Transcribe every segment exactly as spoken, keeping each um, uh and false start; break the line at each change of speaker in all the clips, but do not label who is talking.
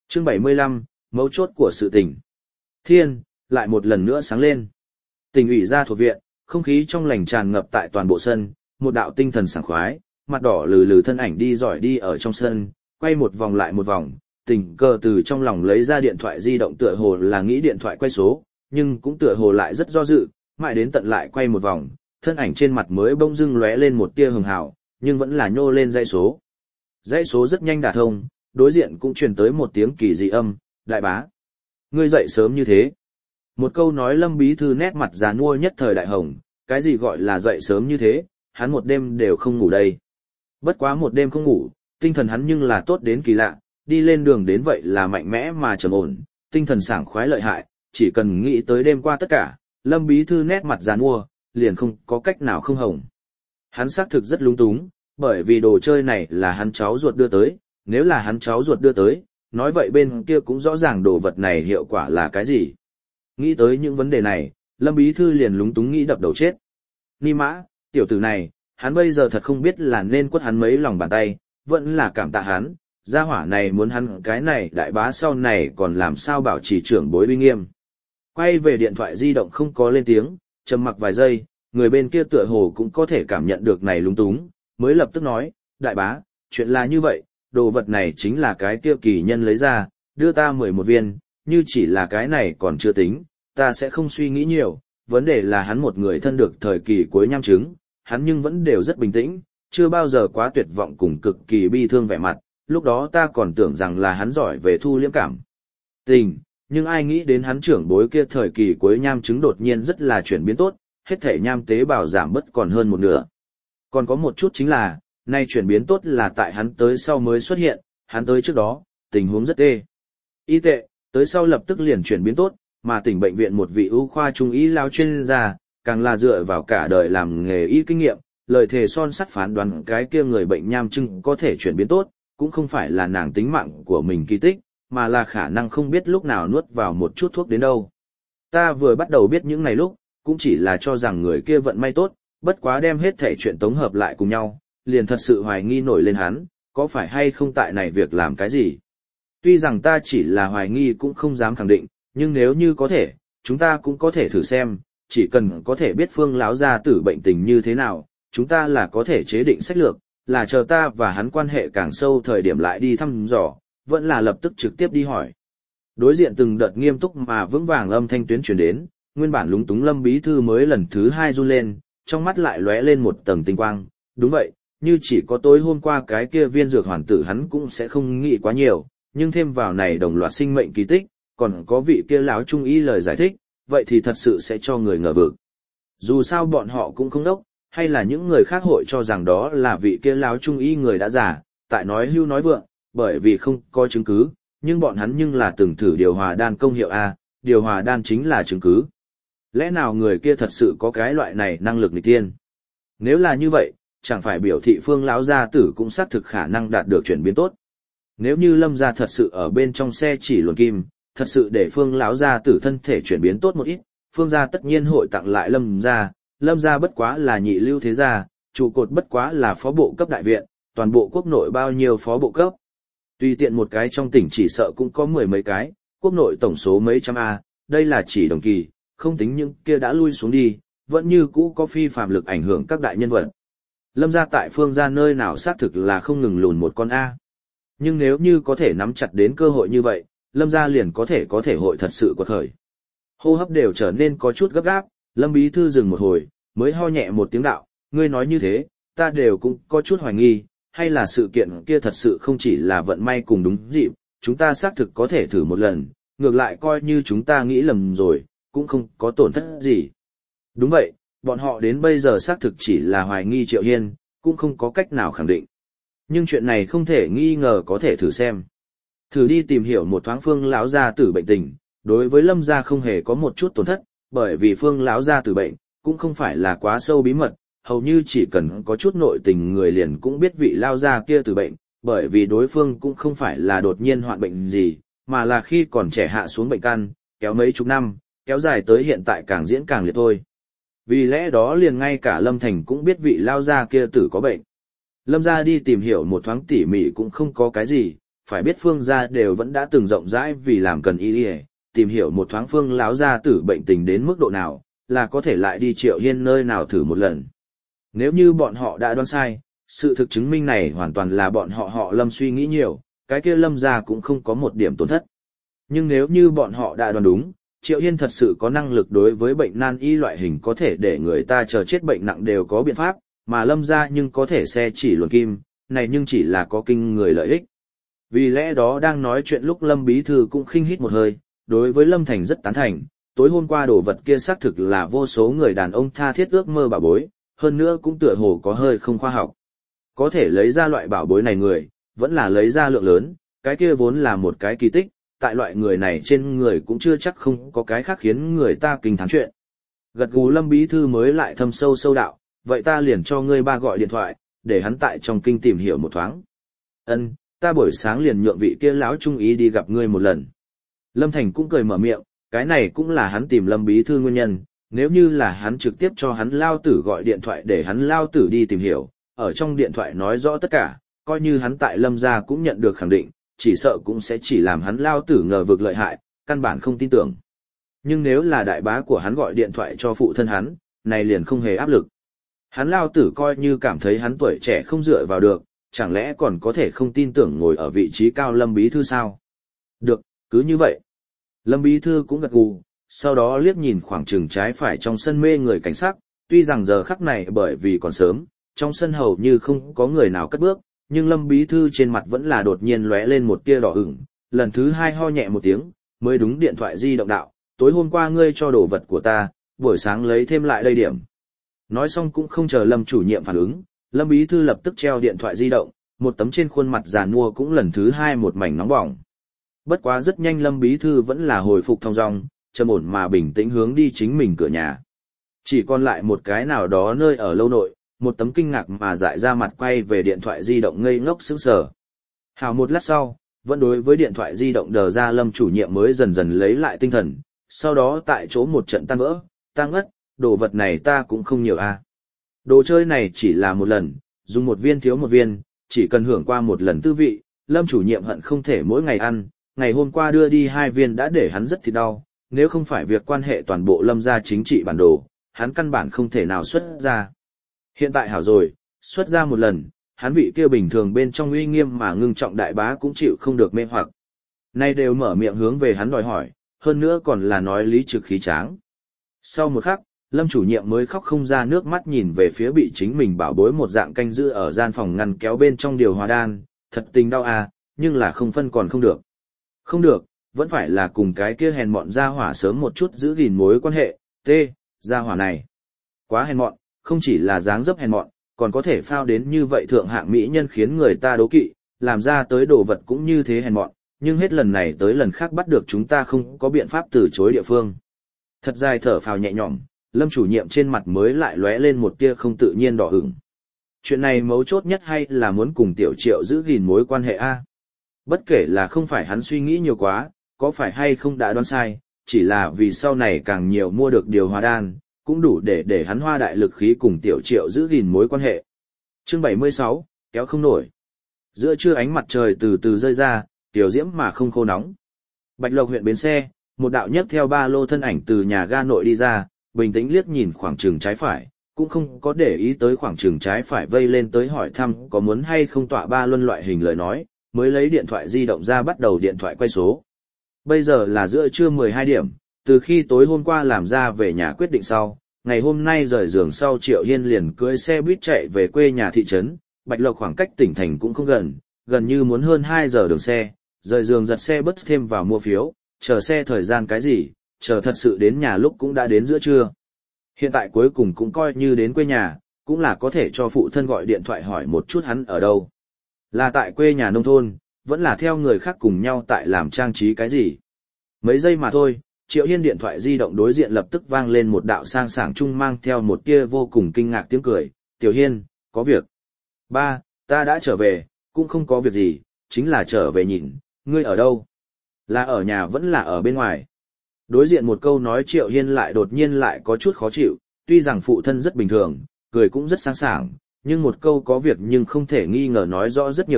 Chương bảy mươi lăm, mấu chốt của sự tình. Thiên, lại một lần nữa sáng lên. Tỉnh ủy ra thuộc viện, không khí trong lành tràn ngập tại toàn bộ sân, một đạo tinh thần sảng khoái, mặt đỏ lừ lừ thân ảnh đi giỏi đi ở trong sân, quay một vòng lại một vòng, tình cờ từ trong lòng lấy ra điện thoại di động tựa hồ là nghĩ điện thoại quay số, nhưng cũng tựa hồ lại rất do dự, mãi đến tận lại quay một vòng, thân ảnh trên mặt mới bỗng dưng lóe lên một tia hường hào, nhưng vẫn là nhô lên dãy số. Dãy số rất nhanh đả thông, đối diện cũng truyền tới một tiếng kỳ dị âm, đại bá. Ngươi dậy sớm như thế. Một câu nói Lâm Bí Thư nét mặt già nua nhất thời đại hồng, cái gì gọi là dậy sớm như thế, hắn một đêm đều không ngủ đây. Bất quá một đêm không ngủ, tinh thần hắn nhưng là tốt đến kỳ lạ, đi lên đường đến vậy là mạnh mẽ mà trầm ổn, tinh thần sảng khoái lợi hại, chỉ cần nghĩ tới đêm qua tất cả, Lâm Bí Thư nét mặt già nua, liền không có cách nào không hồng. Hắn xác thực rất lung túng, bởi vì đồ chơi này là hắn cháu ruột đưa tới, nếu là hắn cháu ruột đưa tới, nói vậy bên kia cũng rõ ràng đồ vật này hiệu quả là cái gì. Nghĩ tới những vấn đề này, Lâm Bí Thư liền lúng túng nghĩ đập đầu chết. Ni mã, tiểu tử này, hắn bây giờ thật không biết là nên quất hắn mấy lòng bàn tay, vẫn là cảm tạ hắn, gia hỏa này muốn hắn cái này đại bá sau này còn làm sao bảo trì trưởng bối uy nghiêm. Quay về điện thoại di động không có lên tiếng, trầm mặc vài giây, người bên kia tựa hồ cũng có thể cảm nhận được này lúng túng, mới lập tức nói, đại bá, chuyện là như vậy, đồ vật này chính là cái kia kỳ nhân lấy ra, đưa ta mười một viên, như chỉ là cái này còn chưa tính, ta sẽ không suy nghĩ nhiều, vấn đề là hắn một người thân được thời kỳ cuối nham chứng, hắn nhưng vẫn đều rất bình tĩnh, chưa bao giờ quá tuyệt vọng cùng cực kỳ bi thương vẻ mặt, lúc đó ta còn tưởng rằng là hắn giỏi về thu liễm cảm tình, nhưng ai nghĩ đến hắn trưởng bối kia thời kỳ cuối nham chứng đột nhiên rất là chuyển biến tốt, hết thể nham tế bào giảm bớt còn hơn một nửa. Còn có một chút chính là, nay chuyển biến tốt là tại hắn tới sau mới xuất hiện, hắn tới trước đó, tình huống rất tê. Y tệ, tới sau lập tức liền chuyển biến tốt, mà tỉnh bệnh viện một vị ưu khoa trung y lao chuyên gia, càng là dựa vào cả đời làm nghề y kinh nghiệm, lời thề son sắt phán đoán cái kia người bệnh nham chứng có thể chuyển biến tốt, cũng không phải là nàng tính mạng của mình kỳ tích, mà là khả năng không biết lúc nào nuốt vào một chút thuốc đến đâu. Ta vừa bắt đầu biết những ngày lúc, cũng chỉ là cho rằng người kia vận may tốt, bất quá đem hết thể chuyện tống hợp lại cùng nhau, liền thật sự hoài nghi nổi lên hắn, có phải hay không tại này việc làm cái gì. Tuy rằng ta chỉ là hoài nghi cũng không dám khẳng định, nhưng nếu như có thể, chúng ta cũng có thể thử xem, chỉ cần có thể biết Phương lão gia tử bệnh tình như thế nào, chúng ta là có thể chế định sách lược, là chờ ta và hắn quan hệ càng sâu thời điểm lại đi thăm dò, vẫn là lập tức trực tiếp đi hỏi. Đối diện từng đợt nghiêm túc mà vững vàng âm thanh tuyến truyền đến, nguyên bản lúng túng Lâm Bí Thư mới lần thứ hai run lên, trong mắt lại lóe lên một tầng tinh quang, đúng vậy, như chỉ có tối hôm qua cái kia viên dược hoàn tử hắn cũng sẽ không nghĩ quá nhiều, nhưng thêm vào này đồng loạt sinh mệnh kỳ tích, còn có vị kia lão trung y lời giải thích, vậy thì thật sự sẽ cho người ngờ vực. Dù sao bọn họ cũng không đốc, hay là những người khác hội cho rằng đó là vị kia lão trung y người đã già, tại nói hưu nói vượng, bởi vì không có chứng cứ, nhưng bọn hắn nhưng là từng thử điều hòa đan công hiệu A, điều hòa đan chính là chứng cứ. Lẽ nào người kia thật sự có cái loại này năng lực nghịch tiên? Nếu là như vậy, chẳng phải biểu thị Phương lão gia tử cũng xác thực khả năng đạt được chuyển biến tốt. Nếu như Lâm gia thật sự ở bên trong xe chỉ luồn kim, thật sự để Phương lão gia tử thân thể chuyển biến tốt một ít, Phương gia tất nhiên hội tặng lại Lâm gia, Lâm gia bất quá là nhị lưu thế gia, trụ cột bất quá là phó bộ cấp đại viện, toàn bộ quốc nội bao nhiêu phó bộ cấp. Tùy tiện một cái trong tỉnh chỉ sợ cũng có mười mấy cái, quốc nội tổng số mấy trăm A, đây là chỉ đồng kỳ, không tính những kia đã lui xuống đi, vẫn như cũ có phi phàm lực ảnh hưởng các đại nhân vật. Lâm gia tại Phương gia nơi nào xác thực là không ngừng lùn một con A. Nhưng nếu như có thể nắm chặt đến cơ hội như vậy, Lâm gia liền có thể có thể hội thật sự quật khởi. Hô hấp đều trở nên có chút gấp gáp, Lâm Bí Thư dừng một hồi, mới ho nhẹ một tiếng đạo, ngươi nói như thế, ta đều cũng có chút hoài nghi, hay là sự kiện kia thật sự không chỉ là vận may cùng đúng dịp, chúng ta xác thực có thể thử một lần, ngược lại coi như chúng ta nghĩ lầm rồi, cũng không có tổn thất gì. Đúng vậy, bọn họ đến bây giờ xác thực chỉ là hoài nghi Triệu Hiên, cũng không có cách nào khẳng định. Nhưng chuyện này không thể nghi ngờ có thể thử xem. Thử đi tìm hiểu một thoáng Phương lão gia tử bệnh tình, đối với Lâm gia không hề có một chút tổn thất, bởi vì Phương lão gia tử bệnh cũng không phải là quá sâu bí mật, hầu như chỉ cần có chút nội tình người liền cũng biết vị lao gia kia tử bệnh, bởi vì đối phương cũng không phải là đột nhiên hoạn bệnh gì, mà là khi còn trẻ hạ xuống bệnh căn, kéo mấy chục năm, kéo dài tới hiện tại càng diễn càng liệt thôi. Vì lẽ đó liền ngay cả Lâm Thành cũng biết vị lao gia kia tử có bệnh. Lâm gia đi tìm hiểu một thoáng tỉ mỉ cũng không có cái gì, phải biết Phương gia đều vẫn đã từng rộng rãi vì làm cần y y, tìm hiểu một thoáng Phương lão gia tử bệnh tình đến mức độ nào, là có thể lại đi Triệu Hiên nơi nào thử một lần. Nếu như bọn họ đã đoán sai, sự thực chứng minh này hoàn toàn là bọn họ họ Lâm suy nghĩ nhiều, cái kia Lâm gia cũng không có một điểm tổn thất. Nhưng nếu như bọn họ đã đoán đúng, Triệu Hiên thật sự có năng lực đối với bệnh nan y loại hình có thể để người ta chờ chết bệnh nặng đều có biện pháp, mà Lâm gia nhưng có thể xe chỉ luồn kim, này nhưng chỉ là có kinh người lợi ích. Vì lẽ đó đang nói chuyện lúc Lâm Bí Thư cũng khinh hít một hơi, đối với Lâm Thành rất tán thành, tối hôm qua đồ vật kia xác thực là vô số người đàn ông tha thiết ước mơ bảo bối, hơn nữa cũng tựa hồ có hơi không khoa học. Có thể lấy ra loại bảo bối này người, vẫn là lấy ra lượng lớn, cái kia vốn là một cái kỳ tích, tại loại người này trên người cũng chưa chắc không có cái khác khiến người ta kinh thán chuyện. Gật gù Lâm Bí Thư mới lại thâm sâu sâu đạo, vậy ta liền cho ngươi ba gọi điện thoại, để hắn tại trong kinh tìm hiểu một thoáng. Ân, ta buổi sáng liền nhượng vị kia lão trung ý đi gặp ngươi một lần. Lâm Thành cũng cười mở miệng, cái này cũng là hắn tìm Lâm Bí Thư nguyên nhân, nếu như là hắn trực tiếp cho hắn lao tử gọi điện thoại để hắn lao tử đi tìm hiểu, ở trong điện thoại nói rõ tất cả, coi như hắn tại Lâm gia cũng nhận được khẳng định, chỉ sợ cũng sẽ chỉ làm hắn lao tử ngờ vực lợi hại, căn bản không tin tưởng. Nhưng nếu là đại bá của hắn gọi điện thoại cho phụ thân hắn, này liền không hề áp lực. Hắn lao tử coi như cảm thấy hắn tuổi trẻ không dựa vào được, chẳng lẽ còn có thể không tin tưởng ngồi ở vị trí cao Lâm Bí Thư sao? Được, cứ như vậy. Lâm Bí Thư cũng gật gù, sau đó liếc nhìn khoảng chừng trái phải trong sân mê người cảnh sắc, tuy rằng giờ khắc này bởi vì còn sớm, trong sân hầu như không có người nào cất bước, nhưng Lâm Bí Thư trên mặt vẫn là đột nhiên lóe lên một tia đỏ ửng, lần thứ hai ho nhẹ một tiếng, mới đúng điện thoại di động đạo, tối hôm qua ngươi cho đồ vật của ta, buổi sáng lấy thêm lại đây điểm. Nói xong cũng không chờ Lâm chủ nhiệm phản ứng, Lâm Bí Thư lập tức treo điện thoại di động, một tấm trên khuôn mặt già nua cũng lần thứ hai một mảnh nóng bỏng. Bất quá rất nhanh Lâm Bí Thư vẫn là hồi phục thong dong, trầm ổn mà bình tĩnh hướng đi chính mình cửa nhà. Chỉ còn lại một cái nào đó nơi ở lâu nội, một tấm kinh ngạc mà dại ra mặt quay về điện thoại di động ngây ngốc sững sờ. Hào một lát sau, vẫn đối với điện thoại di động đờ ra Lâm chủ nhiệm mới dần dần lấy lại tinh thần, sau đó tại chỗ một trận tan vỡ, ta ngất, đồ vật này ta cũng không nhiều a. À. Đồ chơi này chỉ là một lần, dùng một viên thiếu một viên, chỉ cần hưởng qua một lần tư vị, Lâm chủ nhiệm hận không thể mỗi ngày ăn, ngày hôm qua đưa đi hai viên đã để hắn rất thì đau, nếu không phải việc quan hệ toàn bộ Lâm gia chính trị bản đồ, hắn căn bản không thể nào xuất ra. Hiện tại hảo rồi, xuất ra một lần, hắn vị kia bình thường bên trong uy nghiêm mà ngưng trọng đại bá cũng chịu không được mê hoặc. Nay đều mở miệng hướng về hắn đòi hỏi, hơn nữa còn là nói lý trực khí tráng. Sau một khắc, Lâm chủ nhiệm mới khóc không ra nước mắt nhìn về phía bị chính mình bảo bối một dạng canh giữ ở gian phòng ngăn kéo bên trong điều hòa đan, thật tình đau à, nhưng là không phân còn không được. Không được, vẫn phải là cùng cái kia hèn mọn gia hỏa sớm một chút giữ gìn mối quan hệ, tê, gia hỏa này. Quá hèn mọn, không chỉ là dáng dấp hèn mọn, còn có thể phao đến như vậy thượng hạng mỹ nhân khiến người ta đố kỵ, làm ra tới đồ vật cũng như thế hèn mọn, nhưng hết lần này tới lần khác bắt được chúng ta không có biện pháp từ chối địa phương. Thật dài thở phào nhẹ nhõm, Lâm chủ nhiệm trên mặt mới lại lóe lên một tia không tự nhiên đỏ ửng. Chuyện này mấu chốt nhất hay là muốn cùng Tiểu Triệu giữ gìn mối quan hệ a? Bất kể là không phải hắn suy nghĩ nhiều quá, có phải hay không đã đoán sai, chỉ là vì sau này càng nhiều mua được điều hòa đan, cũng đủ để để hắn hoa đại lực khí cùng Tiểu Triệu giữ gìn mối quan hệ. Chương bảy mươi sáu, kéo không nổi. Giữa trưa ánh mặt trời từ từ rơi ra, tiểu diễm mà không khô nóng. Bạch Lộc huyện bến xe, một đạo nhấc theo ba lô thân ảnh từ nhà ga nội đi ra, bình tĩnh liếc nhìn khoảng trường trái phải, cũng không có để ý tới khoảng trường trái phải vây lên tới hỏi thăm có muốn hay không tọa ba luân loại hình lời nói, mới lấy điện thoại di động ra bắt đầu điện thoại quay số. Bây giờ là giữa trưa mười hai điểm, từ khi tối hôm qua làm ra về nhà quyết định sau, ngày hôm nay rời giường sau Triệu Hiên liền cưỡi xe buýt chạy về quê nhà thị trấn, Bạch Lộc khoảng cách tỉnh thành cũng không gần, gần như muốn hơn hai giờ đường xe, rời giường giật xe bus thêm vào mua phiếu, chờ xe thời gian cái gì, chờ thật sự đến nhà lúc cũng đã đến giữa trưa. Hiện tại cuối cùng cũng coi như đến quê nhà, cũng là có thể cho phụ thân gọi điện thoại hỏi một chút hắn ở đâu. Là tại quê nhà nông thôn, vẫn là theo người khác cùng nhau tại làm trang trí cái gì. Mấy giây mà thôi, Triệu Hiên điện thoại di động đối diện lập tức vang lên một đạo sang sảng trung mang theo một tia vô cùng kinh ngạc tiếng cười. Tiểu Hiên, có việc. Ba, ta đã trở về, cũng không có việc gì, chính là trở về nhìn, ngươi ở đâu? Là ở nhà vẫn là ở bên ngoài. Đối diện một câu nói Triệu Hiên lại đột nhiên lại có chút khó chịu, tuy rằng phụ thân rất bình thường, cười cũng rất sáng sảng, nhưng một câu có việc nhưng không thể nghi ngờ nói rõ rất nhiều chuyện,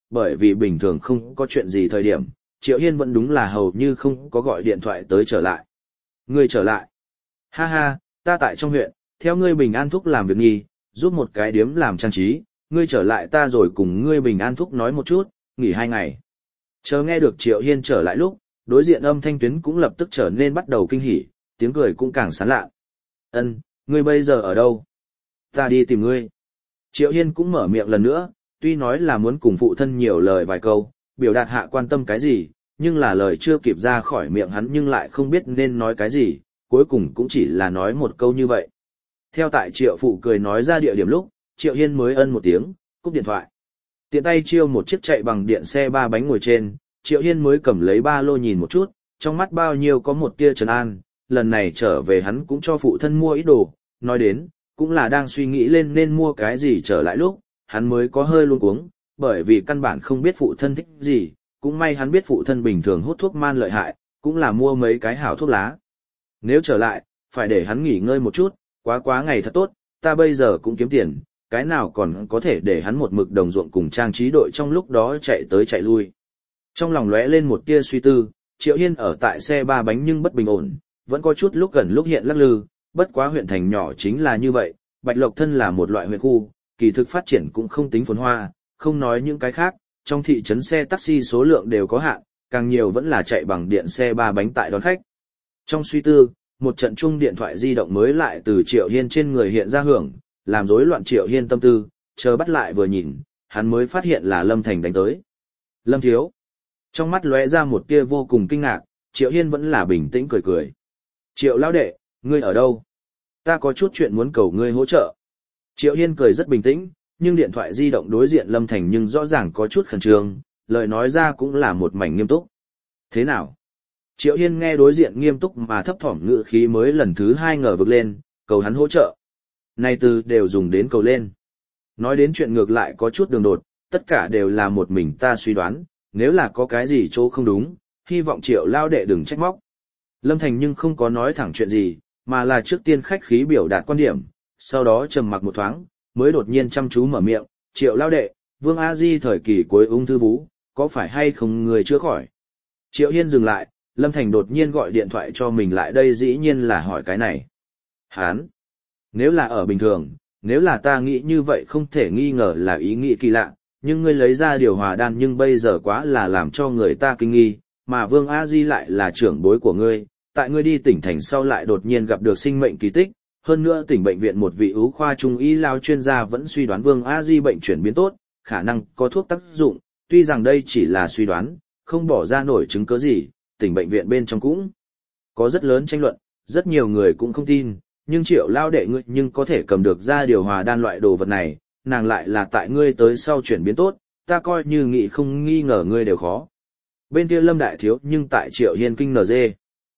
bởi vì bình thường không có chuyện gì thời điểm, Triệu Hiên vẫn đúng là hầu như không có gọi điện thoại tới trở lại. Ngươi trở lại. Ha ha, ta tại trong huyện, theo ngươi Bình An Thúc làm việc nghi, giúp một cái điếm làm trang trí, ngươi trở lại ta rồi cùng ngươi Bình An Thúc nói một chút, nghỉ hai ngày. Chờ nghe được Triệu Hiên trở lại lúc, đối diện âm thanh tuyến cũng lập tức trở nên bắt đầu kinh hỉ, tiếng cười cũng càng sán lạ. Ân, ngươi bây giờ ở đâu? Ta đi tìm ngươi. Triệu Hiên cũng mở miệng lần nữa, tuy nói là muốn cùng phụ thân nhiều lời vài câu, biểu đạt hạ quan tâm cái gì, nhưng là lời chưa kịp ra khỏi miệng hắn nhưng lại không biết nên nói cái gì, cuối cùng cũng chỉ là nói một câu như vậy. Theo tại Triệu phụ cười nói ra địa điểm lúc, Triệu Hiên mới ân một tiếng, cúp điện thoại. Tiện tay chiêu một chiếc chạy bằng điện xe ba bánh ngồi trên, Triệu Hiên mới cầm lấy ba lô nhìn một chút, trong mắt bao nhiêu có một tia trấn an, lần này trở về hắn cũng cho phụ thân mua ít đồ, nói đến, cũng là đang suy nghĩ lên nên mua cái gì trở lại lúc, hắn mới có hơi luống cuống, bởi vì căn bản không biết phụ thân thích gì, cũng may hắn biết phụ thân bình thường hút thuốc man lợi hại, cũng là mua mấy cái hảo thuốc lá. Nếu trở lại, phải để hắn nghỉ ngơi một chút, quá quá ngày thật tốt, ta bây giờ cũng kiếm tiền, cái nào còn có thể để hắn một mực đồng ruộng cùng trang trí đội trong lúc đó chạy tới chạy lui. Trong lòng lóe lên một tia suy tư, Triệu Hiên ở tại xe ba bánh nhưng bất bình ổn, vẫn có chút lúc gần lúc hiện lắc lư, bất quá huyện thành nhỏ chính là như vậy, Bạch Lộc thân là một loại huyện khu, kỳ thực phát triển cũng không tính phồn hoa, không nói những cái khác, trong thị trấn xe taxi số lượng đều có hạn, càng nhiều vẫn là chạy bằng điện xe ba bánh tại đón khách. Trong suy tư, một trận chung điện thoại di động mới lại từ Triệu Hiên trên người hiện ra hưởng, làm rối loạn Triệu Hiên tâm tư, chờ bắt lại vừa nhìn, hắn mới phát hiện là Lâm Thành đánh tới. Lâm thiếu. Trong mắt lóe ra một tia vô cùng kinh ngạc, Triệu Hiên vẫn là bình tĩnh cười cười. Triệu lão đệ, ngươi ở đâu? Ta có chút chuyện muốn cầu ngươi hỗ trợ. Triệu Hiên cười rất bình tĩnh, nhưng điện thoại di động đối diện Lâm Thành nhưng rõ ràng có chút khẩn trương, lời nói ra cũng là một mảnh nghiêm túc. Thế nào? Triệu Hiên nghe đối diện nghiêm túc mà thấp thỏm ngữ khí mới lần thứ hai ngờ vực lên, cầu hắn hỗ trợ. Này từ đều dùng đến cầu lên. Nói đến chuyện ngược lại có chút đường đột, tất cả đều là một mình ta suy đoán, nếu là có cái gì chỗ không đúng, hy vọng Triệu lao đệ đừng trách móc. Lâm Thành nhưng không có nói thẳng chuyện gì, mà là trước tiên khách khí biểu đạt quan điểm, sau đó trầm mặc một thoáng, mới đột nhiên chăm chú mở miệng, Triệu lao đệ, Vương A Di thời kỳ cuối ung thư vú, có phải hay không người chữa khỏi? Triệu Hiên dừng lại, Lâm Thành đột nhiên gọi điện thoại cho mình lại đây dĩ nhiên là hỏi cái này. Hán! Nếu là ở bình thường, nếu là ta nghĩ như vậy không thể nghi ngờ là ý nghĩ kỳ lạ, nhưng ngươi lấy ra điều hòa đan nhưng bây giờ quá là làm cho người ta kinh nghi, mà Vương A Di lại là trưởng bối của ngươi, tại ngươi đi tỉnh thành sau lại đột nhiên gặp được sinh mệnh kỳ tích, hơn nữa tỉnh bệnh viện một vị ưu khoa trung y lao chuyên gia vẫn suy đoán Vương A Di bệnh chuyển biến tốt, khả năng có thuốc tác dụng, tuy rằng đây chỉ là suy đoán, không bỏ ra nổi chứng cứ gì, tỉnh bệnh viện bên trong cũng có rất lớn tranh luận, rất nhiều người cũng không tin, nhưng Triệu lao đệ ngươi nhưng có thể cầm được ra điều hòa đan loại đồ vật này, nàng lại là tại ngươi tới sau chuyển biến tốt, ta coi như nghĩ không nghi ngờ ngươi đều khó. Bên kia Lâm Đại Thiếu nhưng tại Triệu Hiên kinh nờ dê.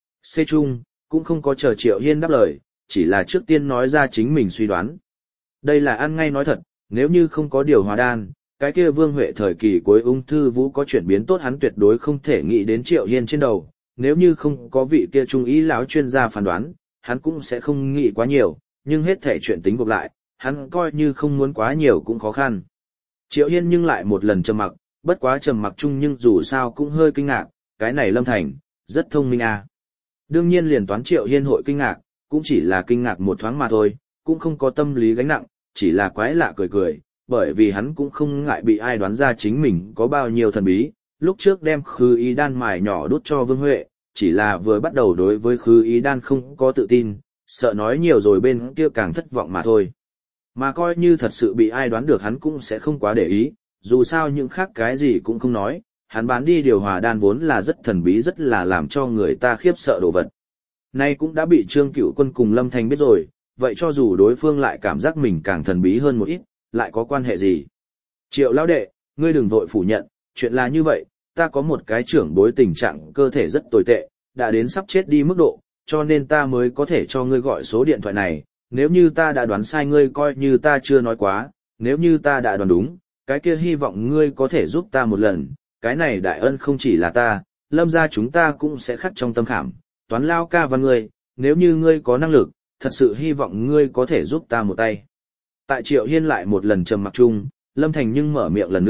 C Trung, cũng không có chờ Triệu Hiên đáp lời, chỉ là trước tiên nói ra chính mình suy đoán. Đây là ăn ngay nói thật, nếu như không có điều hòa đan, cái kia Vương Huệ thời kỳ cuối ung thư vú có chuyển biến tốt hắn tuyệt đối không thể nghĩ đến Triệu Hiên trên đầu, nếu như không có vị kia trung ý lão chuyên gia phán đoán, hắn cũng sẽ không nghĩ quá nhiều, nhưng hết thể chuyện tính gộp lại, hắn coi như không muốn quá nhiều cũng khó khăn. Triệu Hiên nhưng lại một lần trầm mặc, bất quá trầm mặc chung nhưng dù sao cũng hơi kinh ngạc, cái này Lâm Thành, rất thông minh à. Đương nhiên liền toán Triệu Hiên hội kinh ngạc, cũng chỉ là kinh ngạc một thoáng mà thôi, cũng không có tâm lý gánh nặng, chỉ là quái lạ cười cười, bởi vì hắn cũng không ngại bị ai đoán ra chính mình có bao nhiêu thần bí, lúc trước đem khư ý đan mài nhỏ đút cho Vương Huệ, chỉ là vừa bắt đầu đối với khư ý đan không có tự tin, sợ nói nhiều rồi bên kia càng thất vọng mà thôi. Mà coi như thật sự bị ai đoán được hắn cũng sẽ không quá để ý, dù sao những khác cái gì cũng không nói, hắn bán đi điều hòa đan vốn là rất thần bí rất là làm cho người ta khiếp sợ đồ vật. Nay cũng đã bị Trương Cửu Quân cùng Lâm Thành biết rồi, vậy cho dù đối phương lại cảm giác mình càng thần bí hơn một ít, lại có quan hệ gì? Triệu lão đệ, ngươi đừng vội phủ nhận, chuyện là như vậy, ta có một cái trưởng bối tình trạng cơ thể rất tồi tệ, đã đến sắp chết đi mức độ, cho nên ta mới có thể cho ngươi gọi số điện thoại này, nếu như ta đã đoán sai ngươi coi như ta chưa nói quá, nếu như ta đã đoán đúng, cái kia hy vọng ngươi có thể giúp ta một lần, cái này đại ân không chỉ là ta, Lâm gia chúng ta cũng sẽ khắc trong tâm khảm, toán lao ca văn ngươi, nếu như ngươi có năng lực, thật sự hy vọng ngươi có thể giúp ta một tay. Tại Triệu Hiên lại một lần trầm mặc chung, Lâm Thành nhưng mở miệng lần nữa,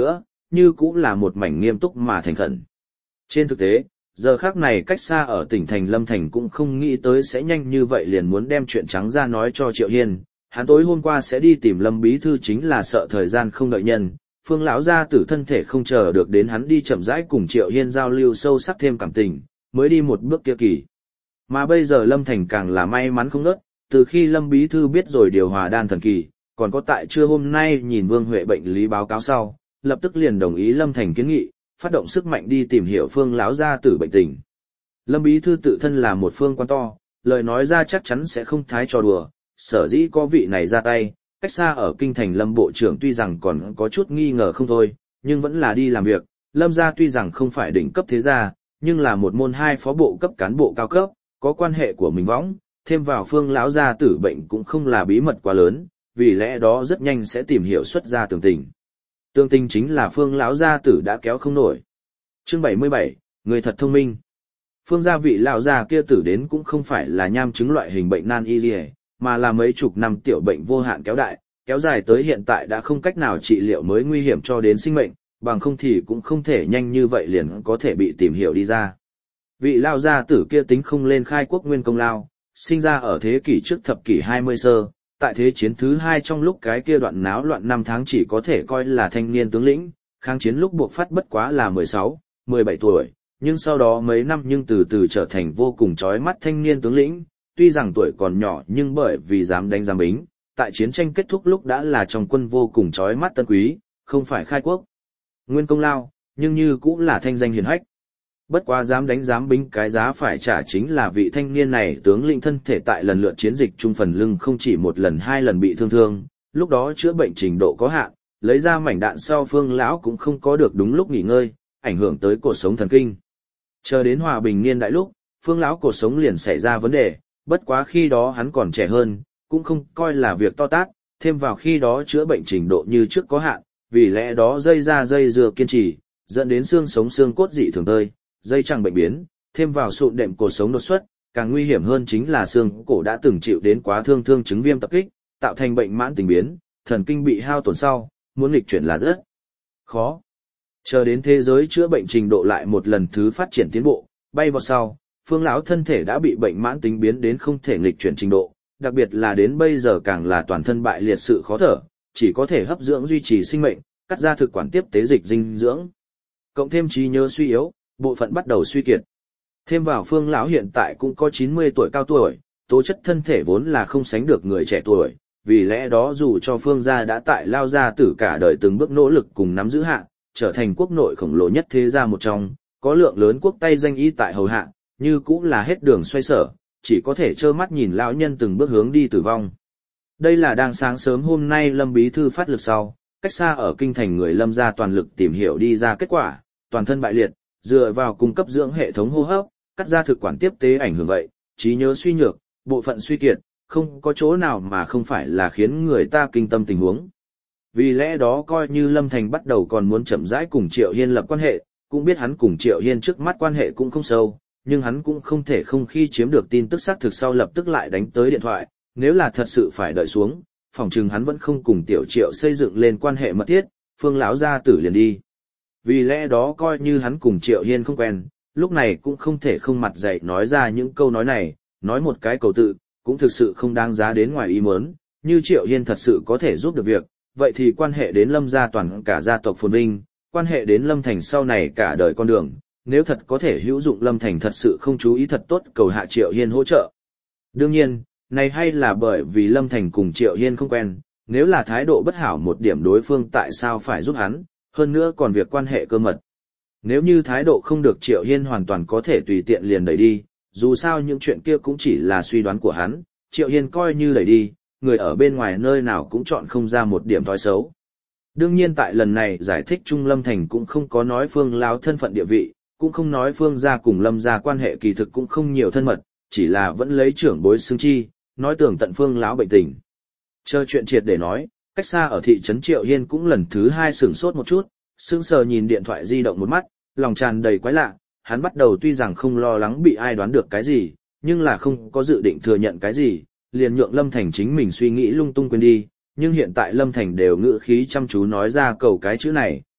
như cũng là một mảnh nghiêm túc mà thành khẩn. Trên thực tế, giờ khác này cách xa ở tỉnh thành Lâm Thành cũng không nghĩ tới sẽ nhanh như vậy liền muốn đem chuyện trắng ra nói cho Triệu Hiên. Hắn tối hôm qua sẽ đi tìm Lâm Bí Thư chính là sợ thời gian không đợi nhân, Phương lão gia tử thân thể không chờ được đến hắn đi chậm rãi cùng Triệu Hiên giao lưu sâu sắc thêm cảm tình, mới đi một bước kia kỳ. Mà bây giờ Lâm Thành càng là may mắn không nớt, từ khi Lâm Bí Thư biết rồi điều hòa đan thần kỳ, còn có tại trưa hôm nay nhìn Vương Huệ bệnh lý báo cáo sau, lập tức liền đồng ý Lâm Thành kiến nghị, phát động sức mạnh đi tìm hiểu Phương lão gia tử bệnh tình. Lâm Bí Thư tự thân là một phương quan to, lời nói ra chắc chắn sẽ không thái trò đùa, sở dĩ có vị này ra tay, cách xa ở kinh thành Lâm Bộ trưởng tuy rằng còn có chút nghi ngờ không thôi, nhưng vẫn là đi làm việc. Lâm gia tuy rằng không phải đỉnh cấp thế gia, nhưng là một môn hai phó bộ cấp cán bộ cao cấp, có quan hệ của mình võng, thêm vào Phương lão gia tử bệnh cũng không là bí mật quá lớn, vì lẽ đó rất nhanh sẽ tìm hiểu xuất ra tường tình. Tường tình chính là Phương lão gia tử đã kéo không nổi. Chương bảy mươi bảy, người thật thông minh. Phương gia vị lão gia kia tử đến cũng không phải là nham chứng loại hình bệnh nan y liề, mà là mấy chục năm tiểu bệnh vô hạn kéo đại, kéo dài tới hiện tại đã không cách nào trị liệu mới nguy hiểm cho đến sinh mệnh, bằng không thì cũng không thể nhanh như vậy liền có thể bị tìm hiểu đi ra. Vị lão gia tử kia tính không lên khai quốc nguyên công lao, sinh ra ở thế kỷ trước thập kỷ hai mươi sơ, tại thế chiến thứ hai trong lúc cái kia đoạn náo loạn năm tháng chỉ có thể coi là thanh niên tướng lĩnh, kháng chiến lúc buộc phát bất quá là mười sáu, mười bảy tuổi, nhưng sau đó mấy năm nhưng từ từ trở thành vô cùng chói mắt thanh niên tướng lĩnh, tuy rằng tuổi còn nhỏ nhưng bởi vì dám đánh dám bính, tại chiến tranh kết thúc lúc đã là trong quân vô cùng chói mắt tân quý, không phải khai quốc nguyên công lao, nhưng như cũng là thanh danh hiển hách. Bất quá dám đánh dám bính cái giá phải trả chính là vị thanh niên này tướng lĩnh thân thể tại lần lượt chiến dịch trung phần lưng không chỉ một lần hai lần bị thương thương, lúc đó chữa bệnh trình độ có hạn, lấy ra mảnh đạn sau Phương lão cũng không có được đúng lúc nghỉ ngơi, ảnh hưởng tới cột sống thần kinh. Chờ đến hòa bình niên đại lúc, Phương lão cột sống liền xảy ra vấn đề, bất quá khi đó hắn còn trẻ hơn, cũng không coi là việc to tát, thêm vào khi đó chữa bệnh trình độ như trước có hạn, vì lẽ đó dây ra dây dừa kiên trì, dẫn đến xương sống xương cốt dị thường tơi, dây chẳng bệnh biến, thêm vào sụn đệm cột sống đột xuất, càng nguy hiểm hơn chính là xương cổ đã từng chịu đến quá thương thương chứng viêm tập kích, tạo thành bệnh mãn tính biến, thần kinh bị hao tổn sau, muốn nghịch chuyển là rất khó. Chờ đến thế giới chữa bệnh trình độ lại một lần thứ phát triển tiến bộ, bay vào sau, Phương lão thân thể đã bị bệnh mãn tính biến đến không thể nghịch chuyển trình độ, đặc biệt là đến bây giờ càng là toàn thân bại liệt sự khó thở, chỉ có thể hấp dưỡng duy trì sinh mệnh, cắt ra thực quản tiếp tế dịch dinh dưỡng. Cộng thêm trí nhớ suy yếu, bộ phận bắt đầu suy kiệt. Thêm vào Phương lão hiện tại cũng có chín mươi tuổi cao tuổi, tố chất thân thể vốn là không sánh được người trẻ tuổi, vì lẽ đó dù cho Phương gia đã tại lao gia tử cả đời từng bước nỗ lực cùng nắm giữ hạ, trở thành quốc nội khổng lồ nhất thế gia một trong, có lượng lớn quốc tay danh y tại hầu hạ, như cũng là hết đường xoay sở, chỉ có thể trơ mắt nhìn lão nhân từng bước hướng đi tử vong. Đây là đang sáng sớm hôm nay Lâm Bí Thư phát lực sau, cách xa ở kinh thành người Lâm gia toàn lực tìm hiểu đi ra kết quả, toàn thân bại liệt, dựa vào cung cấp dưỡng hệ thống hô hấp, cắt ra thực quản tiếp tế ảnh hưởng vậy, trí nhớ suy nhược, bộ phận suy kiệt, không có chỗ nào mà không phải là khiến người ta kinh tâm tình huống. Vì lẽ đó coi như Lâm Thành bắt đầu còn muốn chậm rãi cùng Triệu Hiên lập quan hệ, cũng biết hắn cùng Triệu Hiên trước mắt quan hệ cũng không sâu, nhưng hắn cũng không thể không khi chiếm được tin tức xác thực sau lập tức lại đánh tới điện thoại, nếu là thật sự phải đợi xuống, phòng chừng hắn vẫn không cùng Tiểu Triệu xây dựng lên quan hệ mật thiết, Phương lão gia tử liền đi. Vì lẽ đó coi như hắn cùng Triệu Hiên không quen, lúc này cũng không thể không mặt dày nói ra những câu nói này, nói một cái cầu tự, cũng thực sự không đáng giá đến ngoài ý muốn, như Triệu Hiên thật sự có thể giúp được việc, vậy thì quan hệ đến Lâm gia toàn cả gia tộc phồn vinh, quan hệ đến Lâm Thành sau này cả đời con đường, nếu thật có thể hữu dụng Lâm Thành thật sự không chú ý thật tốt cầu hạ Triệu Hiên hỗ trợ. Đương nhiên, này hay là bởi vì Lâm Thành cùng Triệu Hiên không quen, nếu là thái độ bất hảo một điểm đối phương tại sao phải giúp hắn, hơn nữa còn việc quan hệ cơ mật. Nếu như thái độ không được Triệu Hiên hoàn toàn có thể tùy tiện liền đẩy đi, dù sao những chuyện kia cũng chỉ là suy đoán của hắn, Triệu Hiên coi như đẩy đi, người ở bên ngoài nơi nào cũng chọn không ra một điểm thói xấu. Đương nhiên tại lần này giải thích Trung Lâm Thành cũng không có nói Phương lão thân phận địa vị, cũng không nói Phương gia cùng Lâm gia quan hệ kỳ thực cũng không nhiều thân mật, chỉ là vẫn lấy trưởng bối xưng chi, nói tưởng tận Phương lão bệnh tình. Chờ chuyện triệt để nói, cách xa ở thị trấn Triệu Hiên cũng lần thứ hai sửng sốt một chút, sững sờ nhìn điện thoại di động một mắt, lòng tràn đầy quái lạ, hắn bắt đầu tuy rằng không lo lắng bị ai đoán được cái gì, nhưng là không có dự định thừa nhận cái gì, liền nhượng Lâm Thành chính mình suy nghĩ lung tung quên đi, nhưng hiện tại Lâm Thành đều ngữ khí chăm chú nói ra cầu cái chữ này,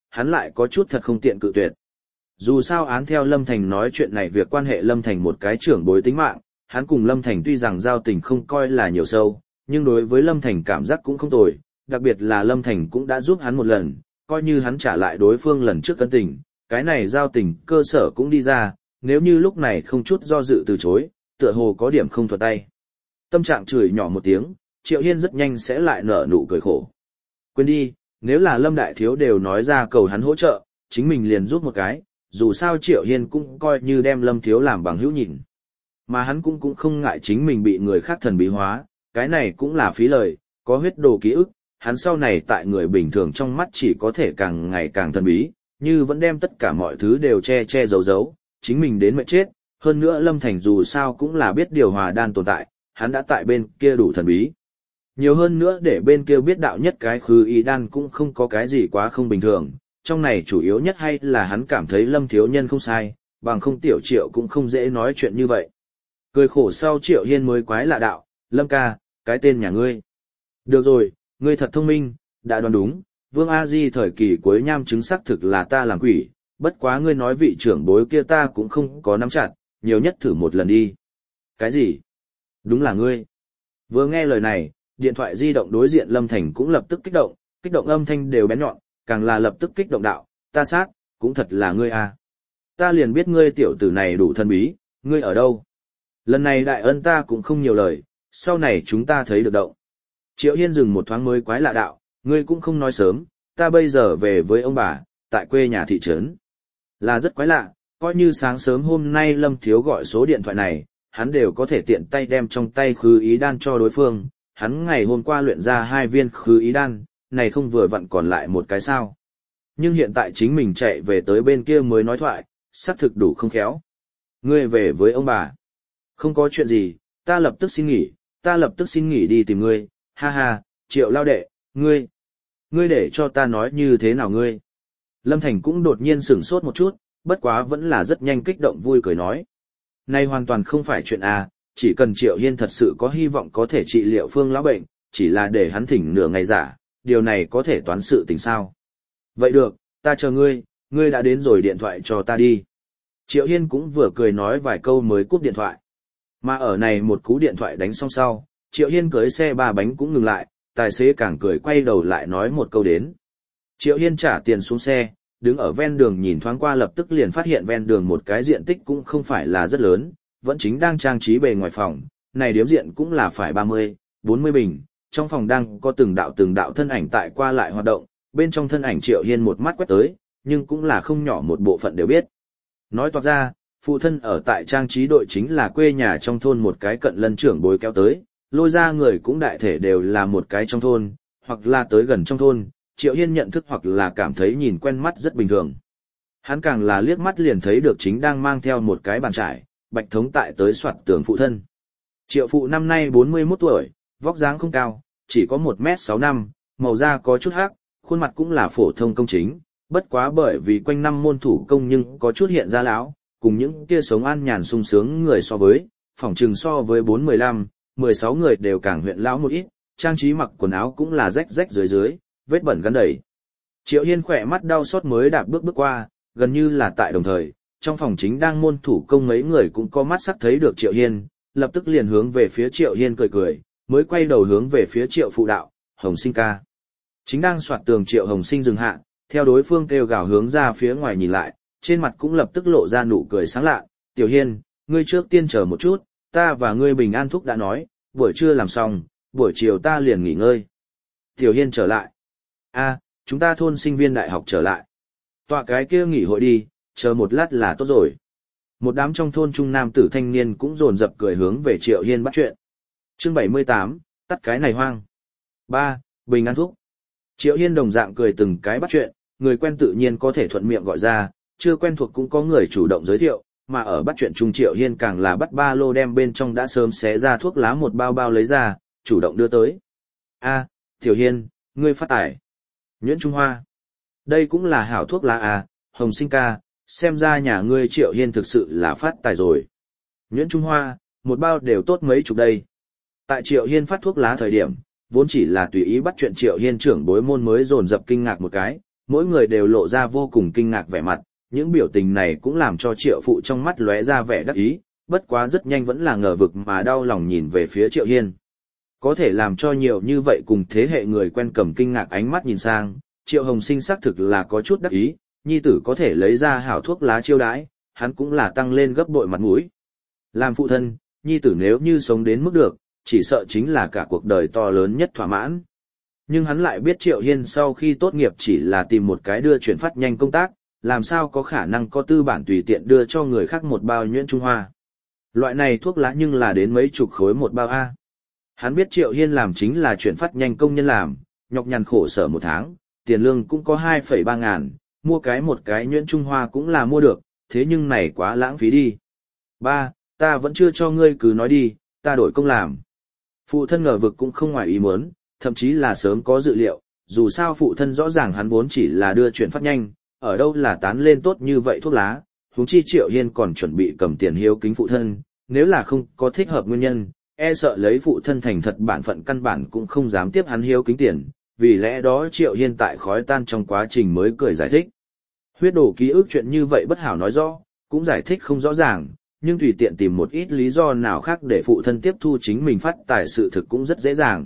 hắn lại có chút thật không tiện cự tuyệt. Dù sao án theo Lâm Thành nói chuyện này việc quan hệ Lâm Thành một cái trưởng bối tính mạng, hắn cùng Lâm Thành tuy rằng giao tình không coi là nhiều sâu, nhưng đối với Lâm Thành cảm giác cũng không tồi, đặc biệt là Lâm Thành cũng đã giúp hắn một lần, coi như hắn trả lại đối phương lần trước ân tình, cái này giao tình cơ sở cũng đi ra, nếu như lúc này không chút do dự từ chối, tựa hồ có điểm không thuận tay. Tâm trạng chửi nhỏ một tiếng, Triệu Hiên rất nhanh sẽ lại nở nụ cười khổ. Quên đi, nếu là Lâm Đại Thiếu đều nói ra cầu hắn hỗ trợ, chính mình liền giúp một cái, dù sao Triệu Hiên cũng coi như đem Lâm Thiếu làm bằng hữu nhìn. Mà hắn cũng cũng không ngại chính mình bị người khác thần bí hóa, cái này cũng là phí lời, có huyết đồ ký ức, hắn sau này tại người bình thường trong mắt chỉ có thể càng ngày càng thần bí, như vẫn đem tất cả mọi thứ đều che che giấu giấu, chính mình đến mệt chết, hơn nữa Lâm Thành dù sao cũng là biết điều hòa đan tồn tại, hắn đã tại bên kia đủ thần bí. Nhiều hơn nữa để bên kia biết đạo nhất cái khứ ý đan cũng không có cái gì quá không bình thường, trong này chủ yếu nhất hay là hắn cảm thấy Lâm thiếu nhân không sai, bằng không Tiểu Triệu cũng không dễ nói chuyện như vậy. Cười khổ sau Triệu Hiên mới quái lạ đạo, Lâm ca, cái tên nhà ngươi. Được rồi, ngươi thật thông minh, đã đoán đúng, Vương A Di thời kỳ cuối nham chứng xác thực là ta làm quỷ, bất quá ngươi nói vị trưởng bối kia ta cũng không có nắm chặt, nhiều nhất thử một lần đi. Cái gì? Đúng là ngươi. Vừa nghe lời này, điện thoại di động đối diện Lâm Thành cũng lập tức kích động, kích động âm thanh đều bén nhọn, càng là lập tức kích động đạo, ta sát, cũng thật là ngươi à. Ta liền biết ngươi tiểu tử này đủ thân bí, ngươi ở đâu? Lần này đại ân ta cũng không nhiều lời, sau này chúng ta thấy được động. Triệu Hiên dừng một thoáng mới quái lạ đạo, ngươi cũng không nói sớm, ta bây giờ về với ông bà, tại quê nhà thị trấn. Là rất quái lạ, coi như sáng sớm hôm nay Lâm Thiếu gọi số điện thoại này, hắn đều có thể tiện tay đem trong tay khứ ý đan cho đối phương, hắn ngày hôm qua luyện ra hai viên khứ ý đan, này không vừa vặn còn lại một cái sao. Nhưng hiện tại chính mình chạy về tới bên kia mới nói thoại, xác thực đủ không khéo. Ngươi về với ông bà. Không có chuyện gì, ta lập tức xin nghỉ, ta lập tức xin nghỉ đi tìm ngươi, ha ha, Triệu lao đệ, ngươi. Ngươi để cho ta nói như thế nào ngươi. Lâm Thành cũng đột nhiên sửng sốt một chút, bất quá vẫn là rất nhanh kích động vui cười nói. Này hoàn toàn không phải chuyện à, chỉ cần Triệu Hiên thật sự có hy vọng có thể trị liệu Phương lão bệnh, chỉ là để hắn thỉnh nửa ngày giả, điều này có thể toán sự tình sao. Vậy được, ta chờ ngươi, ngươi đã đến rồi điện thoại cho ta đi. Triệu Hiên cũng vừa cười nói vài câu mới cúp điện thoại. Mà ở này một cú điện thoại đánh xong sau, Triệu Hiên cưới xe ba bánh cũng ngừng lại, tài xế càng cười quay đầu lại nói một câu đến. Triệu Hiên trả tiền xuống xe, đứng ở ven đường nhìn thoáng qua lập tức liền phát hiện ven đường một cái diện tích cũng không phải là rất lớn, vẫn chính đang trang trí bề ngoài phòng, này điếm diện cũng là phải ba mươi, bốn mươi bình, trong phòng đang có từng đạo từng đạo thân ảnh tại qua lại hoạt động, bên trong thân ảnh Triệu Hiên một mắt quét tới, nhưng cũng là không nhỏ một bộ phận đều biết. Nói toạc ra, phụ thân ở tại trang trí đội chính là quê nhà trong thôn một cái cận lân trưởng bối kéo tới, lôi ra người cũng đại thể đều là một cái trong thôn, hoặc là tới gần trong thôn, Triệu Hiên nhận thức hoặc là cảm thấy nhìn quen mắt rất bình thường. Hắn càng là liếc mắt liền thấy được chính đang mang theo một cái bàn trải, bạch thống tại tới soạt tường phụ thân. Triệu phụ năm nay bốn mươi mốt tuổi, vóc dáng không cao, chỉ có một mét sáu năm, màu da có chút hắc, khuôn mặt cũng là phổ thông công chính, bất quá bởi vì quanh năm môn thủ công nhưng có chút hiện ra lão, cùng những kia sống an nhàn sung sướng người so với, phỏng chừng so với bốn mười lăm, mười sáu người đều càng huyện lão một ít, trang trí mặc quần áo cũng là rách rách dưới dưới, vết bẩn gắn đầy. Triệu Hiên khỏe mắt đau xót mới đạp bước bước qua, gần như là tại đồng thời, trong phòng chính đang môn thủ công mấy người cũng có mắt sắc thấy được Triệu Hiên, lập tức liền hướng về phía Triệu Hiên cười cười, mới quay đầu hướng về phía Triệu phụ đạo, Hồng Sinh ca. Chính đang soạt tường Triệu Hồng Sinh dừng hạ, theo đối phương kêu gào hướng ra phía ngoài nhìn lại, trên mặt cũng lập tức lộ ra nụ cười sáng lạ, Tiểu Hiên, ngươi trước tiên chờ một chút, ta và ngươi Bình An Thúc đã nói, buổi trưa làm xong, buổi chiều ta liền nghỉ ngơi. Tiểu Hiên trở lại. A, chúng ta thôn sinh viên đại học trở lại. Tọa cái kia nghỉ hội đi, chờ một lát là tốt rồi. Một đám trong thôn trung nam tử thanh niên cũng dồn dập cười hướng về Triệu Hiên bắt chuyện. Chương bảy mươi tám, tắt cái này hoang. ba. Bình An Thúc. Triệu Hiên đồng dạng cười từng cái bắt chuyện, người quen tự nhiên có thể thuận miệng gọi ra, chưa quen thuộc cũng có người chủ động giới thiệu, mà ở bắt chuyện trung Triệu Hiên càng là bắt ba lô đem bên trong đã sớm xé ra thuốc lá một bao bao lấy ra, chủ động đưa tới. A, Tiểu Hiên, ngươi phát tài. Nhuyễn Trung Hoa. Đây cũng là hảo thuốc lá à, Hồng Sinh ca, xem ra nhà ngươi Triệu Hiên thực sự là phát tài rồi. Nhuyễn Trung Hoa, một bao đều tốt mấy chục đây. Tại Triệu Hiên phát thuốc lá thời điểm, vốn chỉ là tùy ý bắt chuyện Triệu Hiên trưởng bối môn mới dồn dập kinh ngạc một cái, Mỗi người đều lộ ra vô cùng kinh ngạc vẻ mặt, những biểu tình này cũng làm cho Triệu Phụ trong mắt lóe ra vẻ đắc ý, bất quá rất nhanh vẫn là ngờ vực mà đau lòng nhìn về phía Triệu Hiên. Có thể làm cho nhiều như vậy cùng thế hệ người quen cầm kinh ngạc ánh mắt nhìn sang, Triệu Hồng Sinh xác thực là có chút đắc ý, nhi tử có thể lấy ra hảo thuốc lá chiêu đãi, hắn cũng là tăng lên gấp bội mặt mũi. Làm phụ thân, nhi tử nếu như sống đến mức được, chỉ sợ chính là cả cuộc đời to lớn nhất thỏa mãn. Nhưng hắn lại biết Triệu Hiên sau khi tốt nghiệp chỉ là tìm một cái đưa chuyển phát nhanh công tác, làm sao có khả năng có tư bản tùy tiện đưa cho người khác một bao nhuyễn Trung Hoa. Loại này thuốc lá nhưng là đến mấy chục khối một bao A. Hắn biết Triệu Hiên làm chính là chuyển phát nhanh công nhân làm, nhọc nhằn khổ sở một tháng, tiền lương cũng có hai phẩy ba ngàn, mua cái một cái nhuyễn Trung Hoa cũng là mua được, thế nhưng này quá lãng phí đi. Ba, ta vẫn chưa cho ngươi cứ nói đi, ta đổi công làm. Phụ thân ngờ vực cũng không ngoài ý muốn, thậm chí là sớm có dự liệu, dù sao phụ thân rõ ràng hắn vốn chỉ là đưa chuyển phát nhanh, ở đâu là tán lên tốt như vậy thuốc lá, huống chi Triệu Hiên còn chuẩn bị cầm tiền hiếu kính phụ thân, nếu là không có thích hợp nguyên nhân, e sợ lấy phụ thân thành thật bản phận căn bản cũng không dám tiếp hắn hiếu kính tiền, vì lẽ đó Triệu Hiên tại khói tan trong quá trình mới cười giải thích. Huyết đổ ký ức chuyện như vậy bất hảo nói rõ, cũng giải thích không rõ ràng, nhưng tùy tiện tìm một ít lý do nào khác để phụ thân tiếp thu chính mình phát tài sự thực cũng rất dễ dàng.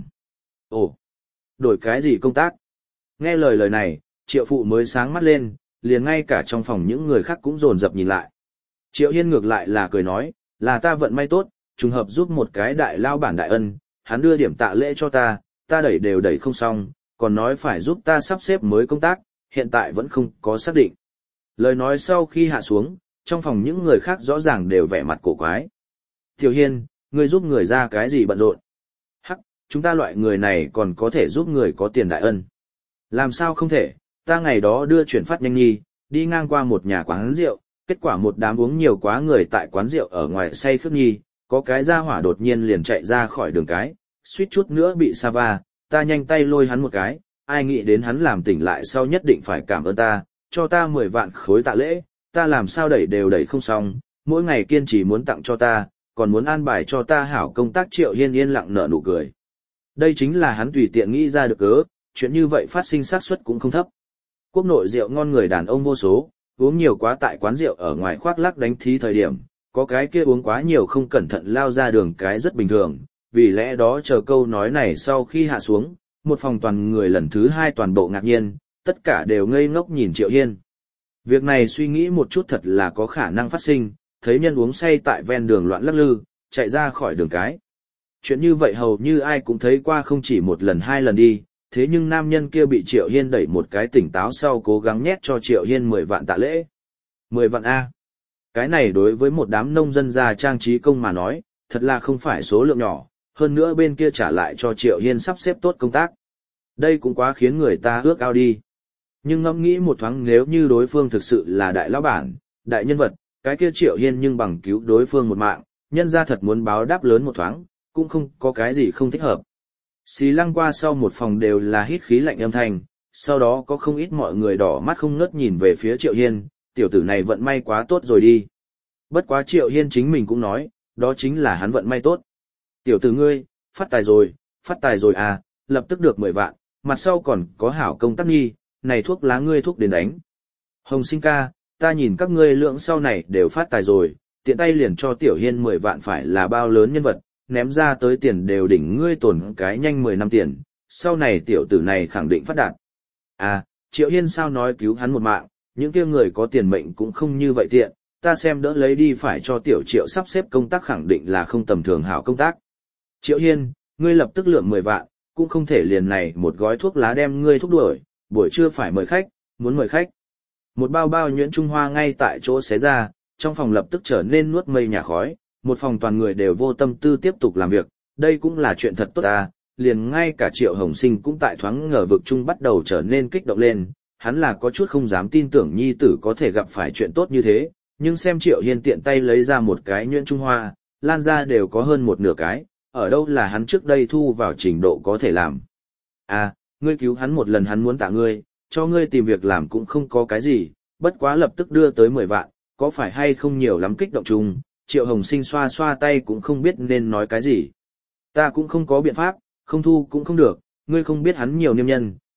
Ồ, đổi cái gì công tác? Nghe lời lời này, Triệu Phụ mới sáng mắt lên, liền ngay cả trong phòng những người khác cũng dồn dập nhìn lại. Triệu Hiên ngược lại là cười nói, là ta vận may tốt, trùng hợp giúp một cái đại lao bản đại ân, hắn đưa điểm tạ lễ cho ta, ta đẩy đều đẩy không xong, còn nói phải giúp ta sắp xếp mới công tác, hiện tại vẫn không có xác định. Lời nói sau khi hạ xuống, trong phòng những người khác rõ ràng đều vẻ mặt cổ quái. Tiểu Hiên, ngươi giúp người ra cái gì bận rộn? Hắc, chúng ta loại người này còn có thể giúp người có tiền đại ân. Làm sao không thể, ta ngày đó đưa chuyển phát nhanh nhi, đi ngang qua một nhà quán rượu, kết quả một đám uống nhiều quá người tại quán rượu ở ngoài say khướt nhi, có cái gia hỏa đột nhiên liền chạy ra khỏi đường cái, suýt chút nữa bị sa va, ta nhanh tay lôi hắn một cái, ai nghĩ đến hắn làm tỉnh lại sau nhất định phải cảm ơn ta, cho ta mười vạn khối tạ lễ, ta làm sao đẩy đều đẩy không xong, mỗi ngày kiên trì muốn tặng cho ta, còn muốn an bài cho ta hảo công tác. Triệu Hiên yên lặng nở nụ cười. Đây chính là hắn tùy tiện nghĩ ra được cớ, chuyện như vậy phát sinh xác suất cũng không thấp. Quốc nội rượu ngon người đàn ông vô số, uống nhiều quá tại quán rượu ở ngoài khoác lác đánh thí thời điểm, có cái kia uống quá nhiều không cẩn thận lao ra đường cái rất bình thường, vì lẽ đó chờ câu nói này sau khi hạ xuống, một phòng toàn người lần thứ hai toàn bộ ngạc nhiên, tất cả đều ngây ngốc nhìn Triệu Hiên. Việc này suy nghĩ một chút thật là có khả năng phát sinh, thấy nhân uống say tại ven đường loạn lắc lư, chạy ra khỏi đường cái. Chuyện như vậy hầu như ai cũng thấy qua không chỉ một lần hai lần đi, thế nhưng nam nhân kia bị Triệu Hiên đẩy một cái tỉnh táo sau cố gắng nhét cho Triệu Hiên mười vạn tạ lễ. mười vạn A. Cái này đối với một đám nông dân già trang trí công mà nói, thật là không phải số lượng nhỏ, hơn nữa bên kia trả lại cho Triệu Hiên sắp xếp tốt công tác. Đây cũng quá khiến người ta ước ao đi. Nhưng ngẫm nghĩ một thoáng, nếu như đối phương thực sự là đại lão bản, đại nhân vật, cái kia Triệu Hiên nhưng bằng cứu đối phương một mạng, nhân ra thật muốn báo đáp lớn một thoáng, cũng không có cái gì không thích hợp. Xì lăng qua sau một phòng đều là hít khí lạnh âm thanh, sau đó có không ít mọi người đỏ mắt không ngớt nhìn về phía Triệu Hiên, tiểu tử này vận may quá tốt rồi đi. Bất quá Triệu Hiên chính mình cũng nói, đó chính là hắn vận may tốt. Tiểu tử ngươi, phát tài rồi, phát tài rồi à, lập tức được mười vạn, mặt sau còn có hảo công tác nghi, này thuốc lá ngươi thuốc đến đánh. Hồng Sinh ca, ta nhìn các ngươi lượng sau này đều phát tài rồi, tiện tay liền cho Tiểu Hiên mười vạn phải là bao lớn nhân vật, ném ra tới tiền đều đỉnh ngươi tổn cái nhanh mười năm tiền, sau này tiểu tử này khẳng định phát đạt. À, Triệu Hiên sao nói cứu hắn một mạng, những kia người có tiền mệnh cũng không như vậy tiện, ta xem đỡ lấy đi phải cho Tiểu Triệu sắp xếp công tác khẳng định là không tầm thường hảo công tác. Triệu Hiên, ngươi lập tức lượng mười vạn, cũng không thể liền này một gói thuốc lá đem ngươi thúc đuổi, buổi trưa phải mời khách, muốn mời khách. Một bao bao nhuyễn Trung Hoa ngay tại chỗ xé ra, trong phòng lập tức trở nên nuốt mây nhà khói, một phòng toàn người đều vô tâm tư tiếp tục làm việc, đây cũng là chuyện thật tốt ta, liền ngay cả Triệu Hồng Sinh cũng tại thoáng ngờ vực chung bắt đầu trở nên kích động lên, hắn là có chút không dám tin tưởng nhi tử có thể gặp phải chuyện tốt như thế, nhưng xem Triệu Hiên tiện tay lấy ra một cái nhuyễn Trung Hoa, lan ra đều có hơn một nửa cái, ở đâu là hắn trước đây thu vào trình độ có thể làm. À, ngươi cứu hắn một lần hắn muốn tạ ngươi, cho ngươi tìm việc làm cũng không có cái gì, bất quá lập tức đưa tới mười vạn, có phải hay không nhiều lắm kích động chung, Triệu Hồng Sinh xoa xoa tay cũng không biết nên nói cái gì. Ta cũng không có biện pháp, không thu cũng không được, ngươi không biết hắn nhiều niêm nhân,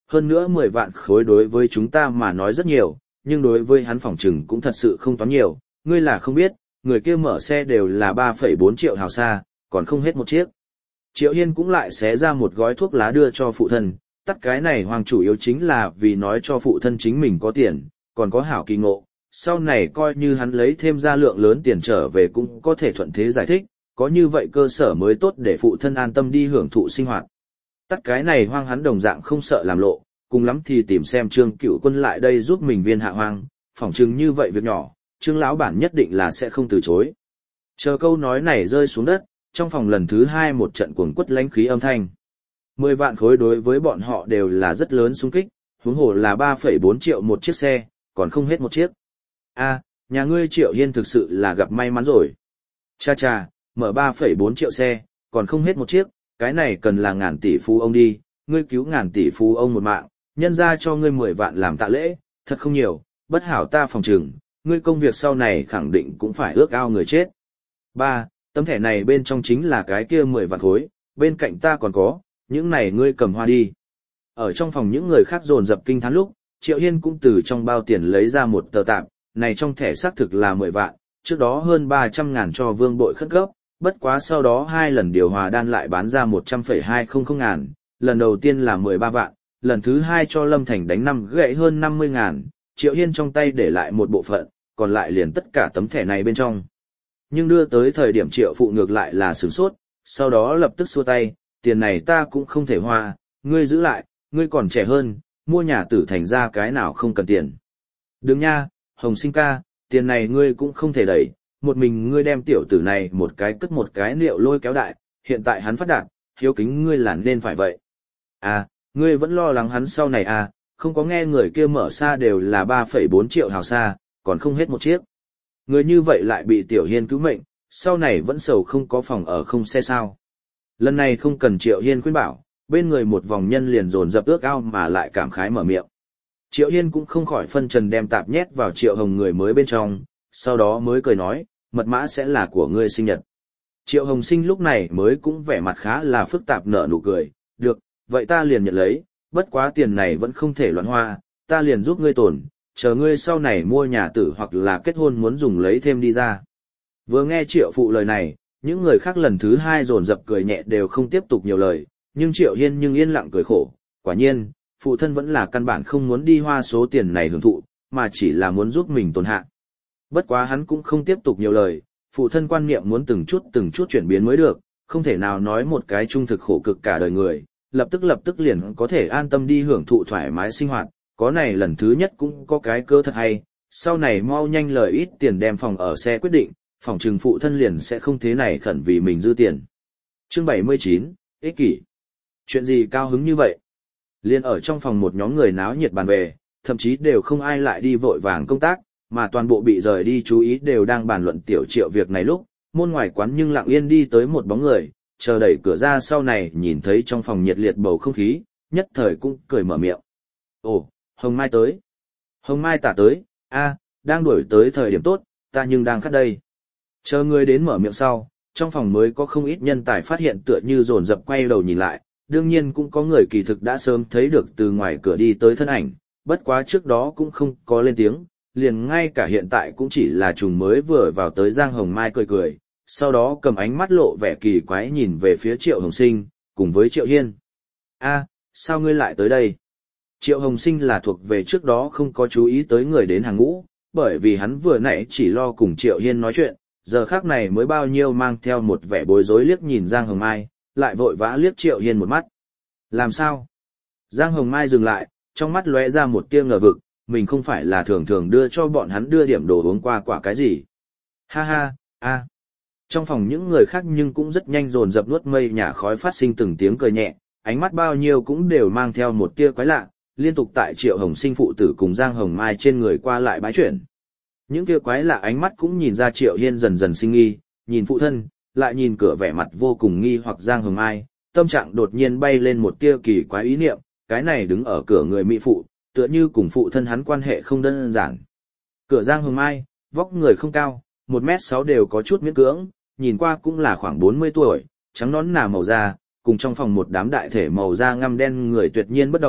hơn nữa mười vạn khối đối với chúng ta mà nói rất nhiều, nhưng đối với hắn phỏng chừng cũng thật sự không toán nhiều, ngươi là không biết, người kia mở xe đều là ba phẩy bốn triệu hào xa, còn không hết một chiếc. Triệu Hiên cũng lại xé ra một gói thuốc lá đưa cho phụ thân, tắt cái này hoàng chủ yếu chính là vì nói cho phụ thân chính mình có tiền, còn có hảo kỳ ngộ, sau này coi như hắn lấy thêm ra lượng lớn tiền trở về cũng có thể thuận thế giải thích, có như vậy cơ sở mới tốt để phụ thân an tâm đi hưởng thụ sinh hoạt. Tắt cái này hoang hắn đồng dạng không sợ làm lộ, cùng lắm thì tìm xem Trương Cựu Quân lại đây giúp mình viên hạ hoang, phỏng chừng như vậy việc nhỏ, Trương lão bản nhất định là sẽ không từ chối. Chờ câu nói này rơi xuống đất, trong phòng lần thứ hai một trận cuồng quất lãnh khí âm thanh. Mười vạn khối đối với bọn họ đều là rất lớn xung kích, huống hồ là ba phẩy bốn triệu một chiếc xe, còn không hết một chiếc. A, nhà ngươi Triệu Hiên thực sự là gặp may mắn rồi. Cha cha, mở ba phẩy bốn triệu xe, còn không hết một chiếc, cái này cần là ngàn tỷ phú ông đi, ngươi cứu ngàn tỷ phú ông một mạng, nhân ra cho ngươi mười vạn làm tạ lễ, thật không nhiều, bất hảo ta phòng trừng, ngươi công việc sau này khẳng định cũng phải ước ao người chết. Ba, tấm thẻ này bên trong chính là cái kia mười vạn khối, bên cạnh ta còn có, những này ngươi cầm hoa đi. Ở trong phòng những người khác dồn dập kinh thán lúc, Triệu Hiên cũng từ trong bao tiền lấy ra một tờ tạp, này trong thẻ xác thực là mười vạn, trước đó hơn ba trăm ngàn cho Vương Bội khất cấp, bất quá sau đó hai lần điều hòa đan lại bán ra một trăm phẩy hai không không ngàn, lần đầu tiên là mười ba vạn, lần thứ hai cho Lâm Thành đánh năm gậy hơn năm mươi ngàn, Triệu Hiên trong tay để lại một bộ phận, còn lại liền tất cả tấm thẻ này bên trong. Nhưng đưa tới thời điểm Triệu Phụ ngược lại là sửng sốt, sau đó lập tức xua tay, tiền này ta cũng không thể hoa, ngươi giữ lại, ngươi còn trẻ hơn, mua nhà tử thành ra cái nào không cần tiền. Đừng nha, Hồng Sinh ca, tiền này ngươi cũng không thể đẩy, một mình ngươi đem tiểu tử này một cái cất một cái liệu lôi kéo đại, hiện tại hắn phát đạt, hiếu kính ngươi là nên phải vậy. À, ngươi vẫn lo lắng hắn sau này à, không có nghe người kia mở xa đều là ba phẩy bốn triệu hào xa, còn không hết một chiếc. Người như vậy lại bị Tiểu Hiên cứu mệnh, sau này vẫn sầu không có phòng ở không xe sao. Lần này không cần Triệu Hiên khuyên bảo, bên người một vòng nhân liền dồn dập ước ao mà lại cảm khái mở miệng. Triệu Hiên cũng không khỏi phân trần đem tạp nhét vào Triệu Hồng người mới bên trong, sau đó mới cười nói, mật mã sẽ là của ngươi sinh nhật. Triệu Hồng Sinh lúc này mới cũng vẻ mặt khá là phức tạp nở nụ cười, được, vậy ta liền nhận lấy, bất quá tiền này vẫn không thể loạn hoa, ta liền giúp ngươi tổn, chờ ngươi sau này mua nhà tử hoặc là kết hôn muốn dùng lấy thêm đi ra. Vừa nghe Triệu Phụ lời này, những người khác lần thứ hai dồn dập cười nhẹ đều không tiếp tục nhiều lời, nhưng Triệu Hiên nhưng yên lặng cười khổ, quả nhiên, phụ thân vẫn là căn bản không muốn đi hoa số tiền này hưởng thụ, mà chỉ là muốn giúp mình tồn hạ. Bất quá hắn cũng không tiếp tục nhiều lời, phụ thân quan niệm muốn từng chút từng chút chuyển biến mới được, không thể nào nói một cái trung thực khổ cực cả đời người, lập tức lập tức liền có thể an tâm đi hưởng thụ thoải mái sinh hoạt, có này lần thứ nhất cũng có cái cơ thật hay, sau này mau nhanh lời ít tiền đem phòng ở xe quyết định, phòng trừng phụ thân liền sẽ không thế này khẩn vì mình dư tiền. Chương bảy mươi chín, ích kỷ. Chuyện gì cao hứng như vậy? Liên ở trong phòng một nhóm người náo nhiệt bàn về, thậm chí đều không ai lại đi vội vàng công tác, mà toàn bộ bị rời đi chú ý đều đang bàn luận Tiểu Triệu việc này lúc, môn ngoài quán nhưng lặng yên đi tới một bóng người, chờ đẩy cửa ra sau này nhìn thấy trong phòng nhiệt liệt bầu không khí, nhất thời cũng cười mở miệng. Ồ, Hồng Mai tới. Hồng Mai tả tới, a, đang đuổi tới thời điểm tốt, ta nhưng đang khát đây. Chờ người đến mở miệng sau, trong phòng mới có không ít nhân tài phát hiện tựa như dồn dập quay đầu nhìn lại, đương nhiên cũng có người kỳ thực đã sớm thấy được từ ngoài cửa đi tới thân ảnh, bất quá trước đó cũng không có lên tiếng, liền ngay cả hiện tại cũng chỉ là trùng mới vừa vào tới Giang Hồng Mai cười cười, sau đó cầm ánh mắt lộ vẻ kỳ quái nhìn về phía Triệu Hồng Sinh, cùng với Triệu Hiên. A, sao ngươi lại tới đây? Triệu Hồng Sinh là thuộc về trước đó không có chú ý tới người đến hàng ngũ, bởi vì hắn vừa nãy chỉ lo cùng Triệu Hiên nói chuyện, giờ khác này mới bao nhiêu mang theo một vẻ bối rối liếc nhìn Giang Hồng Mai, lại vội vã liếc Triệu Hiên một mắt. Làm sao? Giang Hồng Mai dừng lại, trong mắt lóe ra một tia ngờ vực, mình không phải là thường thường đưa cho bọn hắn đưa điểm đồ uống qua quả cái gì. Ha ha, a. Trong phòng những người khác nhưng cũng rất nhanh dồn dập nuốt mây nhả khói phát sinh từng tiếng cười nhẹ, ánh mắt bao nhiêu cũng đều mang theo một tia quái lạ, liên tục tại Triệu Hồng Sinh phụ tử cùng Giang Hồng Mai trên người qua lại bái chuyển. Những kia quái lạ ánh mắt cũng nhìn ra Triệu Hiên dần dần sinh nghi, nhìn phụ thân, lại nhìn cửa vẻ mặt vô cùng nghi hoặc Giang Hồng Mai, tâm trạng đột nhiên bay lên một tia kỳ quái ý niệm, cái này đứng ở cửa người mỹ phụ, tựa như cùng phụ thân hắn quan hệ không đơn giản. Cửa Giang Hồng Mai, vóc người không cao, một mét sáu đều có chút miễn cưỡng, nhìn qua cũng là khoảng bốn mươi tuổi, trắng nõn nà màu da, cùng trong phòng một đám đại thể màu da ngăm đen người tuyệt nhiên bất đồng,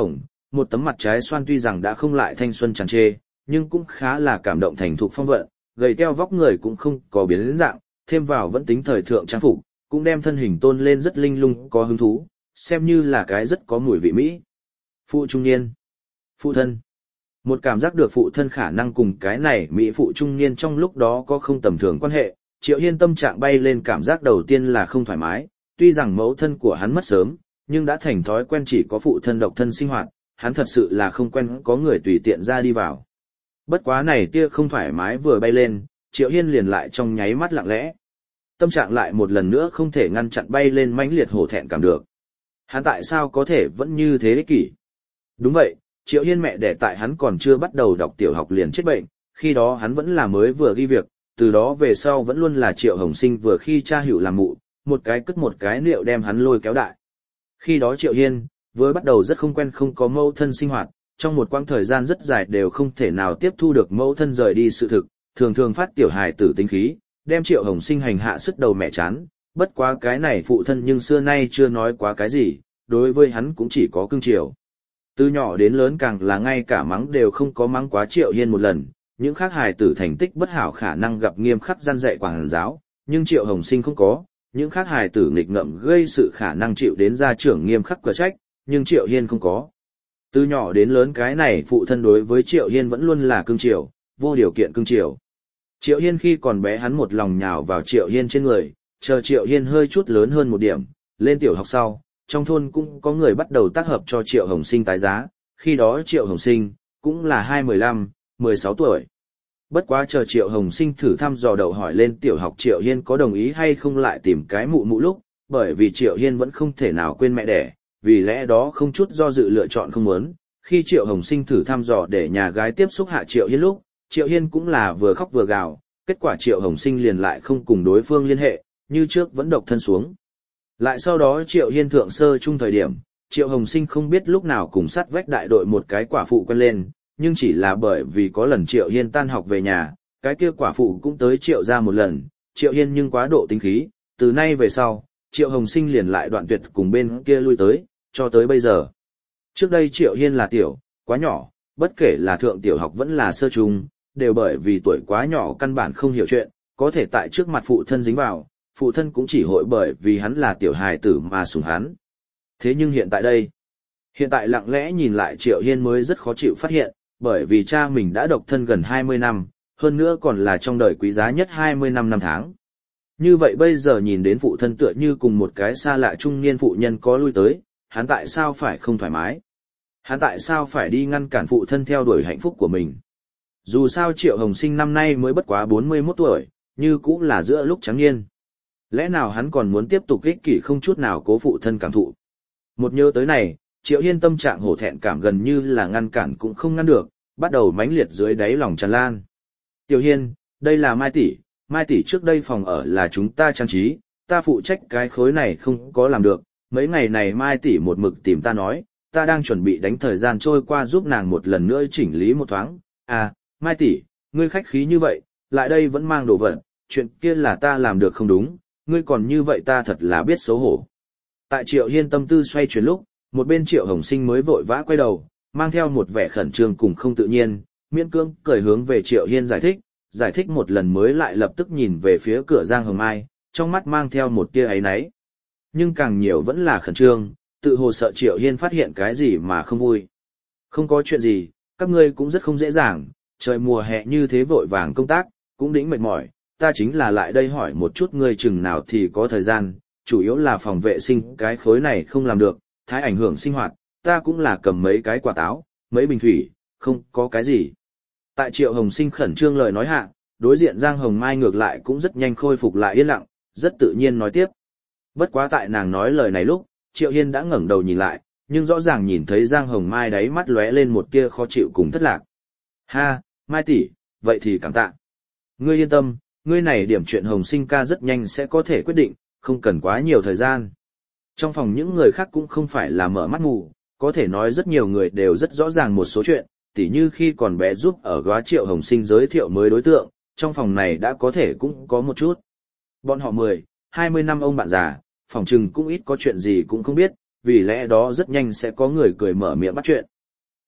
một tấm mặt trái xoan tuy rằng đã không lại thanh xuân tràn trề, nhưng cũng khá là cảm động thành thục phong vận, gầy teo vóc người cũng không có biến dạng, thêm vào vẫn tính thời thượng trang phục, cũng đem thân hình tôn lên rất linh lung có hứng thú, xem như là cái rất có mùi vị mỹ. Phụ trung niên, phụ thân. Một cảm giác được phụ thân khả năng cùng cái này mỹ phụ trung niên trong lúc đó có không tầm thường quan hệ, Triệu Hiên tâm trạng bay lên, cảm giác đầu tiên là không thoải mái, tuy rằng mẫu thân của hắn mất sớm, nhưng đã thành thói quen chỉ có phụ thân độc thân sinh hoạt, hắn thật sự là không quen có người tùy tiện ra đi vào. Bất quá này tia không thoải mái vừa bay lên, Triệu Hiên liền lại trong nháy mắt lặng lẽ. Tâm trạng lại một lần nữa không thể ngăn chặn bay lên mãnh liệt hổ thẹn cảm được. Hắn tại sao có thể vẫn như thế ích kỷ? Đúng vậy, Triệu Hiên mẹ đẻ tại hắn còn chưa bắt đầu đọc tiểu học liền chết bệnh, khi đó hắn vẫn là mới vừa ghi việc, từ đó về sau vẫn luôn là Triệu Hồng Sinh vừa khi cha hữu làm mụ, một cái cất một cái liệu đem hắn lôi kéo đại. Khi đó Triệu Hiên, vừa bắt đầu rất không quen không có mẫu thân sinh hoạt, trong một quãng thời gian rất dài đều không thể nào tiếp thu được mẫu thân rời đi sự thực, thường thường phát tiểu hài tử tính khí, đem Triệu Hồng Sinh hành hạ sức đầu mẹ chán, bất quá cái này phụ thân nhưng xưa nay chưa nói quá cái gì, đối với hắn cũng chỉ có cưng chiều. Từ nhỏ đến lớn càng là ngay cả mắng đều không có mắng quá Triệu Hiên một lần, những khác hài tử thành tích bất hảo khả năng gặp nghiêm khắc gian dạy quảng giáo, nhưng Triệu Hồng Sinh không có, những khác hài tử nghịch ngợm gây sự khả năng chịu đến gia trưởng nghiêm khắc cửa trách, nhưng Triệu Hiên không có. Từ nhỏ đến lớn cái này phụ thân đối với Triệu Hiên vẫn luôn là cưng chiều, vô điều kiện cưng chiều. Triệu Hiên khi còn bé hắn một lòng nhào vào Triệu Hiên trên người, chờ Triệu Hiên hơi chút lớn hơn một điểm, lên tiểu học sau, trong thôn cũng có người bắt đầu tác hợp cho Triệu Hồng Sinh tái giá, khi đó Triệu Hồng Sinh cũng là hai mười lăm, mười sáu tuổi. Bất quá chờ Triệu Hồng Sinh thử thăm dò đậu hỏi lên tiểu học Triệu Hiên có đồng ý hay không lại tìm cái mụ mụ lúc, bởi vì Triệu Hiên vẫn không thể nào quên mẹ đẻ, vì lẽ đó không chút do dự lựa chọn không muốn. Khi Triệu Hồng Sinh thử thăm dò để nhà gái tiếp xúc hạ Triệu Hiên lúc, Triệu Hiên cũng là vừa khóc vừa gào, kết quả Triệu Hồng Sinh liền lại không cùng đối phương liên hệ, như trước vẫn độc thân xuống. Lại sau đó Triệu Hiên thượng sơ chung thời điểm, Triệu Hồng Sinh không biết lúc nào cùng sát vách đại đội một cái quả phụ quen lên, nhưng chỉ là bởi vì có lần Triệu Hiên tan học về nhà, cái kia quả phụ cũng tới Triệu ra một lần, Triệu Hiên nhưng quá độ tính khí, từ nay về sau, Triệu Hồng Sinh liền lại đoạn tuyệt cùng bên kia lui tới, cho tới bây giờ. Trước đây Triệu Hiên là tiểu, quá nhỏ, bất kể là thượng tiểu học vẫn là sơ trung, đều bởi vì tuổi quá nhỏ căn bản không hiểu chuyện, có thể tại trước mặt phụ thân dính vào, phụ thân cũng chỉ hội bởi vì hắn là tiểu hài tử mà sủng hắn. Thế nhưng hiện tại đây, hiện tại lặng lẽ nhìn lại Triệu Hiên mới rất khó chịu phát hiện, bởi vì cha mình đã độc thân gần hai mươi năm, hơn nữa còn là trong đời quý giá nhất hai mươi năm năm tháng. Như vậy bây giờ nhìn đến phụ thân tựa như cùng một cái xa lạ trung niên phụ nhân có lui tới, hắn tại sao phải không thoải mái? Hắn tại sao phải đi ngăn cản phụ thân theo đuổi hạnh phúc của mình? Dù sao Triệu Hồng Sinh năm nay mới bất quá bốn mươi mốt tuổi, như cũng là giữa lúc trắng niên. Lẽ nào hắn còn muốn tiếp tục ích kỷ không chút nào cố phụ thân cảm thụ? Một nhớ tới này, Triệu Hiên tâm trạng hổ thẹn cảm gần như là ngăn cản cũng không ngăn được, bắt đầu mãnh liệt dưới đáy lòng tràn lan. Tiểu Hiên, đây là Mai tỷ, Mai tỷ trước đây phòng ở là chúng ta trang trí, ta phụ trách cái khối này không có làm được, mấy ngày này Mai tỷ một mực tìm ta nói, ta đang chuẩn bị đánh thời gian trôi qua giúp nàng một lần nữa chỉnh lý một thoáng. À, Mai tỷ, ngươi khách khí như vậy, lại đây vẫn mang đồ vật, chuyện kia là ta làm được không đúng, ngươi còn như vậy ta thật là biết xấu hổ. Tại Triệu Hiên tâm tư xoay chuyển lúc, một bên Triệu Hồng Sinh mới vội vã quay đầu, mang theo một vẻ khẩn trương cùng không tự nhiên, miễn cưỡng cười hướng về Triệu Hiên giải thích, giải thích một lần mới lại lập tức nhìn về phía cửa Giang Hồng Mai, trong mắt mang theo một tia áy náy. Nhưng càng nhiều vẫn là khẩn trương, tự hồ sợ Triệu Hiên phát hiện cái gì mà không vui. Không có chuyện gì, các ngươi cũng rất không dễ dàng, trời mùa hè như thế vội vàng công tác, cũng đĩnh mệt mỏi, ta chính là lại đây hỏi một chút ngươi chừng nào thì có thời gian, chủ yếu là phòng vệ sinh cái khối này không làm được, thái ảnh hưởng sinh hoạt, ta cũng là cầm mấy cái quả táo, mấy bình thủy, không có cái gì. Tại Triệu Hồng Sinh khẩn trương lời nói hạ, đối diện Giang Hồng Mai ngược lại cũng rất nhanh khôi phục lại yên lặng, rất tự nhiên nói tiếp. Bất quá tại nàng nói lời này lúc, Triệu Hiên đã ngẩng đầu nhìn lại, nhưng rõ ràng nhìn thấy Giang Hồng Mai đáy mắt lóe lên một tia khó chịu cùng thất lạc. Ha, Mai tỷ, vậy thì cảm tạ. Ngươi yên tâm, ngươi này điểm chuyện Hồng Sinh ca rất nhanh sẽ có thể quyết định, không cần quá nhiều thời gian. Trong phòng những người khác cũng không phải là mở mắt mù, có thể nói rất nhiều người đều rất rõ ràng một số chuyện, tỉ như khi còn bé giúp ở góa Triệu Hồng Sinh giới thiệu mới đối tượng, trong phòng này đã có thể cũng có một chút. Bọn họ mười, hai mươi năm ông bạn già, phòng trừng cũng ít có chuyện gì cũng không biết, vì lẽ đó rất nhanh sẽ có người cười mở miệng bắt chuyện.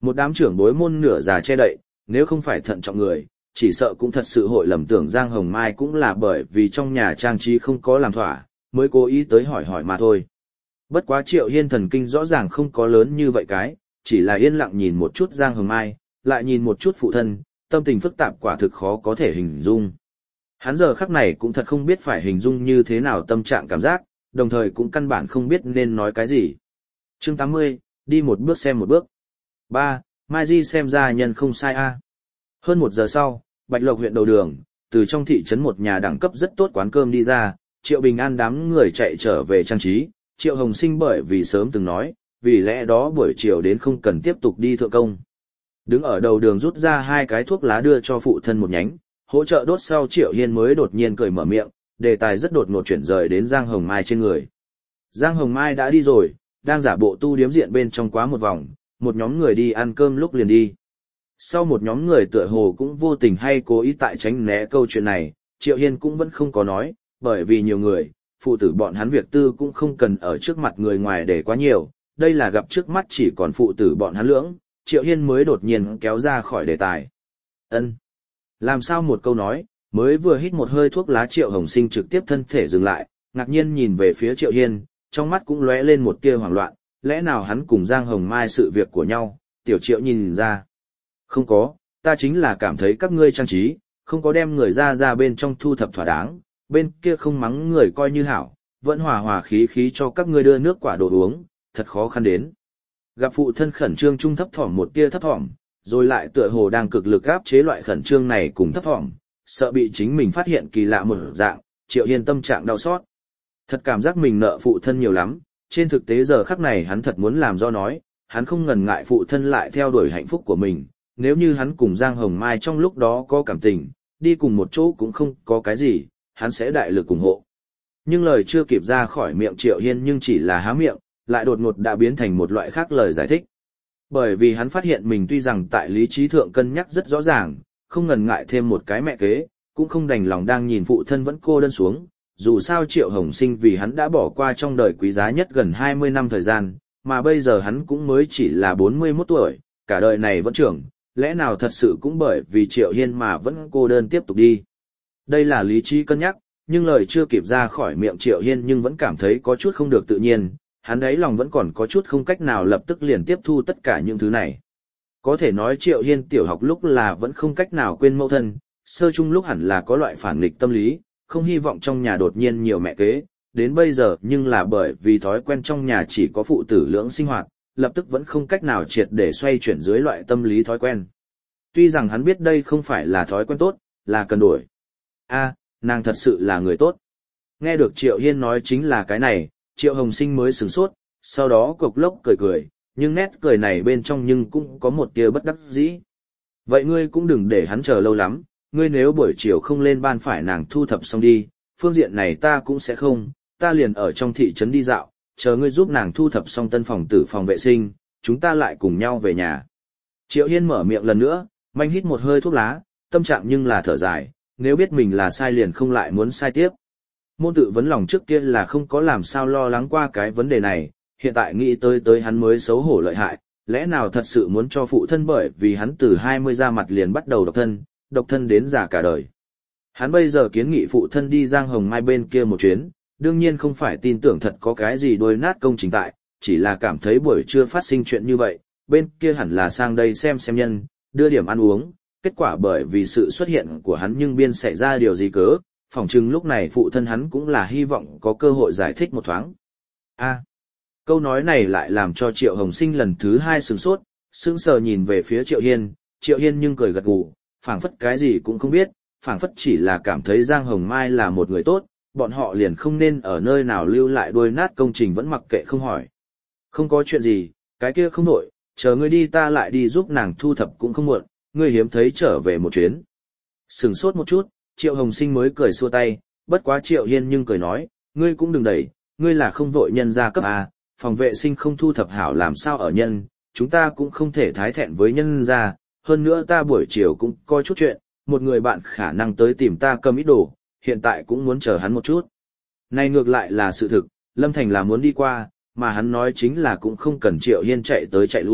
Một đám trưởng bối môn nửa già che đậy, nếu không phải thận trọng người, chỉ sợ cũng thật sự hội lầm tưởng Giang Hồng Mai cũng là bởi vì trong nhà trang trí không có làm thỏa, mới cố ý tới hỏi hỏi mà thôi. Bất quá Triệu Hiên thần kinh rõ ràng không có lớn như vậy cái, chỉ là yên lặng nhìn một chút Giang Hồng Mai, lại nhìn một chút phụ thân, tâm tình phức tạp quả thực khó có thể hình dung. Hắn giờ khắc này cũng thật không biết phải hình dung như thế nào tâm trạng cảm giác, đồng thời cũng căn bản không biết nên nói cái gì. Chương tám mươi, đi một bước xem một bước. ba. Mai Di xem ra nhân không sai a. Hơn một giờ sau, Bạch Lộc huyện đầu đường, từ trong thị trấn một nhà đẳng cấp rất tốt quán cơm đi ra, Triệu Bình An đám người chạy trở về trang trí, Triệu Hồng Sinh bởi vì sớm từng nói, vì lẽ đó buổi chiều đến không cần tiếp tục đi thượng công. Đứng ở đầu đường rút ra hai cái thuốc lá đưa cho phụ thân một nhánh, hỗ trợ đốt sau Triệu Hiên mới đột nhiên cười mở miệng, đề tài rất đột ngột chuyển rời đến Giang Hồng Mai trên người. Giang Hồng Mai đã đi rồi, đang giả bộ tu điếm diện bên trong quá một vòng, một nhóm người đi ăn cơm lúc liền đi. Sau một nhóm người tựa hồ cũng vô tình hay cố ý tại tránh né câu chuyện này, Triệu Hiên cũng vẫn không có nói, bởi vì nhiều người, phụ tử bọn hắn việc tư cũng không cần ở trước mặt người ngoài để quá nhiều, đây là gặp trước mắt chỉ còn phụ tử bọn hắn lưỡng, Triệu Hiên mới đột nhiên kéo ra khỏi đề tài. Ân, làm sao một câu nói, mới vừa hít một hơi thuốc lá Triệu Hồng Sinh trực tiếp thân thể dừng lại, ngạc nhiên nhìn về phía Triệu Hiên, trong mắt cũng lóe lên một tia hoảng loạn, lẽ nào hắn cùng Giang Hồng Mai sự việc của nhau, tiểu Triệu nhìn ra. Không có, ta chính là cảm thấy các ngươi trang trí, không có đem người ra ra bên trong thu thập thỏa đáng, bên kia không mắng người coi như hảo, vẫn hòa hòa khí khí cho các ngươi đưa nước quả đồ uống, thật khó khăn đến. Gặp phụ thân khẩn trương trung thấp thỏm một tia thấp thỏm, rồi lại tựa hồ đang cực lực áp chế loại khẩn trương này cùng thấp thỏm, sợ bị chính mình phát hiện kỳ lạ một dạng, Triệu Hiên tâm trạng đau xót. Thật cảm giác mình nợ phụ thân nhiều lắm, trên thực tế giờ khắc này hắn thật muốn làm do nói, hắn không ngần ngại phụ thân lại theo đuổi hạnh phúc của mình, nếu như hắn cùng Giang Hồng Mai trong lúc đó có cảm tình, đi cùng một chỗ cũng không có cái gì, hắn sẽ đại lực ủng hộ. Nhưng lời chưa kịp ra khỏi miệng Triệu Hiên nhưng chỉ là há miệng, lại đột ngột đã biến thành một loại khác lời giải thích. Bởi vì hắn phát hiện mình tuy rằng tại lý trí thượng cân nhắc rất rõ ràng, không ngần ngại thêm một cái mẹ kế, cũng không đành lòng đang nhìn phụ thân vẫn cô đơn xuống, dù sao Triệu Hồng Sinh vì hắn đã bỏ qua trong đời quý giá nhất gần hai mươi năm thời gian, mà bây giờ hắn cũng mới chỉ là bốn mươi mốt tuổi, cả đời này vẫn trưởng, lẽ nào thật sự cũng bởi vì Triệu Hiên mà vẫn cô đơn tiếp tục đi. Đây là lý trí cân nhắc, nhưng lời chưa kịp ra khỏi miệng Triệu Hiên nhưng vẫn cảm thấy có chút không được tự nhiên, hắn ấy lòng vẫn còn có chút không cách nào lập tức liền tiếp thu tất cả những thứ này. Có thể nói Triệu Hiên tiểu học lúc là vẫn không cách nào quên mẫu thân, sơ chung lúc hẳn là có loại phản nghịch tâm lý, không hy vọng trong nhà đột nhiên nhiều mẹ kế, đến bây giờ nhưng là bởi vì thói quen trong nhà chỉ có phụ tử lưỡng sinh hoạt, lập tức vẫn không cách nào triệt để xoay chuyển dưới loại tâm lý thói quen. Tuy rằng hắn biết đây không phải là thói quen tốt, là cần đổi. A, nàng thật sự là người tốt. Nghe được Triệu Hiên nói chính là cái này, Triệu Hồng Sinh mới sửng sốt, sau đó cộc lốc cười cười, nhưng nét cười này bên trong nhưng cũng có một tia bất đắc dĩ. Vậy ngươi cũng đừng để hắn chờ lâu lắm, ngươi nếu buổi chiều không lên ban phải nàng thu thập xong đi, phương diện này ta cũng sẽ không, ta liền ở trong thị trấn đi dạo, chờ ngươi giúp nàng thu thập xong tân phòng tử phòng vệ sinh, chúng ta lại cùng nhau về nhà. Triệu Hiên mở miệng lần nữa, manh hít một hơi thuốc lá, tâm trạng nhưng là thở dài, nếu biết mình là sai liền không lại muốn sai tiếp. Môn tự vấn lòng trước kia là không có làm sao lo lắng qua cái vấn đề này, hiện tại nghĩ tới tới hắn mới xấu hổ lợi hại, lẽ nào thật sự muốn cho phụ thân bởi vì hắn từ hai mươi ra mặt liền bắt đầu độc thân, độc thân đến già cả đời. Hắn bây giờ kiến nghị phụ thân đi Giang Hồng Mai bên kia một chuyến, đương nhiên không phải tin tưởng thật có cái gì đôi nát công trình tại, chỉ là cảm thấy buổi trưa phát sinh chuyện như vậy, bên kia hẳn là sang đây xem xem nhân, đưa điểm ăn uống, kết quả bởi vì sự xuất hiện của hắn nhưng biên xảy ra điều gì cớ, phỏng chừng lúc này phụ thân hắn cũng là hy vọng có cơ hội giải thích một thoáng. A, câu nói này lại làm cho Triệu Hồng Sinh lần thứ hai sửng sốt, sững sờ nhìn về phía Triệu Hiên, Triệu Hiên nhưng cười gật gù, phảng phất cái gì cũng không biết, phảng phất chỉ là cảm thấy Giang Hồng Mai là một người tốt, bọn họ liền không nên ở nơi nào lưu lại đuôi nát công trình vẫn mặc kệ không hỏi. Không có chuyện gì, cái kia không nổi, chờ ngươi đi ta lại đi giúp nàng thu thập cũng không muộn, ngươi hiếm thấy trở về một chuyến. Sửng sốt một chút, Triệu Hồng Sinh mới cười xua tay, bất quá Triệu Hiên nhưng cười nói, ngươi cũng đừng đẩy, ngươi là không vội nhân gia cấp A, phòng vệ sinh không thu thập hảo làm sao ở nhân, chúng ta cũng không thể thái thẹn với nhân gia, hơn nữa ta buổi chiều cũng có chút chuyện, một người bạn khả năng tới tìm ta cầm ít đồ, hiện tại cũng muốn chờ hắn một chút. Này ngược lại là sự thực, Lâm Thành là muốn đi qua, mà hắn nói chính là cũng không cần Triệu Hiên chạy tới chạy lui,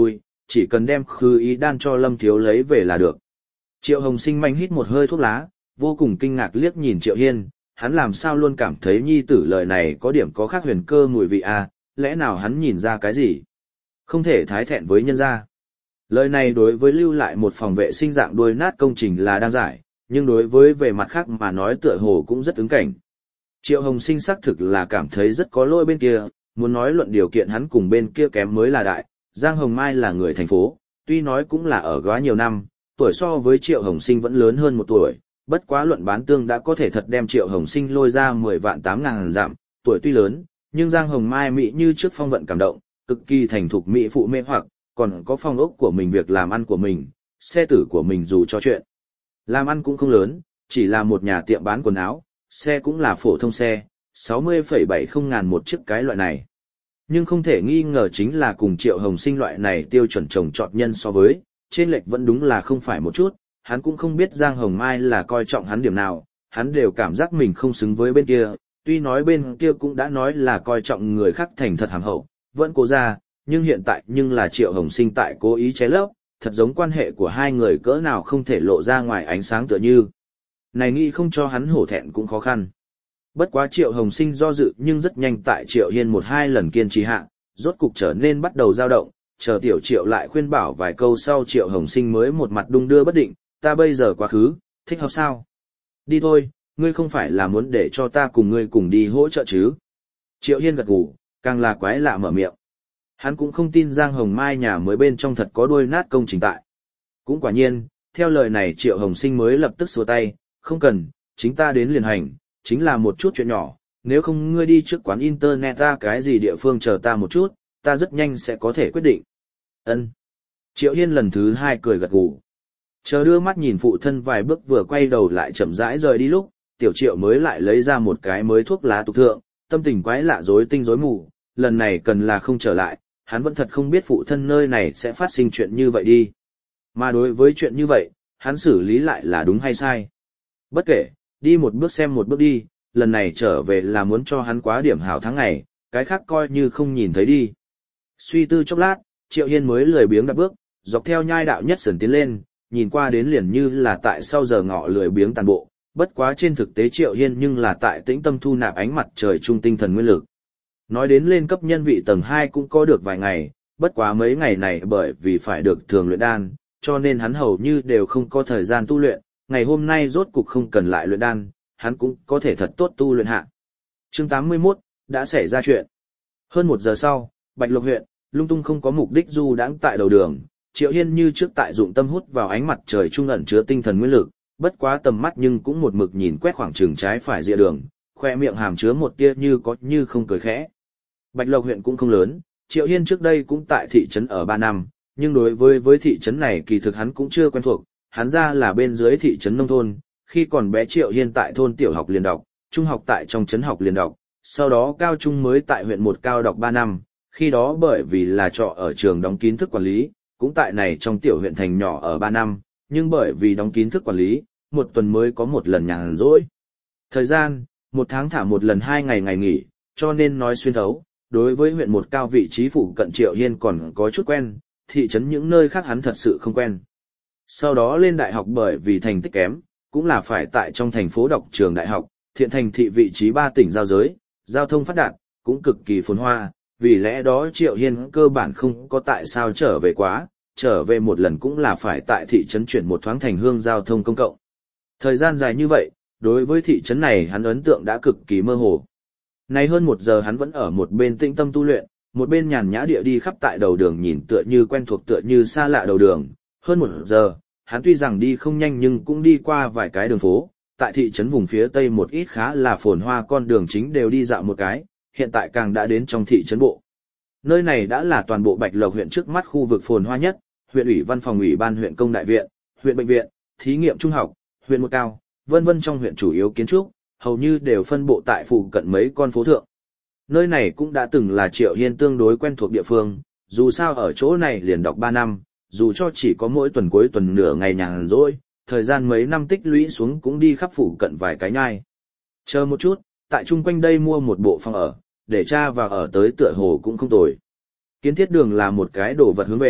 chỉ cần đem khứ ý đan cho Lâm Thiếu lấy về là được. Triệu Hồng Sinh manh hít một hơi thuốc lá, vô cùng kinh ngạc liếc nhìn Triệu Hiên, hắn làm sao luôn cảm thấy nhi tử lời này có điểm có khác huyền cơ mùi vị à, lẽ nào hắn nhìn ra cái gì? Không thể thái thẹn với nhân gia. Lời này đối với lưu lại một phòng vệ sinh dạng đuôi nát công trình là đang giải, nhưng đối với về mặt khác mà nói tựa hồ cũng rất ứng cảnh. Triệu Hồng Sinh xác thực là cảm thấy rất có lỗi bên kia, muốn nói luận điều kiện hắn cùng bên kia kém mới là đại, Giang Hồng Mai là người thành phố, tuy nói cũng là ở góa nhiều năm, tuổi so với Triệu Hồng Sinh vẫn lớn hơn một tuổi, bất quá luận bán tương đã có thể thật đem Triệu Hồng Sinh lôi ra mười vạn tám ngàn giảm, tuổi tuy lớn, nhưng Giang Hồng Mai mỹ như trước phong vận cảm động, cực kỳ thành thục mỹ phụ mê hoặc, còn có phong ốc của mình, việc làm ăn của mình, xe tử của mình dù cho chuyện. Làm ăn cũng không lớn, chỉ là một nhà tiệm bán quần áo, xe cũng là phổ thông xe, sáu mươi phẩy bảy không ngàn một chiếc cái loại này. Nhưng không thể nghi ngờ chính là cùng Triệu Hồng Sinh loại này tiêu chuẩn trồng trọt nhân so với, trên lệch vẫn đúng là không phải một chút, hắn cũng không biết Giang Hồng Mai là coi trọng hắn điểm nào, hắn đều cảm giác mình không xứng với bên kia, tuy nói bên kia cũng đã nói là coi trọng người khác thành thật hàm hậu, vẫn cố ra, nhưng hiện tại nhưng là Triệu Hồng Sinh tại cố ý che lấp, thật giống quan hệ của hai người cỡ nào không thể lộ ra ngoài ánh sáng tựa như. Này nghĩ không cho hắn hổ thẹn cũng khó khăn. Bất quá Triệu Hồng Sinh do dự nhưng rất nhanh tại Triệu Hiên một hai lần kiên trì hạ, rốt cục trở nên bắt đầu dao động, chờ tiểu Triệu lại khuyên bảo vài câu sau Triệu Hồng Sinh mới một mặt đung đưa bất định, ta bây giờ quá khứ, thích hợp sao? Đi thôi, ngươi không phải là muốn để cho ta cùng ngươi cùng đi hỗ trợ chứ? Triệu Hiên gật gù, càng là quái lạ mở miệng. Hắn cũng không tin Giang Hồng Mai nhà mới bên trong thật có đuôi nát công trình tại. Cũng quả nhiên, theo lời này Triệu Hồng Sinh mới lập tức xua tay, không cần, chính ta đến liền hành, chính là một chút chuyện nhỏ, nếu không ngươi đi trước quán internet ra cái gì địa phương chờ ta một chút, ta rất nhanh sẽ có thể quyết định. Ân. Triệu Hiên lần thứ hai cười gật gù. Chờ đưa mắt nhìn phụ thân vài bước vừa quay đầu lại chậm rãi rời đi lúc, tiểu Triệu mới lại lấy ra một cái mới thuốc lá tục thượng, tâm tình quái lạ rối tinh rối mù, lần này cần là không trở lại, hắn vẫn thật không biết phụ thân nơi này sẽ phát sinh chuyện như vậy đi. Mà đối với chuyện như vậy, hắn xử lý lại là đúng hay sai. Bất kể, đi một bước xem một bước đi, lần này trở về là muốn cho hắn quá điểm hảo tháng ngày, cái khác coi như không nhìn thấy đi. Suy tư chốc lát, Triệu Hiên mới lười biếng đạp bước, dọc theo nhai đạo nhất sườn tiến lên, nhìn qua đến liền như là tại sau giờ ngọ lười biếng tàn bộ, bất quá trên thực tế Triệu Hiên nhưng là tại tĩnh tâm thu nạp ánh mặt trời trung tinh thần nguyên lực. Nói đến lên cấp nhân vị tầng hai cũng có được vài ngày, bất quá mấy ngày này bởi vì phải được thường luyện đan, cho nên hắn hầu như đều không có thời gian tu luyện, ngày hôm nay rốt cục không cần lại luyện đan, hắn cũng có thể thật tốt tu luyện hạ. Chương tám mươi mốt, đã xảy ra chuyện. Hơn một giờ sau, Bạch Lộc huyện, lung tung không có mục đích du đãng tại đầu đường, Triệu Hiên như trước tại dụng tâm hút vào ánh mặt trời trung ẩn chứa tinh thần nguyên lực, bất quá tầm mắt nhưng cũng một mực nhìn quét khoảng trường trái phải rìa đường, khoe miệng hàm chứa một tia như có như không cười khẽ. Bạch Lộc huyện cũng không lớn, Triệu Hiên trước đây cũng tại thị trấn ở ba năm, nhưng đối với với thị trấn này kỳ thực hắn cũng chưa quen thuộc, hắn ra là bên dưới thị trấn nông thôn, khi còn bé Triệu Hiên tại thôn tiểu học liền đọc, trung học tại trong trấn học liền đọc, sau đó cao trung mới tại huyện một cao đọc ba năm, khi đó bởi vì là trọ ở trường đóng kín thức quản lý, cũng tại này trong tiểu huyện thành nhỏ ở ba năm, nhưng bởi vì đóng kín thức quản lý, một tuần mới có một lần nhàn rỗi. Thời gian, một tháng thả một lần hai ngày ngày nghỉ, cho nên nói xuyên thấu, đối với huyện một cao vị trí phụ cận Triệu Hiên còn có chút quen, thị trấn những nơi khác hắn thật sự không quen. Sau đó lên đại học bởi vì thành tích kém, cũng là phải tại trong thành phố đọc trường đại học, Thiện Thành thị vị trí ba tỉnh giao giới, giao thông phát đạt, cũng cực kỳ phồn hoa, vì lẽ đó Triệu Hiên cơ bản không có tại sao trở về quá, trở về một lần cũng là phải tại thị trấn chuyển một thoáng thành hương giao thông công cộng. Thời gian dài như vậy, đối với thị trấn này hắn ấn tượng đã cực kỳ mơ hồ. Nay hơn một giờ hắn vẫn ở một bên tĩnh tâm tu luyện, một bên nhàn nhã địa đi khắp tại đầu đường nhìn tựa như quen thuộc tựa như xa lạ đầu đường. Hơn một giờ, hắn tuy rằng đi không nhanh nhưng cũng đi qua vài cái đường phố, tại thị trấn vùng phía tây một ít khá là phồn hoa con đường chính đều đi dạo một cái, hiện tại càng đã đến trong thị trấn bộ. Nơi này đã là toàn bộ Bạch Lộc huyện trước mắt khu vực phồn hoa nhất, huyện ủy văn phòng ủy ban huyện công đại viện, huyện bệnh viện, thí nghiệm trung học, huyện một cao, vân vân trong huyện chủ yếu kiến trúc, hầu như đều phân bộ tại phụ cận mấy con phố thượng. Nơi này cũng đã từng là Triệu Hiên tương đối quen thuộc địa phương, dù sao ở chỗ này liền đọc ba năm, dù cho chỉ có mỗi tuần cuối tuần nửa ngày nhàn rỗi, thời gian mấy năm tích lũy xuống cũng đi khắp phụ cận vài cái nhai. Chờ một chút, tại chung quanh đây mua một bộ phòng ở, để cha vào ở tới tựa hồ cũng không tồi. Kiến thiết đường là một cái đồ vật hướng về,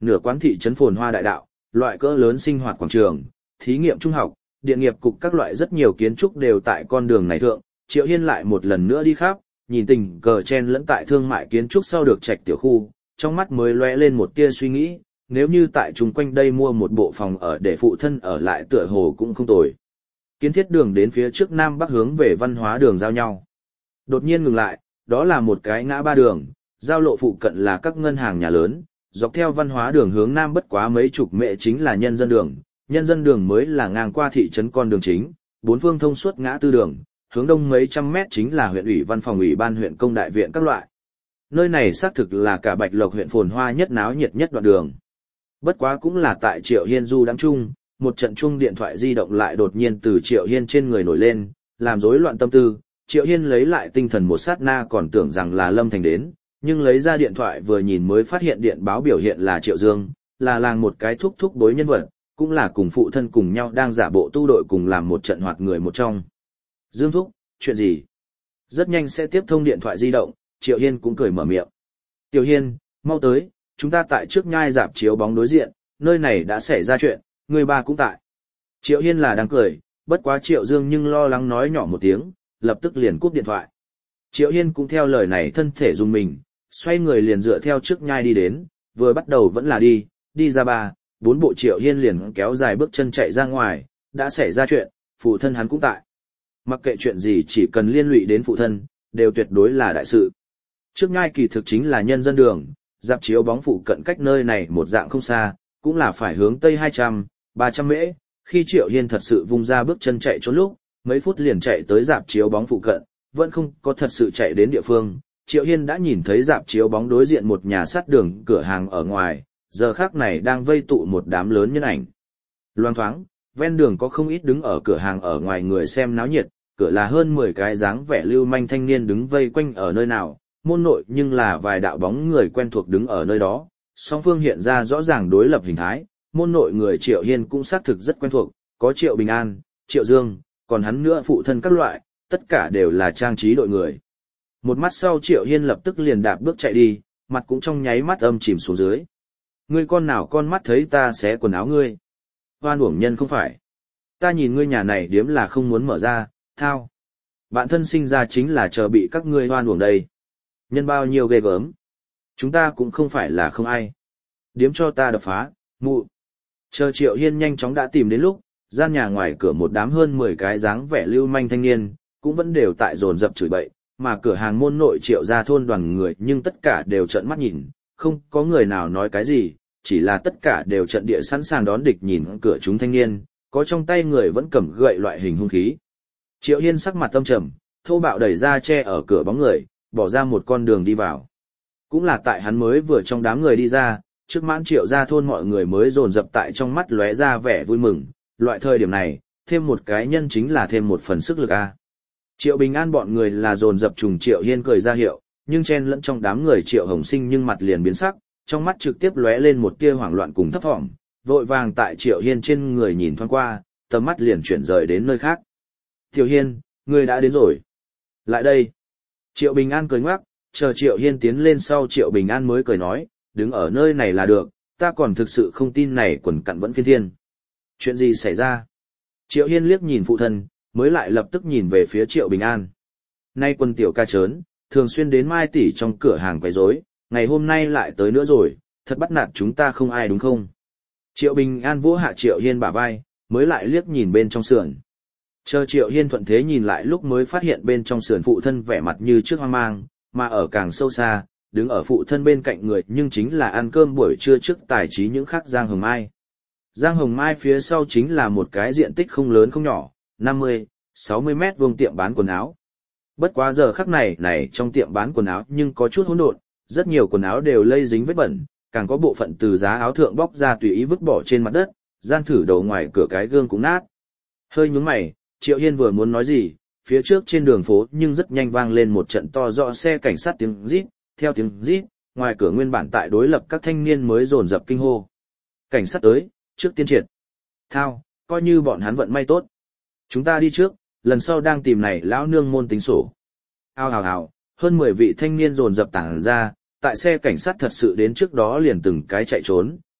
nửa quán thị trấn phồn hoa đại đạo, loại cỡ lớn sinh hoạt quảng trường, thí nghiệm trung học, điện nghiệp cục các loại rất nhiều kiến trúc đều tại con đường này thượng, Triệu Hiên lại một lần nữa đi khắp, nhìn tình cờ chen lẫn tại thương mại kiến trúc sau được trạch tiểu khu, trong mắt mới lóe lên một tia suy nghĩ, nếu như tại chung quanh đây mua một bộ phòng ở để phụ thân ở lại tựa hồ cũng không tồi. Kiến thiết đường đến phía trước nam bắc hướng về văn hóa đường giao nhau. Đột nhiên ngừng lại, đó là một cái ngã ba đường, giao lộ phụ cận là các ngân hàng nhà lớn, dọc theo văn hóa đường hướng nam bất quá mấy chục mệ chính là nhân dân đường, nhân dân đường mới là ngang qua thị trấn con đường chính, bốn phương thông suốt ngã tư đường, hướng đông mấy trăm mét chính là huyện ủy văn phòng ủy ban huyện công đại viện các loại. Nơi này xác thực là cả Bạch Lộc huyện phồn hoa nhất náo nhiệt nhất đoạn đường. Bất quá cũng là tại Triệu Hiên du đắng chung, một trận chung điện thoại di động lại đột nhiên từ Triệu Hiên trên người nổi lên, làm rối loạn tâm tư. Triệu Hiên lấy lại tinh thần một sát na còn tưởng rằng là Lâm Thành đến, nhưng lấy ra điện thoại vừa nhìn mới phát hiện điện báo biểu hiện là Triệu Dương, là làng một cái thúc thúc bối nhân vật, cũng là cùng phụ thân cùng nhau đang giả bộ tu đội cùng làm một trận hoạt người một trong. Dương thúc, chuyện gì? Rất nhanh sẽ tiếp thông điện thoại di động, Triệu Hiên cũng cười mở miệng. Tiểu Hiên, mau tới, chúng ta tại trước nhai dạp chiếu bóng đối diện, nơi này đã xảy ra chuyện, người ba cũng tại. Triệu Hiên là đang cười, bất quá Triệu Dương nhưng lo lắng nói nhỏ một tiếng, lập tức liền cúp điện thoại. Triệu Hiên cũng theo lời này thân thể dùng mình, xoay người liền dựa theo trước nhai đi đến, vừa bắt đầu vẫn là đi, đi ra ba, bốn bộ Triệu Hiên liền kéo dài bước chân chạy ra ngoài, đã xảy ra chuyện, phụ thân hắn cũng tại. Mặc kệ chuyện gì chỉ cần liên lụy đến phụ thân, đều tuyệt đối là đại sự. Trước nhai kỳ thực chính là nhân dân đường, dạp chiếu bóng phụ cận cách nơi này một dạng không xa, cũng là phải hướng tây hai trăm, ba trăm mễ, khi Triệu Hiên thật sự vung ra bước chân chạy trốn lúc, mấy phút liền chạy tới dạp chiếu bóng phụ cận, vẫn không có thật sự chạy đến địa phương. Triệu Hiên đã nhìn thấy dạp chiếu bóng đối diện một nhà sát đường cửa hàng ở ngoài, giờ khác này đang vây tụ một đám lớn nhân ảnh. Loang thoáng, ven đường có không ít đứng ở cửa hàng ở ngoài người xem náo nhiệt, cửa là hơn mười cái dáng vẻ lưu manh thanh niên đứng vây quanh ở nơi nào, môn nội nhưng là vài đạo bóng người quen thuộc đứng ở nơi đó, song phương hiện ra rõ ràng đối lập hình thái, môn nội người Triệu Hiên cũng xác thực rất quen thuộc, có Triệu Bình An, Triệu Dương, còn hắn nữa phụ thân các loại, tất cả đều là trang trí đội người. Một mắt sau Triệu Hiên lập tức liền đạp bước chạy đi, mặt cũng trong nháy mắt âm chìm xuống dưới. Ngươi con nào con mắt thấy ta xé quần áo ngươi? Hoan uổng nhân không phải. Ta nhìn ngươi nhà này điếm là không muốn mở ra, thao. Bạn thân sinh ra chính là chờ bị các ngươi hoan uổng đây. Nhân bao nhiêu ghê gớm. Chúng ta cũng không phải là không ai. Điếm cho ta đập phá, mụ. Chờ Triệu Hiên nhanh chóng đã tìm đến lúc, gian nhà ngoài cửa một đám hơn mười cái dáng vẻ lưu manh thanh niên, cũng vẫn đều tại dồn dập chửi bậy, mà cửa hàng môn nội Triệu gia thôn đoàn người nhưng tất cả đều trợn mắt nhìn, không có người nào nói cái gì, chỉ là tất cả đều trận địa sẵn sàng đón địch nhìn cửa chúng thanh niên, có trong tay người vẫn cầm gậy loại hình hung khí. Triệu Hiên sắc mặt tâm trầm, thô bạo đẩy ra che ở cửa bóng người, bỏ ra một con đường đi vào. Cũng là tại hắn mới vừa trong đám người đi ra, trước mãn Triệu gia thôn mọi người mới dồn dập tại trong mắt lóe ra vẻ vui mừng, loại thời điểm này, thêm một cái nhân chính là thêm một phần sức lực a. Triệu Bình An bọn người là dồn dập trùng Triệu Hiên cười ra hiệu, nhưng chen lẫn trong đám người Triệu Hồng Sinh nhưng mặt liền biến sắc, trong mắt trực tiếp lóe lên một tia hoảng loạn cùng thấp thỏm, vội vàng tại Triệu Hiên trên người nhìn thoáng qua, tầm mắt liền chuyển rời đến nơi khác. Tiểu Hiên, ngươi đã đến rồi. Lại đây. Triệu Bình An cười ngoác, chờ Triệu Hiên tiến lên sau Triệu Bình An mới cười nói, đứng ở nơi này là được, ta còn thực sự không tin này quần cặn vẫn phiên thiên. Chuyện gì xảy ra? Triệu Hiên liếc nhìn phụ thân, mới lại lập tức nhìn về phía Triệu Bình An. Nay quân tiểu ca trớn, thường xuyên đến Mai tỷ trong cửa hàng quấy rối, ngày hôm nay lại tới nữa rồi, thật bắt nạt chúng ta không ai đúng không? Triệu Bình An vỗ hạ Triệu Hiên bả vai, mới lại liếc nhìn bên trong sườn. Chờ Triệu Hiên thuận thế nhìn lại lúc mới phát hiện bên trong sườn phụ thân vẻ mặt như trước hoang mang, mà ở càng sâu xa, đứng ở phụ thân bên cạnh người nhưng chính là ăn cơm buổi trưa trước tài trí những khác Giang Hồng Mai. Giang Hồng Mai phía sau chính là một cái diện tích không lớn không nhỏ, năm mươi, sáu mươi mét vuông tiệm bán quần áo. Bất quá giờ khắc này này trong tiệm bán quần áo nhưng có chút hỗn độn, rất nhiều quần áo đều lây dính vết bẩn, càng có bộ phận từ giá áo thượng bóc ra tùy ý vứt bỏ trên mặt đất, gian thử đầu ngoài cửa cái gương cũng nát. Hơi nhướng mày, Triệu Hiên vừa muốn nói gì, phía trước trên đường phố nhưng rất nhanh vang lên một trận to rõ xe cảnh sát tiếng rít, theo tiếng rít, ngoài cửa nguyên bản tại đối lập các thanh niên mới dồn dập kinh hô. Cảnh sát tới, trước tiên triệt. Thao, coi như bọn hắn vận may tốt. Chúng ta đi trước, lần sau đang tìm này lão nương môn tính sổ. Ao hào hào, hơn mười vị thanh niên dồn dập tản ra, tại xe cảnh sát thật sự đến trước đó liền từng cái chạy trốn,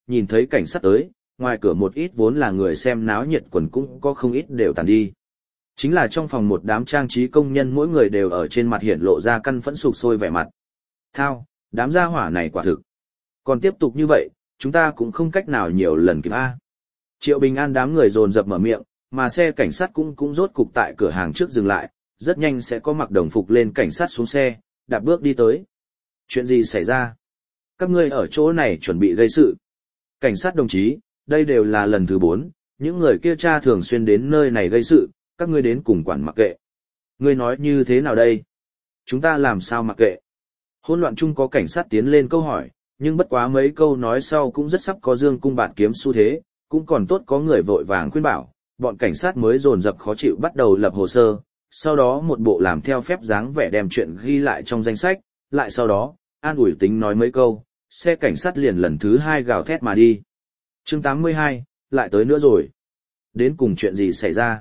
nhìn thấy cảnh sát tới, ngoài cửa một ít vốn là người xem náo nhiệt quần cũng có không ít đều tàn đi. Chính là trong phòng một đám trang trí công nhân mỗi người đều ở trên mặt hiện lộ ra căn phẫn sục sôi vẻ mặt. Thao, đám gia hỏa này quả thực. Còn tiếp tục như vậy, chúng ta cũng không cách nào nhiều lần kịp A. Triệu Bình An đám người dồn dập mở miệng, mà xe cảnh sát cũng cũng rốt cục tại cửa hàng trước dừng lại, rất nhanh sẽ có mặc đồng phục lên cảnh sát xuống xe, đạp bước đi tới. Chuyện gì xảy ra? Các ngươi ở chỗ này chuẩn bị gây sự. Cảnh sát đồng chí, đây đều là lần thứ bốn, những người kia cha thường xuyên đến nơi này gây sự, các ngươi đến cùng quản mặc kệ. Ngươi nói như thế nào đây? Chúng ta làm sao mặc kệ? Hỗn loạn chung có cảnh sát tiến lên câu hỏi, nhưng bất quá mấy câu nói sau cũng rất sắp có dương cung bạt kiếm xu thế, cũng còn tốt có người vội vàng khuyên bảo, bọn cảnh sát mới dồn dập khó chịu bắt đầu lập hồ sơ, sau đó một bộ làm theo phép dáng vẻ đem chuyện ghi lại trong danh sách, lại sau đó, an ủi tính nói mấy câu, xe cảnh sát liền lần thứ hai gào thét mà đi. Chương tám mươi hai, lại tới nữa rồi. Đến cùng chuyện gì xảy ra?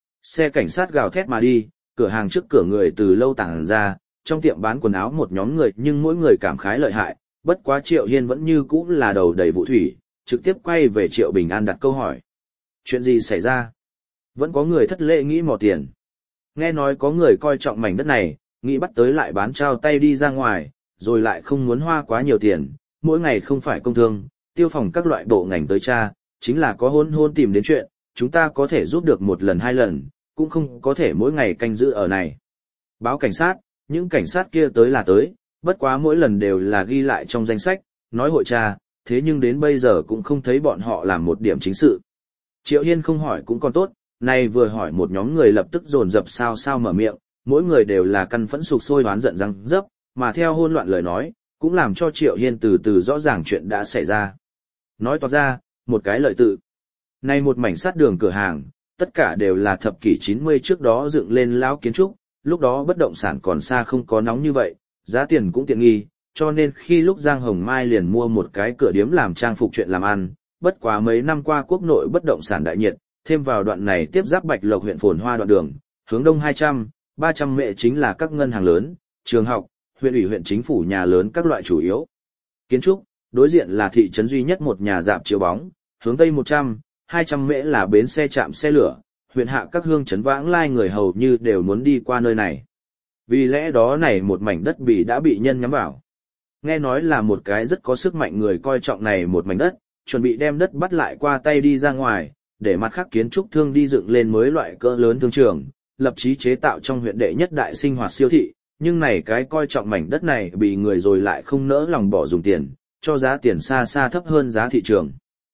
Xe cảnh sát gào thét mà đi, cửa hàng trước cửa người từ lâu tàng ra, trong tiệm bán quần áo một nhóm người nhưng mỗi người cảm khái lợi hại, bất quá Triệu Hiên vẫn như cũ là đầu đầy vụ thủy, trực tiếp quay về Triệu Bình An đặt câu hỏi. Chuyện gì xảy ra? Vẫn có người thất lễ nghĩ mò tiền. Nghe nói có người coi trọng mảnh đất này, nghĩ bắt tới lại bán trao tay đi ra ngoài, rồi lại không muốn hoa quá nhiều tiền, mỗi ngày không phải công thương, tiêu phòng các loại bộ ngành tới cha, chính là có hôn hôn tìm đến chuyện, chúng ta có thể giúp được một lần hai lần, cũng không có thể mỗi ngày canh giữ ở này. Báo cảnh sát, những cảnh sát kia tới là tới, bất quá mỗi lần đều là ghi lại trong danh sách, nói hội tra, thế nhưng đến bây giờ cũng không thấy bọn họ làm một điểm chính sự. Triệu Hiên không hỏi cũng còn tốt, nay vừa hỏi một nhóm người lập tức dồn dập sao sao mở miệng, mỗi người đều là căn phẫn sục sôi đoán giận răng dấp, mà theo hôn loạn lời nói, cũng làm cho Triệu Hiên từ từ rõ ràng chuyện đã xảy ra. Nói toạc ra, một cái lợi tự. Nay một mảnh sát đường cửa hàng, tất cả đều là thập kỷ chín mươi trước đó dựng lên lão kiến trúc, lúc đó bất động sản còn xa không có nóng như vậy, giá tiền cũng tiện nghi, cho nên khi lúc Giang Hồng Mai liền mua một cái cửa điếm làm trang phục chuyện làm ăn, bất quá mấy năm qua quốc nội bất động sản đại nhiệt, thêm vào đoạn này tiếp giáp Bạch Lộc huyện phồn hoa đoạn đường, hướng đông hai trăm, ba trăm mệ chính là các ngân hàng lớn, trường học, huyện ủy huyện chính phủ nhà lớn các loại chủ yếu. Kiến trúc, đối diện là thị trấn duy nhất một nhà rạp chiếu bóng, hướng tây một trăm, hai trăm mễ là bến xe trạm xe lửa, huyện hạ các hương trấn vãng lai người hầu như đều muốn đi qua nơi này. Vì lẽ đó này một mảnh đất bị đã bị nhân nhắm vào. Nghe nói là một cái rất có sức mạnh người coi trọng này một mảnh đất, chuẩn bị đem đất bắt lại qua tay đi ra ngoài, để mặt khác kiến trúc thương đi dựng lên mới loại cỡ lớn thương trường, lập chí chế tạo trong huyện đệ nhất đại sinh hoạt siêu thị, nhưng này cái coi trọng mảnh đất này bị người rồi lại không nỡ lòng bỏ dùng tiền, cho giá tiền xa xa thấp hơn giá thị trường.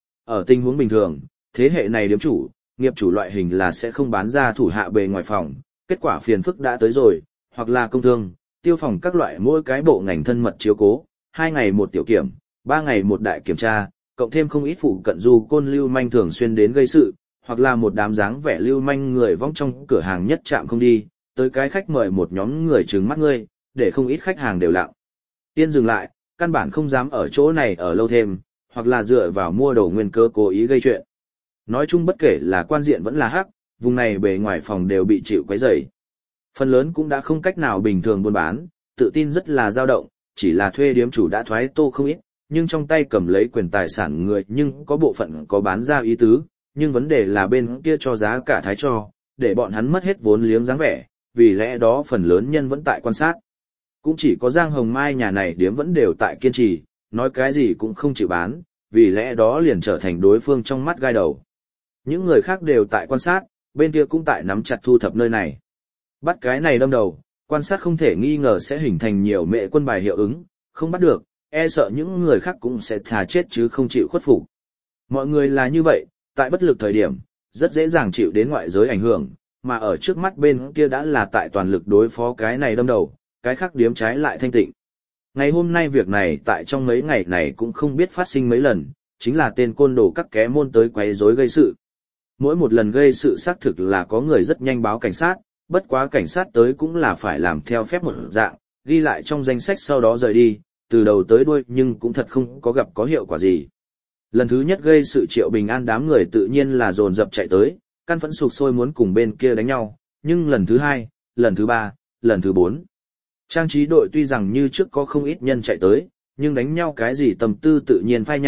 Ở tình huống bình thường, thế hệ này điếm chủ, nghiệp chủ loại hình là sẽ không bán ra thủ hạ bề ngoài phòng, kết quả phiền phức đã tới rồi, hoặc là công thương, tiêu phòng các loại mỗi cái bộ ngành thân mật chiếu cố, hai ngày một tiểu kiểm, ba ngày một đại kiểm tra, cộng thêm không ít phụ cận du côn lưu manh thường xuyên đến gây sự, hoặc là một đám dáng vẻ lưu manh người vong trong cửa hàng nhất chạm không đi, tới cái khách mời một nhóm người trừng mắt ngươi, để không ít khách hàng đều lặng. Tiên dừng lại, căn bản không dám ở chỗ này ở lâu thêm, hoặc là dựa vào mua đồ nguyên cơ cố ý gây chuyện. Nói chung bất kể là quan diện vẫn là hắc, vùng này bề ngoài phòng đều bị chịu quấy rầy. Phần lớn cũng đã không cách nào bình thường buôn bán, tự tin rất là dao động, chỉ là thuê điếm chủ đã thoái tô không ít, nhưng trong tay cầm lấy quyền tài sản người nhưng có bộ phận có bán ra ý tứ, nhưng vấn đề là bên kia cho giá cả thái cho, để bọn hắn mất hết vốn liếng dáng vẻ, vì lẽ đó phần lớn nhân vẫn tại quan sát. Cũng chỉ có Giang Hồng Mai nhà này điếm vẫn đều tại kiên trì, nói cái gì cũng không chịu bán, vì lẽ đó liền trở thành đối phương trong mắt gai đầu. Những người khác đều tại quan sát, bên kia cũng tại nắm chặt thu thập nơi này. Bắt cái này đâm đầu, quan sát không thể nghi ngờ sẽ hình thành nhiều mệ quân bài hiệu ứng, không bắt được, e sợ những người khác cũng sẽ thà chết chứ không chịu khuất phục. Mọi người là như vậy, tại bất lực thời điểm, rất dễ dàng chịu đến ngoại giới ảnh hưởng, mà ở trước mắt bên kia đã là tại toàn lực đối phó cái này đâm đầu, cái khác điếm trái lại thanh tịnh. Ngày hôm nay việc này tại trong mấy ngày này cũng không biết phát sinh mấy lần, chính là tên côn đồ các ké môn tới quấy rối gây sự. Mỗi một lần gây sự xác thực là có người rất nhanh báo cảnh sát, bất quá cảnh sát tới cũng là phải làm theo phép một dạng, ghi lại trong danh sách sau đó rời đi, từ đầu tới đuôi nhưng cũng thật không có gặp có hiệu quả gì. Lần thứ nhất gây sự Triệu Bình An đám người tự nhiên là dồn dập chạy tới, căn phẫn sục sôi muốn cùng bên kia đánh nhau, nhưng lần thứ hai, lần thứ ba, lần thứ bốn. Trang trí đội tuy rằng như trước có không ít nhân chạy tới, nhưng đánh nhau cái gì tầm tư tự nhiên phai nhạt,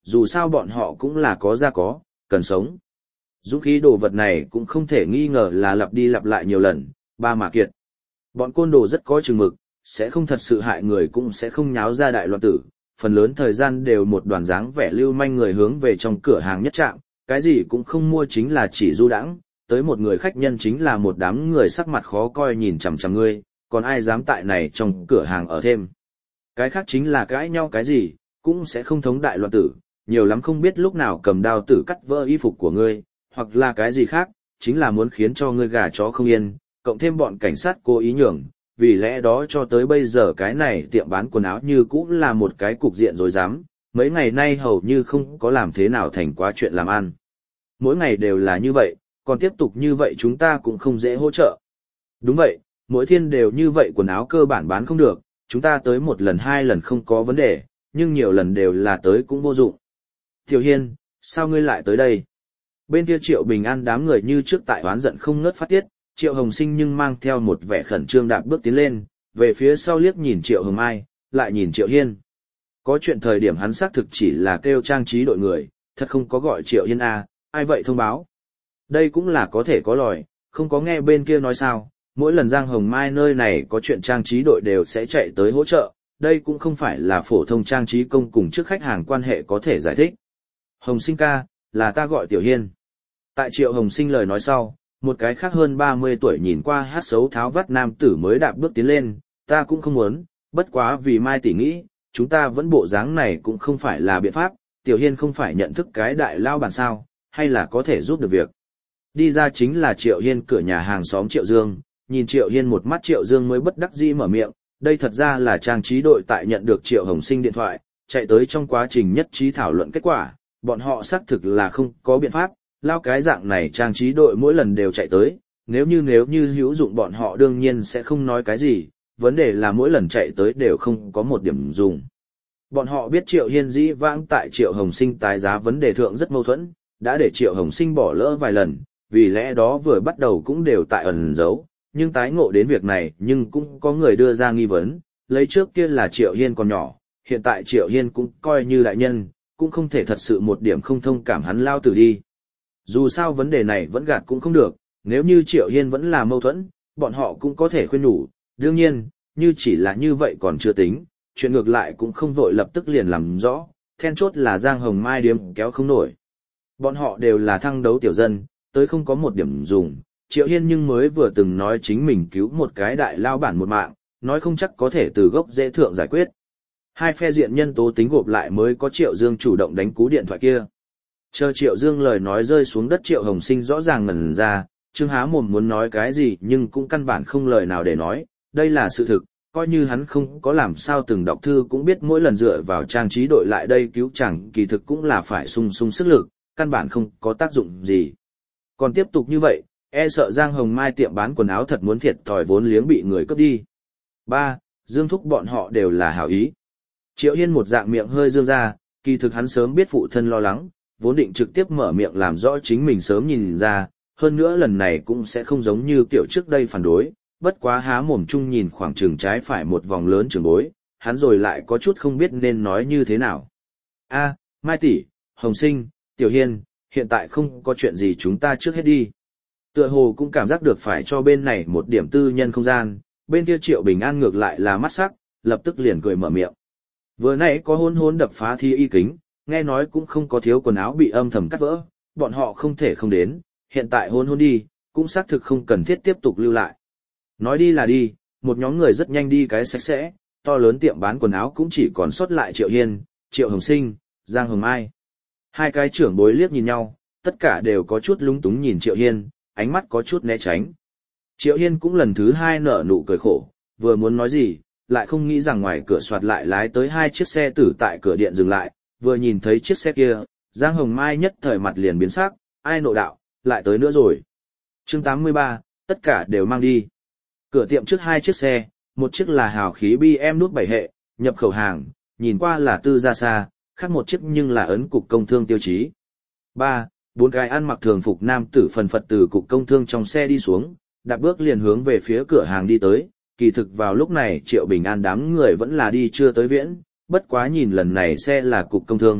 dù sao bọn họ cũng là có ra có, cần sống. Dũng khí đồ vật này cũng không thể nghi ngờ là lặp đi lặp lại nhiều lần, ba mà kiệt. Bọn côn đồ rất có chừng mực, sẽ không thật sự hại người cũng sẽ không nháo ra đại loạn tử, phần lớn thời gian đều một đoàn dáng vẻ lưu manh người hướng về trong cửa hàng nhất trạm, cái gì cũng không mua chính là chỉ du đãng, tới một người khách nhân chính là một đám người sắc mặt khó coi nhìn chằm chằm ngươi, còn ai dám tại này trong cửa hàng ở thêm. Cái khác chính là cãi nhau cái gì, cũng sẽ không thống đại loạn tử, nhiều lắm không biết lúc nào cầm đao tử cắt vỡ y phục của ngươi, hoặc là cái gì khác, chính là muốn khiến cho ngươi gà chó không yên, cộng thêm bọn cảnh sát cố ý nhường, vì lẽ đó cho tới bây giờ cái này tiệm bán quần áo như cũng là một cái cục diện rồi dám, mấy ngày nay hầu như không có làm thế nào thành quá chuyện làm ăn. Mỗi ngày đều là như vậy, còn tiếp tục như vậy chúng ta cũng không dễ hỗ trợ. Đúng vậy, mỗi thiên đều như vậy quần áo cơ bản bán không được, chúng ta tới một lần hai lần không có vấn đề, nhưng nhiều lần đều là tới cũng vô dụng. Tiểu Hiên, sao ngươi lại tới đây? Bên kia Triệu Bình An đám người như trước tại oán giận không ngớt phát tiết, Triệu Hồng Sinh nhưng mang theo một vẻ khẩn trương đạp bước tiến lên, về phía sau liếc nhìn Triệu Hồng Mai, lại nhìn Triệu Hiên. Có chuyện thời điểm hắn xác thực chỉ là kêu trang trí đội người, thật không có gọi Triệu Hiên à, ai vậy thông báo. Đây cũng là có thể có lòi, không có nghe bên kia nói sao, mỗi lần Giang Hồng Mai nơi này có chuyện trang trí đội đều sẽ chạy tới hỗ trợ, đây cũng không phải là phổ thông trang trí công cùng trước khách hàng quan hệ có thể giải thích. Hồng Sinh ca, là ta gọi Tiểu Hiên. Tại Triệu Hồng Sinh lời nói sau, một cái khác hơn ba mươi tuổi nhìn qua hát xấu tháo vắt nam tử mới đạp bước tiến lên, ta cũng không muốn, bất quá vì Mai tỷ nghĩ, chúng ta vẫn bộ dáng này cũng không phải là biện pháp, Tiểu Hiên không phải nhận thức cái đại lao bản sao, hay là có thể giúp được việc. Đi ra chính là Triệu Hiên cửa nhà hàng xóm Triệu Dương, nhìn Triệu Hiên một mắt Triệu Dương mới bất đắc dĩ mở miệng, đây thật ra là trang trí đội tại nhận được Triệu Hồng Sinh điện thoại, chạy tới trong quá trình nhất trí thảo luận kết quả, bọn họ xác thực là không có biện pháp, lao cái dạng này trang trí đội mỗi lần đều chạy tới, nếu như nếu như hữu dụng bọn họ đương nhiên sẽ không nói cái gì, vấn đề là mỗi lần chạy tới đều không có một điểm dùng. Bọn họ biết Triệu Hiên dĩ vãng tại Triệu Hồng Sinh tái giá vấn đề thượng rất mâu thuẫn, đã để Triệu Hồng Sinh bỏ lỡ vài lần, vì lẽ đó vừa bắt đầu cũng đều tại ẩn giấu, nhưng tái ngộ đến việc này nhưng cũng có người đưa ra nghi vấn, lấy trước kia là Triệu Hiên còn nhỏ, hiện tại Triệu Hiên cũng coi như đại nhân, cũng không thể thật sự một điểm không thông cảm hắn lao tử đi. Dù sao vấn đề này vẫn gạt cũng không được, nếu như Triệu Hiên vẫn là mâu thuẫn, bọn họ cũng có thể khuyên nhủ, đương nhiên, như chỉ là như vậy còn chưa tính, chuyện ngược lại cũng không vội lập tức liền làm rõ, then chốt là Giang Hồng Mai điếm kéo không nổi. Bọn họ đều là thăng đấu tiểu dân, tới không có một điểm dùng, Triệu Hiên nhưng mới vừa từng nói chính mình cứu một cái đại lao bản một mạng, nói không chắc có thể từ gốc dễ thượng giải quyết. Hai phe diện nhân tố tính gộp lại mới có Triệu Dương chủ động đánh cú điện thoại kia. Chờ Triệu Dương lời nói rơi xuống đất Triệu Hồng Sinh rõ ràng ngẩn ra, Trương há mồm muốn nói cái gì nhưng cũng căn bản không lời nào để nói, đây là sự thực, coi như hắn không có làm sao từng đọc thư cũng biết mỗi lần dựa vào trang trí đội lại đây cứu chẳng kỳ thực cũng là phải sung sung sức lực, căn bản không có tác dụng gì. Còn tiếp tục như vậy, e sợ Giang Hồng Mai tiệm bán quần áo thật muốn thiệt thòi vốn liếng bị người cướp đi. Ba, Dương thúc bọn họ đều là hảo ý. Triệu Hiên một dạng miệng hơi dương ra, kỳ thực hắn sớm biết phụ thân lo lắng, vốn định trực tiếp mở miệng làm rõ chính mình sớm nhìn ra, hơn nữa lần này cũng sẽ không giống như kiểu trước đây phản đối, bất quá há mồm chung nhìn khoảng trường trái phải một vòng lớn trường bối, hắn rồi lại có chút không biết nên nói như thế nào. A, Mai tỷ, Hồng Sinh, Tiểu Hiên, hiện tại không có chuyện gì chúng ta trước hết đi. Tựa hồ cũng cảm giác được phải cho bên này một điểm tư nhân không gian, bên kia Triệu Bình An ngược lại là mắt sắc, lập tức liền cười mở miệng. Vừa nãy có hôn hôn đập phá thi y kính, nghe nói cũng không có thiếu quần áo bị âm thầm cắt vỡ, bọn họ không thể không đến, hiện tại hôn hôn đi, cũng xác thực không cần thiết tiếp tục lưu lại. Nói đi là đi, một nhóm người rất nhanh đi cái sạch sẽ, to lớn tiệm bán quần áo cũng chỉ còn sót lại Triệu Hiên, Triệu Hồng Sinh, Giang Hồng Mai. Hai cái trưởng bối liếc nhìn nhau, tất cả đều có chút lúng túng nhìn Triệu Hiên, ánh mắt có chút né tránh. Triệu Hiên cũng lần thứ hai nở nụ cười khổ, vừa muốn nói gì, lại không nghĩ rằng ngoài cửa soạt lại lái tới hai chiếc xe tử tại cửa điện dừng lại, vừa nhìn thấy chiếc xe kia, Giang Hồng Mai nhất thời mặt liền biến sắc, ai nộ đạo, lại tới nữa rồi. Chương tám mươi ba, tất cả đều mang đi. Cửa tiệm trước hai chiếc xe, một chiếc là hào khí bê em nút bảy hệ, nhập khẩu hàng, nhìn qua là tư gia xa, khác một chiếc nhưng là ấn cục công thương tiêu chí. Ba, bốn cái ăn mặc thường phục nam tử phần phật từ cục công thương trong xe đi xuống, đạp bước liền hướng về phía cửa hàng đi tới, kỳ thực vào lúc này Triệu Bình An đám người vẫn là đi chưa tới viễn, bất quá nhìn lần này xe là cục công thương,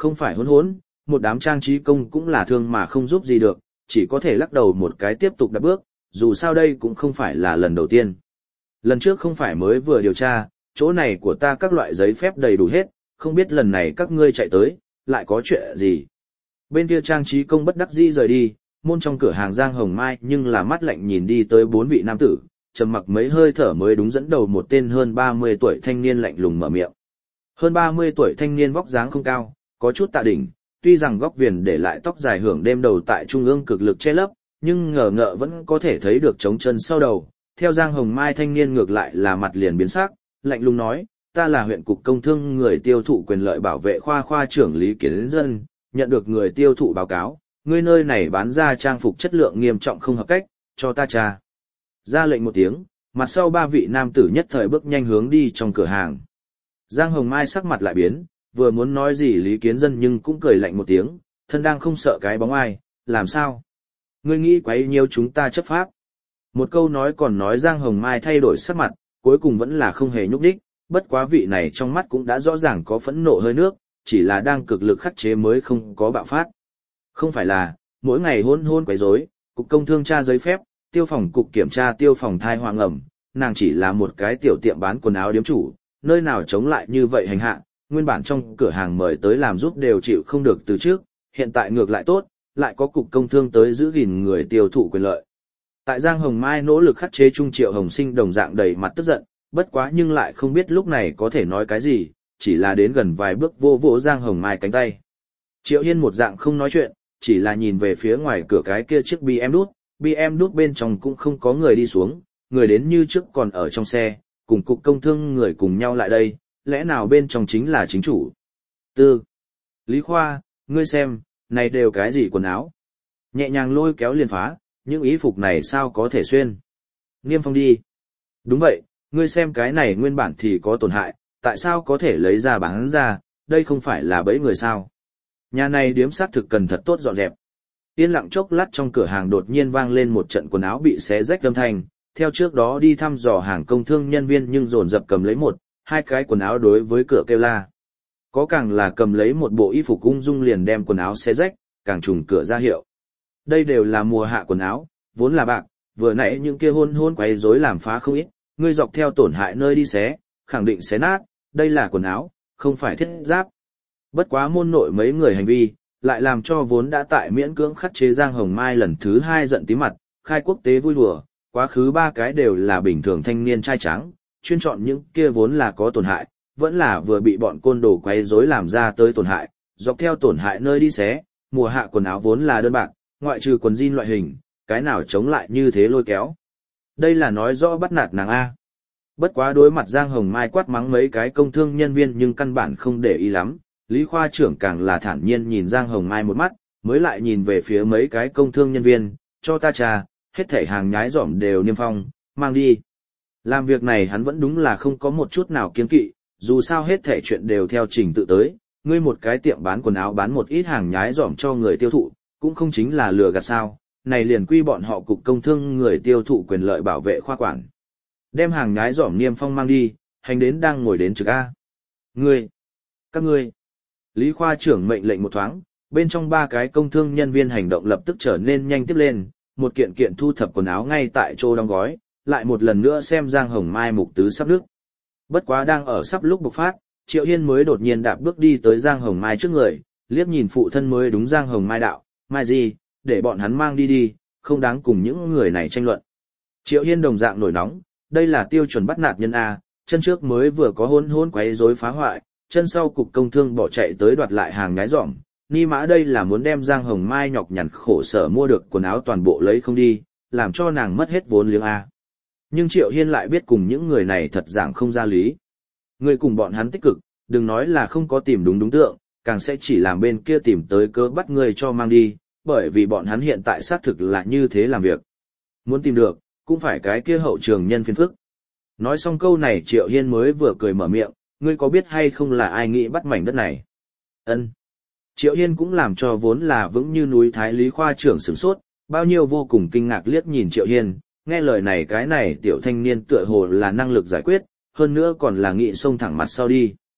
không phải hỗn hỗn, một đám trang trí công cũng là thương mà không giúp gì được, chỉ có thể lắc đầu một cái tiếp tục đạp bước, dù sao đây cũng không phải là lần đầu tiên. Lần trước không phải mới vừa điều tra, chỗ này của ta các loại giấy phép đầy đủ hết, không biết lần này các ngươi chạy tới, lại có chuyện gì. Bên kia trang trí công bất đắc dĩ rời đi, môn trong cửa hàng Giang Hồng Mai nhưng là mắt lạnh nhìn đi tới bốn vị nam tử, trầm mặc mấy hơi thở mới đúng dẫn đầu một tên hơn ba mươi tuổi thanh niên lạnh lùng mở miệng. Hơn ba mươi tuổi thanh niên vóc dáng không cao, có chút tạ đỉnh, tuy rằng góc viền để lại tóc dài hưởng đêm đầu tại trung ương cực lực che lấp, nhưng ngờ ngợ vẫn có thể thấy được trống chân sau đầu. Theo Giang Hồng Mai thanh niên ngược lại là mặt liền biến sắc, lạnh lùng nói, ta là huyện cục công thương người tiêu thụ quyền lợi bảo vệ khoa khoa trưởng Lý Kiến Dân, nhận được người tiêu thụ báo cáo, ngươi nơi này bán ra trang phục chất lượng nghiêm trọng không hợp cách, cho ta tra. Ra lệnh một tiếng, mặt sau ba vị nam tử nhất thời bước nhanh hướng đi trong cửa hàng. Giang Hồng Mai sắc mặt lại biến, vừa muốn nói gì Lý Kiến Dân nhưng cũng cười lạnh một tiếng, thân đang không sợ cái bóng ai, làm sao? Ngươi nghĩ quấy nhiêu chúng ta chấp pháp. Một câu nói còn nói Giang Hồng Mai thay đổi sắc mặt, cuối cùng vẫn là không hề nhúc đích, bất quá vị này trong mắt cũng đã rõ ràng có phẫn nộ hơi nước, chỉ là đang cực lực khắc chế mới không có bạo phát. Không phải là, mỗi ngày hôn hôn quấy rối, cục công thương tra giấy phép, tiêu phòng cục kiểm tra tiêu phòng thai hoàng ẩm, nàng chỉ là một cái tiểu tiệm bán quần áo điếm chủ, nơi nào chống lại như vậy hành hạ, nguyên bản trong cửa hàng mời tới làm giúp đều chịu không được từ trước, hiện tại ngược lại tốt, lại có cục công thương tới giữ gìn người tiêu thụ quyền lợi. Tại Giang Hồng Mai nỗ lực khắc chế Trung Triệu Hồng Sinh đồng dạng đầy mặt tức giận, bất quá nhưng lại không biết lúc này có thể nói cái gì, chỉ là đến gần vài bước vô vỗ Giang Hồng Mai cánh tay. Triệu Hiên một dạng không nói chuyện, chỉ là nhìn về phía ngoài cửa cái kia chiếc bê em đút, bê em đút bên trong cũng không có người đi xuống, người đến như trước còn ở trong xe, cùng cục công thương người cùng nhau lại đây, lẽ nào bên trong chính là chính chủ. Tư. Lý Khoa, ngươi xem, này đều cái gì quần áo? Nhẹ nhàng lôi kéo liền phá, những ý phục này sao có thể xuyên? Niêm phong đi. Đúng vậy, ngươi xem cái này nguyên bản thì có tổn hại, tại sao có thể lấy ra bán ra, đây không phải là bẫy người sao? Nhà này điếm xác thực cần thật tốt dọn dẹp. Yên lặng chốc lát trong cửa hàng đột nhiên vang lên một trận quần áo bị xé rách âm thanh, theo trước đó đi thăm dò hàng công thương nhân viên nhưng dồn dập cầm lấy một, hai cái quần áo đối với cửa kêu la. Có càng là cầm lấy một bộ y phục ung dung liền đem quần áo xé rách, càng trùng cửa ra hiệu. Đây đều là mùa hạ quần áo, vốn là bạc, vừa nãy những kia hôn hôn quấy rối làm phá không ít, ngươi dọc theo tổn hại nơi đi xé, khẳng định xé nát, đây là quần áo, không phải thiết giáp. Bất quá môn nội mấy người hành vi, lại làm cho vốn đã tại miễn cưỡng khắc chế Giang Hồng Mai lần thứ hai giận tí mặt, khai quốc tế vui đùa, quá khứ ba cái đều là bình thường thanh niên trai trắng, chuyên chọn những kia vốn là có tổn hại, vẫn là vừa bị bọn côn đồ quấy rối làm ra tới tổn hại, dọc theo tổn hại nơi đi xé, mùa hạ quần áo vốn là đơn bạc, ngoại trừ quần jean loại hình, cái nào chống lại như thế lôi kéo. Đây là nói rõ bắt nạt nàng A. Bất quá đối mặt Giang Hồng Mai quát mắng mấy cái công thương nhân viên nhưng căn bản không để ý lắm, Lý Khoa trưởng càng là thản nhiên nhìn Giang Hồng Mai một mắt, mới lại nhìn về phía mấy cái công thương nhân viên, cho ta trà, hết thảy hàng nhái giỏm đều niêm phong, mang đi. Làm việc này hắn vẫn đúng là không có một chút nào kiêng kỵ, dù sao hết thảy chuyện đều theo trình tự tới, ngươi một cái tiệm bán quần áo bán một ít hàng nhái giỏm cho người tiêu thụ, cũng không chính là lừa gạt sao, này liền quy bọn họ cục công thương người tiêu thụ quyền lợi bảo vệ khoa quản. Đem hàng nhái giỏm niêm phong mang đi, hành đến đang ngồi đến trực A. Ngươi, các ngươi. Lý Khoa trưởng mệnh lệnh một thoáng, bên trong ba cái công thương nhân viên hành động lập tức trở nên nhanh tiếp lên, một kiện kiện thu thập quần áo ngay tại chỗ đóng gói, lại một lần nữa xem Giang Hồng Mai mục tứ sắp nước. Bất quá đang ở sắp lúc bộc phát, Triệu Hiên mới đột nhiên đạp bước đi tới Giang Hồng Mai trước người, liếc nhìn phụ thân mới đúng Giang Hồng Mai đạo, Mai gì, để bọn hắn mang đi đi, không đáng cùng những người này tranh luận. Triệu Hiên đồng dạng nổi nóng, đây là tiêu chuẩn bắt nạt nhân A, chân trước mới vừa có hôn hôn quấy rối phá hoại, chân sau cục công thương bỏ chạy tới đoạt lại hàng nhái giỏm, ni mã đây là muốn đem Giang Hồng Mai nhọc nhằn khổ sở mua được quần áo toàn bộ lấy không đi, làm cho nàng mất hết vốn liếng A. Nhưng Triệu Hiên lại biết cùng những người này thật giảng không ra lý. Người cùng bọn hắn tích cực, đừng nói là không có tìm đúng đúng tượng, càng sẽ chỉ làm bên kia tìm tới cớ bắt người cho mang đi, bởi vì bọn hắn hiện tại xác thực là như thế làm việc. Muốn tìm được, cũng phải cái kia hậu trường nhân phiền phức. Nói xong câu này Triệu Hiên mới vừa cười mở miệng, ngươi có biết hay không là ai nghĩ bắt mảnh đất này? Ân. Triệu Hiên cũng làm cho vốn là vững như núi Thái Lý Khoa trưởng sửng sốt, bao nhiêu vô cùng kinh ngạc liếc nhìn Triệu Hiên, nghe lời này cái này tiểu thanh niên tựa hồ là năng lực giải quyết, hơn nữa còn là nghị xông thẳng mặt sau đi.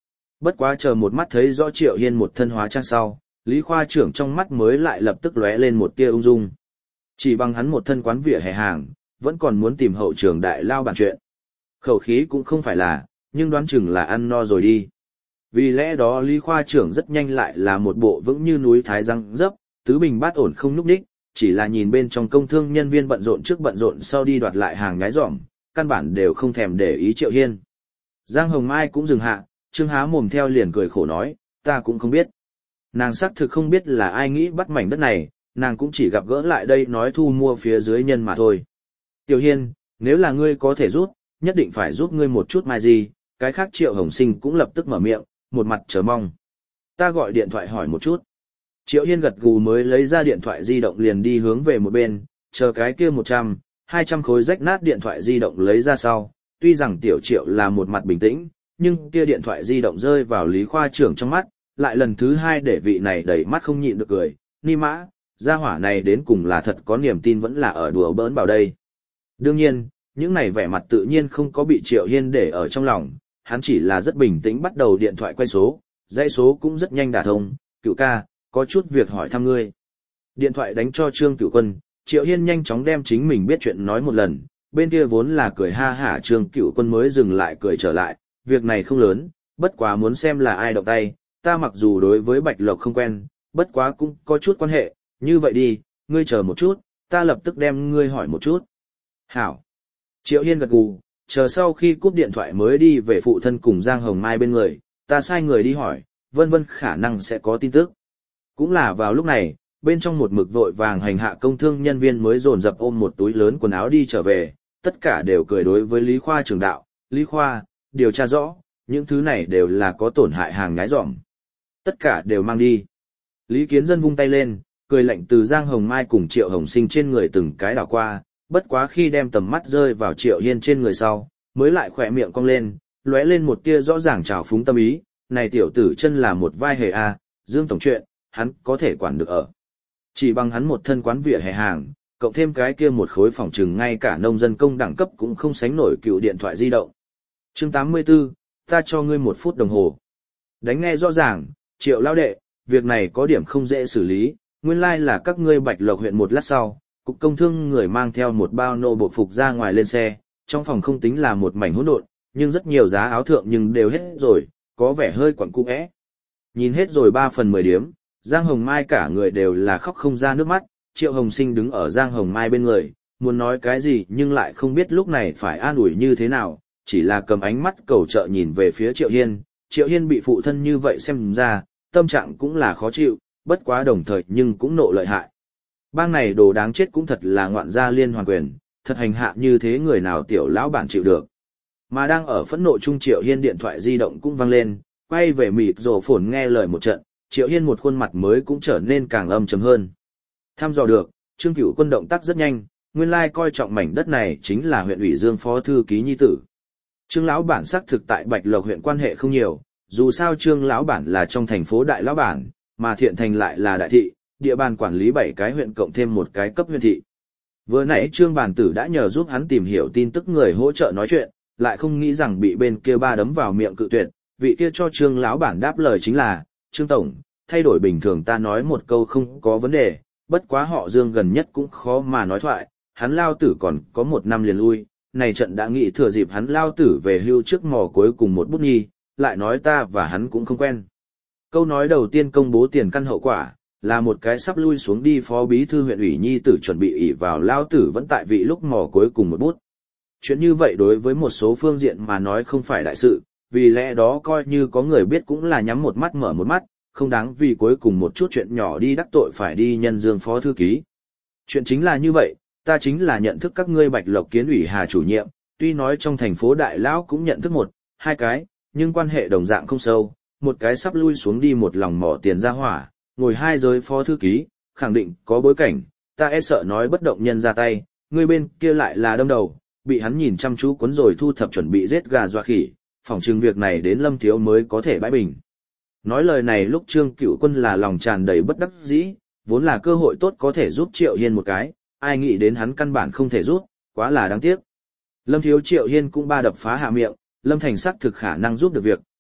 Bất quá chờ một mắt thấy rõ Triệu Hiên một thân hóa trang sau, Lý khoa trưởng trong mắt mới lại lập tức lóe lên một tia ung dung. Chỉ bằng hắn một thân quán vỉa hè hàng, vẫn còn muốn tìm hậu trường đại lao bàn chuyện. Khẩu khí cũng không phải là, nhưng đoán chừng là ăn no rồi đi. Vì lẽ đó Lý khoa trưởng rất nhanh lại là một bộ vững như núi thái răng dấp, tứ bình bát ổn không núp đích, chỉ là nhìn bên trong công thương nhân viên bận rộn trước bận rộn sau đi đoạt lại hàng nhái dỏm, căn bản đều không thèm để ý Triệu Hiên. Giang Hồng Mai cũng dừng hạ, Trương há mồm theo liền cười khổ nói, ta cũng không biết. Nàng xác thực không biết là ai nghĩ bắt mảnh đất này, nàng cũng chỉ gặp gỡ lại đây nói thu mua phía dưới nhân mà thôi. Tiểu Hiên, nếu là ngươi có thể giúp, nhất định phải giúp ngươi một chút mai gì, cái khác Triệu Hồng Sinh cũng lập tức mở miệng, một mặt chờ mong. Ta gọi điện thoại hỏi một chút. Triệu Hiên gật gù mới lấy ra điện thoại di động liền đi hướng về một bên, chờ cái kia một trăm, hai trăm khối rách nát điện thoại di động lấy ra sau. Tuy rằng Tiểu Triệu là một mặt bình tĩnh, nhưng kia điện thoại di động rơi vào Lý khoa trưởng trong mắt, lại lần thứ hai để vị này đẩy mắt không nhịn được cười. Ni mã, gia hỏa này đến cùng là thật có niềm tin vẫn là ở đùa bỡn bảo đây. Đương nhiên, những này vẻ mặt tự nhiên không có bị Triệu Hiên để ở trong lòng, hắn chỉ là rất bình tĩnh bắt đầu điện thoại quay số, dãy số cũng rất nhanh đả thông, Cựu ca, có chút việc hỏi thăm ngươi. Điện thoại đánh cho Trương Cựu Quân, Triệu Hiên nhanh chóng đem chính mình biết chuyện nói một lần, bên kia vốn là cười ha hả Trương Cựu Quân mới dừng lại cười trở lại, việc này không lớn, bất quá muốn xem là ai động tay, ta mặc dù đối với Bạch Lộc không quen, bất quá cũng có chút quan hệ, như vậy đi, ngươi chờ một chút, ta lập tức đem ngươi hỏi một chút. Hảo. Triệu Hiên gật gù, chờ sau khi cúp điện thoại mới đi về phụ thân cùng Giang Hồng Mai bên người, ta sai người đi hỏi, vân vân khả năng sẽ có tin tức. Cũng là vào lúc này, bên trong một mực vội vàng hành hạ công thương nhân viên mới dồn dập ôm một túi lớn quần áo đi trở về, tất cả đều cười đối với Lý Khoa trưởng đạo, Lý Khoa, điều tra rõ, những thứ này đều là có tổn hại hàng nhái dỏm. Tất cả đều mang đi. Lý Kiến Dân vung tay lên, cười lạnh từ Giang Hồng Mai cùng Triệu Hồng Sinh trên người từng cái đảo qua, bất quá khi đem tầm mắt rơi vào Triệu Hiên trên người sau, mới lại khỏe miệng cong lên, lóe lên một tia rõ ràng trào phúng tâm ý, này tiểu tử chân là một vai hề a, Dương tổng chuyện, hắn có thể quản được ở. Chỉ bằng hắn một thân quán vỉa hè hàng, cộng thêm cái kia một khối phòng trừng ngay cả nông dân công đẳng cấp cũng không sánh nổi cựu điện thoại di động. Chương tám mươi tư, ta cho ngươi một phút đồng hồ. Đánh nghe rõ ràng, Triệu lão đệ, việc này có điểm không dễ xử lý, nguyên lai là các ngươi Bạch Lộc huyện một lát sau, cục công thương người mang theo một bao nô bộ phục ra ngoài lên xe, trong phòng không tính là một mảnh hỗn độn, nhưng rất nhiều giá áo thượng nhưng đều hết rồi, có vẻ hơi quặn cũ é. Nhìn hết rồi ba phần mười điếm, Giang Hồng Mai cả người đều là khóc không ra nước mắt, Triệu Hồng Sinh đứng ở Giang Hồng Mai bên người, muốn nói cái gì nhưng lại không biết lúc này phải an ủi như thế nào, chỉ là cầm ánh mắt cầu trợ nhìn về phía Triệu Hiên, Triệu Hiên bị phụ thân như vậy xem ra, tâm trạng cũng là khó chịu, bất quá đồng thời nhưng cũng nộ lợi hại. Bang này đồ đáng chết cũng thật là ngoạn gia liên hoàn quyền, thật hành hạ như thế người nào tiểu lão bản chịu được. Mà đang ở phẫn nộ trung Triệu Hiên điện thoại di động cũng vang lên, quay về mịt rồ phồn nghe lời một trận, Triệu Hiên một khuôn mặt mới cũng trở nên càng âm trầm hơn. Tham dò được, Trương Cửu Quân động tác rất nhanh, nguyên lai coi trọng mảnh đất này chính là huyện ủy Dương phó thư ký nhi tử. Trương lão bản xác thực tại Bạch Lộc huyện quan hệ không nhiều, dù sao Trương lão bản là trong thành phố đại lão bản, mà Thiện Thành lại là đại thị, địa bàn quản lý bảy cái huyện cộng thêm một cái cấp huyện thị. Vừa nãy Trương bản tử đã nhờ giúp hắn tìm hiểu tin tức người hỗ trợ nói chuyện, lại không nghĩ rằng bị bên kia ba đấm vào miệng cự tuyệt, vị kia cho Trương lão bản đáp lời chính là, Trương tổng, thay đổi bình thường ta nói một câu không có vấn đề, bất quá họ Dương gần nhất cũng khó mà nói thoại, hắn lao tử còn có một năm liền lui, này trận đã nghĩ thừa dịp hắn lao tử về hưu trước mò cuối cùng một bút nhi, lại nói ta và hắn cũng không quen. Câu nói đầu tiên công bố tiền căn hậu quả, là một cái sắp lui xuống đi phó bí thư huyện ủy nhi tử chuẩn bị ỷ vào lao tử vẫn tại vị lúc mò cuối cùng một bút. Chuyện như vậy đối với một số phương diện mà nói không phải đại sự, vì lẽ đó coi như có người biết cũng là nhắm một mắt mở một mắt, không đáng vì cuối cùng một chút chuyện nhỏ đi đắc tội phải đi nhân Dương phó thư ký. Chuyện chính là như vậy, ta chính là nhận thức các ngươi Bạch Lộc kiến ủy Hà chủ nhiệm, tuy nói trong thành phố đại lão cũng nhận thức một, hai cái, nhưng quan hệ đồng dạng không sâu, một cái sắp lui xuống đi một lòng mỏ tiền ra hỏa, ngồi hai giới phó thư ký, khẳng định có bối cảnh, ta e sợ nói bất động nhân ra tay, người bên kia lại là đâm đầu, bị hắn nhìn chăm chú cuốn rồi thu thập chuẩn bị giết gà doa khỉ, phỏng chừng việc này đến Lâm Thiếu mới có thể bãi bình. Nói lời này lúc Trương Cửu Quân là lòng tràn đầy bất đắc dĩ, vốn là cơ hội tốt có thể giúp Triệu Hiên một cái, ai nghĩ đến hắn căn bản không thể giúp, quá là đáng tiếc. Lâm Thiếu Triệu Hiên cũng ba đập phá hạ miệng, Lâm Thành xác thực khả năng giúp được việc,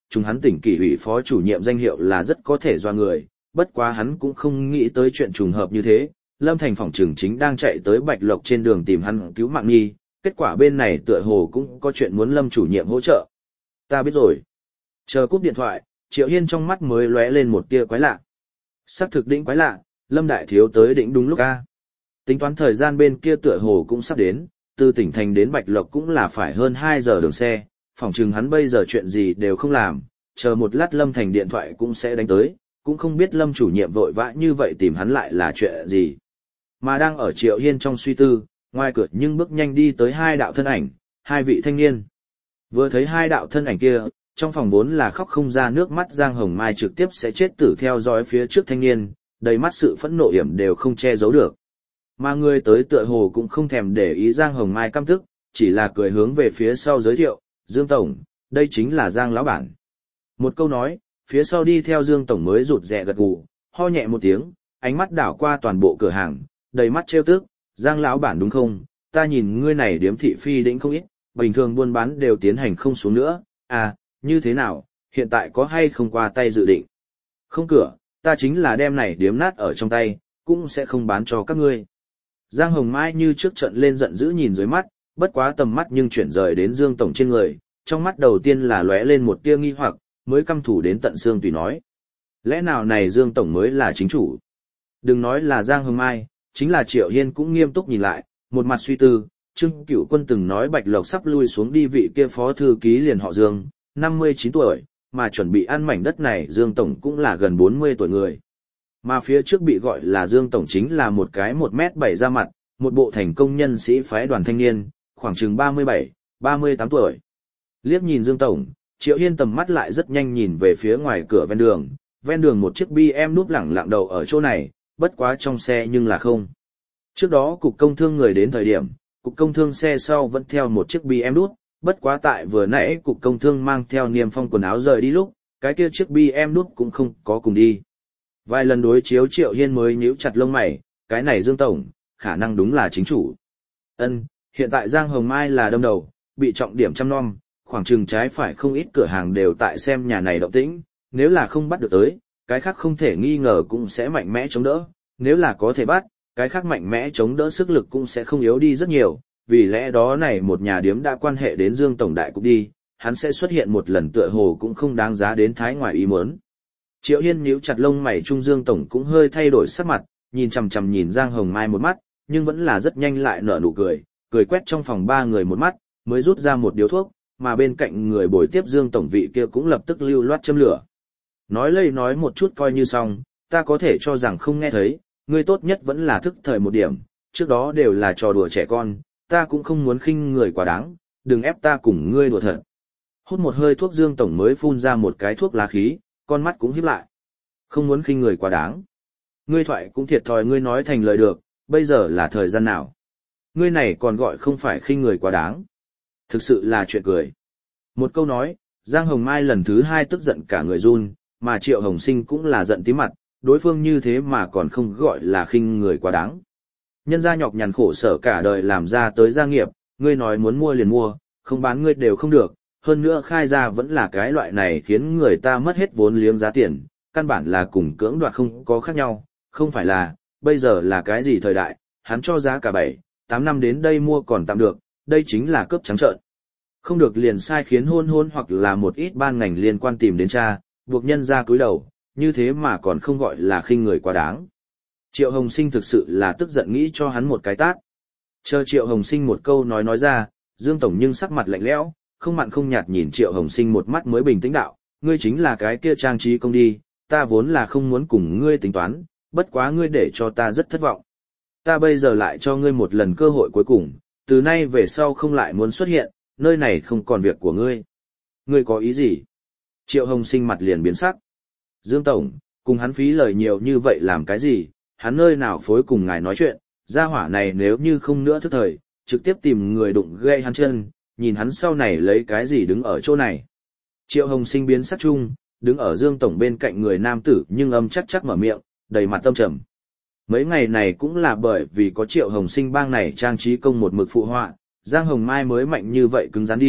chúng hắn tỉnh kỷ ủy phó chủ nhiệm danh hiệu là rất có thể do người, bất quá hắn cũng không nghĩ tới chuyện trùng hợp như thế. Lâm Thành phỏng trường chính đang chạy tới Bạch Lộc trên đường tìm hắn cứu mạng nghi, kết quả bên này tựa hồ cũng có chuyện muốn Lâm chủ nhiệm hỗ trợ. Ta biết rồi. Chờ cúp điện thoại, Triệu Hiên trong mắt mới lóe lên một tia quái lạ. Sắc thực đỉnh quái lạ, Lâm đại thiếu tới đỉnh đúng lúc a. Tính toán thời gian bên kia tựa hồ cũng sắp đến, từ tỉnh thành đến Bạch Lộc cũng là phải hơn hai giờ đường xe, phỏng chừng hắn bây giờ chuyện gì đều không làm, chờ một lát Lâm Thành điện thoại cũng sẽ đánh tới, cũng không biết Lâm chủ nhiệm vội vã như vậy tìm hắn lại là chuyện gì. Mà đang ở Triệu Hiên trong suy tư, ngoài cửa nhưng bước nhanh đi tới hai đạo thân ảnh, hai vị thanh niên. Vừa thấy hai đạo thân ảnh kia, trong phòng vốn là khóc không ra nước mắt Giang Hồng Mai trực tiếp sẽ chết tử theo dõi phía trước thanh niên, đầy mắt sự phẫn nộ hiểm đều không che giấu được. Mà người tới tựa hồ cũng không thèm để ý Giang Hồng Mai căm tức, chỉ là cười hướng về phía sau giới thiệu, Dương Tổng, đây chính là Giang lão bản. Một câu nói, phía sau đi theo Dương Tổng mới rụt rè gật gù, ho nhẹ một tiếng, ánh mắt đảo qua toàn bộ cửa hàng, đầy mắt trêu tức, Giang lão bản đúng không, ta nhìn ngươi này điếm thị phi đĩnh không ít, bình thường buôn bán đều tiến hành không xuống nữa, à, như thế nào, hiện tại có hay không qua tay dự định. Không cửa, ta chính là đem này điếm nát ở trong tay, cũng sẽ không bán cho các ngươi. Giang Hồng Mai như trước trận lên giận dữ nhìn dưới mắt, bất quá tầm mắt nhưng chuyển rời đến Dương Tổng trên người, trong mắt đầu tiên là lóe lên một tia nghi hoặc, mới căm thủ đến tận xương tùy nói. Lẽ nào này Dương Tổng mới là chính chủ? Đừng nói là Giang Hồng Mai, chính là Triệu Hiên cũng nghiêm túc nhìn lại, một mặt suy tư, Trương Cửu Quân từng nói Bạch Lộc sắp lui xuống đi vị kia phó thư ký liền họ Dương, năm mươi chín tuổi, mà chuẩn bị ăn mảnh đất này Dương Tổng cũng là gần bốn mươi tuổi người. Mà phía trước bị gọi là Dương Tổng chính là một cái một mét bảy ra mặt, một bộ thành công nhân sĩ phái đoàn thanh niên, khoảng chừng ba mươi bảy, ba mươi tám tuổi. Liếc nhìn Dương Tổng, Triệu Hiên tầm mắt lại rất nhanh nhìn về phía ngoài cửa ven đường, ven đường một chiếc bê em núp lẳng lặng đầu ở chỗ này, bất quá trong xe nhưng là không. Trước đó cục công thương người đến thời điểm, cục công thương xe sau vẫn theo một chiếc bê em núp, bất quá tại vừa nãy cục công thương mang theo Niêm Phong quần áo rời đi lúc, cái kia chiếc bê em núp cũng không có cùng đi. Vài lần đối chiếu Triệu Hiên mới nhíu chặt lông mày, cái này Dương Tổng, khả năng đúng là chính chủ. Ân, hiện tại Giang Hồng Mai là đâm đầu, bị trọng điểm chăm nom, khoảng chừng trái phải không ít cửa hàng đều tại xem nhà này động tĩnh, nếu là không bắt được tới, cái khác không thể nghi ngờ cũng sẽ mạnh mẽ chống đỡ, nếu là có thể bắt, cái khác mạnh mẽ chống đỡ sức lực cũng sẽ không yếu đi rất nhiều, vì lẽ đó này một nhà điếm đã quan hệ đến Dương Tổng đại cục đi, hắn sẽ xuất hiện một lần tựa hồ cũng không đáng giá đến thái ngoài ý muốn. Triệu Hiên nhíu chặt lông mày, Trung Dương Tổng cũng hơi thay đổi sắc mặt, nhìn chằm chằm nhìn Giang Hồng Mai một mắt, nhưng vẫn là rất nhanh lại nở nụ cười, cười quét trong phòng ba người một mắt, mới rút ra một điếu thuốc, mà bên cạnh người bồi tiếp Dương Tổng vị kia cũng lập tức lưu loát châm lửa. Nói lây nói một chút coi như xong, ta có thể cho rằng không nghe thấy, ngươi tốt nhất vẫn là thức thời một điểm, trước đó đều là trò đùa trẻ con, ta cũng không muốn khinh người quá đáng, đừng ép ta cùng ngươi đùa thật. Hút một hơi thuốc Dương Tổng mới phun ra một cái thuốc lá khí, con mắt cũng híp lại. Không muốn khinh người quá đáng. Ngươi thoại cũng thiệt thòi ngươi nói thành lời được, bây giờ là thời gian nào? Ngươi này còn gọi không phải khinh người quá đáng. Thực sự là chuyện cười. Một câu nói, Giang Hồng Mai lần thứ hai tức giận cả người run, mà Triệu Hồng Sinh cũng là giận tím mặt, đối phương như thế mà còn không gọi là khinh người quá đáng. Nhân gia nhọc nhằn khổ sở cả đời làm ra tới gia nghiệp, ngươi nói muốn mua liền mua, không bán ngươi đều không được, hơn nữa khai ra vẫn là cái loại này khiến người ta mất hết vốn liếng giá tiền, căn bản là cùng cưỡng đoạt không có khác nhau, không phải là, bây giờ là cái gì thời đại, hắn cho giá cả bảy, tám năm đến đây mua còn tạm được, đây chính là cướp trắng trợn. Không được liền sai khiến hôn hôn hoặc là một ít ban ngành liên quan tìm đến cha, buộc nhân ra cúi đầu, như thế mà còn không gọi là khinh người quá đáng. Triệu Hồng Sinh thực sự là tức giận nghĩ cho hắn một cái tát. Chờ Triệu Hồng Sinh một câu nói nói ra, Dương Tổng nhưng sắc mặt lạnh lẽo, không mặn không nhạt nhìn Triệu Hồng Sinh một mắt mới bình tĩnh đạo, ngươi chính là cái kia trang trí công đi, ta vốn là không muốn cùng ngươi tính toán, bất quá ngươi để cho ta rất thất vọng. Ta bây giờ lại cho ngươi một lần cơ hội cuối cùng, từ nay về sau không lại muốn xuất hiện, nơi này không còn việc của ngươi. Ngươi có ý gì? Triệu Hồng Sinh mặt liền biến sắc. Dương Tổng, cùng hắn phí lời nhiều như vậy làm cái gì, hắn nơi nào phối cùng ngài nói chuyện, gia hỏa này nếu như không nữa thức thời, trực tiếp tìm người đụng gây hắn chân, nhìn hắn sau này lấy cái gì đứng ở chỗ này. Triệu Hồng Sinh biến sắc chung, đứng ở Dương Tổng bên cạnh người nam tử nhưng âm chắc chắc mở miệng, đầy mặt tâm trầm. Mấy ngày này cũng là bởi vì có Triệu Hồng Sinh bang này trang trí công một mực phụ họa, Giang Hồng Mai mới mạnh như vậy cứng rắn đi,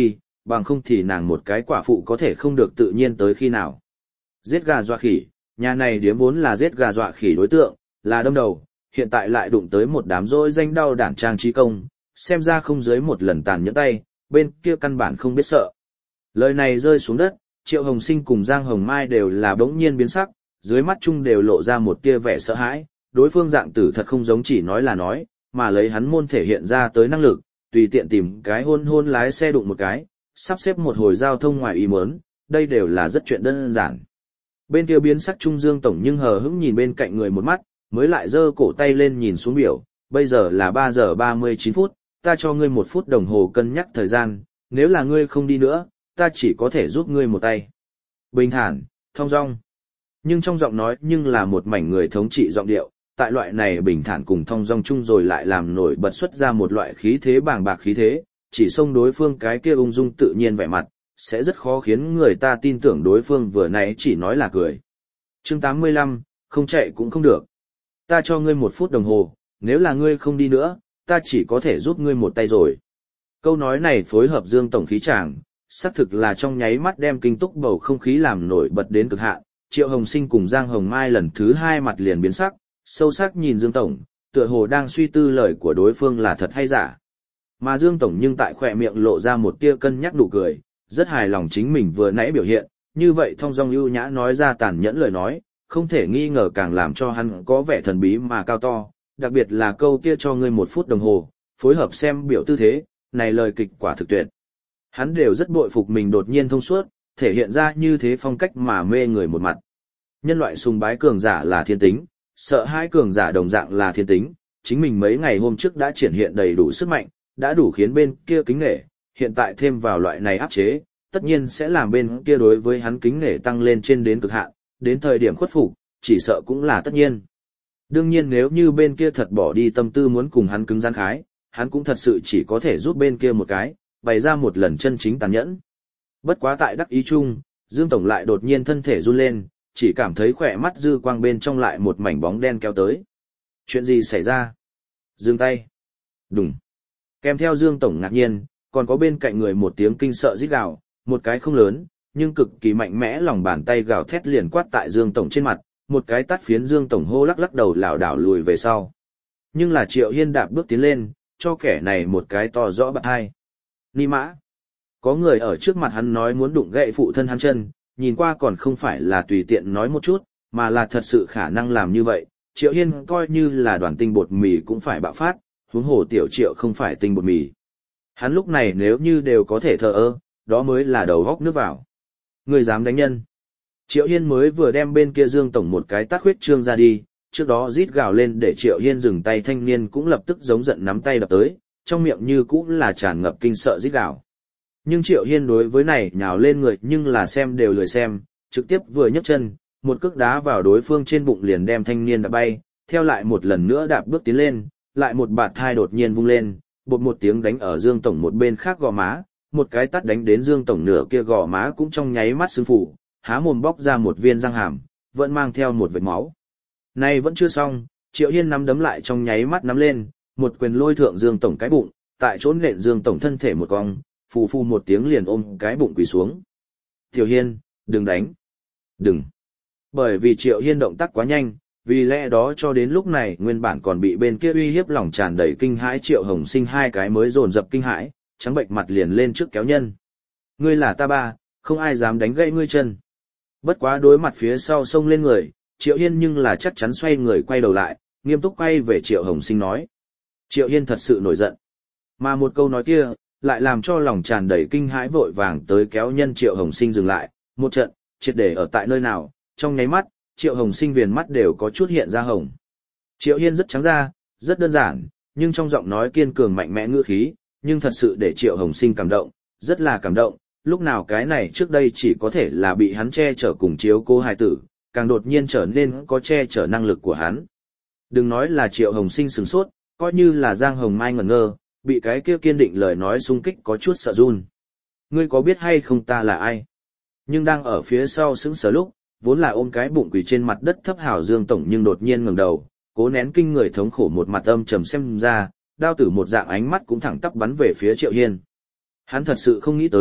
bằng không thì nàng một cái quả phụ có thể không được tự nhiên tới khi nào. Giết gà dọa khỉ, nhà này điếm vốn là giết gà dọa khỉ đối tượng, là đâm đầu, hiện tại lại đụng tới một đám rỗi danh đau đản trang trí công, xem ra không dưới một lần tàn nhẫn tay, bên kia căn bản không biết sợ. Lời này rơi xuống đất, Triệu Hồng Sinh cùng Giang Hồng Mai đều là bỗng nhiên biến sắc, dưới mắt chung đều lộ ra một tia vẻ sợ hãi, đối phương dạng tử thật không giống chỉ nói là nói, mà lấy hắn môn thể hiện ra tới năng lực, tùy tiện tìm cái hôn hôn lái xe đụng một cái, sắp xếp một hồi giao thông ngoài ý muốn, đây đều là rất chuyện đơn giản. Bên kia biến sắc Trung Dương Tổng nhưng hờ hững nhìn bên cạnh người một mắt, mới lại giơ cổ tay lên nhìn xuống biểu, bây giờ là ba giờ ba mươi chín phút, ta cho ngươi một phút đồng hồ cân nhắc thời gian, nếu là ngươi không đi nữa, ta chỉ có thể giúp ngươi một tay. Bình thản, thong dong. Nhưng trong giọng nói nhưng là một mảnh người thống trị giọng điệu, tại loại này bình thản cùng thong dong chung rồi lại làm nổi bật xuất ra một loại khí thế bàng bạc khí thế, chỉ xông đối phương cái kia ung dung tự nhiên vẻ mặt, sẽ rất khó khiến người ta tin tưởng đối phương vừa nãy chỉ nói là cười. Chương tám mươi lăm, không chạy cũng không được. Ta cho ngươi một phút đồng hồ, nếu là ngươi không đi nữa, ta chỉ có thể giúp ngươi một tay rồi. Câu nói này phối hợp Dương Tổng khí tràng, xác thực là trong nháy mắt đem kinh túc bầu không khí làm nổi bật đến cực hạn. Triệu Hồng Sinh cùng Giang Hồng Mai lần thứ hai mặt liền biến sắc, sâu sắc nhìn Dương Tổng, tựa hồ đang suy tư lời của đối phương là thật hay giả. Mà Dương Tổng nhưng tại khỏe miệng lộ ra một tia cân nhắc nụ cười, rất hài lòng chính mình vừa nãy biểu hiện, như vậy thong dong ưu nhã nói ra tàn nhẫn lời nói, không thể nghi ngờ càng làm cho hắn có vẻ thần bí mà cao to, đặc biệt là câu kia cho ngươi một phút đồng hồ, phối hợp xem biểu tư thế, này lời kịch quả thực tuyệt. Hắn đều rất bội phục mình đột nhiên thông suốt, thể hiện ra như thế phong cách mà mê người một mặt. Nhân loại sùng bái cường giả là thiên tính, sợ hai cường giả đồng dạng là thiên tính, chính mình mấy ngày hôm trước đã triển hiện đầy đủ sức mạnh, đã đủ khiến bên kia kính nể, hiện tại thêm vào loại này áp chế, tất nhiên sẽ làm bên kia đối với hắn kính nể tăng lên trên đến cực hạn, đến thời điểm khuất phục, chỉ sợ cũng là tất nhiên. Đương nhiên nếu như bên kia thật bỏ đi tâm tư muốn cùng hắn cứng rắn khái, hắn cũng thật sự chỉ có thể giúp bên kia một cái, bày ra một lần chân chính tàn nhẫn. Bất quá tại đắc ý chung, Dương Tổng lại đột nhiên thân thể run lên, chỉ cảm thấy khỏe mắt dư quang bên trong lại một mảnh bóng đen kéo tới. Chuyện gì xảy ra? Dừng tay. Đùng. Kèm theo Dương Tổng ngạc nhiên, còn có bên cạnh người một tiếng kinh sợ rít gào, một cái không lớn, nhưng cực kỳ mạnh mẽ lòng bàn tay gào thét liền quát tại Dương Tổng trên mặt, một cái tát phiến Dương Tổng hô lắc lắc đầu lảo đảo lùi về sau. Nhưng là Triệu Hiên đạp bước tiến lên, cho kẻ này một cái to rõ bạc hai. Ni mã. Có người ở trước mặt hắn nói muốn đụng gậy phụ thân hắn chân, nhìn qua còn không phải là tùy tiện nói một chút, mà là thật sự khả năng làm như vậy. Triệu Hiên coi như là đoàn tinh bột mì cũng phải bạo phát, huống hồ tiểu Triệu không phải tinh bột mì. Hắn lúc này nếu như đều có thể thờ ơ, đó mới là đầu góc nước vào. Người dám đánh nhân. Triệu Hiên mới vừa đem bên kia Dương Tổng một cái tát huyết trương ra đi, trước đó rít gào lên để Triệu Hiên dừng tay, thanh niên cũng lập tức giống giận nắm tay đập tới, trong miệng như cũng là tràn ngập kinh sợ rít gào. Nhưng Triệu Hiên đối với này nhào lên người nhưng là xem đều lười xem, trực tiếp vừa nhấc chân, một cước đá vào đối phương trên bụng liền đem thanh niên đạp bay, theo lại một lần nữa đạp bước tiến lên, lại một bạt thai đột nhiên vung lên, bột một tiếng đánh ở Dương Tổng một bên khác gò má, một cái tát đánh đến Dương Tổng nửa kia gò má cũng trong nháy mắt sưng phủ, há mồm bóc ra một viên răng hàm, vẫn mang theo một vệt máu. Này vẫn chưa xong, Triệu Hiên nắm đấm lại trong nháy mắt nắm lên, một quyền lôi thượng Dương Tổng cái bụng, tại chỗ nện Dương Tổng thân thể một cong, phù phù một tiếng liền ôm cái bụng quỳ xuống. Tiểu Hiên, đừng đánh. Đừng. Bởi vì Triệu Hiên động tác quá nhanh, vì lẽ đó cho đến lúc này nguyên bản còn bị bên kia uy hiếp lòng tràn đầy kinh hãi Triệu Hồng Sinh hai cái mới dồn dập kinh hãi, trắng bệnh mặt liền lên trước kéo nhân. Ngươi là ta ba, không ai dám đánh gãy ngươi chân. Bất quá đối mặt phía sau xông lên người, Triệu Hiên nhưng là chắc chắn xoay người quay đầu lại, nghiêm túc quay về Triệu Hồng Sinh nói. Triệu Hiên thật sự nổi giận. Mà một câu nói kia, lại làm cho lòng tràn đầy kinh hãi vội vàng tới kéo nhân Triệu Hồng Sinh dừng lại, một trận, triệt để ở tại nơi nào, trong nháy mắt, Triệu Hồng Sinh viền mắt đều có chút hiện ra hồng. Triệu Hiên rất trắng ra, rất đơn giản, nhưng trong giọng nói kiên cường mạnh mẽ ngữ khí, nhưng thật sự để Triệu Hồng Sinh cảm động, rất là cảm động, lúc nào cái này trước đây chỉ có thể là bị hắn che chở cùng chiếu cố hài tử, càng đột nhiên trở nên có che chở năng lực của hắn. Đừng nói là Triệu Hồng Sinh sửng sốt, coi như là Giang Hồng Mai ngẩn ngơ, bị cái kia kiên định lời nói xung kích có chút sợ run. Ngươi có biết hay không ta là ai? Nhưng đang ở phía sau sững sờ lúc, vốn là ôm cái bụng quỳ trên mặt đất thấp hào Dương Tổng nhưng đột nhiên ngẩng đầu, cố nén kinh người thống khổ một mặt âm trầm xem ra, đao tử một dạng ánh mắt cũng thẳng tắp bắn về phía Triệu Hiên. Hắn thật sự không nghĩ tới,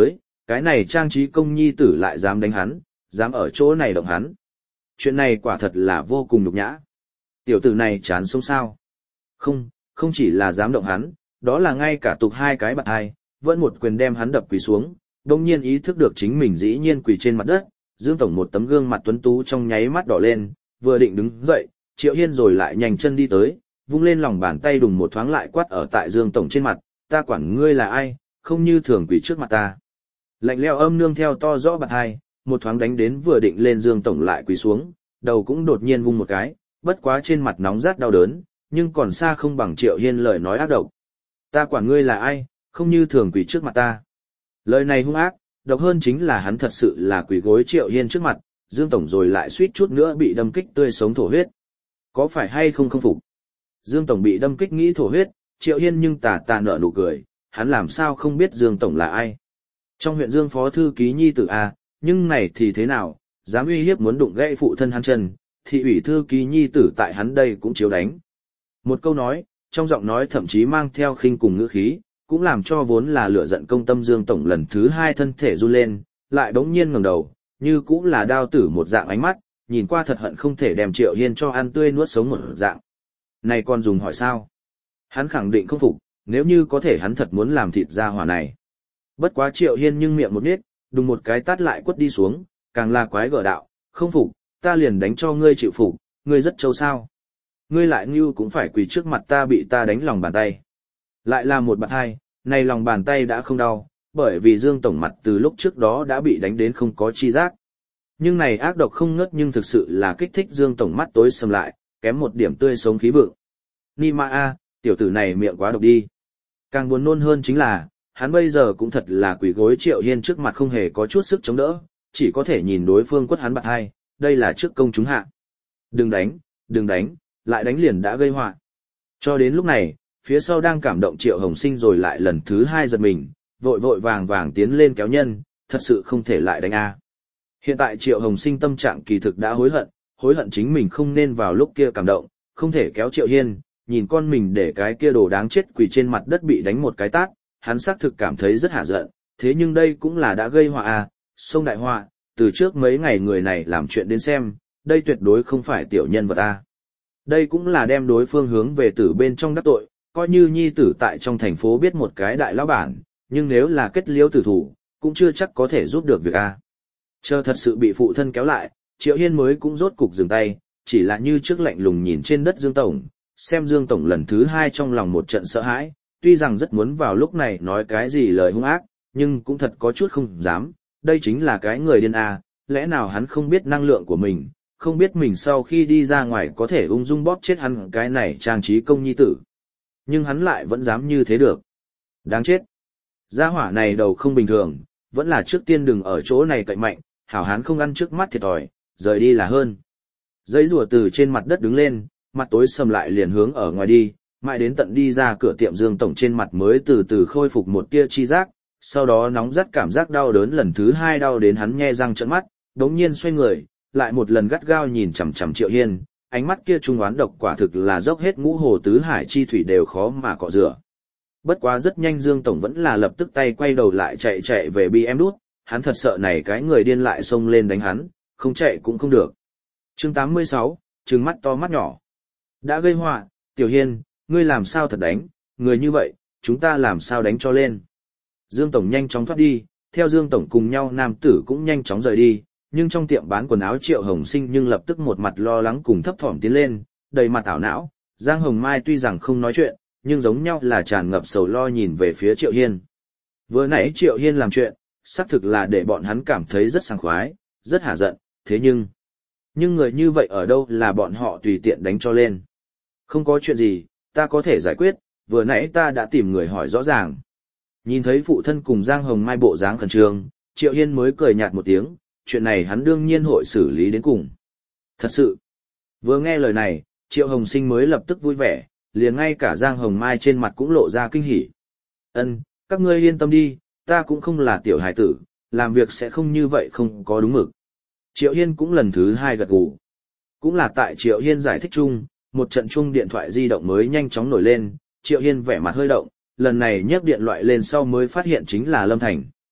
cái này trang trí công nhi tử lại dám đánh hắn, dám ở chỗ này động hắn. Chuyện này quả thật là vô cùng nhục nhã. Tiểu tử này chán sống sao? Không, không chỉ là dám động hắn, đó là ngay cả tục hai cái bạn hai, vẫn một quyền đem hắn đập quỳ xuống, đồng nhiên ý thức được chính mình dĩ nhiên quỳ trên mặt đất, Dương Tổng một tấm gương mặt tuấn tú trong nháy mắt đỏ lên, vừa định đứng dậy, Triệu Hiên rồi lại nhanh chân đi tới, vung lên lòng bàn tay đùng một thoáng lại quát ở tại Dương Tổng trên mặt, ta quản ngươi là ai, không như thường quỳ trước mặt ta. Lạnh lẽo âm nương theo to rõ bạt hai, một thoáng đánh đến vừa định lên Dương Tổng lại quỳ xuống, đầu cũng đột nhiên vung một cái, bất quá trên mặt nóng rát đau đớn, nhưng còn xa không bằng Triệu Hiên lời nói ác độc. Ta quản ngươi là ai, không như thường quỳ trước mặt ta. Lời này hung ác, độc hơn chính là hắn thật sự là quỳ gối Triệu Hiên trước mặt, Dương Tổng rồi lại suýt chút nữa bị đâm kích tươi sống thổ huyết. Có phải hay không không phục? Dương Tổng bị đâm kích nghĩ thổ huyết, Triệu Hiên nhưng tà tà nở nụ cười, hắn làm sao không biết Dương Tổng là ai. Trong huyện Dương phó thư ký nhi tử A, nhưng này thì thế nào, dám uy hiếp muốn đụng gãy phụ thân hắn chân, thị ủy thư ký nhi tử tại hắn đây cũng chiếu đánh. Một câu nói, trong giọng nói thậm chí mang theo khinh cùng ngữ khí, cũng làm cho vốn là lửa giận công tâm Dương Tổng lần thứ hai thân thể run lên, lại bỗng nhiên ngẩng đầu, như cũng là đao tử một dạng ánh mắt, nhìn qua thật hận không thể đem Triệu Hiên cho ăn tươi nuốt sống một dạng. Này còn dùng hỏi sao? Hắn khẳng định không phục, nếu như có thể hắn thật muốn làm thịt ra hỏa này. Bất quá Triệu Hiên nhưng miệng một nít, đùng một cái tát lại quất đi xuống, càng là quái gở đạo, không phục, ta liền đánh cho ngươi chịu phục, ngươi rất trâu sao. Ngươi lại như cũng phải quỳ trước mặt ta bị ta đánh lòng bàn tay. Lại là một bạn hai, này lòng bàn tay đã không đau, bởi vì Dương Tổng mặt từ lúc trước đó đã bị đánh đến không có chi giác. Nhưng này ác độc không ngớt nhưng thực sự là kích thích Dương Tổng mắt tối sầm lại, kém một điểm tươi sống khí vượng. Ni ma a, tiểu tử này miệng quá độc đi. Càng buồn nôn hơn chính là, hắn bây giờ cũng thật là quỳ gối Triệu Hiên trước mặt không hề có chút sức chống đỡ, chỉ có thể nhìn đối phương quất hắn bạn hai, đây là trước công chúng hạ. Đừng đánh, đừng đánh, lại đánh liền đã gây họa. Cho đến lúc này, phía sau đang cảm động Triệu Hồng Sinh rồi lại lần thứ hai giật mình, vội vội vàng vàng tiến lên kéo nhân, thật sự không thể lại đánh a. Hiện tại Triệu Hồng Sinh tâm trạng kỳ thực đã hối hận, hối hận chính mình không nên vào lúc kia cảm động, không thể kéo Triệu Hiên, nhìn con mình để cái kia đồ đáng chết quỳ trên mặt đất bị đánh một cái tát, hắn xác thực cảm thấy rất hả giận, thế nhưng đây cũng là đã gây họa à, sông đại họa, từ trước mấy ngày người này làm chuyện đến xem, đây tuyệt đối không phải tiểu nhân vật a. Đây cũng là đem đối phương hướng về tử bên trong đắc tội, coi như nhi tử tại trong thành phố biết một cái đại lão bản, nhưng nếu là kết liễu tử thủ, cũng chưa chắc có thể giúp được việc a. Chờ thật sự bị phụ thân kéo lại, Triệu Hiên mới cũng rốt cục dừng tay, chỉ là như trước lạnh lùng nhìn trên đất Dương Tổng, xem Dương Tổng lần thứ hai trong lòng một trận sợ hãi, tuy rằng rất muốn vào lúc này nói cái gì lời hung ác, nhưng cũng thật có chút không dám, đây chính là cái người điên a, lẽ nào hắn không biết năng lượng của mình, không biết mình sau khi đi ra ngoài có thể ung dung bóp chết hắn cái này trang trí công nhi tử. Nhưng hắn lại vẫn dám như thế được. Đáng chết. Gia hỏa này đầu không bình thường, vẫn là trước tiên đừng ở chỗ này cậy mạnh, hảo hán không ăn trước mắt thiệt thòi, rời đi là hơn. Giấy rùa từ trên mặt đất đứng lên, mặt tối sầm lại liền hướng ở ngoài đi, mãi đến tận đi ra cửa tiệm Dương Tổng trên mặt mới từ từ khôi phục một tia chi giác, sau đó nóng rất cảm giác đau đớn lần thứ hai đau đến hắn nhe răng trợn mắt, đống nhiên xoay người, lại một lần gắt gao nhìn chằm chằm Triệu Hiên, ánh mắt kia trung oán độc quả thực là dốc hết ngũ hồ tứ hải chi thủy đều khó mà cọ rửa. Bất quá rất nhanh Dương Tổng vẫn là lập tức tay quay đầu lại chạy chạy về bi em đút, hắn thật sợ này cái người điên lại xông lên đánh hắn, không chạy cũng không được. Chương tám mươi sáu, trừng mắt to mắt nhỏ. Đã gây họa, Tiểu Hiên, ngươi làm sao thật đánh, người như vậy, chúng ta làm sao đánh cho lên. Dương Tổng nhanh chóng thoát đi, theo Dương Tổng cùng nhau nam tử cũng nhanh chóng rời đi, nhưng trong tiệm bán quần áo Triệu Hồng Sinh nhưng lập tức một mặt lo lắng cùng thấp thỏm tiến lên, đầy mặt ảo não, Giang Hồng Mai tuy rằng không nói chuyện, nhưng giống nhau là tràn ngập sầu lo nhìn về phía Triệu Hiên. Vừa nãy Triệu Hiên làm chuyện, xác thực là để bọn hắn cảm thấy rất sảng khoái, rất hả giận, thế nhưng... Nhưng người như vậy ở đâu là bọn họ tùy tiện đánh cho lên. Không có chuyện gì, ta có thể giải quyết, vừa nãy ta đã tìm người hỏi rõ ràng. Nhìn thấy phụ thân cùng Giang Hồng Mai bộ dáng khẩn trương, Triệu Hiên mới cười nhạt một tiếng, chuyện này hắn đương nhiên hội xử lý đến cùng. Thật sự, vừa nghe lời này, Triệu Hồng Sinh mới lập tức vui vẻ, liền ngay cả Giang Hồng Mai trên mặt cũng lộ ra kinh hỉ. Ân, các ngươi yên tâm đi, ta cũng không là tiểu hài tử, làm việc sẽ không như vậy không có đúng mực. Triệu Hiên cũng lần thứ hai gật gù. Cũng là tại Triệu Hiên giải thích chung, một trận chung điện thoại di động mới nhanh chóng nổi lên, Triệu Hiên vẻ mặt hơi động, lần này nhấc điện thoại lên sau mới phát hiện chính là Lâm Thành.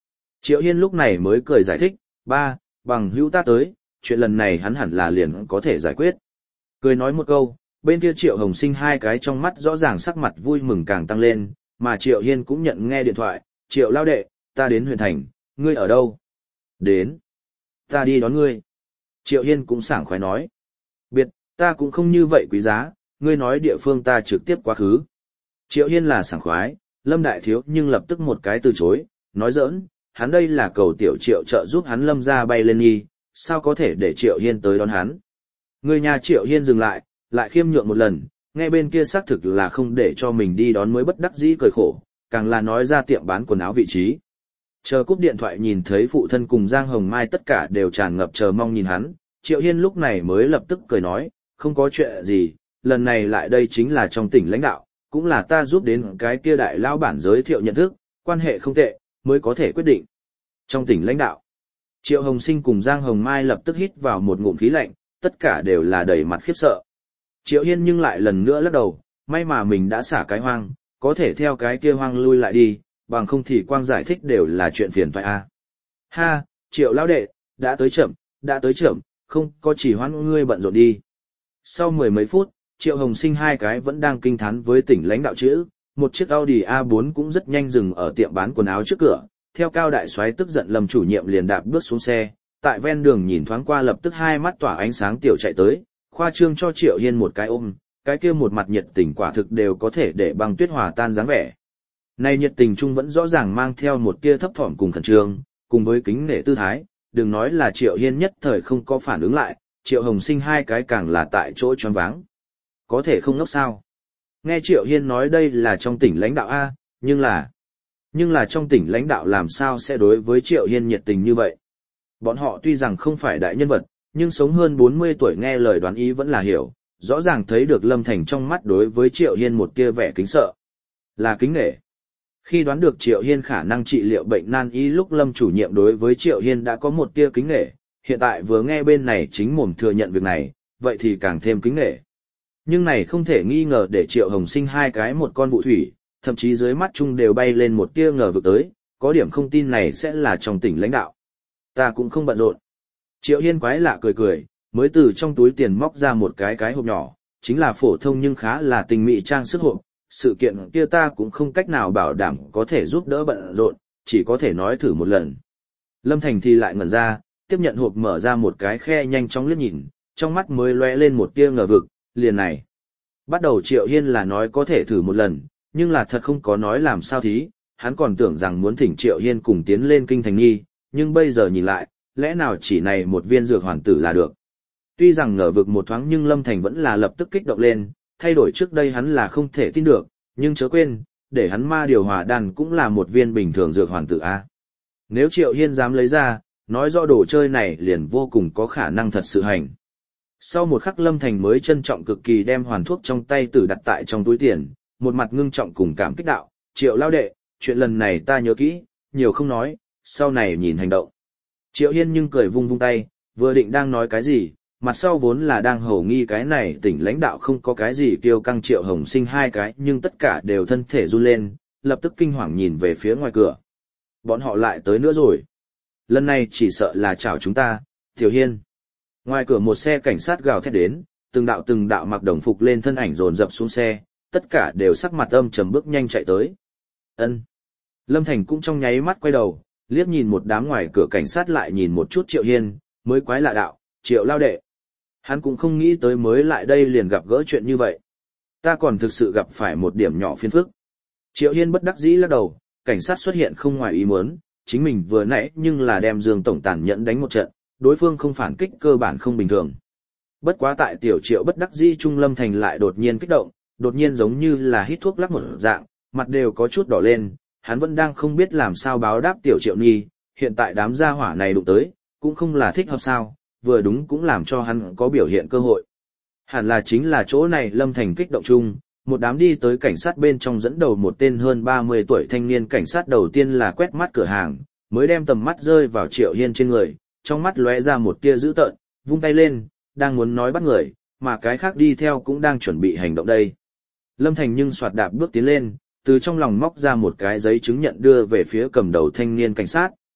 Triệu Hiên lúc này mới cười giải thích, ba, bằng hữu ta tới, chuyện lần này hắn hẳn là liền có thể giải quyết. Cười nói một câu, bên kia Triệu Hồng Sinh hai cái trong mắt rõ ràng sắc mặt vui mừng càng tăng lên, mà Triệu Hiên cũng nhận nghe điện thoại, Triệu lao đệ, ta đến huyện thành, ngươi ở đâu? Đến. Ta đi đón ngươi. Triệu Hiên cũng sảng khoái nói. Biệt, ta cũng không như vậy quý giá, ngươi nói địa phương ta trực tiếp quá khứ. Triệu Hiên là sảng khoái, Lâm Đại Thiếu nhưng lập tức một cái từ chối, nói giỡn, hắn đây là cầu tiểu Triệu trợ giúp hắn Lâm ra bay lên nghi, sao có thể để Triệu Hiên tới đón hắn. Người nhà Triệu Hiên dừng lại, lại khiêm nhượng một lần, nghe bên kia xác thực là không để cho mình đi đón mới bất đắc dĩ cười khổ, càng là nói ra tiệm bán quần áo vị trí. Chờ cúp điện thoại nhìn thấy phụ thân cùng Giang Hồng Mai tất cả đều tràn ngập chờ mong nhìn hắn, Triệu Hiên lúc này mới lập tức cười nói, không có chuyện gì, lần này lại đây chính là trong tỉnh lãnh đạo, cũng là ta giúp đến cái kia đại lao bản giới thiệu nhận thức, quan hệ không tệ, mới có thể quyết định. Trong tỉnh lãnh đạo, Triệu Hồng Sinh cùng Giang Hồng Mai lập tức hít vào một ngụm khí lạnh, tất cả đều là đầy mặt khiếp sợ. Triệu Hiên nhưng lại lần nữa lắc đầu, may mà mình đã xả cái hoang, có thể theo cái kia hoang lui lại đi, bằng không thì quang giải thích đều là chuyện phiền toái a. Ha, Triệu lão đệ, đã tới chậm, đã tới chậm, không có chỉ hoãn ngươi bận rộn đi. Sau mười mấy phút, Triệu Hồng Sinh hai cái vẫn đang kinh thán với tỉnh lãnh đạo chữ, một chiếc Audi a bốn cũng rất nhanh dừng ở tiệm bán quần áo trước cửa, theo Cao đại soái tức giận Lâm chủ nhiệm liền đạp bước xuống xe, tại ven đường nhìn thoáng qua lập tức hai mắt tỏa ánh sáng tiểu chạy tới, khoa trương cho Triệu Hiên một cái ôm, cái kia một mặt nhiệt tình quả thực đều có thể để băng tuyết hòa tan dáng vẻ. Này nhiệt tình chung vẫn rõ ràng mang theo một tia thấp thỏm cùng khẩn trương, cùng với kính nể tư thái, đừng nói là Triệu Hiên nhất thời không có phản ứng lại, Triệu Hồng Sinh hai cái càng là tại chỗ choáng váng. Có thể không ngốc sao? Nghe Triệu Hiên nói đây là trong tỉnh lãnh đạo A, nhưng là... Nhưng là trong tỉnh lãnh đạo làm sao sẽ đối với Triệu Hiên nhiệt tình như vậy? Bọn họ tuy rằng không phải đại nhân vật, nhưng sống hơn bốn mươi tuổi nghe lời đoán ý vẫn là hiểu, rõ ràng thấy được Lâm Thành trong mắt đối với Triệu Hiên một tia vẻ kính sợ. Là kính nể. Khi đoán được Triệu Hiên khả năng trị liệu bệnh nan y lúc Lâm chủ nhiệm đối với Triệu Hiên đã có một tia kính nể, hiện tại vừa nghe bên này chính mồm thừa nhận việc này, vậy thì càng thêm kính nể. Nhưng này không thể nghi ngờ để Triệu Hồng Sinh hai cái một con vụ thủy, thậm chí dưới mắt chung đều bay lên một tia ngờ vực tới, có điểm không tin này sẽ là trong tỉnh lãnh đạo. Ta cũng không bận rộn. Triệu Hiên quái lạ cười cười, mới từ trong túi tiền móc ra một cái cái hộp nhỏ, chính là phổ thông nhưng khá là tình mỹ trang sức hộp, sự kiện kia ta cũng không cách nào bảo đảm có thể giúp đỡ bận rộn, chỉ có thể nói thử một lần. Lâm Thành thì lại ngẩn ra, tiếp nhận hộp mở ra một cái khe nhanh chóng liếc nhìn, trong mắt mới lóe lên một tia ngờ vực, liền này. Bắt đầu Triệu Hiên là nói có thể thử một lần, nhưng là thật không có nói làm sao thí, hắn còn tưởng rằng muốn thỉnh Triệu Hiên cùng tiến lên kinh thành nghi, nhưng bây giờ nhìn lại, lẽ nào chỉ này một viên dược hoàn tử là được. Tuy rằng ngờ vực một thoáng nhưng Lâm Thành vẫn là lập tức kích động lên, thay đổi trước đây hắn là không thể tin được, nhưng chớ quên, để hắn ma điều hòa đan cũng là một viên bình thường dược hoàn tử A. Nếu Triệu Hiên dám lấy ra, nói rõ đồ chơi này liền vô cùng có khả năng thật sự hành. Sau một khắc Lâm Thành mới trân trọng cực kỳ đem hoàn thuốc trong tay tử đặt tại trong túi tiền, một mặt ngưng trọng cùng cảm kích đạo, Triệu lao đệ, chuyện lần này ta nhớ kỹ, nhiều không nói, sau này nhìn hành động. Triệu Hiên nhưng cười vung vung tay, vừa định đang nói cái gì, mặt sau vốn là đang hầu nghi cái này tỉnh lãnh đạo không có cái gì kêu căng Triệu Hồng Sinh hai cái nhưng tất cả đều thân thể run lên, lập tức kinh hoàng nhìn về phía ngoài cửa. Bọn họ lại tới nữa rồi. Lần này chỉ sợ là chào chúng ta, Tiểu Hiên. Ngoài cửa một xe cảnh sát gào thét đến, từng đạo từng đạo mặc đồng phục lên thân ảnh dồn dập xuống xe, tất cả đều sắc mặt âm trầm bước nhanh chạy tới. Ân. Lâm Thành cũng trong nháy mắt quay đầu, liếc nhìn một đám ngoài cửa cảnh sát lại nhìn một chút Triệu Hiên, mới quái lạ đạo, Triệu lao đệ. Hắn cũng không nghĩ tới mới lại đây liền gặp gỡ chuyện như vậy. Ta còn thực sự gặp phải một điểm nhỏ phiền phức. Triệu Hiên bất đắc dĩ lắc đầu, cảnh sát xuất hiện không ngoài ý muốn, chính mình vừa nãy nhưng là đem Dương tổng tàn nhẫn đánh một trận, đối phương không phản kích cơ bản không bình thường. Bất quá tại tiểu Triệu bất đắc dĩ Trung Lâm Thành lại đột nhiên kích động, đột nhiên giống như là hít thuốc lắc một dạng, mặt đều có chút đỏ lên, hắn vẫn đang không biết làm sao báo đáp tiểu Triệu nhi, hiện tại đám gia hỏa này đụng tới, cũng không là thích hợp sao, vừa đúng cũng làm cho hắn có biểu hiện cơ hội. Hẳn là chính là chỗ này Lâm Thành kích động chung, một đám đi tới cảnh sát bên trong dẫn đầu một tên hơn ba mươi tuổi thanh niên cảnh sát đầu tiên là quét mắt cửa hàng, mới đem tầm mắt rơi vào Triệu Hiên trên người, trong mắt lóe ra một tia dữ tợn, vung tay lên, đang muốn nói bắt người, mà cái khác đi theo cũng đang chuẩn bị hành động đây. Lâm Thành nhưng soạt đạp bước tiến lên, từ trong lòng móc ra một cái giấy chứng nhận đưa về phía cầm đầu thanh niên cảnh sát,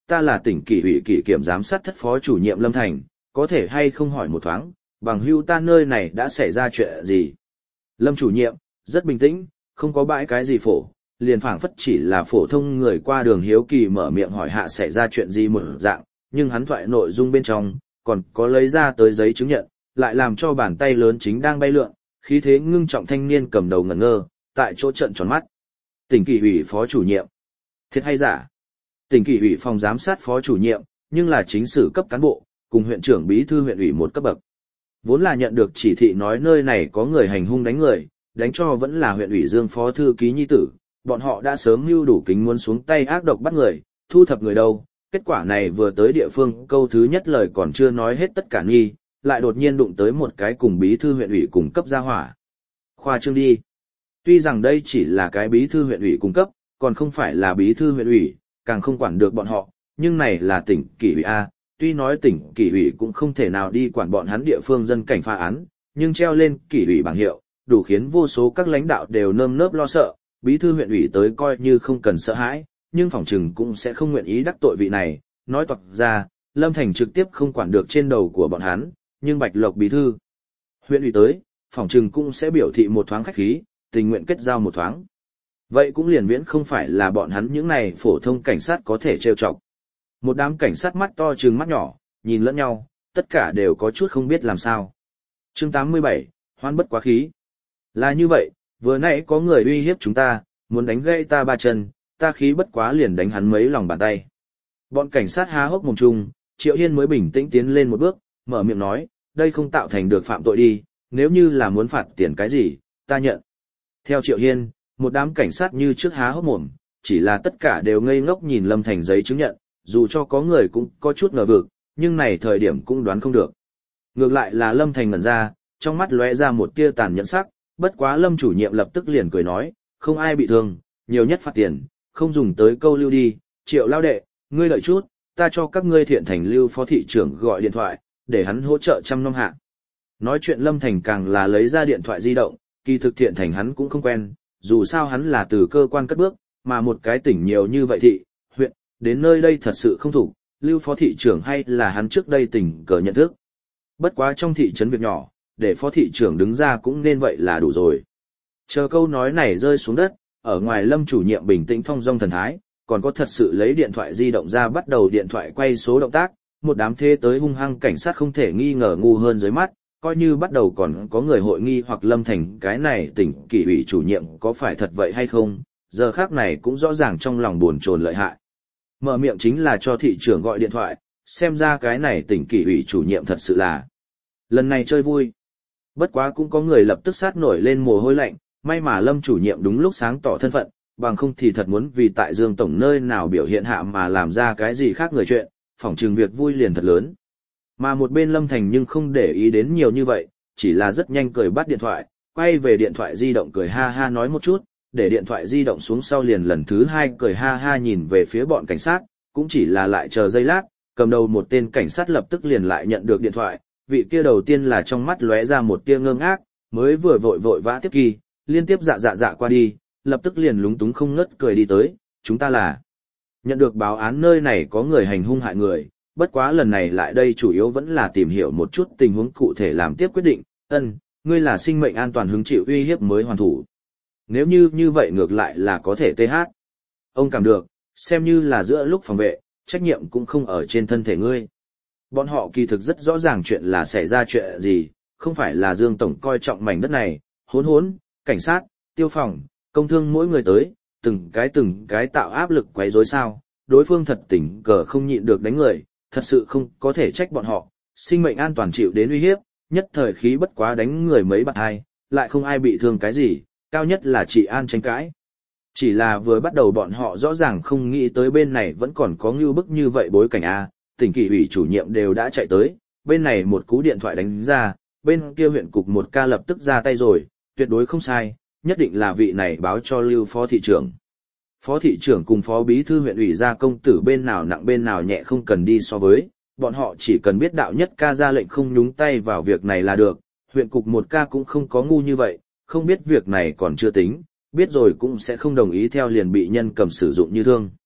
ta là tỉnh kỷ ủy kỷ kiểm giám sát thất phó chủ nhiệm Lâm Thành, có thể hay không hỏi một thoáng, bằng hữu ta nơi này đã xảy ra chuyện gì? Lâm chủ nhiệm, rất bình tĩnh, không có bãi cái gì phổ, liền phảng phất chỉ là phổ thông người qua đường hiếu kỳ mở miệng hỏi hạ xảy ra chuyện gì một dạng, nhưng hắn thoại nội dung bên trong, còn có lấy ra tới giấy chứng nhận, lại làm cho bàn tay lớn chính đang bay lượn, khí thế ngưng trọng thanh niên cầm đầu ngẩn ngơ, tại chỗ trận tròn mắt. Tỉnh kỷ ủy phó chủ nhiệm. Thiệt hay giả? Tỉnh kỷ ủy phòng giám sát phó chủ nhiệm, nhưng là chính sử cấp cán bộ, cùng huyện trưởng bí thư huyện ủy một cấp bậc. Vốn là nhận được chỉ thị nói nơi này có người hành hung đánh người, đánh cho vẫn là huyện ủy Dương phó thư ký nhi tử, bọn họ đã sớm mưu đủ kính muốn xuống tay ác độc bắt người, thu thập người đâu. Kết quả này vừa tới địa phương câu thứ nhất lời còn chưa nói hết tất cả nghi, lại đột nhiên đụng tới một cái cùng bí thư huyện ủy cùng cấp gia hỏa. Khoa trương đi. Tuy rằng đây chỉ là cái bí thư huyện ủy cung cấp, còn không phải là bí thư huyện ủy, càng không quản được bọn họ, nhưng này là tỉnh kỷ ủy A, tuy nói tỉnh kỷ ủy cũng không thể nào đi quản bọn hắn địa phương dân cảnh phá án, nhưng treo lên kỷ ủy bảng hiệu, đủ khiến vô số các lãnh đạo đều nơm nớp lo sợ, bí thư huyện ủy tới coi như không cần sợ hãi, nhưng phỏng chừng cũng sẽ không nguyện ý đắc tội vị này, nói toạc ra, Lâm Thành trực tiếp không quản được trên đầu của bọn hắn, nhưng Bạch Lộc bí thư huyện ủy tới, phỏng chừng cũng sẽ biểu thị một thoáng khách khí, tình nguyện kết giao một thoáng. Vậy cũng liền viễn không phải là bọn hắn những này phổ thông cảnh sát có thể trêu chọc. Một đám cảnh sát mắt to trừng mắt nhỏ, nhìn lẫn nhau, tất cả đều có chút không biết làm sao. Chương tám mươi bảy, hoan bất quá khí. Là như vậy, vừa nãy có người uy hiếp chúng ta, muốn đánh gãy ta ba chân, ta khí bất quá liền đánh hắn mấy lòng bàn tay. Bọn cảnh sát há hốc mồm chung, Triệu Hiên mới bình tĩnh tiến lên một bước, mở miệng nói, đây không tạo thành được phạm tội đi, nếu như là muốn phạt tiền cái gì, ta nhận. Theo Triệu Hiên, một đám cảnh sát như trước há hốc mồm, chỉ là tất cả đều ngây ngốc nhìn Lâm Thành giấy chứng nhận, dù cho có người cũng có chút ngờ vực, nhưng này thời điểm cũng đoán không được. Ngược lại là Lâm Thành ngẩn ra, trong mắt lóe ra một tia tàn nhẫn sắc, bất quá Lâm chủ nhiệm lập tức liền cười nói, không ai bị thương, nhiều nhất phạt tiền, không dùng tới câu lưu đi, Triệu lao đệ, ngươi đợi chút, ta cho các ngươi thiện thành lưu phó thị trưởng gọi điện thoại, để hắn hỗ trợ trăm năm hạ. Nói chuyện Lâm Thành càng là lấy ra điện thoại di động, kỳ thực thiện thành hắn cũng không quen, dù sao hắn là từ cơ quan cất bước, mà một cái tỉnh nhiều như vậy thị, huyện, đến nơi đây thật sự không thủ, lưu phó thị trưởng hay là hắn trước đây tỉnh cờ nhận thức. Bất quá trong thị trấn việc nhỏ, để phó thị trưởng đứng ra cũng nên vậy là đủ rồi. Chờ câu nói này rơi xuống đất, ở ngoài Lâm chủ nhiệm bình tĩnh thong dong thần thái, còn có thật sự lấy điện thoại di động ra bắt đầu điện thoại quay số động tác, một đám thế tới hung hăng cảnh sát không thể nghi ngờ ngu hơn dưới mắt, coi như bắt đầu còn có người hội nghi hoặc Lâm Thành cái này tỉnh kỷ ủy chủ nhiệm có phải thật vậy hay không, giờ khác này cũng rõ ràng trong lòng buồn chồn lợi hại. Mở miệng chính là cho thị trưởng gọi điện thoại, xem ra cái này tỉnh kỷ ủy chủ nhiệm thật sự là lần này chơi vui. Bất quá cũng có người lập tức sát nổi lên mồ hôi lạnh, may mà Lâm chủ nhiệm đúng lúc sáng tỏ thân phận, bằng không thì thật muốn vì tại Dương tổng nơi nào biểu hiện hạ mà làm ra cái gì khác người chuyện, phỏng chừng việc vui liền thật lớn. Mà một bên Lâm Thành nhưng không để ý đến nhiều như vậy, chỉ là rất nhanh cười bắt điện thoại, quay về điện thoại di động cười ha ha nói một chút, để điện thoại di động xuống sau liền lần thứ hai cười ha ha nhìn về phía bọn cảnh sát, cũng chỉ là lại chờ giây lát, cầm đầu một tên cảnh sát lập tức liền lại nhận được điện thoại, vị kia đầu tiên là trong mắt lóe ra một tia ngơ ngác, mới vừa vội vội vã tiếp kỳ, liên tiếp dạ dạ dạ qua đi, lập tức liền lúng túng không ngớt cười đi tới, chúng ta là nhận được báo án nơi này có người hành hung hại người, bất quá lần này lại đây chủ yếu vẫn là tìm hiểu một chút tình huống cụ thể làm tiếp quyết định, ân, ngươi là sinh mệnh an toàn hứng chịu uy hiếp mới hoàn thủ. Nếu như như vậy ngược lại là có thể tê hát. Ông cảm được, xem như là giữa lúc phòng vệ, trách nhiệm cũng không ở trên thân thể ngươi. Bọn họ kỳ thực rất rõ ràng chuyện là xảy ra chuyện gì, không phải là Dương Tổng coi trọng mảnh đất này, hỗn hỗn, cảnh sát, tiêu phòng, công thương mỗi người tới, từng cái từng cái tạo áp lực quấy rối sao, đối phương thật tỉnh cờ không nhịn được đánh người, thật sự không có thể trách bọn họ, sinh mệnh an toàn chịu đến uy hiếp, nhất thời khí bất quá đánh người mấy bạt hai, lại không ai bị thương cái gì, cao nhất là trị an tranh cãi. Chỉ là vừa bắt đầu bọn họ rõ ràng không nghĩ tới bên này vẫn còn có ngưu bức như vậy bối cảnh A, tỉnh kỷ ủy chủ nhiệm đều đã chạy tới, bên này một cú điện thoại đánh ra, bên kia huyện cục một ca lập tức ra tay rồi, tuyệt đối không sai, nhất định là vị này báo cho Lưu phó thị trưởng. Phó thị trưởng cùng phó bí thư huyện ủy ra công tử bên nào nặng bên nào nhẹ không cần đi so với, bọn họ chỉ cần biết đạo nhất ca ra lệnh không nhúng tay vào việc này là được, huyện cục một ca cũng không có ngu như vậy, không biết việc này còn chưa tính, biết rồi cũng sẽ không đồng ý theo liền bị nhân cầm sử dụng như thương.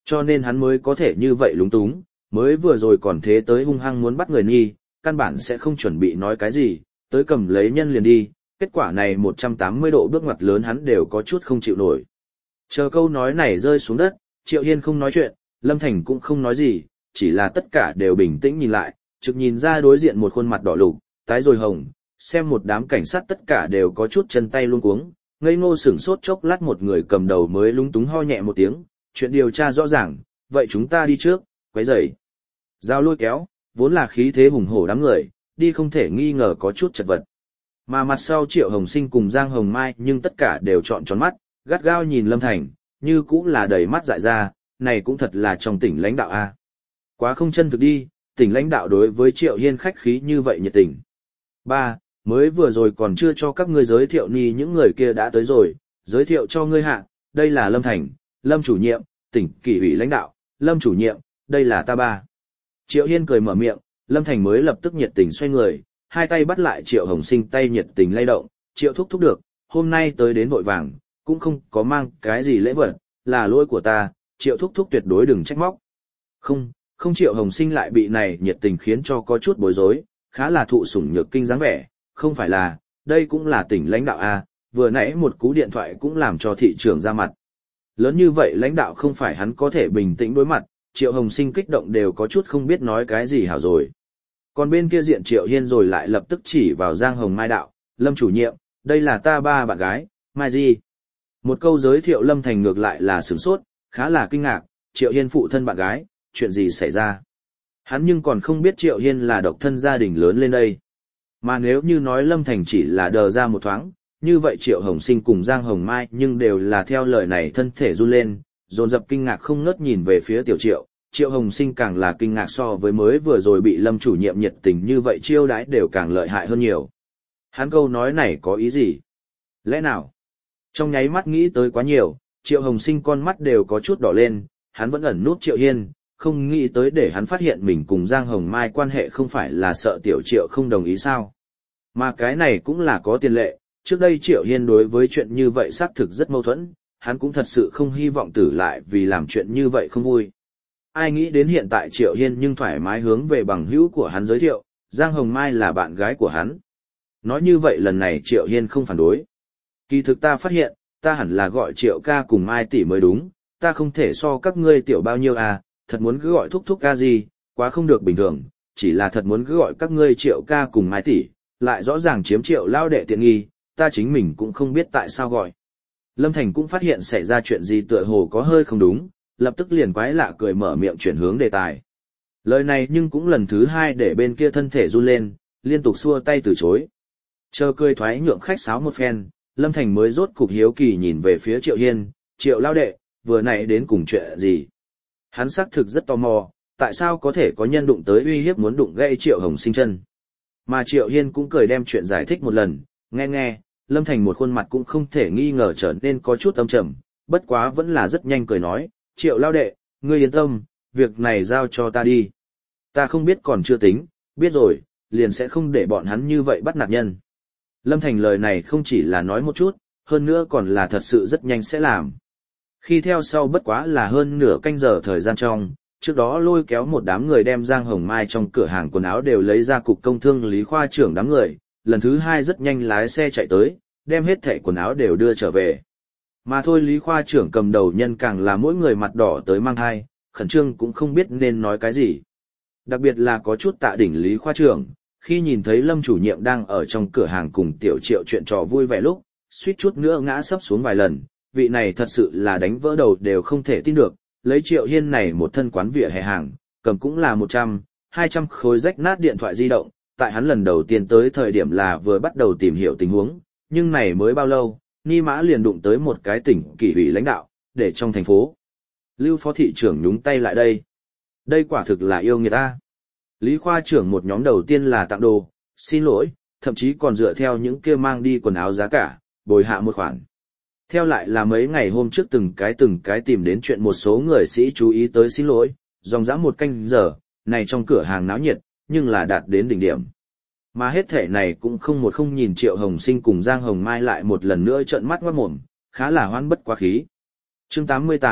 Cho nên hắn mới có thể như vậy lúng túng, mới vừa rồi còn thế tới hung hăng muốn bắt người nghi, căn bản sẽ không chuẩn bị nói cái gì, tới cầm lấy nhân liền đi, kết quả này một trăm tám mươi độ bước ngoặt lớn hắn đều có chút không chịu nổi. Chờ câu nói này rơi xuống đất, Triệu Hiên không nói chuyện, Lâm Thành cũng không nói gì, chỉ là tất cả đều bình tĩnh nhìn lại, trực nhìn ra đối diện một khuôn mặt đỏ lục, tái rồi hồng, xem một đám cảnh sát tất cả đều có chút chân tay luống cuống, ngây ngô sửng sốt chốc lát một người cầm đầu mới lúng túng ho nhẹ một tiếng, chuyện điều tra rõ ràng, vậy chúng ta đi trước, quấy rầy. Giao lôi kéo, vốn là khí thế hùng hổ đám người, đi không thể nghi ngờ có chút chật vật. Mà mặt sau Triệu Hồng Sinh cùng Giang Hồng Mai nhưng tất cả đều trọn tròn mắt, gắt gao nhìn Lâm Thành, như cũng là đầy mắt dại ra, này cũng thật là trong tỉnh lãnh đạo a. Quá không chân thực đi, tỉnh lãnh đạo đối với Triệu Hiên khách khí như vậy nhiệt tình. Ba, mới vừa rồi còn chưa cho các ngươi giới thiệu ni những người kia đã tới rồi, giới thiệu cho ngươi hạ, đây là Lâm Thành, Lâm chủ nhiệm, tỉnh kỷ ủy lãnh đạo, Lâm chủ nhiệm, đây là ta ba. Triệu Hiên cười mở miệng, Lâm Thành mới lập tức nhiệt tình xoay người, hai tay bắt lại Triệu Hồng Sinh tay nhiệt tình lay động, Triệu thúc thúc được, hôm nay tới đến vội vàng, cũng không có mang cái gì lễ vật, là lỗi của ta, Triệu thúc thúc tuyệt đối đừng trách móc. Không, không Triệu Hồng Sinh lại bị này nhiệt tình khiến cho có chút bối rối, khá là thụ sủng nhược kinh dáng vẻ, không phải là, đây cũng là tỉnh lãnh đạo A, vừa nãy một cú điện thoại cũng làm cho thị trưởng ra mặt. Lớn như vậy lãnh đạo không phải hắn có thể bình tĩnh đối mặt, Triệu Hồng Sinh kích động đều có chút không biết nói cái gì hảo rồi. Còn bên kia diện Triệu Hiên rồi lại lập tức chỉ vào Giang Hồng Mai đạo, Lâm chủ nhiệm, đây là ta ba bạn gái, Mai Di. Một câu giới thiệu Lâm Thành ngược lại là sửng sốt, khá là kinh ngạc, Triệu Hiên phụ thân bạn gái, chuyện gì xảy ra. Hắn nhưng còn không biết Triệu Hiên là độc thân gia đình lớn lên đây. Mà nếu như nói Lâm Thành chỉ là đờ ra một thoáng, như vậy Triệu Hồng Sinh cùng Giang Hồng Mai nhưng đều là theo lời này thân thể run lên, dồn dập kinh ngạc không ngớt nhìn về phía Tiểu Triệu. Triệu Hồng Sinh càng là kinh ngạc so với mới vừa rồi bị Lâm chủ nhiệm nhiệt tình như vậy chiêu đãi đều càng lợi hại hơn nhiều. Hắn câu nói này có ý gì? Lẽ nào? Trong nháy mắt nghĩ tới quá nhiều, Triệu Hồng Sinh con mắt đều có chút đỏ lên, hắn vẫn ẩn nút Triệu Hiên, không nghĩ tới để hắn phát hiện mình cùng Giang Hồng Mai quan hệ không phải là sợ Tiểu Triệu không đồng ý sao. Mà cái này cũng là có tiền lệ, trước đây Triệu Hiên đối với chuyện như vậy xác thực rất mâu thuẫn, hắn cũng thật sự không hy vọng tử lại vì làm chuyện như vậy không vui. Ai nghĩ đến hiện tại Triệu Hiên nhưng thoải mái hướng về bằng hữu của hắn giới thiệu, Giang Hồng Mai là bạn gái của hắn. Nói như vậy lần này Triệu Hiên không phản đối. Kỳ thực ta phát hiện, ta hẳn là gọi Triệu ca cùng Mai tỷ mới đúng, ta không thể so các ngươi tiểu bao nhiêu à, thật muốn cứ gọi thúc thúc ca gì, quá không được bình thường, chỉ là thật muốn cứ gọi các ngươi Triệu ca cùng Mai tỷ, lại rõ ràng chiếm Triệu lao đệ tiện nghi, ta chính mình cũng không biết tại sao gọi. Lâm Thành cũng phát hiện xảy ra chuyện gì tựa hồ có hơi không đúng, lập tức liền quái lạ cười mở miệng chuyển hướng đề tài. Lời này nhưng cũng lần thứ hai để bên kia thân thể run lên, liên tục xua tay từ chối. Chờ cười thoái nhượng khách sáo một phen, Lâm Thành mới rốt cục hiếu kỳ nhìn về phía Triệu Hiên, Triệu lao đệ, vừa nãy đến cùng chuyện gì? Hắn xác thực rất tò mò, tại sao có thể có nhân đụng tới uy hiếp muốn đụng gãy Triệu Hồng Sinh chân. Mà Triệu Hiên cũng cười đem chuyện giải thích một lần, nghe nghe, Lâm Thành một khuôn mặt cũng không thể nghi ngờ trở nên có chút âm trầm, bất quá vẫn là rất nhanh cười nói, Triệu lao đệ, ngươi yên tâm, việc này giao cho ta đi. Ta không biết còn chưa tính, biết rồi, liền sẽ không để bọn hắn như vậy bắt nạt nhân. Lâm Thành lời này không chỉ là nói một chút, hơn nữa còn là thật sự rất nhanh sẽ làm. Khi theo sau bất quá là hơn nửa canh giờ thời gian trong, trước đó lôi kéo một đám người đem Giang Hồng Mai trong cửa hàng quần áo đều lấy ra cục công thương Lý Khoa trưởng đám người, lần thứ hai rất nhanh lái xe chạy tới, đem hết thẻ quần áo đều đưa trở về. Mà thôi Lý Khoa trưởng cầm đầu nhân càng là mỗi người mặt đỏ tới mang thai, khẩn trương cũng không biết nên nói cái gì. Đặc biệt là có chút tạ đỉnh Lý Khoa trưởng, khi nhìn thấy Lâm chủ nhiệm đang ở trong cửa hàng cùng Tiểu Triệu chuyện trò vui vẻ lúc, suýt chút nữa ngã sấp xuống vài lần, vị này thật sự là đánh vỡ đầu đều không thể tin được, lấy Triệu Hiên này một thân quán vỉa hè hàng, cầm cũng là một trăm, hai trăm khối rách nát điện thoại di động, tại hắn lần đầu tiên tới thời điểm là vừa bắt đầu tìm hiểu tình huống, nhưng này mới bao lâu, Ni Mã liền đụng tới một cái tỉnh kỷ ủy lãnh đạo, để trong thành phố. Lưu phó thị trưởng nhúng tay lại đây. Đây quả thực là yêu người ta. Lý khoa trưởng một nhóm đầu tiên là tặng đồ, xin lỗi, thậm chí còn dựa theo những kia mang đi quần áo giá cả, bồi hạ một khoản. Theo lại là mấy ngày hôm trước từng cái từng cái tìm đến chuyện một số người sĩ chú ý tới xin lỗi, dòng dã một canh giờ, này trong cửa hàng náo nhiệt, nhưng là đạt đến đỉnh điểm. Mà hết thể này cũng không một không nhìn Triệu Hồng Sinh cùng Giang Hồng Mai lại một lần nữa trợn mắt ngoát mồm, khá là hoan bất quá khí. Chương tám mươi tám,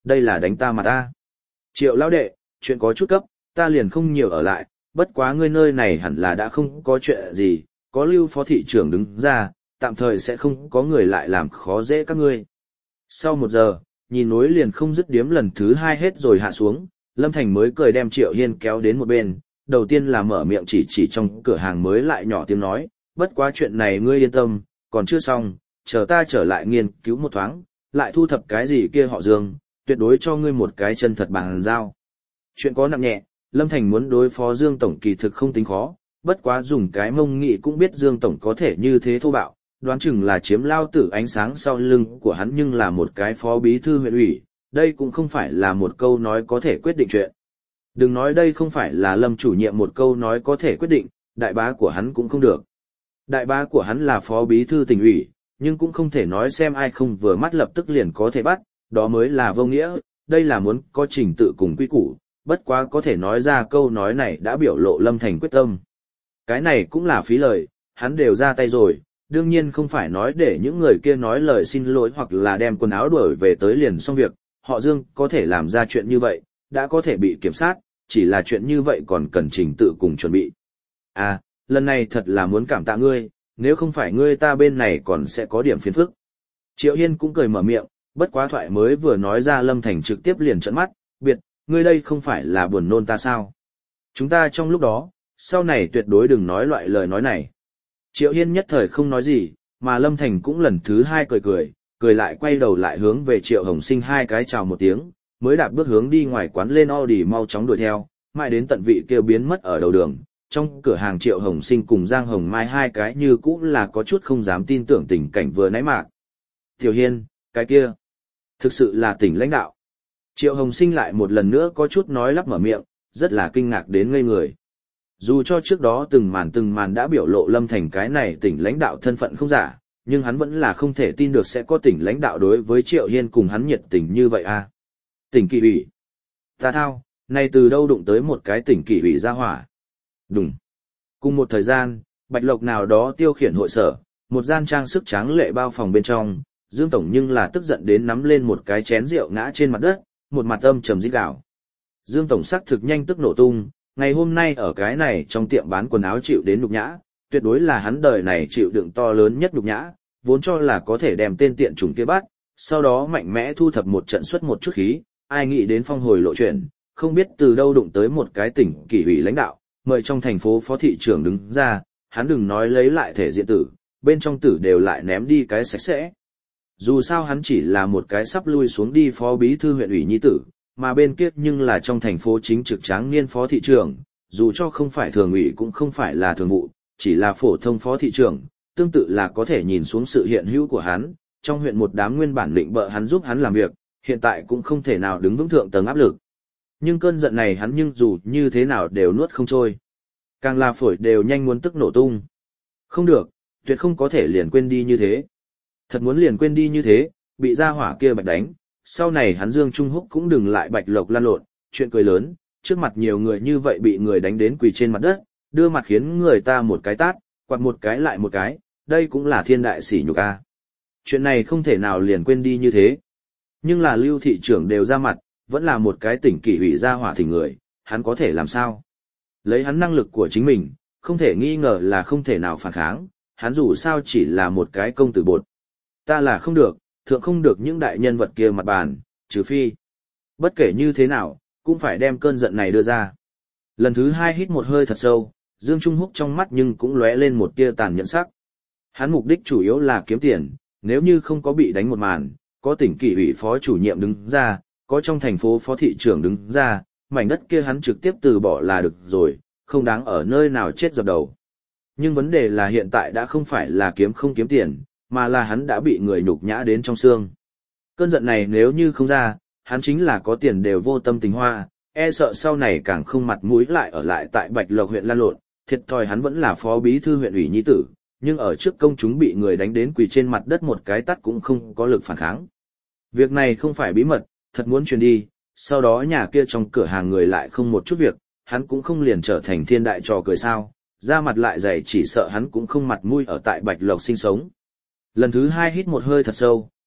Đây là đánh ta mà ta. Triệu lão đệ, chuyện có chút cấp, ta liền không nhiều ở lại, bất quá ngươi nơi này hẳn là đã không có chuyện gì, có Lưu phó thị trưởng đứng ra, tạm thời sẽ không có người lại làm khó dễ các ngươi. Sau một giờ, nhìn nối liền không dứt điếm lần thứ hai hết rồi hạ xuống, Lâm Thành mới cười đem Triệu Hiên kéo đến một bên, đầu tiên là mở miệng chỉ chỉ trong cửa hàng mới lại nhỏ tiếng nói, bất quá chuyện này ngươi yên tâm, còn chưa xong, chờ ta trở lại nghiên cứu một thoáng, lại thu thập cái gì kia họ Dương, tuyệt đối cho ngươi một cái chân thật bằng giao. Chuyện có nặng nhẹ, Lâm Thành muốn đối phó Dương Tổng kỳ thực không tính khó, bất quá dùng cái mông nghị cũng biết Dương Tổng có thể như thế thô bạo, đoán chừng là chiếm lao tử ánh sáng sau lưng của hắn nhưng là một cái phó bí thư huyện ủy, đây cũng không phải là một câu nói có thể quyết định chuyện. Đừng nói đây không phải là Lâm chủ nhiệm một câu nói có thể quyết định, đại bá của hắn cũng không được. Đại bá của hắn là phó bí thư tỉnh ủy, nhưng cũng không thể nói xem ai không vừa mắt lập tức liền có thể bắt, đó mới là vô nghĩa, đây là muốn có trình tự cùng quy củ, bất quá có thể nói ra câu nói này đã biểu lộ Lâm Thành quyết tâm. Cái này cũng là phí lời, hắn đều ra tay rồi, đương nhiên không phải nói để những người kia nói lời xin lỗi hoặc là đem quần áo đuổi về tới liền xong việc, họ Dương có thể làm ra chuyện như vậy, đã có thể bị kiểm sát, chỉ là chuyện như vậy còn cần trình tự cùng chuẩn bị. À, lần này thật là muốn cảm tạ ngươi, nếu không phải ngươi ta bên này còn sẽ có điểm phiền phức. Triệu Hiên cũng cười mở miệng, bất quá thoại mới vừa nói ra Lâm Thành trực tiếp liền trợn mắt, biệt, ngươi đây không phải là buồn nôn ta sao? Chúng ta trong lúc đó, sau này tuyệt đối đừng nói loại lời nói này. Triệu Hiên nhất thời không nói gì, mà Lâm Thành cũng lần thứ hai cười cười, cười lại quay đầu lại hướng về Triệu Hồng Sinh hai cái chào một tiếng, mới đạp bước hướng đi ngoài quán lên Audi mau chóng đuổi theo, mãi đến tận vị kêu biến mất ở đầu đường. Trong cửa hàng Triệu Hồng Sinh cùng Giang Hồng Mai hai cái như cũ là có chút không dám tin tưởng tình cảnh vừa nãy mạc. Tiểu Hiên, cái kia, thực sự là tỉnh lãnh đạo. Triệu Hồng Sinh lại một lần nữa có chút nói lắp mở miệng, rất là kinh ngạc đến ngây người. Dù cho trước đó từng màn từng màn đã biểu lộ Lâm Thành cái này tỉnh lãnh đạo thân phận không giả, nhưng hắn vẫn là không thể tin được sẽ có tỉnh lãnh đạo đối với Triệu Hiên cùng hắn nhiệt tình như vậy à. Tỉnh kỷ ủy. Ta thao, này từ đâu đụng tới một cái tỉnh kỷ ủy ra hỏa. Đúng. Cùng một thời gian, Bạch Lộc nào đó tiêu khiển hội sở, một gian trang sức tráng lệ bao phòng bên trong, Dương Tổng nhưng là tức giận đến nắm lên một cái chén rượu ngã trên mặt đất, một mặt âm trầm rít gào. Dương Tổng sắc thực nhanh tức nổ tung, ngày hôm nay ở cái này trong tiệm bán quần áo chịu đến nhục nhã, tuyệt đối là hắn đời này chịu đựng to lớn nhất nhục nhã, vốn cho là có thể đem tên tiện chủng kia bắt, sau đó mạnh mẽ thu thập một trận xuất một chút khí, ai nghĩ đến phong hồi lộ chuyện, không biết từ đâu đụng tới một cái tỉnh kỷ ủy lãnh đạo, mời trong thành phố phó thị trưởng đứng ra, hắn đừng nói lấy lại thể diện tử, bên trong tử đều lại ném đi cái sạch sẽ. Dù sao hắn chỉ là một cái sắp lui xuống đi phó bí thư huyện ủy nhi tử, mà bên kia nhưng là trong thành phố chính trực tráng niên phó thị trưởng, dù cho không phải thường ủy cũng không phải là thường vụ, chỉ là phổ thông phó thị trưởng, tương tự là có thể nhìn xuống sự hiện hữu của hắn, trong huyện một đám nguyên bản định bợ hắn giúp hắn làm việc, hiện tại cũng không thể nào đứng vững thượng tầng áp lực. Nhưng cơn giận này hắn nhưng dù như thế nào đều nuốt không trôi. Càng là phổi đều nhanh muốn tức nổ tung. Không được, tuyệt không có thể liền quên đi như thế. Thật muốn liền quên đi như thế, bị gia hỏa kia bạch đánh, sau này hắn Dương Trung Húc cũng đừng lại Bạch Lộc lan lộn, chuyện cười lớn, trước mặt nhiều người như vậy bị người đánh đến quỳ trên mặt đất, đưa mặt khiến người ta một cái tát, quạt một cái lại một cái, đây cũng là thiên đại sỉ nhục a. Chuyện này không thể nào liền quên đi như thế. Nhưng là Lưu thị trưởng đều ra mặt, vẫn là một cái tỉnh kỷ ủy gia hỏa thỉnh người, hắn có thể làm sao? Lấy hắn năng lực của chính mình, không thể nghi ngờ là không thể nào phản kháng, hắn dù sao chỉ là một cái công tử bột. Ta là không được, thượng không được những đại nhân vật kia mặt bàn, trừ phi. Bất kể như thế nào, cũng phải đem cơn giận này đưa ra. Lần thứ hai hít một hơi thật sâu, Dương Trung Húc trong mắt nhưng cũng lóe lên một tia tàn nhẫn sắc. Hắn mục đích chủ yếu là kiếm tiền, nếu như không có bị đánh một màn, có tỉnh kỷ ủy phó chủ nhiệm đứng ra, có trong thành phố phó thị trưởng đứng ra, mảnh đất kia hắn trực tiếp từ bỏ là được rồi, không đáng ở nơi nào chết dập đầu. Nhưng vấn đề là hiện tại đã không phải là kiếm không kiếm tiền, mà là hắn đã bị người nhục nhã đến trong xương. Cơn giận này nếu như không ra, hắn chính là có tiền đều vô tâm tình hoa, e sợ sau này càng không mặt mũi lại ở lại tại Bạch Lộc huyện lan lộn, thiệt thòi hắn vẫn là phó bí thư huyện ủy nhi tử, nhưng ở trước công chúng bị người đánh đến quỳ trên mặt đất một cái tát cũng không có lực phản kháng. Việc này không phải bí mật, thật muốn truyền đi, sau đó nhà kia trong cửa hàng người lại không một chút việc, hắn cũng không liền trở thành thiên đại trò cười sao, ra mặt lại dày chỉ sợ hắn cũng không mặt mũi ở tại Bạch Lộc sinh sống. Lần thứ hai hít một hơi thật sâu,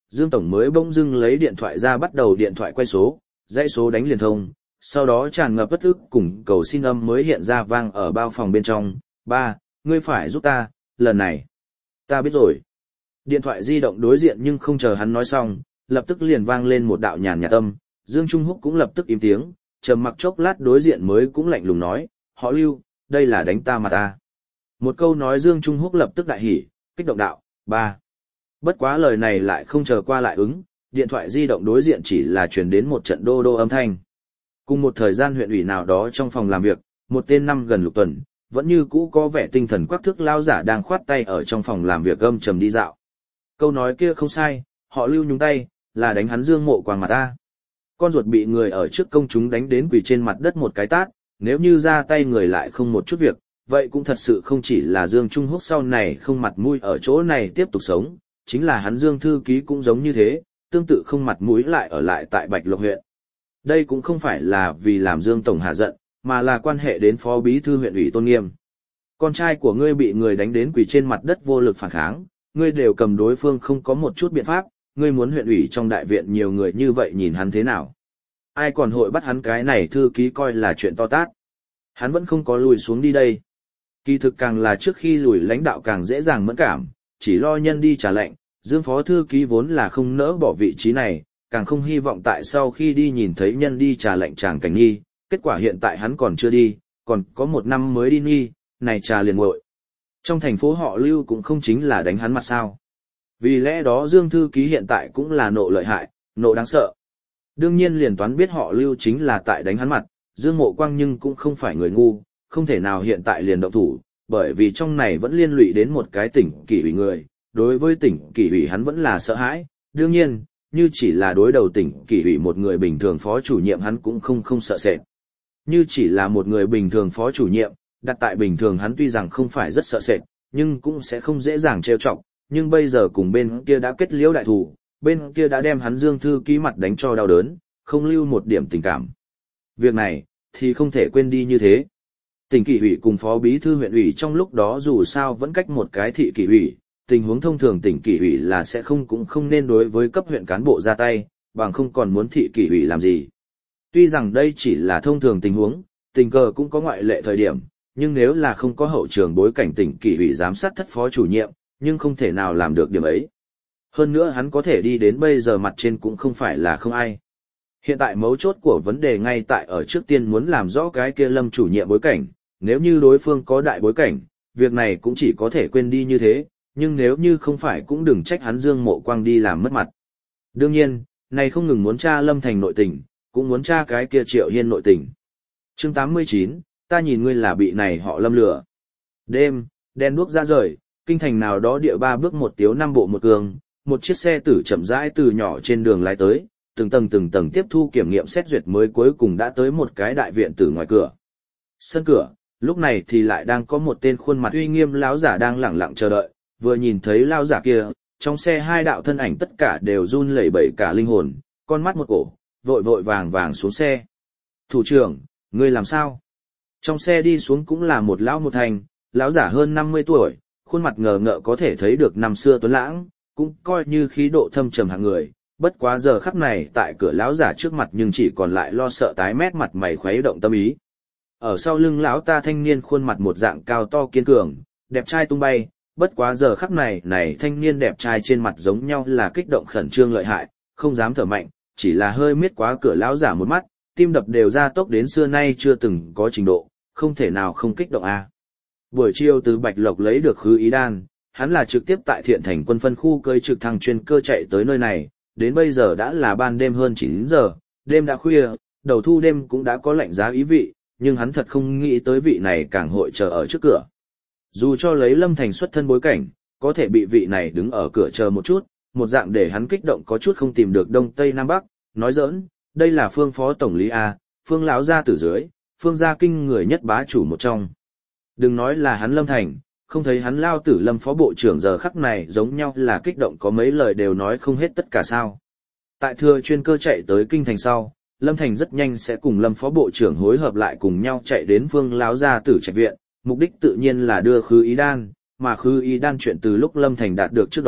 Dương Tổng mới bỗng dưng lấy điện thoại ra bắt đầu điện thoại quay số, dãy số đánh liền thông, sau đó tràn ngập bất ức cùng cầu xin âm mới hiện ra vang ở bao phòng bên trong. Ba, ngươi phải giúp ta, lần này. Ta biết rồi. Điện thoại di động đối diện nhưng không chờ hắn nói xong, lập tức liền vang lên một đạo nhàn nhạt âm, Dương Trung Húc cũng lập tức im tiếng, trầm mặc chốc lát đối diện mới cũng lạnh lùng nói, họ Lưu, đây là đánh ta mà ta. Một câu nói Dương Trung Húc lập tức đại hỉ, kích động đạo, ba. Bất quá lời này lại không chờ qua lại ứng, điện thoại di động đối diện chỉ là truyền đến một trận đô đô âm thanh. Cùng một thời gian huyện ủy nào đó trong phòng làm việc, một tên năm gần lục tuần, vẫn như cũ có vẻ tinh thần quắc thước lao giả đang khoát tay ở trong phòng làm việc âm trầm đi dạo. Câu nói kia không sai, họ Lưu nhúng tay, là đánh hắn Dương Mộ Quang mà ta. Con ruột bị người ở trước công chúng đánh đến quỳ trên mặt đất một cái tát, nếu như ra tay người lại không một chút việc, vậy cũng thật sự không chỉ là Dương Trung Húc sau này không mặt mũi ở chỗ này tiếp tục sống, chính là hắn Dương thư ký cũng giống như thế, tương tự không mặt mũi lại ở lại tại Bạch Lộc huyện. Đây cũng không phải là vì làm Dương Tổng hạ giận, mà là quan hệ đến phó bí thư huyện ủy tôn nghiêm. Con trai của ngươi bị người đánh đến quỳ trên mặt đất vô lực phản kháng, ngươi đều cầm đối phương không có một chút biện pháp, ngươi muốn huyện ủy trong đại viện nhiều người như vậy nhìn hắn thế nào. Ai còn hội bắt hắn cái này thư ký coi là chuyện to tát. Hắn vẫn không có lùi xuống đi đây. Kỳ thực càng là trước khi lùi lãnh đạo càng dễ dàng mẫn cảm, chỉ lo nhân đi trả lệnh, Dương phó thư ký vốn là không nỡ bỏ vị trí này, càng không hy vọng tại sau khi đi nhìn thấy nhân đi trả lệnh chàng cảnh nghi, kết quả hiện tại hắn còn chưa đi, còn có một năm mới đi nghi, này trà liền nguội. Trong thành phố họ Lưu cũng không chính là đánh hắn mặt sao. Vì lẽ đó Dương thư ký hiện tại cũng là nộ lợi hại, nộ đáng sợ. Đương nhiên liền toán biết họ Lưu chính là tại đánh hắn mặt, Dương Mộ Quang nhưng cũng không phải người ngu, không thể nào hiện tại liền động thủ, bởi vì trong này vẫn liên lụy đến một cái tỉnh kỷ ủy người, đối với tỉnh kỷ ủy hắn vẫn là sợ hãi, đương nhiên, như chỉ là đối đầu tỉnh kỷ ủy một người bình thường phó chủ nhiệm hắn cũng không không sợ sệt. Như chỉ là một người bình thường phó chủ nhiệm, đặt tại bình thường hắn tuy rằng không phải rất sợ sệt, nhưng cũng sẽ không dễ dàng trêu chọc, nhưng bây giờ cùng bên kia đã kết liễu đại thù, bên kia đã đem hắn Dương thư ký mặt đánh cho đau đớn, không lưu một điểm tình cảm. Việc này, thì không thể quên đi như thế. Tỉnh kỷ ủy cùng phó bí thư huyện ủy trong lúc đó dù sao vẫn cách một cái thị kỷ ủy, tình huống thông thường tỉnh kỷ ủy là sẽ không cũng không nên đối với cấp huyện cán bộ ra tay, bằng không còn muốn thị kỷ ủy làm gì. Tuy rằng đây chỉ là thông thường tình huống, tình cờ cũng có ngoại lệ thời điểm, nhưng nếu là không có hậu trường bối cảnh tỉnh kỷ ủy giám sát thất phó chủ nhiệm, nhưng không thể nào làm được điểm ấy. Hơn nữa hắn có thể đi đến bây giờ mặt trên cũng không phải là không ai. Hiện tại mấu chốt của vấn đề ngay tại ở trước tiên muốn làm rõ cái kia Lâm chủ nhiệm bối cảnh, nếu như đối phương có đại bối cảnh, việc này cũng chỉ có thể quên đi như thế, nhưng nếu như không phải cũng đừng trách hắn Dương Mộ Quang đi làm mất mặt. Đương nhiên, này không ngừng muốn tra Lâm Thành nội tình, cũng muốn tra cái kia Triệu Hiên nội tình. Chương tám mươi chín, ta nhìn ngươi là bị này họ Lâm lừa. Đêm, đen đuốc ra rời, kinh thành nào đó địa ba bước một tiếu năm bộ một cường, một chiếc xe tử chậm rãi từ nhỏ trên đường lái tới, từng tầng từng tầng tiếp thu kiểm nghiệm xét duyệt mới cuối cùng đã tới một cái đại viện tử ngoài cửa. Sân cửa, lúc này thì lại đang có một tên khuôn mặt uy nghiêm lão giả đang lẳng lặng chờ đợi, vừa nhìn thấy lão giả kia, trong xe hai đạo thân ảnh tất cả đều run lẩy bẩy cả linh hồn, con mắt một cổ, vội vội vàng vàng xuống xe. Thủ trưởng, ngươi làm sao? Trong xe đi xuống cũng là một lão một thanh, lão giả hơn năm mươi tuổi, khuôn mặt ngờ ngợ có thể thấy được năm xưa tuấn lãng, cũng coi như khí độ thâm trầm hạng người, bất quá giờ khắc này tại cửa lão giả trước mặt nhưng chỉ còn lại lo sợ tái mét mặt mày khuấy động tâm ý. Ở sau lưng lão ta thanh niên khuôn mặt một dạng cao to kiên cường, đẹp trai tung bay, bất quá giờ khắc này này thanh niên đẹp trai trên mặt giống nhau là kích động khẩn trương lợi hại, không dám thở mạnh, chỉ là hơi miết quá cửa lão giả một mắt, tim đập đều ra tốc đến xưa nay chưa từng có trình độ, không thể nào không kích động a. À. Buổi chiều từ Bạch Lộc lấy được khứ ý đan, hắn là trực tiếp tại Thiện Thành quân phân khu cơi trực thăng chuyên cơ chạy tới nơi này, đến bây giờ đã là ban đêm hơn chín giờ, đêm đã khuya, đầu thu đêm cũng đã có lạnh giá ý vị, nhưng hắn thật không nghĩ tới vị này càng hội chờ ở trước cửa. Dù cho lấy Lâm Thành xuất thân bối cảnh, có thể bị vị này đứng ở cửa chờ một chút, một dạng để hắn kích động có chút không tìm được Đông Tây Nam Bắc, nói giỡn, đây là Phương phó tổng lý A, Phương lão gia tử dưới, Phương gia kinh người nhất bá chủ một trong. Đừng nói là hắn Lâm Thành, không thấy hắn lao tử Lâm phó bộ trưởng giờ khắc này giống nhau là kích động có mấy lời đều nói không hết tất cả sao. Tại thừa chuyên cơ chạy tới kinh thành sau, Lâm Thành rất nhanh sẽ cùng Lâm phó bộ trưởng hối hợp lại cùng nhau chạy đến Phương lão gia tử trạch viện, mục đích tự nhiên là đưa khứ ý đan, mà khứ ý đan chuyện từ lúc Lâm Thành đạt được trước đó,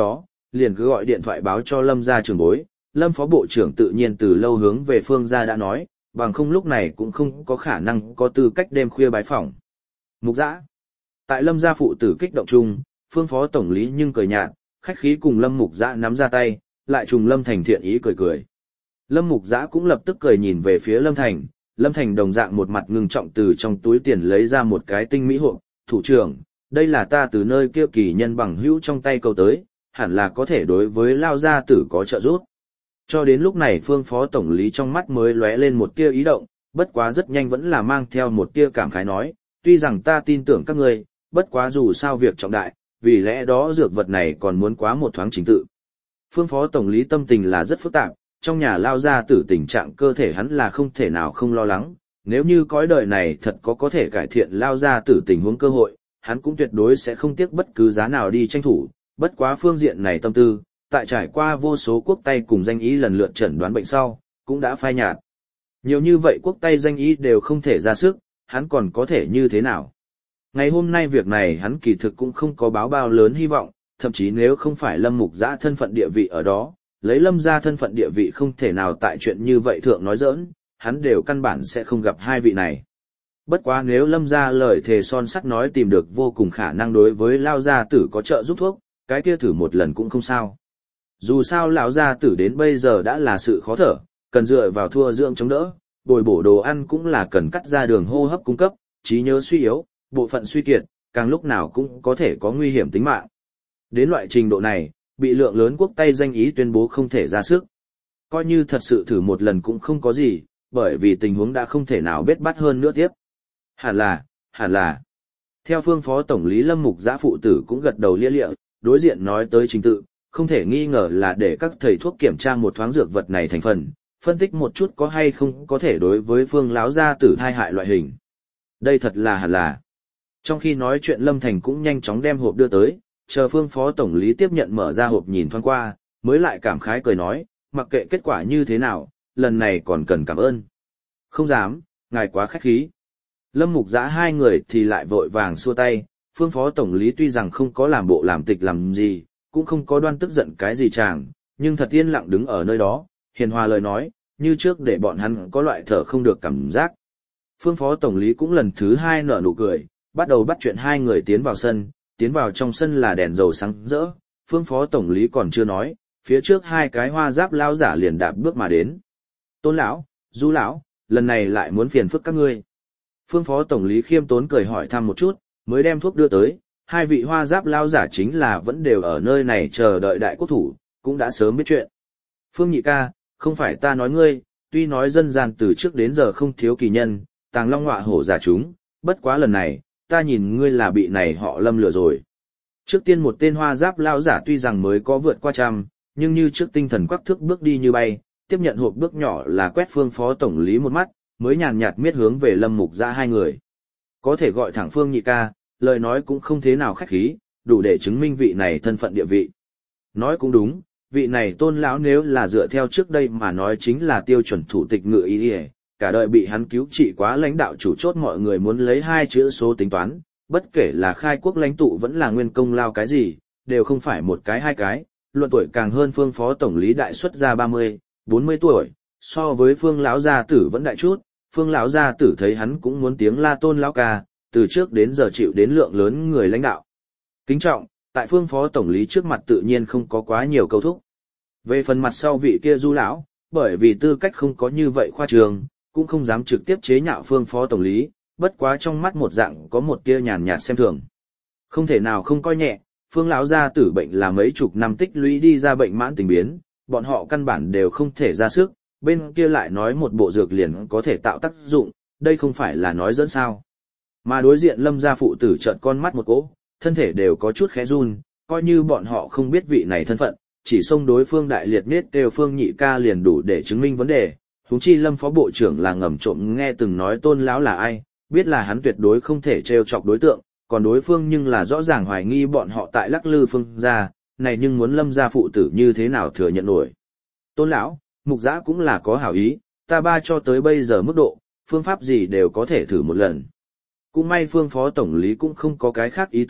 liền cứ gọi điện thoại báo cho Lâm gia trưởng bối. Lâm phó bộ trưởng tự nhiên từ lâu hướng về Phương gia đã nói, bằng không lúc này cũng không có khả năng có tư cách đêm khuya bái phỏng. Mục Giã. Tại Lâm gia phụ tử kích động chung, Phương phó tổng lý nhưng cười nhạt, khách khí cùng Lâm Mục Giã nắm ra tay, lại trùng Lâm Thành thiện ý cười cười. Lâm Mục Giã cũng lập tức cười nhìn về phía Lâm Thành, Lâm Thành đồng dạng một mặt ngưng trọng từ trong túi tiền lấy ra một cái tinh mỹ hộp, thủ trưởng, đây là ta từ nơi kia kỳ nhân bằng hữu trong tay cầu tới, hẳn là có thể đối với Lao gia tử có trợ giúp. Cho đến lúc này Phương phó tổng lý trong mắt mới lóe lên một tia ý động, bất quá rất nhanh vẫn là mang theo một tia cảm khái nói, tuy rằng ta tin tưởng các ngươi, bất quá dù sao việc trọng đại, vì lẽ đó dược vật này còn muốn quá một thoáng chính tự. Phương phó tổng lý tâm tình là rất phức tạp, trong nhà Lao gia tử tình trạng cơ thể hắn là không thể nào không lo lắng, nếu như cõi đời này thật có có thể cải thiện Lao gia tử tình huống cơ hội, hắn cũng tuyệt đối sẽ không tiếc bất cứ giá nào đi tranh thủ, bất quá phương diện này tâm tư, tại trải qua vô số quốc tay cùng danh ý lần lượt chẩn đoán bệnh sau, cũng đã phai nhạt. Nhiều như vậy quốc tay danh ý đều không thể ra sức, hắn còn có thể như thế nào? Ngày hôm nay việc này hắn kỳ thực cũng không có báo bao lớn hy vọng, thậm chí nếu không phải Lâm Mục Giã thân phận địa vị ở đó, lấy Lâm gia thân phận địa vị không thể nào tại chuyện như vậy thượng nói giỡn, hắn đều căn bản sẽ không gặp hai vị này. Bất quá nếu Lâm gia lời thề son sắt nói tìm được vô cùng khả năng đối với Lao gia tử có trợ giúp thuốc, cái kia thử một lần cũng không sao. Dù sao lão gia tử đến bây giờ đã là sự khó thở, cần dựa vào thua dưỡng chống đỡ, bồi bổ đồ ăn cũng là cần cắt ra đường hô hấp cung cấp, trí nhớ suy yếu, bộ phận suy kiệt, càng lúc nào cũng có thể có nguy hiểm tính mạng. Đến loại trình độ này, bị lượng lớn quốc tay danh ý tuyên bố không thể ra sức. Coi như thật sự thử một lần cũng không có gì, bởi vì tình huống đã không thể nào bết bát hơn nữa tiếp. Hẳn là, hẳn là. Theo phương phó tổng lý Lâm Mục Giã phụ tử cũng gật đầu lia lịa, đối diện nói tới trình tự, không thể nghi ngờ là để các thầy thuốc kiểm tra một thoáng dược vật này thành phần, phân tích một chút có hay không có thể đối với phương lão gia tử thai hại loại hình. Đây thật là hẳn là. Trong khi nói chuyện Lâm Thành cũng nhanh chóng đem hộp đưa tới, chờ phương phó tổng lý tiếp nhận mở ra hộp nhìn thoáng qua, mới lại cảm khái cười nói, mặc kệ kết quả như thế nào, lần này còn cần cảm ơn. Không dám, ngài quá khách khí. Lâm Mục Giã hai người thì lại vội vàng xua tay, phương phó tổng lý tuy rằng không có làm bộ làm tịch làm gì, cũng không có đoan tức giận cái gì chàng, nhưng thật yên lặng đứng ở nơi đó, hiền hòa lời nói, như trước để bọn hắn có loại thở không được cảm giác. Phương phó tổng lý cũng lần thứ hai nở nụ cười, bắt đầu bắt chuyện hai người tiến vào sân, tiến vào trong sân là đèn dầu sáng rỡ, phương phó tổng lý còn chưa nói, phía trước hai cái hoa giáp lao giả liền đạp bước mà đến. Tôn lão, Du lão, lần này lại muốn phiền phức các ngươi. Phương phó tổng lý khiêm tốn cười hỏi thăm một chút, mới đem thuốc đưa tới, hai vị hoa giáp lao giả chính là vẫn đều ở nơi này chờ đợi đại quốc thủ, cũng đã sớm biết chuyện. Phương nhị ca, không phải ta nói ngươi, tuy nói dân gian từ trước đến giờ không thiếu kỳ nhân, tàng long ngọa hổ giả chúng, bất quá lần này, ta nhìn ngươi là bị này họ Lâm lừa rồi. Trước tiên một tên hoa giáp lao giả tuy rằng mới có vượt qua trăm, nhưng như trước tinh thần quắc thước bước đi như bay, tiếp nhận hộp bước nhỏ là quét phương phó tổng lý một mắt, mới nhàn nhạt miết hướng về Lâm Mục Giã hai người. Có thể gọi thẳng Phương nhị ca, lời nói cũng không thế nào khách khí, đủ để chứng minh vị này thân phận địa vị. Nói cũng đúng, vị này Tôn lão nếu là dựa theo trước đây mà nói chính là tiêu chuẩn thủ tịch ngự ý y, cả đời bị hắn cứu trị quá lãnh đạo chủ chốt mọi người muốn lấy hai chữ số tính toán, bất kể là khai quốc lãnh tụ vẫn là nguyên công lao cái gì, đều không phải một cái hai cái, luận tuổi càng hơn phương phó tổng lý đại xuất ra ba mươi, bốn mươi tuổi, so với phương lão gia tử vẫn đại chút, phương lão gia tử thấy hắn cũng muốn tiếng la Tôn lão ca, từ trước đến giờ chịu đến lượng lớn người lãnh đạo. Kính trọng, tại phương phó tổng lý trước mặt tự nhiên không có quá nhiều câu thúc. Về phần mặt sau vị kia Du lão, bởi vì tư cách không có như vậy khoa trường, cũng không dám trực tiếp chế nhạo phương phó tổng lý, bất quá trong mắt một dạng có một tia nhàn nhạt xem thường. Không thể nào không coi nhẹ, phương lão gia tử bệnh là mấy chục năm tích lũy đi ra bệnh mãn tình biến, bọn họ căn bản đều không thể ra sức, bên kia lại nói một bộ dược liền có thể tạo tác dụng, đây không phải là nói dẫn sao. Mà đối diện Lâm gia phụ tử trợn con mắt một cỗ, thân thể đều có chút khẽ run, coi như bọn họ không biết vị này thân phận, chỉ xông đối phương đại liệt nết đều phương nhị ca liền đủ để chứng minh vấn đề. Huống chi Lâm phó bộ trưởng là ngầm trộm nghe từng nói Tôn lão là ai, biết là hắn tuyệt đối không thể trêu chọc đối tượng, còn đối phương nhưng là rõ ràng hoài nghi bọn họ tại lắc lư phương gia, này nhưng muốn Lâm gia phụ tử như thế nào thừa nhận nổi. Tôn lão, Mục Giã cũng là có hảo ý, ta ba cho tới bây giờ mức độ, phương pháp gì đều có thể thử một lần. Cũng may phương phó tổng lý cũng không có cái khác ý tứ,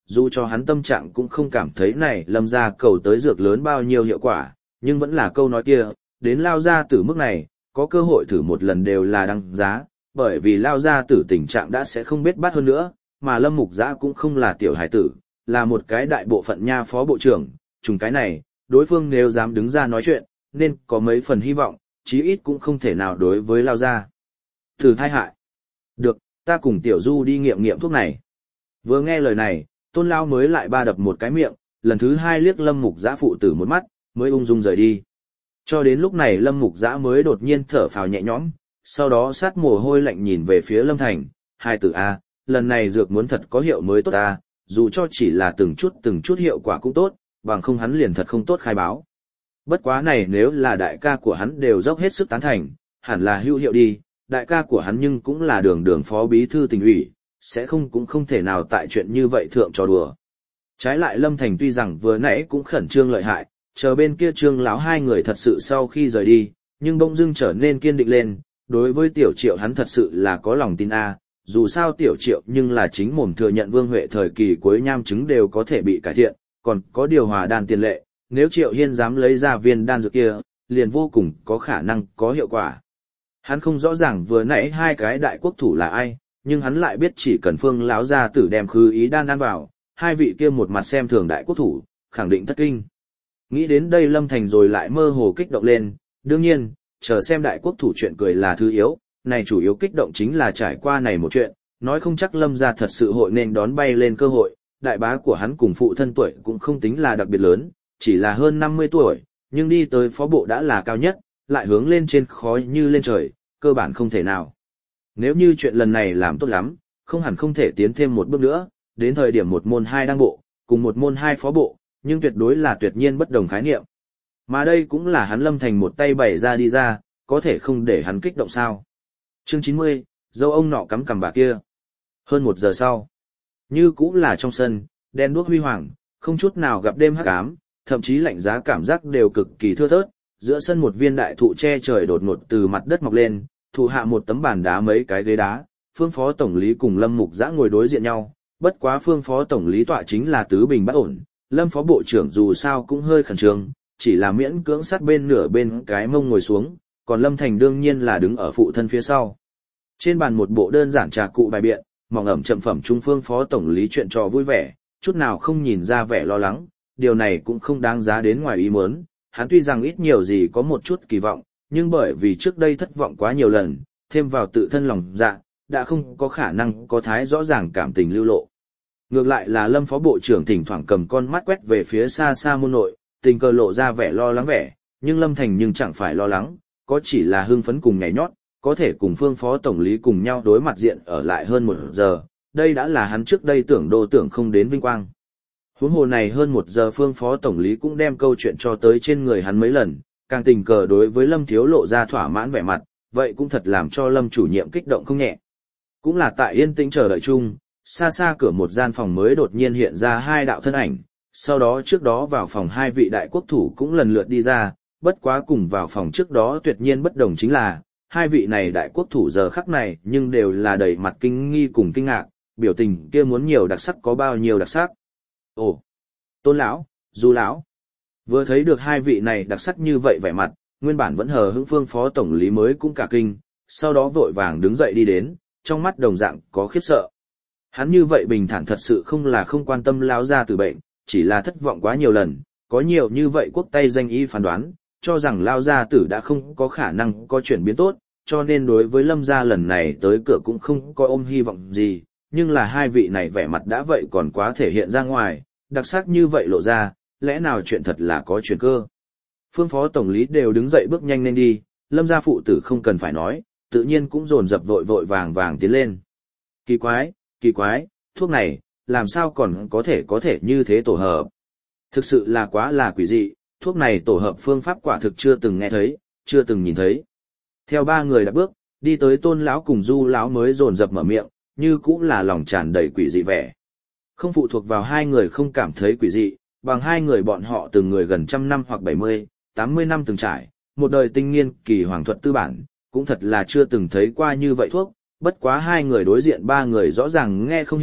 dù cho hắn tâm trạng cũng không cảm thấy này lâm gia cầu tới dược lớn bao nhiêu hiệu quả, nhưng vẫn là câu nói kia, đến lao gia tử mức này, có cơ hội thử một lần đều là đăng giá, bởi vì lao gia tử tình trạng đã sẽ không biết bắt hơn nữa, mà Lâm Mục Giã cũng không là tiểu hải tử, là một cái đại bộ phận nha phó bộ trưởng, trùng cái này, đối phương nếu dám đứng ra nói chuyện, nên có mấy phần hy vọng, chí ít cũng không thể nào đối với lao gia thử thai hại. Được, ta cùng tiểu du đi nghiệm nghiệm thuốc này. Vừa nghe lời này, Tôn lão mới lại ba đập một cái miệng, lần thứ hai liếc Lâm Mục Giã phụ tử một mắt, mới ung dung rời đi. Cho đến lúc này Lâm Mục Giã mới đột nhiên thở phào nhẹ nhõm, sau đó sát mồ hôi lạnh nhìn về phía Lâm Thành, hai tử A, lần này dược muốn thật có hiệu mới tốt A, dù cho chỉ là từng chút từng chút hiệu quả cũng tốt, bằng không hắn liền thật không tốt khai báo. Bất quá này nếu là đại ca của hắn đều dốc hết sức tán thành, hẳn là hữu hiệu đi, đại ca của hắn nhưng cũng là đường đường phó bí thư tỉnh ủy, sẽ không cũng không thể nào tại chuyện như vậy thượng trò đùa. Trái lại Lâm Thành tuy rằng vừa nãy cũng khẩn trương lợi hại, chờ bên kia Trương lão hai người thật sự sau khi rời đi, nhưng bỗng dưng trở nên kiên định lên, đối với Tiểu Triệu hắn thật sự là có lòng tin a, dù sao Tiểu Triệu nhưng là chính mồm thừa nhận Vương Huệ thời kỳ cuối nham chứng đều có thể bị cải thiện, còn có điều hòa đan tiền lệ, nếu Triệu Hiên dám lấy ra viên đan dược kia, liền vô cùng có khả năng có hiệu quả. Hắn không rõ ràng vừa nãy hai cái đại quốc thủ là ai, nhưng hắn lại biết chỉ cần Phương lão gia tử đem khứ ý đan ăn vào, hai vị kia một mặt xem thường đại quốc thủ, khẳng định thất kinh. Nghĩ đến đây Lâm Thành rồi lại mơ hồ kích động lên, đương nhiên, chờ xem đại quốc thủ chuyện cười là thứ yếu, này chủ yếu kích động chính là trải qua này một chuyện, nói không chắc Lâm gia thật sự hội nên đón bay lên cơ hội, đại bá của hắn cùng phụ thân tuổi cũng không tính là đặc biệt lớn, chỉ là hơn năm mươi tuổi, nhưng đi tới phó bộ đã là cao nhất, lại hướng lên trên khói như lên trời, cơ bản không thể nào. Nếu như chuyện lần này làm tốt lắm, không hẳn không thể tiến thêm một bước nữa, đến thời điểm một môn hai đăng bộ, cùng một môn hai phó bộ, nhưng tuyệt đối là tuyệt nhiên bất đồng khái niệm. Mà đây cũng là hắn Lâm Thành một tay bày ra đi ra, có thể không để hắn kích động sao. Chương chín mươi, dâu ông nọ cắm cằm bà kia. Hơn một giờ sau, như cũng là trong sân, đèn đuốc huy hoàng, không chút nào gặp đêm hắc ám, thậm chí lạnh giá cảm giác đều cực kỳ thưa thớt, giữa sân một viên đại thụ che trời đột ngột từ mặt đất mọc lên, thụ hạ một tấm bàn đá mấy cái ghế đá, Phương Phó Tổng lý cùng Lâm Mục Giã ngồi đối diện nhau, bất quá Phương Phó Tổng lý tọa chính là tứ bình bất ổn, Lâm Phó Bộ trưởng dù sao cũng hơi khẩn trương, chỉ là miễn cưỡng sát bên nửa bên cái mông ngồi xuống, còn Lâm Thành đương nhiên là đứng ở phụ thân phía sau. Trên bàn một bộ đơn giản trà cụ bài biện, mỏng ẩm chậm phẩm trung Phương Phó Tổng lý chuyện trò vui vẻ, chút nào không nhìn ra vẻ lo lắng, điều này cũng không đáng giá đến ngoài ý muốn, hắn tuy rằng ít nhiều gì có một chút kỳ vọng, nhưng bởi vì trước đây thất vọng quá nhiều lần, thêm vào tự thân lòng dạ, đã không có khả năng có thái rõ ràng cảm tình lưu lộ. Ngược lại là Lâm Phó Bộ trưởng thỉnh thoảng cầm con mắt quét về phía xa xa môn nội, tình cờ lộ ra vẻ lo lắng vẻ, nhưng Lâm Thành nhưng chẳng phải lo lắng, có chỉ là hưng phấn cùng nhảy nhót, có thể cùng Phương Phó Tổng lý cùng nhau đối mặt diện ở lại hơn một giờ, đây đã là hắn trước đây tưởng đô tưởng không đến vinh quang. Huống hồ này hơn một giờ Phương Phó Tổng lý cũng đem câu chuyện cho tới trên người hắn mấy lần, càng tình cờ đối với Lâm Thiếu lộ ra thỏa mãn vẻ mặt, vậy cũng thật làm cho Lâm chủ nhiệm kích động không nhẹ. Cũng là tại yên tĩnh chờ đợi chung, xa xa cửa một gian phòng mới đột nhiên hiện ra hai đạo thân ảnh, sau đó trước đó vào phòng hai vị đại quốc thủ cũng lần lượt đi ra, bất quá cùng vào phòng trước đó tuyệt nhiên bất đồng chính là, hai vị này đại quốc thủ giờ khắc này nhưng đều là đầy mặt kinh nghi cùng kinh ngạc, biểu tình kia muốn nhiều đặc sắc có bao nhiêu đặc sắc. Ồ, Tôn lão, Du lão. Vừa thấy được hai vị này đặc sắc như vậy vẻ mặt, nguyên bản vẫn hờ hững Phương Phó Tổng lý mới cũng cả kinh, sau đó vội vàng đứng dậy đi đến, trong mắt đồng dạng có khiếp sợ. Hắn như vậy bình thản thật sự không là không quan tâm lão gia tử bệnh, chỉ là thất vọng quá nhiều lần, có nhiều như vậy quốc tay danh y phán đoán, cho rằng lão gia tử đã không có khả năng có chuyển biến tốt, cho nên đối với Lâm gia lần này tới cửa cũng không có ôm hy vọng gì, nhưng là hai vị này vẻ mặt đã vậy còn quá thể hiện ra ngoài, đặc sắc như vậy lộ ra, lẽ nào chuyện thật là có chuyển cơ. Phương Phó Tổng lý đều đứng dậy bước nhanh lên đi, Lâm gia phụ tử không cần phải nói, tự nhiên cũng dồn dập vội vội vàng vàng tiến lên. Kỳ quái, kỳ quái, thuốc này, làm sao còn có thể có thể như thế tổ hợp. Thực sự là quá là quỷ dị, thuốc này tổ hợp phương pháp quả thực chưa từng nghe thấy, chưa từng nhìn thấy. Theo ba người đã bước, đi tới Tôn lão cùng Du lão mới dồn dập mở miệng, như cũng là lòng tràn đầy quỷ dị vẻ. Không phụ thuộc vào hai người không cảm thấy quỷ dị, bằng hai người bọn họ từng người gần trăm năm hoặc bảy mươi, tám mươi năm từng trải, một đời tinh nghiên kỳ hoàng thuật tư bản, cũng thật là chưa từng thấy qua như vậy thuốc, bất quá hai người đối diện ba người rõ ràng nghe không hiểu,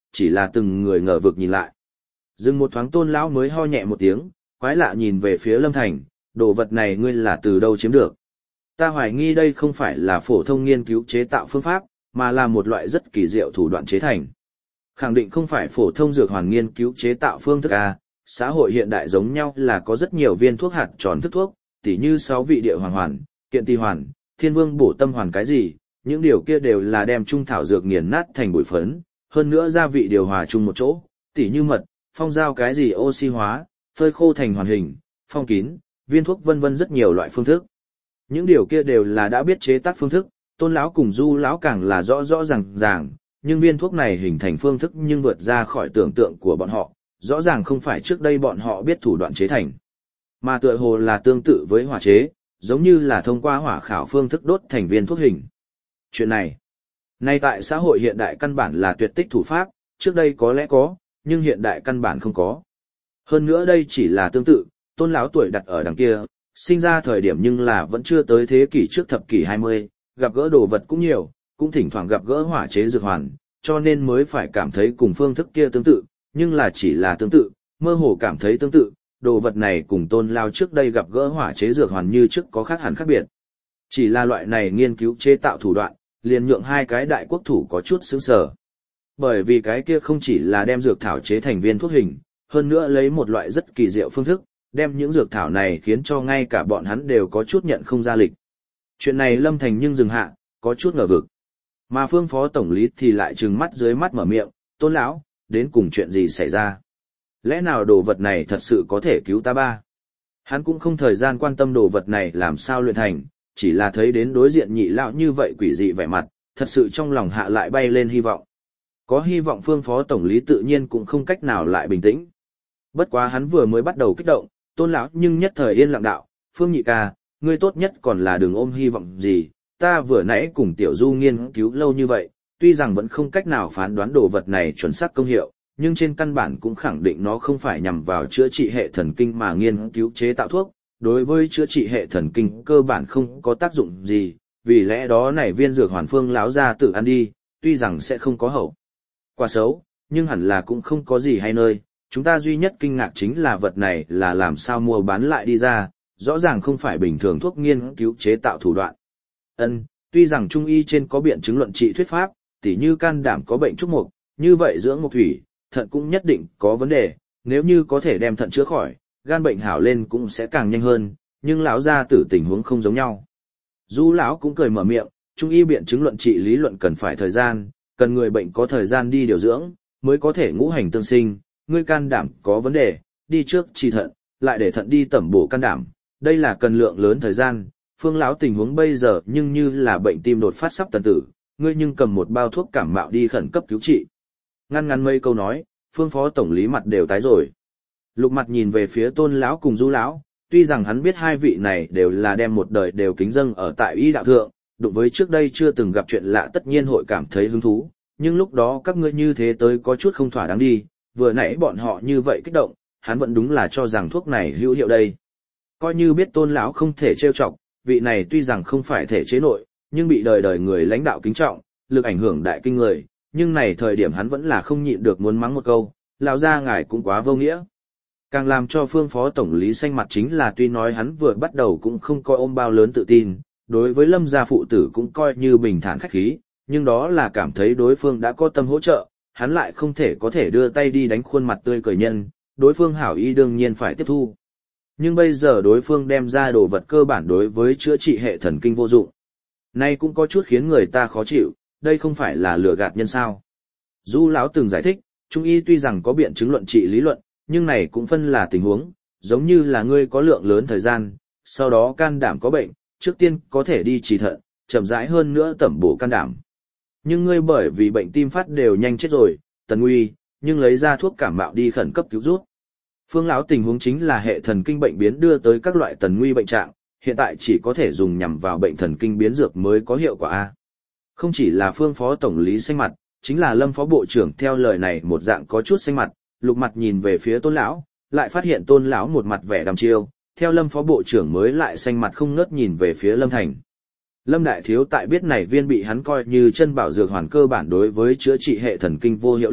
chỉ là từng người ngờ vực nhìn lại. Dừng một thoáng Tôn lão mới ho nhẹ một tiếng, quái lạ nhìn về phía Lâm Thành, đồ vật này ngươi là từ đâu chiếm được? Ta hoài nghi đây không phải là phổ thông nghiên cứu chế tạo phương pháp, mà là một loại rất kỳ diệu thủ đoạn chế thành. Khẳng định không phải phổ thông dược hoàn nghiên cứu chế tạo phương thức A, xã hội hiện đại giống nhau là có rất nhiều viên thuốc hạt tròn thức thuốc, tỉ như sáu vị địa hoàng hoàn, kiện ti hoàn, thiên vương bổ tâm hoàn cái gì, những điều kia đều là đem trung thảo dược nghiền nát thành bụi phấn, hơn nữa gia vị điều hòa chung một chỗ, tỉ như mật, phong giao cái gì oxy hóa, phơi khô thành hoàn hình, phong kín, viên thuốc vân vân rất nhiều loại phương thức. Những điều kia đều là đã biết chế tác phương thức, Tôn lão cùng Du lão càng là rõ rõ ràng ràng, nhưng viên thuốc này hình thành phương thức nhưng vượt ra khỏi tưởng tượng của bọn họ, rõ ràng không phải trước đây bọn họ biết thủ đoạn chế thành, mà tựa hồ là tương tự với hỏa chế, giống như là thông qua hỏa khảo phương thức đốt thành viên thuốc hình. Chuyện này, nay tại xã hội hiện đại căn bản là tuyệt tích thủ pháp, trước đây có lẽ có, nhưng hiện đại căn bản không có. Hơn nữa đây chỉ là tương tự, Tôn lão tuổi đặt ở đằng kia, sinh ra thời điểm nhưng là vẫn chưa tới thế kỷ trước thập kỷ hai mươi, gặp gỡ đồ vật cũng nhiều, cũng thỉnh thoảng gặp gỡ hỏa chế dược hoàn, cho nên mới phải cảm thấy cùng phương thức kia tương tự, nhưng là chỉ là tương tự, mơ hồ cảm thấy tương tự, đồ vật này cùng Tôn lão trước đây gặp gỡ hỏa chế dược hoàn như trước có khác hẳn khác biệt. Chỉ là loại này nghiên cứu chế tạo thủ đoạn, liền nhượng hai cái đại quốc thủ có chút sững sờ. Bởi vì cái kia không chỉ là đem dược thảo chế thành viên thuốc hình, hơn nữa lấy một loại rất kỳ diệu phương thức, đem những dược thảo này khiến cho ngay cả bọn hắn đều có chút nhận không ra lịch. Chuyện này Lâm Thành nhưng dừng hạ, có chút ngờ vực. Mà Phương Phó Tổng lý thì lại trừng mắt dưới mắt mở miệng, Tôn lão, đến cùng chuyện gì xảy ra? Lẽ nào đồ vật này thật sự có thể cứu ta ba? Hắn cũng không thời gian quan tâm đồ vật này làm sao luyện thành, chỉ là thấy đến đối diện nhị lão như vậy quỷ dị vẻ mặt, thật sự trong lòng hạ lại bay lên hy vọng. Có hy vọng Phương Phó Tổng lý tự nhiên cũng không cách nào lại bình tĩnh. Bất quá hắn vừa mới bắt đầu kích động, Tôn lão nhưng nhất thời yên lặng đạo, Phương nhị ca, ngươi tốt nhất còn là đừng ôm hy vọng gì, ta vừa nãy cùng Tiểu Du nghiên cứu lâu như vậy, tuy rằng vẫn không cách nào phán đoán đồ vật này chuẩn xác công hiệu, nhưng trên căn bản cũng khẳng định nó không phải nhằm vào chữa trị hệ thần kinh mà nghiên cứu chế tạo thuốc, đối với chữa trị hệ thần kinh cơ bản không có tác dụng gì, vì lẽ đó này viên dược hoàn Phương lão ra tự ăn đi, tuy rằng sẽ không có hậu quả xấu, nhưng hẳn là cũng không có gì hay nơi. Chúng ta duy nhất kinh ngạc chính là vật này là làm sao mua bán lại đi ra, rõ ràng không phải bình thường thuốc nghiên cứu chế tạo thủ đoạn. Ân, tuy rằng trung y trên có biện chứng luận trị thuyết pháp, tỉ như can đảm có bệnh trúc mục, như vậy dưỡng mục thủy, thận cũng nhất định có vấn đề, nếu như có thể đem thận chữa khỏi, gan bệnh hảo lên cũng sẽ càng nhanh hơn, nhưng lão gia tử tình huống không giống nhau. Du lão cũng cười mở miệng, trung y biện chứng luận trị lý luận cần phải thời gian, cần người bệnh có thời gian đi điều dưỡng, mới có thể ngũ hành tương sinh. Ngươi can đảm có vấn đề, đi trước trị thận, lại để thận đi tẩm bổ can đảm, đây là cần lượng lớn thời gian. Phương lão tình huống bây giờ nhưng như là bệnh tim đột phát sắp tần tử, ngươi nhưng cầm một bao thuốc cảm mạo đi khẩn cấp cứu trị. Ngăn ngắn mấy câu nói, Phương Phó Tổng lý mặt đều tái rồi. Lục mặt nhìn về phía Tôn lão cùng Du lão, tuy rằng hắn biết hai vị này đều là đem một đời đều kính dâng ở tại y đạo thượng, đụng với trước đây chưa từng gặp chuyện lạ tất nhiên hội cảm thấy hứng thú, nhưng lúc đó các ngươi như thế tới có chút không thỏa đáng đi. Vừa nãy bọn họ như vậy kích động, hắn vẫn đúng là cho rằng thuốc này hữu hiệu đây. Coi như biết Tôn lão không thể trêu chọc, vị này tuy rằng không phải thể chế nội, nhưng bị đời đời người lãnh đạo kính trọng, lực ảnh hưởng đại kinh người, nhưng này thời điểm hắn vẫn là không nhịn được muốn mắng một câu, lão gia ngài cũng quá vô nghĩa. Càng làm cho Phương Phó Tổng lý xanh mặt chính là tuy nói hắn vừa bắt đầu cũng không coi ôm bao lớn tự tin, đối với Lâm gia phụ tử cũng coi như bình thản khách khí, nhưng đó là cảm thấy đối phương đã có tâm hỗ trợ. Hắn lại không thể có thể đưa tay đi đánh khuôn mặt tươi cười nhân, đối phương hảo ý đương nhiên phải tiếp thu. Nhưng bây giờ đối phương đem ra đồ vật cơ bản đối với chữa trị hệ thần kinh vô dụng. Nay cũng có chút khiến người ta khó chịu, đây không phải là lừa gạt nhân sao. Du lão từng giải thích, trung y tuy rằng có biện chứng luận trị lý luận, nhưng này cũng phân là tình huống, giống như là ngươi có lượng lớn thời gian, sau đó can đảm có bệnh, trước tiên có thể đi trì thận, chậm rãi hơn nữa tẩm bổ can đảm. Nhưng ngươi bởi vì bệnh tim phát đều nhanh chết rồi, tần nguy, nhưng lấy ra thuốc cảm mạo đi khẩn cấp cứu rút. Phương lão tình huống chính là hệ thần kinh bệnh biến đưa tới các loại tần nguy bệnh trạng, hiện tại chỉ có thể dùng nhằm vào bệnh thần kinh biến dược mới có hiệu quả a. Không chỉ là Phương Phó Tổng lý xanh mặt, chính là Lâm Phó Bộ trưởng theo lời này một dạng có chút xanh mặt, lục mặt nhìn về phía Tôn lão, lại phát hiện Tôn lão một mặt vẻ đăm chiêu, theo Lâm Phó Bộ trưởng mới lại xanh mặt không ngớt nhìn về phía Lâm Thành. Lâm Đại Thiếu tại biết này viên bị hắn coi như chân bảo dược hoàn cơ bản đối với chữa trị hệ thần kinh vô hiệu lúc,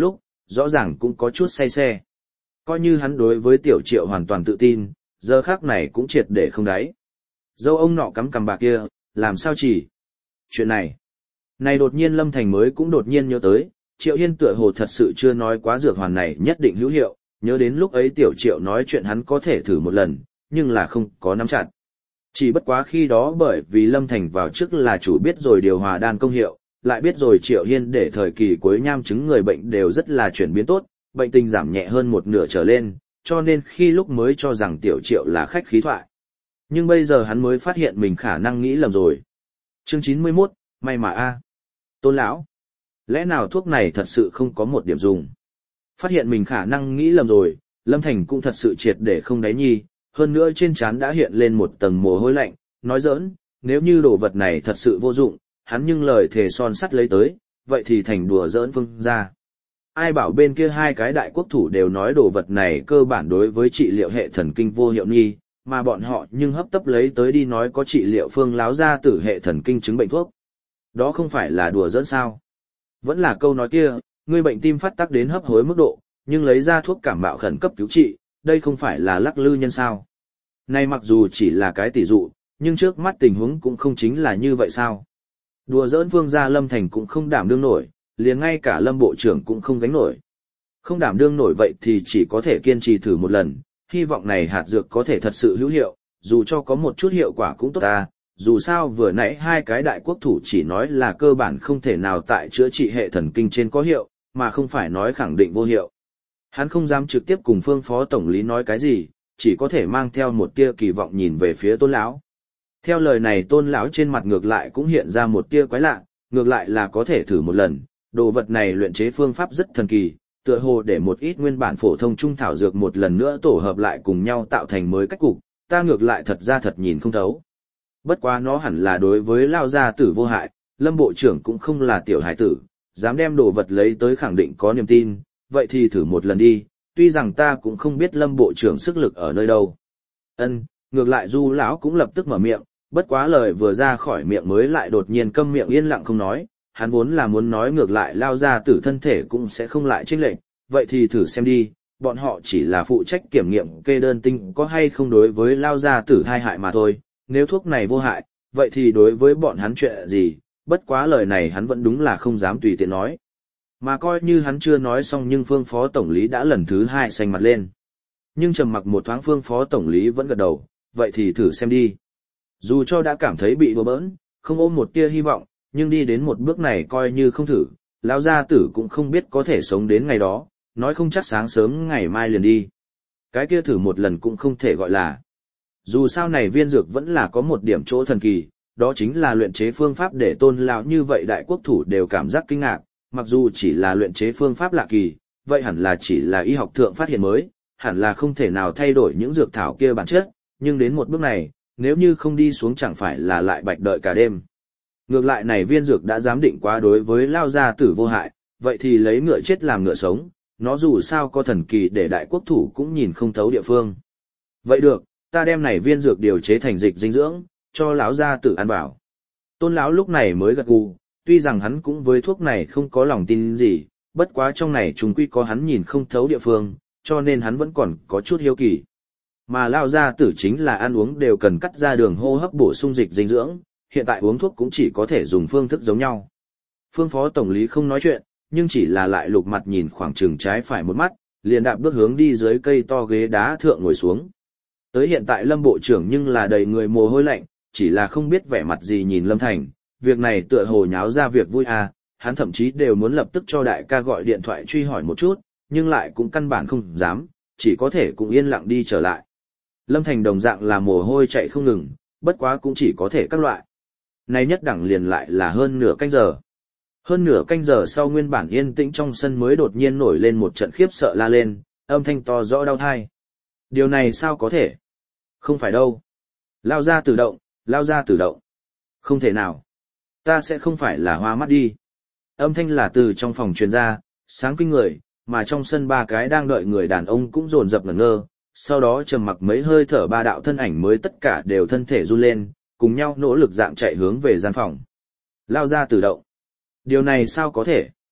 rõ ràng cũng có chút say xe. Coi như hắn đối với tiểu triệu hoàn toàn tự tin, giờ khác này cũng triệt để không đáy. Dâu ông nọ cắm cằm bà kia, làm sao chỉ? Chuyện này, này đột nhiên Lâm Thành mới cũng đột nhiên nhớ tới, Triệu Hiên tựa hồ thật sự chưa nói quá dược hoàn này nhất định hữu hiệu, nhớ đến lúc ấy tiểu Triệu nói chuyện hắn có thể thử một lần, nhưng là không có nắm chặt. Chỉ bất quá khi đó bởi vì Lâm Thành vào trước là chủ biết rồi điều hòa đan công hiệu, lại biết rồi Triệu Hiên để thời kỳ cuối nham chứng người bệnh đều rất là chuyển biến tốt, bệnh tình giảm nhẹ hơn một nửa trở lên, cho nên khi lúc mới cho rằng tiểu Triệu là khách khí thoại. Nhưng bây giờ hắn mới phát hiện mình khả năng nghĩ lầm rồi. Chương chín mươi mốt, may mà a. Tôn lão, lẽ nào thuốc này thật sự không có một điểm dùng? Phát hiện mình khả năng nghĩ lầm rồi, Lâm Thành cũng thật sự triệt để không đáy nhi, hơn nữa trên trán đã hiện lên một tầng mồ hôi lạnh, nói giỡn, nếu như đồ vật này thật sự vô dụng, hắn nhưng lời thề son sắt lấy tới, vậy thì thành đùa giỡn Phương gia. Ai bảo bên kia hai cái đại quốc thủ đều nói đồ vật này cơ bản đối với trị liệu hệ thần kinh vô hiệu nhi, mà bọn họ nhưng hấp tấp lấy tới đi nói có trị liệu Phương láo ra tử hệ thần kinh chứng bệnh thuốc. Đó không phải là đùa giỡn sao? Vẫn là câu nói kia, người bệnh tim phát tác đến hấp hối mức độ, nhưng lấy ra thuốc cảm mạo khẩn cấp cứu trị, đây không phải là lắc lư nhân sao? Này mặc dù chỉ là cái tỷ dụ, nhưng trước mắt tình huống cũng không chính là như vậy sao? Đùa giỡn Phương gia Lâm Thành cũng không đảm đương nổi, liền ngay cả Lâm bộ trưởng cũng không gánh nổi. Không đảm đương nổi vậy thì chỉ có thể kiên trì thử một lần, hy vọng này hạt dược có thể thật sự hữu hiệu, dù cho có một chút hiệu quả cũng tốt ta, dù sao vừa nãy hai cái đại quốc thủ chỉ nói là cơ bản không thể nào tại chữa trị hệ thần kinh trên có hiệu, mà không phải nói khẳng định vô hiệu. Hắn không dám trực tiếp cùng Phương phó tổng lý nói cái gì, chỉ có thể mang theo một tia kỳ vọng nhìn về phía Tôn lão. Theo lời này Tôn lão trên mặt ngược lại cũng hiện ra một tia quái lạ, ngược lại là có thể thử một lần, đồ vật này luyện chế phương pháp rất thần kỳ, tựa hồ để một ít nguyên bản phổ thông trung thảo dược một lần nữa tổ hợp lại cùng nhau tạo thành mới cách cục, ta ngược lại thật ra thật nhìn không thấu. Bất quá nó hẳn là đối với lao gia tử vô hại, Lâm bộ trưởng cũng không là tiểu hải tử, dám đem đồ vật lấy tới khẳng định có niềm tin, vậy thì thử một lần đi, tuy rằng ta cũng không biết Lâm bộ trưởng sức lực ở nơi đâu. Ân, ngược lại Du lão cũng lập tức mở miệng, bất quá lời vừa ra khỏi miệng mới lại đột nhiên câm miệng yên lặng không nói, hắn vốn là muốn nói ngược lại lao gia tử thân thể cũng sẽ không lại chênh lệch, vậy thì thử xem đi, bọn họ chỉ là phụ trách kiểm nghiệm kê đơn tinh có hay không đối với lao gia tử hai hại mà thôi, nếu thuốc này vô hại, vậy thì đối với bọn hắn chuyện gì, bất quá lời này hắn vẫn đúng là không dám tùy tiện nói. Mà coi như hắn chưa nói xong nhưng Phương phó tổng lý đã lần thứ hai xanh mặt lên. Nhưng trầm mặc một thoáng Phương phó tổng lý vẫn gật đầu, vậy thì thử xem đi. Dù cho đã cảm thấy bị đùa bỡn, không ôm một tia hy vọng, nhưng đi đến một bước này coi như không thử, lão gia tử cũng không biết có thể sống đến ngày đó, nói không chắc sáng sớm ngày mai liền đi. Cái kia thử một lần cũng không thể gọi là. Dù sao này viên dược vẫn là có một điểm chỗ thần kỳ, đó chính là luyện chế phương pháp để Tôn lão như vậy đại quốc thủ đều cảm giác kinh ngạc, mặc dù chỉ là luyện chế phương pháp lạ kỳ, vậy hẳn là chỉ là y học thượng phát hiện mới, hẳn là không thể nào thay đổi những dược thảo kia bản chất, nhưng đến một bước này, nếu như không đi xuống chẳng phải là lại bạch đợi cả đêm. Ngược lại này viên dược đã giám định quá đối với lao gia tử vô hại, vậy thì lấy ngựa chết làm ngựa sống, nó dù sao có thần kỳ để đại quốc thủ cũng nhìn không thấu địa phương. Vậy được, ta đem này viên dược điều chế thành dịch dinh dưỡng, cho lão gia tử ăn vào. Tôn lão lúc này mới gật gù, tuy rằng hắn cũng với thuốc này không có lòng tin gì, bất quá trong này chúng quy có hắn nhìn không thấu địa phương, cho nên hắn vẫn còn có chút hiếu kỳ. Mà lao gia tử chính là ăn uống đều cần cắt ra đường hô hấp bổ sung dịch dinh dưỡng, hiện tại uống thuốc cũng chỉ có thể dùng phương thức giống nhau. Phương phó tổng lý không nói chuyện, nhưng chỉ là lại lục mặt nhìn khoảng chừng trái phải một mắt, liền đạp bước hướng đi dưới cây to ghế đá thượng ngồi xuống. Tới hiện tại Lâm bộ trưởng nhưng là đầy người mồ hôi lạnh, chỉ là không biết vẻ mặt gì nhìn Lâm Thành, việc này tựa hồ nháo ra việc vui à, hắn thậm chí đều muốn lập tức cho đại ca gọi điện thoại truy hỏi một chút, nhưng lại cũng căn bản không dám, chỉ có thể cũng yên lặng đi trở lại. Lâm Thành đồng dạng là mồ hôi chạy không ngừng, bất quá cũng chỉ có thể các loại. Này nhất đẳng liền lại là hơn nửa canh giờ. Hơn nửa canh giờ sau nguyên bản yên tĩnh trong sân mới đột nhiên nổi lên một trận khiếp sợ la lên, âm thanh to rõ đau thai. Điều này sao có thể? Không phải đâu. Lao ra tự động, lao ra tự động. Không thể nào. Ta sẽ không phải là hoa mắt đi. Âm thanh là từ trong phòng truyền ra, sáng kinh người, mà trong sân ba cái đang đợi người đàn ông cũng dồn dập ngẩn ngơ, sau đó trầm mặc mấy hơi thở ba đạo thân ảnh mới tất cả đều thân thể run lên, cùng nhau nỗ lực dạng chạy hướng về gian phòng. Lao ra tự động. Điều này sao có thể?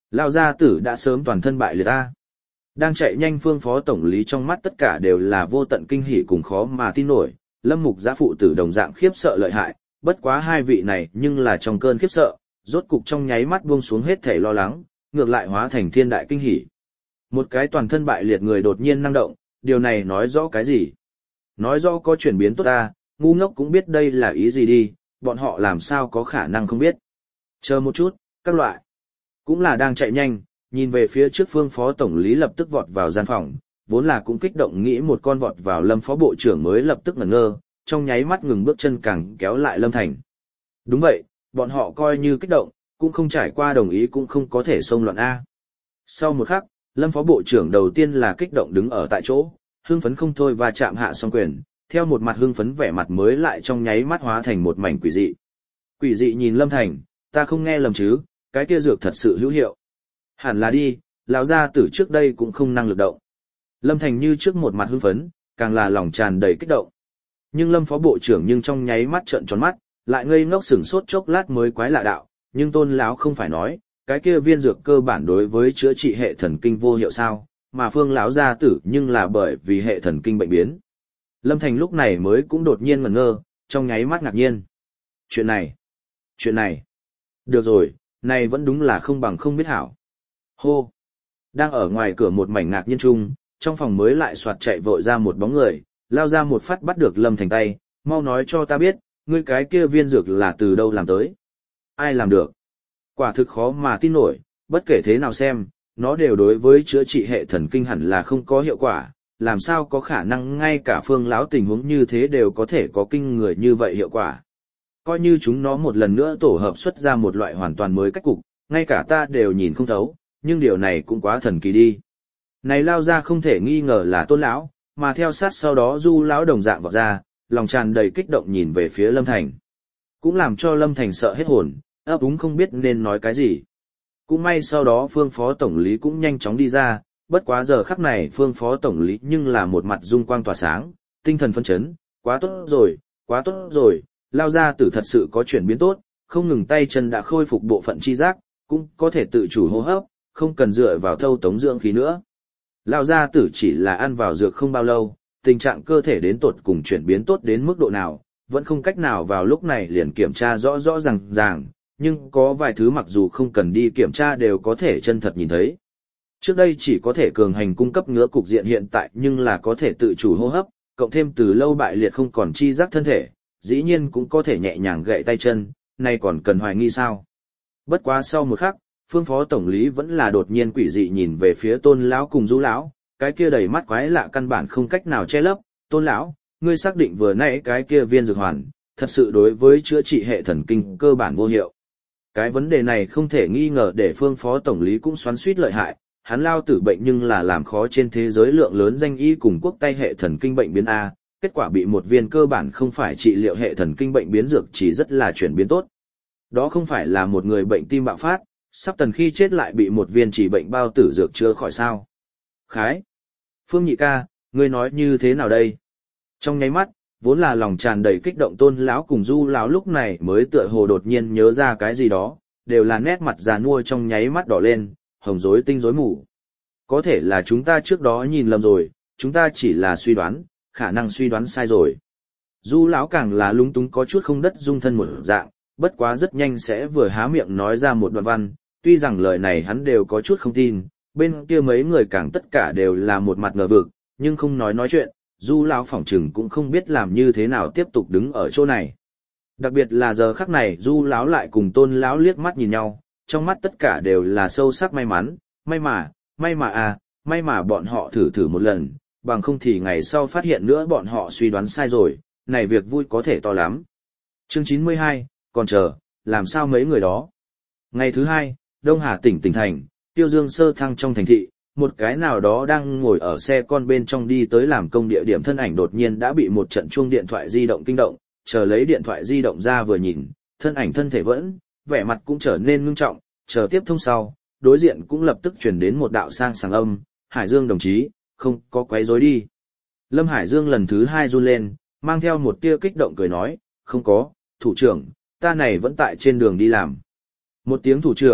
Lao gia tử đã sớm toàn thân bại liệt ta. Đang chạy nhanh Phương phó tổng lý trong mắt tất cả đều là vô tận kinh hỉ cùng khó mà tin nổi, Lâm Mục Giã phụ tử đồng dạng khiếp sợ lợi hại, bất quá hai vị này nhưng là trong cơn khiếp sợ, rốt cục trong nháy mắt buông xuống hết thảy lo lắng, ngược lại hóa thành thiên đại kinh hỉ. Một cái toàn thân bại liệt người đột nhiên năng động, điều này nói rõ cái gì? Nói rõ có chuyển biến tốt ta, ngu ngốc cũng biết đây là ý gì đi, bọn họ làm sao có khả năng không biết. Chờ một chút, các loại. Cũng là đang chạy nhanh, nhìn về phía trước Phương phó tổng lý lập tức vọt vào gian phòng, vốn là cũng kích động nghĩ một con vọt vào Lâm phó bộ trưởng mới lập tức ngẩn ngơ, trong nháy mắt ngừng bước chân càng kéo lại Lâm Thành. Đúng vậy, bọn họ coi như kích động, cũng không trải qua đồng ý cũng không có thể xông loạn A. Sau một khắc, Lâm phó bộ trưởng đầu tiên là kích động đứng ở tại chỗ, hưng phấn không thôi và chạm hạ song quyền, theo một mặt hưng phấn vẻ mặt mới lại trong nháy mắt hóa thành một mảnh quỷ dị. Quỷ dị nhìn Lâm Thành, ta không nghe lầm chứ, cái kia dược thật sự hữu hiệu. Hẳn là đi, lão gia tử trước đây cũng không năng lực động. Lâm Thành như trước một mặt hưng phấn, càng là lòng tràn đầy kích động. Nhưng Lâm phó bộ trưởng nhưng trong nháy mắt trợn tròn mắt, lại ngây ngốc sửng sốt chốc lát mới quái lạ đạo, nhưng Tôn lão không phải nói, cái kia viên dược cơ bản đối với chữa trị hệ thần kinh vô hiệu sao, mà Phương lão gia tử nhưng là bởi vì hệ thần kinh bệnh biến. Lâm Thành lúc này mới cũng đột nhiên ngẩn ngơ, trong nháy mắt ngạc nhiên. Chuyện này, chuyện này, được rồi, này vẫn đúng là không bằng không biết hảo. Hô, đang ở ngoài cửa một mảnh ngạc nhiên chung, trong phòng mới lại soạt chạy vội ra một bóng người, lao ra một phát bắt được Lâm Thành tay, mau nói cho ta biết, ngươi cái kia viên dược là từ đâu làm tới. Ai làm được? Quả thực khó mà tin nổi, bất kể thế nào xem, nó đều đối với chữa trị hệ thần kinh hẳn là không có hiệu quả, làm sao có khả năng ngay cả Phương lão tình huống như thế đều có thể có kinh người như vậy hiệu quả. Coi như chúng nó một lần nữa tổ hợp xuất ra một loại hoàn toàn mới cách cục, ngay cả ta đều nhìn không thấu, nhưng điều này cũng quá thần kỳ đi. Này lao ra không thể nghi ngờ là Tôn lão, mà theo sát sau đó Du lão đồng dạng vọt ra, lòng tràn đầy kích động nhìn về phía Lâm Thành. Cũng làm cho Lâm Thành sợ hết hồn, ấp úng không biết nên nói cái gì. Cũng may sau đó Phương phó tổng lý cũng nhanh chóng đi ra, bất quá giờ khắc này Phương phó tổng lý nhưng là một mặt dung quang tỏa sáng, tinh thần phấn chấn, quá tốt rồi, quá tốt rồi, lao ra tử thật sự có chuyển biến tốt, không ngừng tay chân đã khôi phục bộ phận chi giác, cũng có thể tự chủ hô hấp, không cần dựa vào thâu tống dưỡng khí nữa. Lao gia tử chỉ là ăn vào dược không bao lâu, tình trạng cơ thể đến tột cùng chuyển biến tốt đến mức độ nào, vẫn không cách nào vào lúc này liền kiểm tra rõ rõ ràng ràng, nhưng có vài thứ mặc dù không cần đi kiểm tra đều có thể chân thật nhìn thấy. Trước đây chỉ có thể cường hành cung cấp ngứa cục diện hiện tại nhưng là có thể tự chủ hô hấp, cộng thêm từ lâu bại liệt không còn chi giác thân thể, dĩ nhiên cũng có thể nhẹ nhàng gậy tay chân, nay còn cần hoài nghi sao. Bất quá sau một khắc, Phương phó tổng lý vẫn là đột nhiên quỷ dị nhìn về phía Tôn lão cùng Du lão, cái kia đầy mắt quái lạ căn bản không cách nào che lấp. Tôn lão, ngươi xác định vừa nãy cái kia viên dược hoàn, thật sự đối với chữa trị hệ thần kinh cơ bản vô hiệu. Cái vấn đề này không thể nghi ngờ để Phương phó tổng lý cũng xoắn xuýt lợi hại, hắn lao tử bệnh nhưng là làm khó trên thế giới lượng lớn danh y cùng quốc tay hệ thần kinh bệnh biến A, kết quả bị một viên cơ bản không phải trị liệu hệ thần kinh bệnh biến dược chỉ rất là chuyển biến tốt. Đó không phải là một người bệnh tim bạo phát, sắp tần khi chết lại bị một viên chỉ bệnh bao tử dược chữa khỏi sao. Khái. Phương nhị ca, ngươi nói như thế nào đây? Trong nháy mắt, vốn là lòng tràn đầy kích động Tôn lão cùng Du lão lúc này mới tựa hồ đột nhiên nhớ ra cái gì đó, đều là nét mặt già nua trong nháy mắt đỏ lên, hồng rối tinh rối mù. Có thể là chúng ta trước đó nhìn lầm rồi, chúng ta chỉ là suy đoán, khả năng suy đoán sai rồi. Du lão càng là lúng túng có chút không đất dung thân một dạng, bất quá rất nhanh sẽ vừa há miệng nói ra một đoạn văn, tuy rằng lời này hắn đều có chút không tin, bên kia mấy người càng tất cả đều là một mặt ngờ vực, nhưng không nói nói chuyện, Du lão phỏng chừng cũng không biết làm như thế nào tiếp tục đứng ở chỗ này. Đặc biệt là giờ khắc này Du lão lại cùng Tôn lão liếc mắt nhìn nhau, trong mắt tất cả đều là sâu sắc may mắn, may mà, may mà à, may mà bọn họ thử thử một lần, bằng không thì ngày sau phát hiện nữa bọn họ suy đoán sai rồi, này việc vui có thể to lắm. Chương chín mươi hai, còn chờ, làm sao mấy người đó. Ngày thứ hai, Đông Hà tỉnh tỉnh thành, Tiêu Dương sơ thăng trong thành thị, một cái nào đó đang ngồi ở xe con bên trong đi tới làm công địa điểm thân ảnh đột nhiên đã bị một trận chuông điện thoại di động kinh động, chờ lấy điện thoại di động ra vừa nhìn, thân ảnh thân thể vẫn, vẻ mặt cũng trở nên ngưng trọng, chờ tiếp thông sau, đối diện cũng lập tức truyền đến một đạo sang sảng âm, Hải Dương đồng chí, không có quấy rối đi. Lâm Hải Dương lần thứ hai run lên, mang theo một tia kích động cười nói, không có, thủ trưởng, ta này vẫn tại trên đường đi làm. Một tiếng thủ trưởng,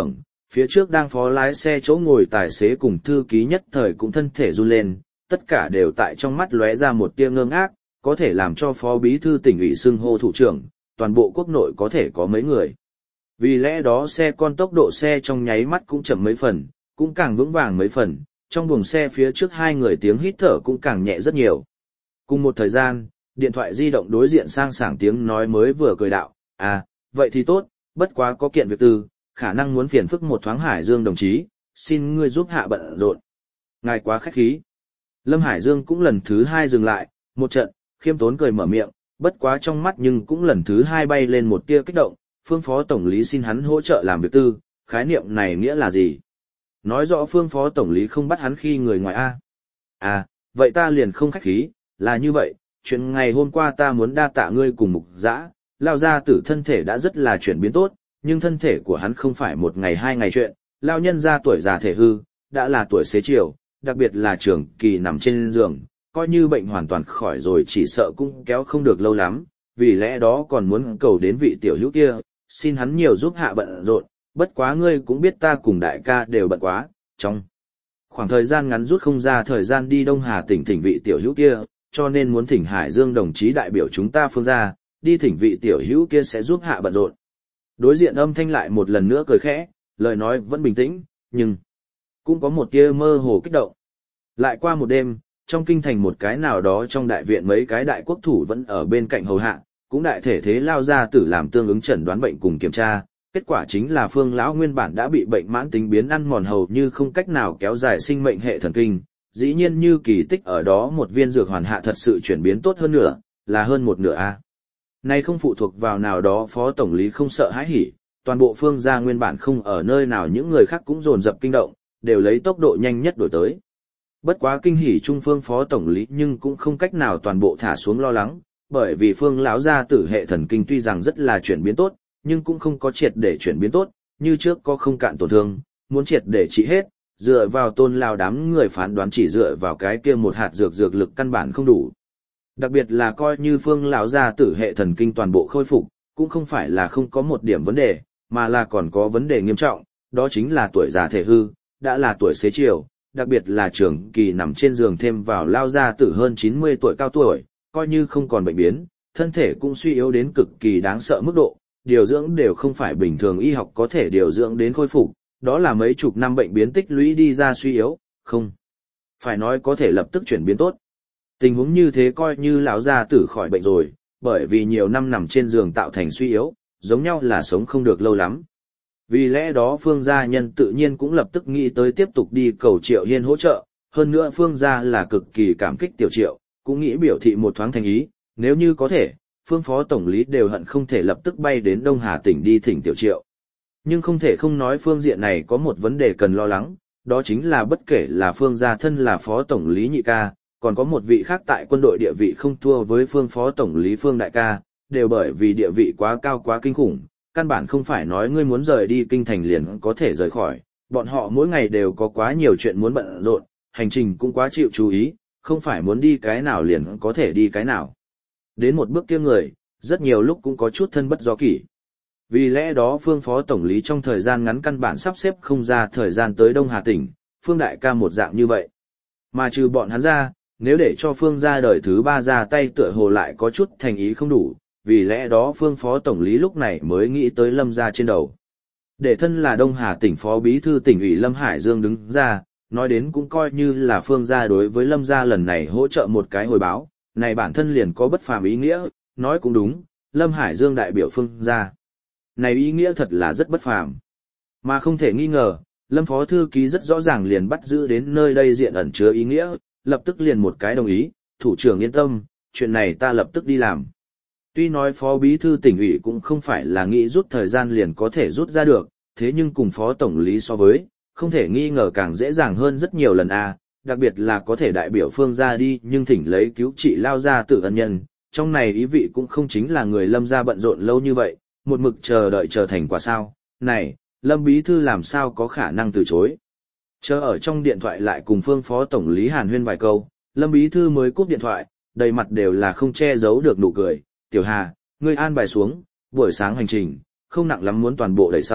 phía trước đang phó lái xe chỗ ngồi tài xế cùng thư ký nhất thời cũng thân thể run lên, tất cả đều tại trong mắt lóe ra một tia ngơ ngác, có thể làm cho phó bí thư tỉnh ủy xưng hô thủ trưởng, toàn bộ quốc nội có thể có mấy người. Vì lẽ đó xe con tốc độ xe trong nháy mắt cũng chậm mấy phần, cũng càng vững vàng mấy phần, trong buồng xe phía trước hai người tiếng hít thở cũng càng nhẹ rất nhiều. Cùng một thời gian, điện thoại di động đối diện sang sảng tiếng nói mới vừa cười đạo, à, vậy thì tốt, bất quá có kiện việc tư, khả năng muốn phiền phức một thoáng Hải Dương đồng chí, xin ngươi giúp hạ bận rộn. Ngài quá khách khí. Lâm Hải Dương cũng lần thứ hai dừng lại, một trận, khiêm tốn cười mở miệng, bất quá trong mắt nhưng cũng lần thứ hai bay lên một tia kích động, phương phó tổng lý xin hắn hỗ trợ làm việc tư, khái niệm này nghĩa là gì? Nói rõ phương phó tổng lý không bắt hắn khi người ngoài A. À, vậy ta liền không khách khí, là như vậy, chuyện ngày hôm qua ta muốn đa tạ ngươi cùng mục dã, lao gia tử thân thể đã rất là chuyển biến tốt, nhưng thân thể của hắn không phải một ngày hai ngày chuyện, lao nhân ra tuổi già thể hư, đã là tuổi xế chiều, đặc biệt là trường kỳ nằm trên giường, coi như bệnh hoàn toàn khỏi rồi chỉ sợ cũng kéo không được lâu lắm, vì lẽ đó còn muốn cầu đến vị tiểu hữu kia, xin hắn nhiều giúp hạ bận rộn, bất quá ngươi cũng biết ta cùng đại ca đều bận quá, trong khoảng thời gian ngắn rút không ra thời gian đi Đông Hà tỉnh thỉnh vị tiểu hữu kia, cho nên muốn thỉnh Hải Dương đồng chí đại biểu chúng ta phương ra, đi thỉnh vị tiểu hữu kia sẽ giúp hạ bận rộn. Đối diện âm thanh lại một lần nữa cười khẽ, lời nói vẫn bình tĩnh, nhưng cũng có một tia mơ hồ kích động. Lại qua một đêm, trong kinh thành một cái nào đó trong đại viện mấy cái đại quốc thủ vẫn ở bên cạnh hầu hạ, cũng đại thể thế lao ra tử làm tương ứng chẩn đoán bệnh cùng kiểm tra, kết quả chính là Phương lão nguyên bản đã bị bệnh mãn tính biến ăn mòn hầu như không cách nào kéo dài sinh mệnh hệ thần kinh, dĩ nhiên như kỳ tích ở đó một viên dược hoàn hạ thật sự chuyển biến tốt hơn nửa, là hơn một nửa a. Này không phụ thuộc vào nào đó phó tổng lý không sợ hãi hỉ, toàn bộ Phương gia nguyên bản không ở nơi nào những người khác cũng dồn dập kinh động, đều lấy tốc độ nhanh nhất đổi tới. Bất quá kinh hỉ trung Phương phó tổng lý nhưng cũng không cách nào toàn bộ thả xuống lo lắng, bởi vì Phương lão gia tử hệ thần kinh tuy rằng rất là chuyển biến tốt, nhưng cũng không có triệt để chuyển biến tốt, như trước có không cạn tổn thương, muốn triệt để trị hết, dựa vào tôn lao đám người phán đoán chỉ dựa vào cái kia một hạt dược dược lực căn bản không đủ. Đặc biệt là coi như Phương lão gia tử hệ thần kinh toàn bộ khôi phục, cũng không phải là không có một điểm vấn đề, mà là còn có vấn đề nghiêm trọng, đó chính là tuổi già thể hư, đã là tuổi xế chiều, đặc biệt là trường kỳ nằm trên giường thêm vào lao gia tử hơn chín mươi tuổi cao tuổi, coi như không còn bệnh biến, thân thể cũng suy yếu đến cực kỳ đáng sợ mức độ, điều dưỡng đều không phải bình thường y học có thể điều dưỡng đến khôi phục, đó là mấy chục năm bệnh biến tích lũy đi ra suy yếu, không phải nói có thể lập tức chuyển biến tốt. Tình huống như thế coi như lão gia tử khỏi bệnh rồi, bởi vì nhiều năm nằm trên giường tạo thành suy yếu, giống nhau là sống không được lâu lắm. Vì lẽ đó Phương gia nhân tự nhiên cũng lập tức nghĩ tới tiếp tục đi cầu Triệu Hiên hỗ trợ, hơn nữa Phương gia là cực kỳ cảm kích tiểu Triệu, cũng nghĩ biểu thị một thoáng thành ý, nếu như có thể, Phương phó tổng lý đều hận không thể lập tức bay đến Đông Hà tỉnh đi thỉnh tiểu Triệu. Nhưng không thể không nói phương diện này có một vấn đề cần lo lắng, đó chính là bất kể là Phương gia thân là phó tổng lý nhị ca, còn có một vị khác tại quân đội địa vị không thua với Phương phó tổng lý Phương đại ca, đều bởi vì địa vị quá cao quá kinh khủng, căn bản không phải nói ngươi muốn rời đi kinh thành liền có thể rời khỏi, bọn họ mỗi ngày đều có quá nhiều chuyện muốn bận rộn, hành trình cũng quá chịu chú ý, không phải muốn đi cái nào liền có thể đi cái nào. Đến một bước kia người, rất nhiều lúc cũng có chút thân bất do kỷ. Vì lẽ đó Phương phó tổng lý trong thời gian ngắn căn bản sắp xếp không ra thời gian tới Đông Hà tỉnh, Phương đại ca một dạng như vậy. Mà trừ bọn hắn ra, nếu để cho Phương gia đời thứ ba ra tay tựa hồ lại có chút thành ý không đủ, vì lẽ đó Phương phó tổng lý lúc này mới nghĩ tới Lâm gia trên đầu. Để thân là Đông Hà tỉnh phó bí thư tỉnh ủy Lâm Hải Dương đứng ra, nói đến cũng coi như là Phương gia đối với Lâm gia lần này hỗ trợ một cái hồi báo, này bản thân liền có bất phàm ý nghĩa, nói cũng đúng, Lâm Hải Dương đại biểu Phương gia. Này ý nghĩa thật là rất bất phàm. Mà không thể nghi ngờ, Lâm phó thư ký rất rõ ràng liền bắt giữ đến nơi đây diện ẩn chứa ý nghĩa, lập tức liền một cái đồng ý, thủ trưởng yên tâm, chuyện này ta lập tức đi làm. Tuy nói phó bí thư tỉnh ủy cũng không phải là nghĩ rút thời gian liền có thể rút ra được, thế nhưng cùng phó tổng lý so với, không thể nghi ngờ càng dễ dàng hơn rất nhiều lần a, đặc biệt là có thể đại biểu Phương gia đi nhưng thỉnh lấy cứu trị lao ra tự ân nhân, trong này ý vị cũng không chính là người Lâm gia bận rộn lâu như vậy, một mực chờ đợi chờ thành quả sao, này, Lâm bí thư làm sao có khả năng từ chối. Chờ ở trong điện thoại lại cùng Phương phó tổng lý hàn huyên vài câu, Lâm bí thư mới cúp điện thoại, đầy mặt đều là không che giấu được nụ cười, tiểu Hà, ngươi an bài xuống, buổi sáng hành trình, không nặng lắm muốn toàn bộ đẩy sau,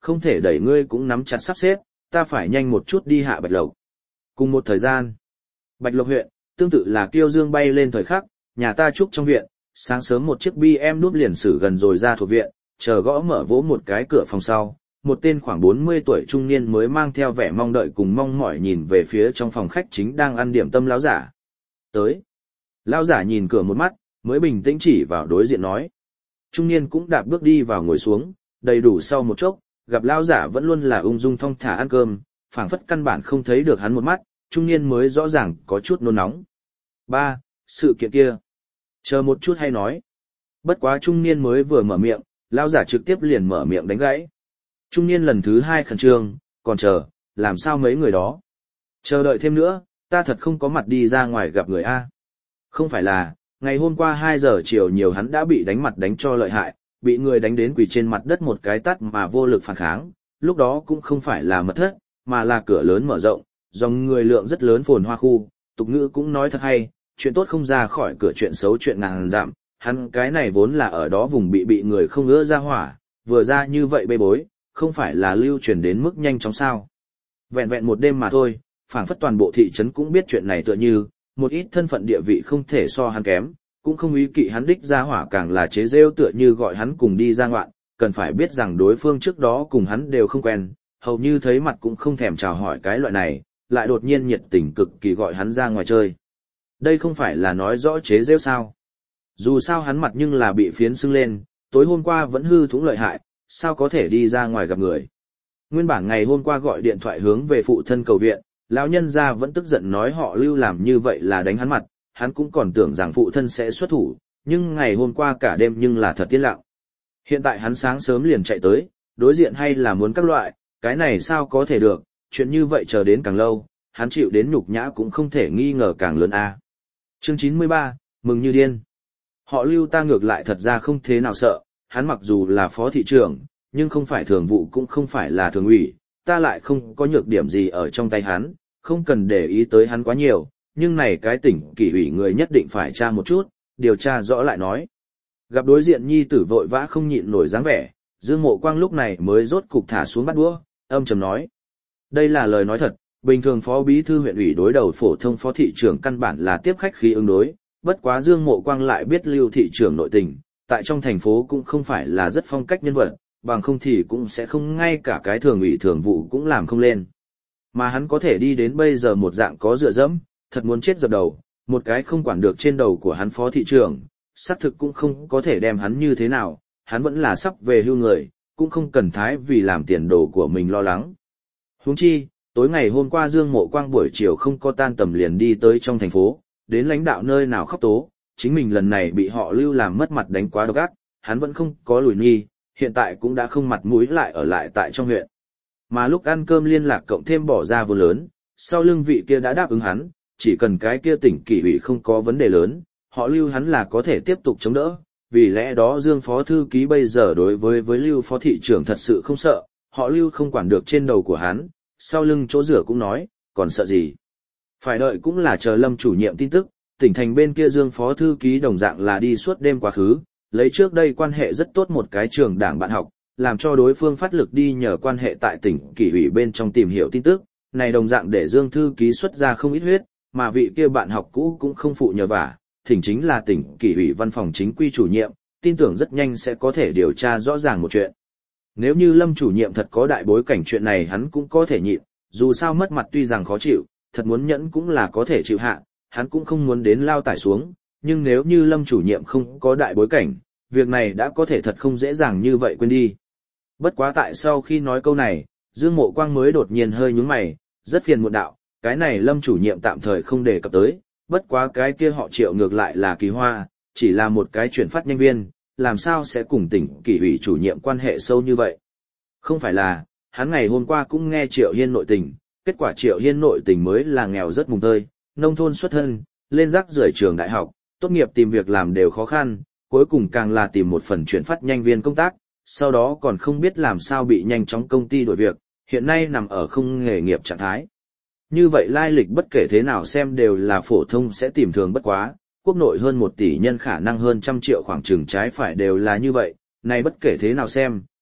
không thể đẩy ngươi cũng nắm chặt sắp xếp, ta phải nhanh một chút đi hạ Bạch Lộc. Cùng một thời gian, Bạch Lộc huyện, tương tự là kiêu dương bay lên thời khắc, nhà ta trúc trong viện, sáng sớm một chiếc bi em đúp liền xử gần rồi ra thuộc viện, chờ gõ mở vỗ một cái cửa phòng sau, một tên khoảng bốn mươi tuổi trung niên mới mang theo vẻ mong đợi cùng mong mỏi nhìn về phía trong phòng khách chính đang ăn điểm tâm lão giả. Tới. Lão giả nhìn cửa một mắt, mới bình tĩnh chỉ vào đối diện nói. Trung niên cũng đạp bước đi vào ngồi xuống, đầy đủ sau một chốc, gặp lão giả vẫn luôn là ung dung thong thả ăn cơm, phảng phất căn bản không thấy được hắn một mắt, trung niên mới rõ ràng có chút nôn nóng. Ba, sự kiện kia. Chờ một chút hay nói. Bất quá trung niên mới vừa mở miệng, lão giả trực tiếp liền mở miệng đánh gãy. Trung niên lần thứ hai khẩn trương, còn chờ, làm sao mấy người đó. Chờ đợi thêm nữa, ta thật không có mặt đi ra ngoài gặp người A. Không phải là, ngày hôm qua hai giờ chiều nhiều hắn đã bị đánh mặt đánh cho lợi hại, bị người đánh đến quỳ trên mặt đất một cái tát mà vô lực phản kháng, lúc đó cũng không phải là mật thất, mà là cửa lớn mở rộng, dòng người lượng rất lớn phồn hoa khu, tục ngữ cũng nói thật hay, chuyện tốt không ra khỏi cửa chuyện xấu chuyện ngàn dặm, hắn cái này vốn là ở đó vùng bị bị người không ưa ra hỏa, vừa ra như vậy bê bối, không phải là lưu truyền đến mức nhanh chóng sao. Vẹn vẹn một đêm mà thôi, phảng phất toàn bộ thị trấn cũng biết chuyện này tựa như, một ít thân phận địa vị không thể so hắn kém, cũng không ý kỵ hắn đích ra hỏa càng là chế rêu tựa như gọi hắn cùng đi ra ngoạn, cần phải biết rằng đối phương trước đó cùng hắn đều không quen, hầu như thấy mặt cũng không thèm chào hỏi cái loại này, lại đột nhiên nhiệt tình cực kỳ gọi hắn ra ngoài chơi. Đây không phải là nói rõ chế rêu sao. Dù sao hắn mặt nhưng là bị phiến sưng lên, tối hôm qua vẫn hư thủng lợi hại, sao có thể đi ra ngoài gặp người. Nguyên bản ngày hôm qua gọi điện thoại hướng về phụ thân cầu viện, lão nhân gia vẫn tức giận nói họ Lưu làm như vậy là đánh hắn mặt, hắn cũng còn tưởng rằng phụ thân sẽ xuất thủ, nhưng ngày hôm qua cả đêm nhưng là thật yên lặng. Hiện tại hắn sáng sớm liền chạy tới, đối diện hay là muốn các loại, cái này sao có thể được, chuyện như vậy chờ đến càng lâu, hắn chịu đến nhục nhã cũng không thể nghi ngờ càng lớn a. Chương chín mươi ba, mừng như điên. Họ Lưu ta ngược lại thật ra không thế nào sợ, hắn mặc dù là phó thị trưởng, nhưng không phải thường vụ cũng không phải là thường ủy, ta lại không có nhược điểm gì ở trong tay hắn, không cần để ý tới hắn quá nhiều, nhưng này cái tỉnh kỷ ủy người nhất định phải tra một chút, điều tra rõ lại nói. Gặp đối diện nhi tử vội vã không nhịn nổi dáng vẻ, Dương Mộ Quang lúc này mới rốt cục thả xuống bắt đũa, âm trầm nói. Đây là lời nói thật, bình thường phó bí thư huyện ủy đối đầu phổ thông phó thị trưởng căn bản là tiếp khách khí ứng đối, bất quá Dương Mộ Quang lại biết Lưu thị trưởng nội tình, tại trong thành phố cũng không phải là rất phong cách nhân vật, bằng không thì cũng sẽ không ngay cả cái thường ủy thường vụ cũng làm không lên. Mà hắn có thể đi đến bây giờ một dạng có dựa dẫm, thật muốn chết dập đầu, một cái không quản được trên đầu của hắn phó thị trưởng, xác thực cũng không có thể đem hắn như thế nào, hắn vẫn là sắp về hưu người, cũng không cần thái vì làm tiền đồ của mình lo lắng. Huống chi, tối ngày hôm qua Dương Mộ Quang buổi chiều không có tan tầm liền đi tới trong thành phố, đến lãnh đạo nơi nào khóc tố, chính mình lần này bị họ Lưu làm mất mặt đánh quá độc ác, hắn vẫn không có lùi nghi, hiện tại cũng đã không mặt mũi lại ở lại tại trong huyện. Mà lúc ăn cơm liên lạc cộng thêm bỏ ra vô lớn, sau lưng vị kia đã đáp ứng hắn, chỉ cần cái kia tỉnh kỷ ủy không có vấn đề lớn, họ Lưu hắn là có thể tiếp tục chống đỡ, vì lẽ đó Dương phó thư ký bây giờ đối với với Lưu phó thị trưởng thật sự không sợ, họ Lưu không quản được trên đầu của hắn, sau lưng chỗ rửa cũng nói, còn sợ gì. Phải đợi cũng là chờ Lâm chủ nhiệm tin tức, tỉnh thành bên kia Dương phó thư ký đồng dạng là đi suốt đêm quá khứ, lấy trước đây quan hệ rất tốt một cái trường đảng bạn học, làm cho đối phương phát lực đi nhờ quan hệ tại tỉnh kỷ ủy bên trong tìm hiểu tin tức, này đồng dạng để Dương thư ký xuất ra không ít huyết, mà vị kia bạn học cũ cũng không phụ nhờ vả, thỉnh chính là tỉnh kỷ ủy văn phòng chính quy chủ nhiệm, tin tưởng rất nhanh sẽ có thể điều tra rõ ràng một chuyện. Nếu như Lâm chủ nhiệm thật có đại bối cảnh chuyện này hắn cũng có thể nhịn, dù sao mất mặt tuy rằng khó chịu, thật muốn nhẫn cũng là có thể chịu hạ, hắn cũng không muốn đến lao tải xuống, nhưng nếu như Lâm chủ nhiệm không có đại bối cảnh, việc này đã có thể thật không dễ dàng như vậy quên đi. Bất quá tại sau khi nói câu này, Dương Mộ Quang mới đột nhiên hơi nhướng mày, rất phiền muộn đạo, cái này Lâm chủ nhiệm tạm thời không đề cập tới, bất quá cái kia họ Triệu ngược lại là kỳ hoa, chỉ là một cái chuyển phát nhân viên, làm sao sẽ cùng tỉnh kỷ ủy chủ nhiệm quan hệ sâu như vậy. Không phải là, hắn ngày hôm qua cũng nghe Triệu Hiên nội tình, kết quả Triệu Hiên nội tình mới là nghèo rất mùng tơi, nông thôn xuất thân, lên rác rưởi trường đại học, tốt nghiệp tìm việc làm đều khó khăn, cuối cùng càng là tìm một phần chuyển phát nhanh viên công tác, sau đó còn không biết làm sao bị nhanh chóng công ty đổi việc, hiện nay nằm ở không nghề nghiệp trạng thái. Như vậy lai lịch bất kể thế nào xem đều là phổ thông sẽ tìm thường bất quá, quốc nội hơn một tỷ nhân khả năng hơn trăm triệu khoảng chừng trái phải đều là như vậy, này bất kể thế nào xem,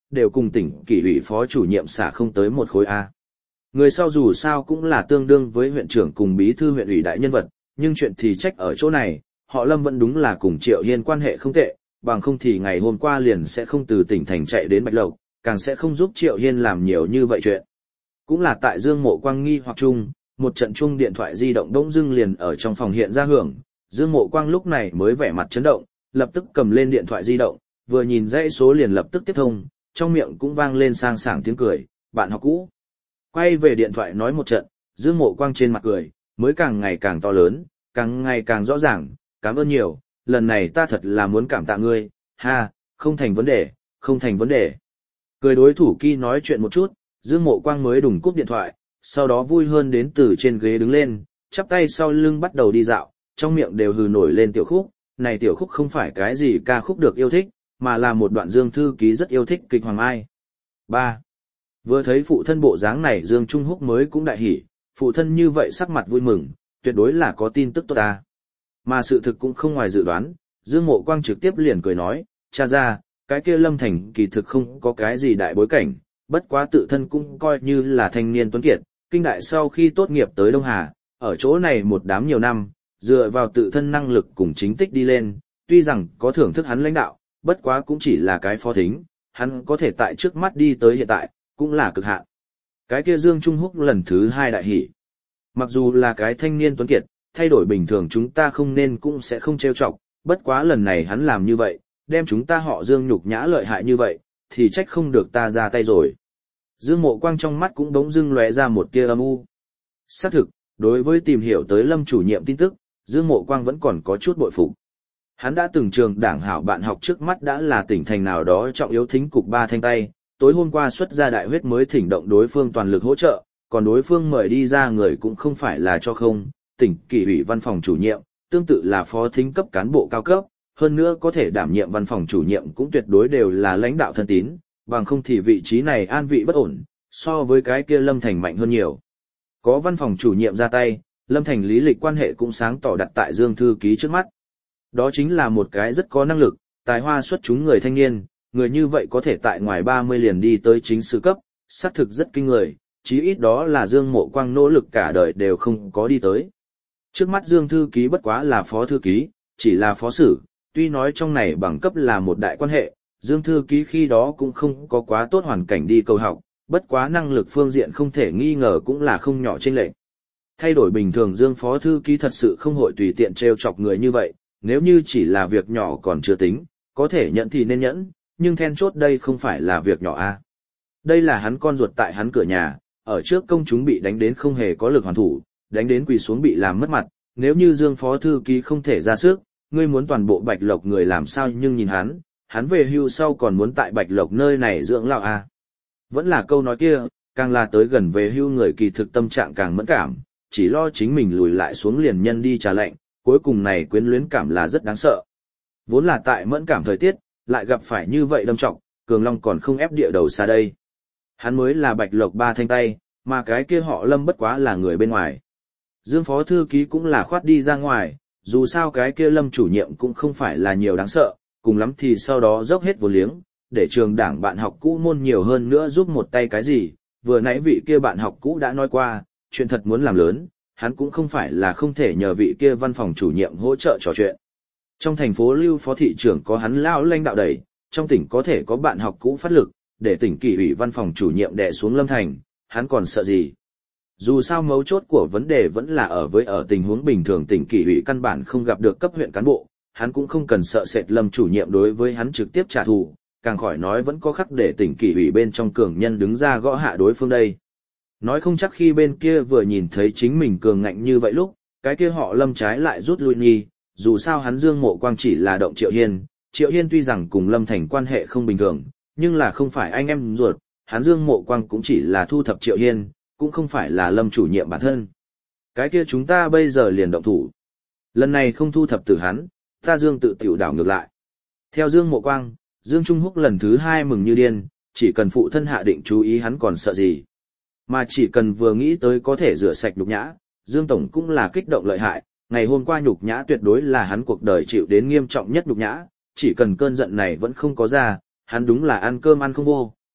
đều cùng tỉnh kỷ ủy phó chủ nhiệm xả không tới một khối A. Người sau dù sao cũng là tương đương với huyện trưởng cùng bí thư huyện ủy đại nhân vật, nhưng chuyện thì trách ở chỗ này, họ Lâm vẫn đúng là cùng Triệu Hiên quan hệ không tệ, bằng không thì ngày hôm qua liền sẽ không từ tỉnh thành chạy đến Bạch Lộc, càng sẽ không giúp Triệu Hiên làm nhiều như vậy chuyện. Cũng là tại Dương Mộ Quang nghi hoặc chung, một trận chuông điện thoại di động bỗng dưng liền ở trong phòng hiện ra hưởng, Dương Mộ Quang lúc này mới vẻ mặt chấn động, lập tức cầm lên điện thoại di động, vừa nhìn dãy số liền lập tức tiếp thông, trong miệng cũng vang lên sang sảng tiếng cười, bạn học cũ. Quay về điện thoại nói một trận, Dương Mộ Quang trên mặt cười, mới càng ngày càng to lớn, càng ngày càng rõ ràng, cảm ơn nhiều, lần này ta thật là muốn cảm tạ ngươi, ha, không thành vấn đề, không thành vấn đề. Cười đối thủ Kỳ nói chuyện một chút, Dương Mộ Quang mới đùng cúp điện thoại, sau đó vui hơn đến từ trên ghế đứng lên, chắp tay sau lưng bắt đầu đi dạo, trong miệng đều hừ nổi lên tiểu khúc, này tiểu khúc không phải cái gì ca khúc được yêu thích, mà là một đoạn Dương Thư Ký rất yêu thích kịch Hoàng Mai. ba. Vừa thấy phụ thân bộ dáng này Dương Trung Húc mới cũng đại hỉ, phụ thân như vậy sắc mặt vui mừng, tuyệt đối là có tin tức tốt ta. Mà sự thực cũng không ngoài dự đoán, Dương Mộ Quang trực tiếp liền cười nói, cha ra, cái kia Lâm Thành kỳ thực không có cái gì đại bối cảnh, bất quá tự thân cũng coi như là thanh niên tuấn kiệt, kinh đại sau khi tốt nghiệp tới Đông Hà, ở chỗ này một đám nhiều năm, dựa vào tự thân năng lực cùng chính tích đi lên, tuy rằng có thưởng thức hắn lãnh đạo, bất quá cũng chỉ là cái phó thính, hắn có thể tại trước mắt đi tới hiện tại, cũng là cực hạn. Cái kia Dương Trung Húc lần thứ hai đại hỉ. Mặc dù là cái thanh niên tuấn kiệt, thay đổi bình thường chúng ta không nên cũng sẽ không trêu chọc, bất quá lần này hắn làm như vậy, đem chúng ta họ Dương nhục nhã lợi hại như vậy, thì trách không được ta ra tay rồi. Dương Mộ Quang trong mắt cũng bỗng dưng lóe ra một tia âm u. Xác thực, đối với tìm hiểu tới Lâm chủ nhiệm tin tức, Dương Mộ Quang vẫn còn có chút bội phục. Hắn đã từng trường đảng hảo bạn học trước mắt đã là tỉnh thành nào đó trọng yếu thính cục ba thanh tay, tối hôm qua xuất ra đại huyết mới thỉnh động đối phương toàn lực hỗ trợ, còn đối phương mời đi ra người cũng không phải là cho không, tỉnh kỷ ủy văn phòng chủ nhiệm, tương tự là phó thính cấp cán bộ cao cấp, hơn nữa có thể đảm nhiệm văn phòng chủ nhiệm cũng tuyệt đối đều là lãnh đạo thân tín, bằng không thì vị trí này an vị bất ổn, so với cái kia Lâm Thành mạnh hơn nhiều. Có văn phòng chủ nhiệm ra tay, Lâm Thành lý lịch quan hệ cũng sáng tỏ đặt tại Dương Thư Ký trước mắt. Đó chính là một cái rất có năng lực, tài hoa xuất chúng người thanh niên, người như vậy có thể tại ngoài ba mươi liền đi tới chính sự cấp, xác thực rất kinh người, chí ít đó là Dương Mộ Quang nỗ lực cả đời đều không có đi tới. Trước mắt Dương Thư Ký bất quá là phó thư ký, chỉ là phó sử, tuy nói trong này bằng cấp là một đại quan hệ, Dương Thư Ký khi đó cũng không có quá tốt hoàn cảnh đi cầu học, bất quá năng lực phương diện không thể nghi ngờ cũng là không nhỏ chênh lệch. Thay đổi bình thường Dương phó thư ký thật sự không hội tùy tiện trêu chọc người như vậy, nếu như chỉ là việc nhỏ còn chưa tính, có thể nhận thì nên nhẫn, nhưng then chốt đây không phải là việc nhỏ a. Đây là hắn con ruột tại hắn cửa nhà, ở trước công chúng bị đánh đến không hề có lực hoàn thủ, đánh đến quỳ xuống bị làm mất mặt, nếu như Dương phó thư ký không thể ra sức, ngươi muốn toàn bộ Bạch Lộc người làm sao nhưng nhìn hắn, hắn về hưu sau còn muốn tại Bạch Lộc nơi này dưỡng lão a. Vẫn là câu nói kia, càng là tới gần về hưu người kỳ thực tâm trạng càng mẫn cảm, chỉ lo chính mình lùi lại xuống liền nhân đi trả lệnh, cuối cùng này quyến luyến cảm là rất đáng sợ. Vốn là tại mẫn cảm thời tiết, lại gặp phải như vậy đâm trọng, Cường Long còn không ép địa đầu xa đây. Hắn mới là Bạch Lộc ba thanh tay, mà cái kia họ Lâm bất quá là người bên ngoài. Dương phó thư ký cũng là khoát đi ra ngoài, dù sao cái kia Lâm chủ nhiệm cũng không phải là nhiều đáng sợ, cùng lắm thì sau đó dốc hết vốn liếng, để trường đảng bạn học cũ môn nhiều hơn nữa giúp một tay cái gì, vừa nãy vị kia bạn học cũ đã nói qua, chuyện thật muốn làm lớn, hắn cũng không phải là không thể nhờ vị kia văn phòng chủ nhiệm hỗ trợ trò chuyện. Trong thành phố Lưu phó thị trưởng có hắn lao lãnh đạo đẩy, trong tỉnh có thể có bạn học cũ phát lực, để tỉnh kỷ ủy văn phòng chủ nhiệm đè xuống Lâm Thành, hắn còn sợ gì. Dù sao mấu chốt của vấn đề vẫn là ở với ở tình huống bình thường tỉnh kỷ ủy căn bản không gặp được cấp huyện cán bộ, hắn cũng không cần sợ sệt Lâm chủ nhiệm đối với hắn trực tiếp trả thù, càng khỏi nói vẫn có khắc để tỉnh kỷ ủy bên trong cường nhân đứng ra gõ hạ đối phương đây. Nói không chắc khi bên kia vừa nhìn thấy chính mình cường ngạnh như vậy lúc, cái kia họ Lâm trái lại rút lui nghi, dù sao hắn Dương Mộ Quang chỉ là động Triệu Hiên, Triệu Hiên tuy rằng cùng Lâm Thành quan hệ không bình thường, nhưng là không phải anh em ruột, hắn Dương Mộ Quang cũng chỉ là thu thập Triệu Hiên, cũng không phải là Lâm chủ nhiệm bản thân. Cái kia chúng ta bây giờ liền động thủ. Lần này không thu thập từ hắn, ta Dương tự tiểu đảo ngược lại. Theo Dương Mộ Quang, Dương Trung Húc lần thứ hai mừng như điên, chỉ cần phụ thân hạ định chú ý hắn còn sợ gì. Mà chỉ cần vừa nghĩ tới có thể rửa sạch nhục nhã, Dương Tổng cũng là kích động lợi hại, ngày hôm qua nhục nhã tuyệt đối là hắn cuộc đời chịu đến nghiêm trọng nhất nhục nhã, chỉ cần cơn giận này vẫn không có ra, hắn đúng là ăn cơm ăn không vô,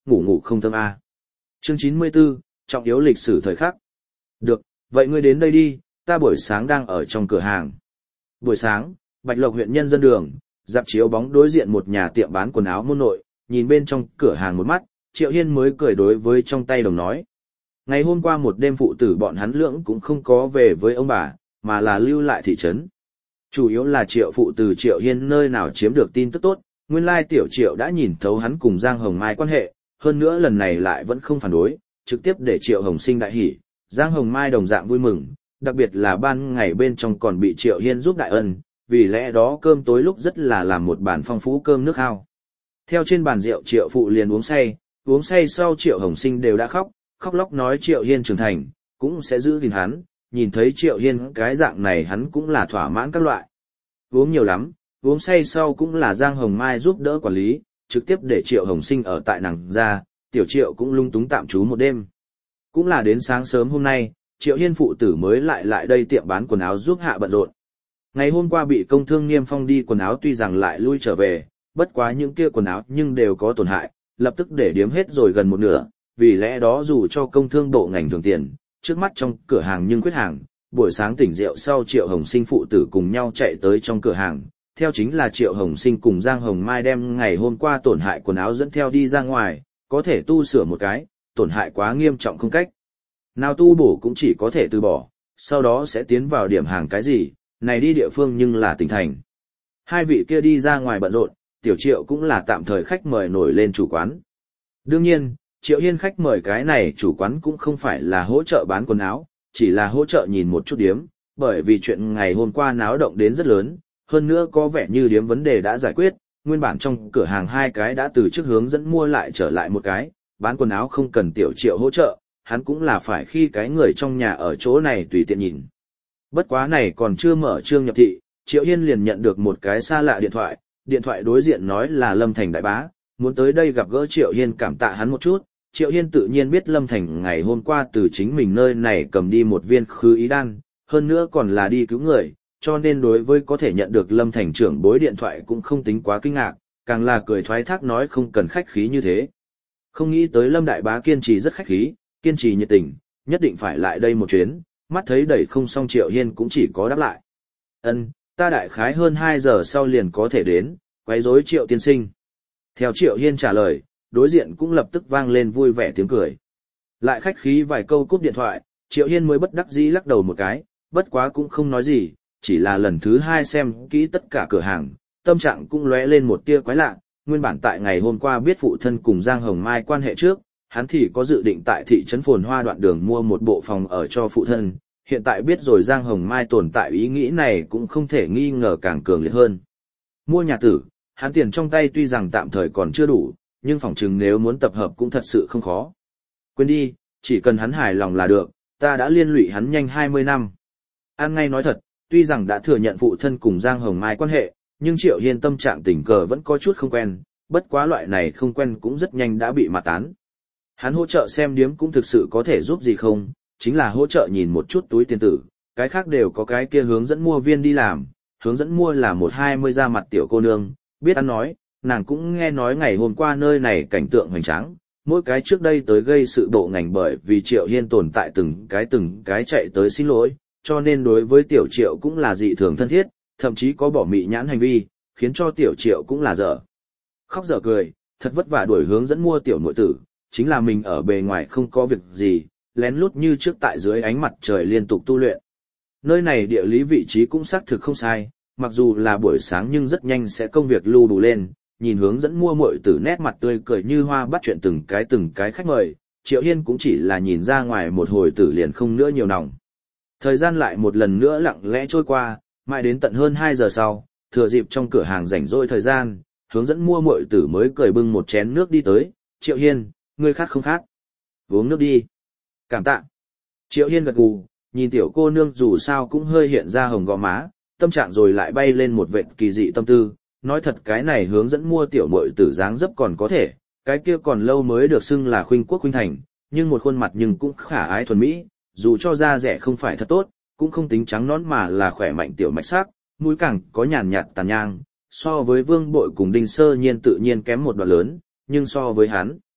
ngủ ngủ không thơm a. Chương chín mươi tư, trọng yếu lịch sử thời khắc. Được, vậy ngươi đến đây đi, ta buổi sáng đang ở trong cửa hàng. Buổi sáng, Bạch Lộc huyện nhân dân đường, dạp chiếu bóng đối diện một nhà tiệm bán quần áo môn nội, nhìn bên trong cửa hàng một mắt, Triệu Hiên mới cười đối với trong tay đồng nói. Ngày hôm qua một đêm phụ tử bọn hắn lưỡng cũng không có về với ông bà, mà là lưu lại thị trấn. Chủ yếu là Triệu phụ từ Triệu Hiên nơi nào chiếm được tin tức tốt, nguyên lai tiểu Triệu đã nhìn thấu hắn cùng Giang Hồng Mai quan hệ, hơn nữa lần này lại vẫn không phản đối, trực tiếp để Triệu Hồng Sinh đại hỉ, Giang Hồng Mai đồng dạng vui mừng, đặc biệt là ban ngày bên trong còn bị Triệu Hiên giúp đại ân, vì lẽ đó cơm tối lúc rất là làm một bàn phong phú cơm nước hao. Theo trên bàn rượu Triệu phụ liền uống say, uống say sau Triệu Hồng Sinh đều đã khóc, khóc lóc nói Triệu Hiên trưởng thành, cũng sẽ giữ gìn hắn, nhìn thấy Triệu Hiên cái dạng này hắn cũng là thỏa mãn các loại. Uống nhiều lắm, uống say sau cũng là Giang Hồng Mai giúp đỡ quản lý, trực tiếp để Triệu Hồng Sinh ở tại nàng ra, tiểu Triệu cũng lung túng tạm trú một đêm. Cũng là đến sáng sớm hôm nay, Triệu Hiên phụ tử mới lại lại đây tiệm bán quần áo giúp hạ bận rộn. Ngày hôm qua bị công thương Niêm Phong đi quần áo tuy rằng lại lui trở về, bất quá những kia quần áo nhưng đều có tổn hại, lập tức để điếm hết rồi gần một nửa, vì lẽ đó dù cho công thương bộ ngành thường tiền, trước mắt trong cửa hàng nhưng quyết hàng, buổi sáng tỉnh rượu sau Triệu Hồng Sinh phụ tử cùng nhau chạy tới trong cửa hàng, theo chính là Triệu Hồng Sinh cùng Giang Hồng Mai đem ngày hôm qua tổn hại quần áo dẫn theo đi ra ngoài, có thể tu sửa một cái, tổn hại quá nghiêm trọng không cách. Nào tu bổ cũng chỉ có thể từ bỏ, sau đó sẽ tiến vào điểm hàng cái gì, này đi địa phương nhưng là tỉnh thành. Hai vị kia đi ra ngoài bận rộn, tiểu Triệu cũng là tạm thời khách mời nổi lên chủ quán. Đương nhiên, Triệu Hiên khách mời cái này chủ quán cũng không phải là hỗ trợ bán quần áo, chỉ là hỗ trợ nhìn một chút điếm, bởi vì chuyện ngày hôm qua náo động đến rất lớn, hơn nữa có vẻ như điếm vấn đề đã giải quyết, nguyên bản trong cửa hàng hai cái đã từ trước hướng dẫn mua lại trở lại một cái, bán quần áo không cần tiểu Triệu hỗ trợ, hắn cũng là phải khi cái người trong nhà ở chỗ này tùy tiện nhìn. Bất quá này còn chưa mở trương nhập thị, Triệu Hiên liền nhận được một cái xa lạ điện thoại, điện thoại đối diện nói là Lâm Thành đại bá, muốn tới đây gặp gỡ Triệu Hiên cảm tạ hắn một chút. Triệu Hiên tự nhiên biết Lâm Thành ngày hôm qua từ chính mình nơi này cầm đi một viên khứ ý đan, hơn nữa còn là đi cứu người, cho nên đối với có thể nhận được Lâm Thành trưởng bối điện thoại cũng không tính quá kinh ngạc, càng là cười thoái thác nói không cần khách khí như thế. Không nghĩ tới Lâm đại bá kiên trì rất khách khí, kiên trì nhiệt tình, nhất định phải lại đây một chuyến, mắt thấy đẩy không xong Triệu Hiên cũng chỉ có đáp lại. Ân, ta đại khái hơn hai giờ sau liền có thể đến, quấy rối Triệu tiên sinh. Theo Triệu Hiên trả lời, đối diện cũng lập tức vang lên vui vẻ tiếng cười. Lại khách khí vài câu cúp điện thoại, Triệu Hiên mới bất đắc dĩ lắc đầu một cái, bất quá cũng không nói gì, chỉ là lần thứ hai xem kỹ tất cả cửa hàng, tâm trạng cũng lóe lên một tia quái lạ, nguyên bản tại ngày hôm qua biết phụ thân cùng Giang Hồng Mai quan hệ trước, hắn thì có dự định tại thị trấn Phồn Hoa đoạn đường mua một bộ phòng ở cho phụ thân, hiện tại biết rồi Giang Hồng Mai tồn tại ý nghĩ này cũng không thể nghi ngờ càng cường liệt hơn. Mua nhà tử, hắn tiền trong tay tuy rằng tạm thời còn chưa đủ, nhưng phỏng chừng nếu muốn tập hợp cũng thật sự không khó. Quên đi, chỉ cần hắn hài lòng là được, ta đã liên lụy hắn nhanh hai mươi năm. An ngay nói thật, tuy rằng đã thừa nhận phụ thân cùng Giang Hồng Mai quan hệ, nhưng Triệu Hiên tâm trạng tình cờ vẫn có chút không quen, bất quá loại này không quen cũng rất nhanh đã bị mà tán. Hắn hỗ trợ xem điếm cũng thực sự có thể giúp gì không, chính là hỗ trợ nhìn một chút túi tiền tử, cái khác đều có cái kia hướng dẫn mua viên đi làm, hướng dẫn mua là một hai mươi ra mặt tiểu cô nương, biết ăn nói, nàng cũng nghe nói ngày hôm qua nơi này cảnh tượng hoành tráng, mỗi cái trước đây tới gây sự bộ ngành bởi vì Triệu Hiên tồn tại từng cái từng cái chạy tới xin lỗi, cho nên đối với tiểu Triệu cũng là dị thường thân thiết, thậm chí có bỏ mị nhãn hành vi, khiến cho tiểu Triệu cũng là dở khóc dở cười, thật vất vả đuổi hướng dẫn mua tiểu nội tử, chính là mình ở bề ngoài không có việc gì, lén lút như trước tại dưới ánh mặt trời liên tục tu luyện. Nơi này địa lý vị trí cũng xác thực không sai, mặc dù là buổi sáng nhưng rất nhanh sẽ công việc lưu đủ lên, nhìn hướng dẫn mua muội tử nét mặt tươi cười như hoa bắt chuyện từng cái từng cái khách mời, Triệu Hiên cũng chỉ là nhìn ra ngoài một hồi tử liền không nữa nhiều nòng. Thời gian lại một lần nữa lặng lẽ trôi qua, mãi đến tận hơn hai giờ sau, thừa dịp trong cửa hàng rảnh rỗi thời gian, hướng dẫn mua muội tử mới cười bưng một chén nước đi tới, Triệu Hiên, ngươi khát không khát? Uống nước đi. Cảm tạ. Triệu Hiên gật gù, nhìn tiểu cô nương dù sao cũng hơi hiện ra hồng gò má, tâm trạng rồi lại bay lên một vệt kỳ dị tâm tư, nói thật cái này hướng dẫn mua tiểu muội tử dáng dấp còn có thể, cái kia còn lâu mới được xưng là khuynh quốc khuynh thành, nhưng một khuôn mặt nhưng cũng khả ái thuần mỹ, dù cho da rẻ không phải thật tốt, cũng không tính trắng nõn mà là khỏe mạnh tiểu mạch sắc, mũi càng có nhàn nhạt tàn nhang, so với Vương Bội cùng Đinh Sơ Nhiên tự nhiên kém một đoạn lớn, nhưng so với hắn,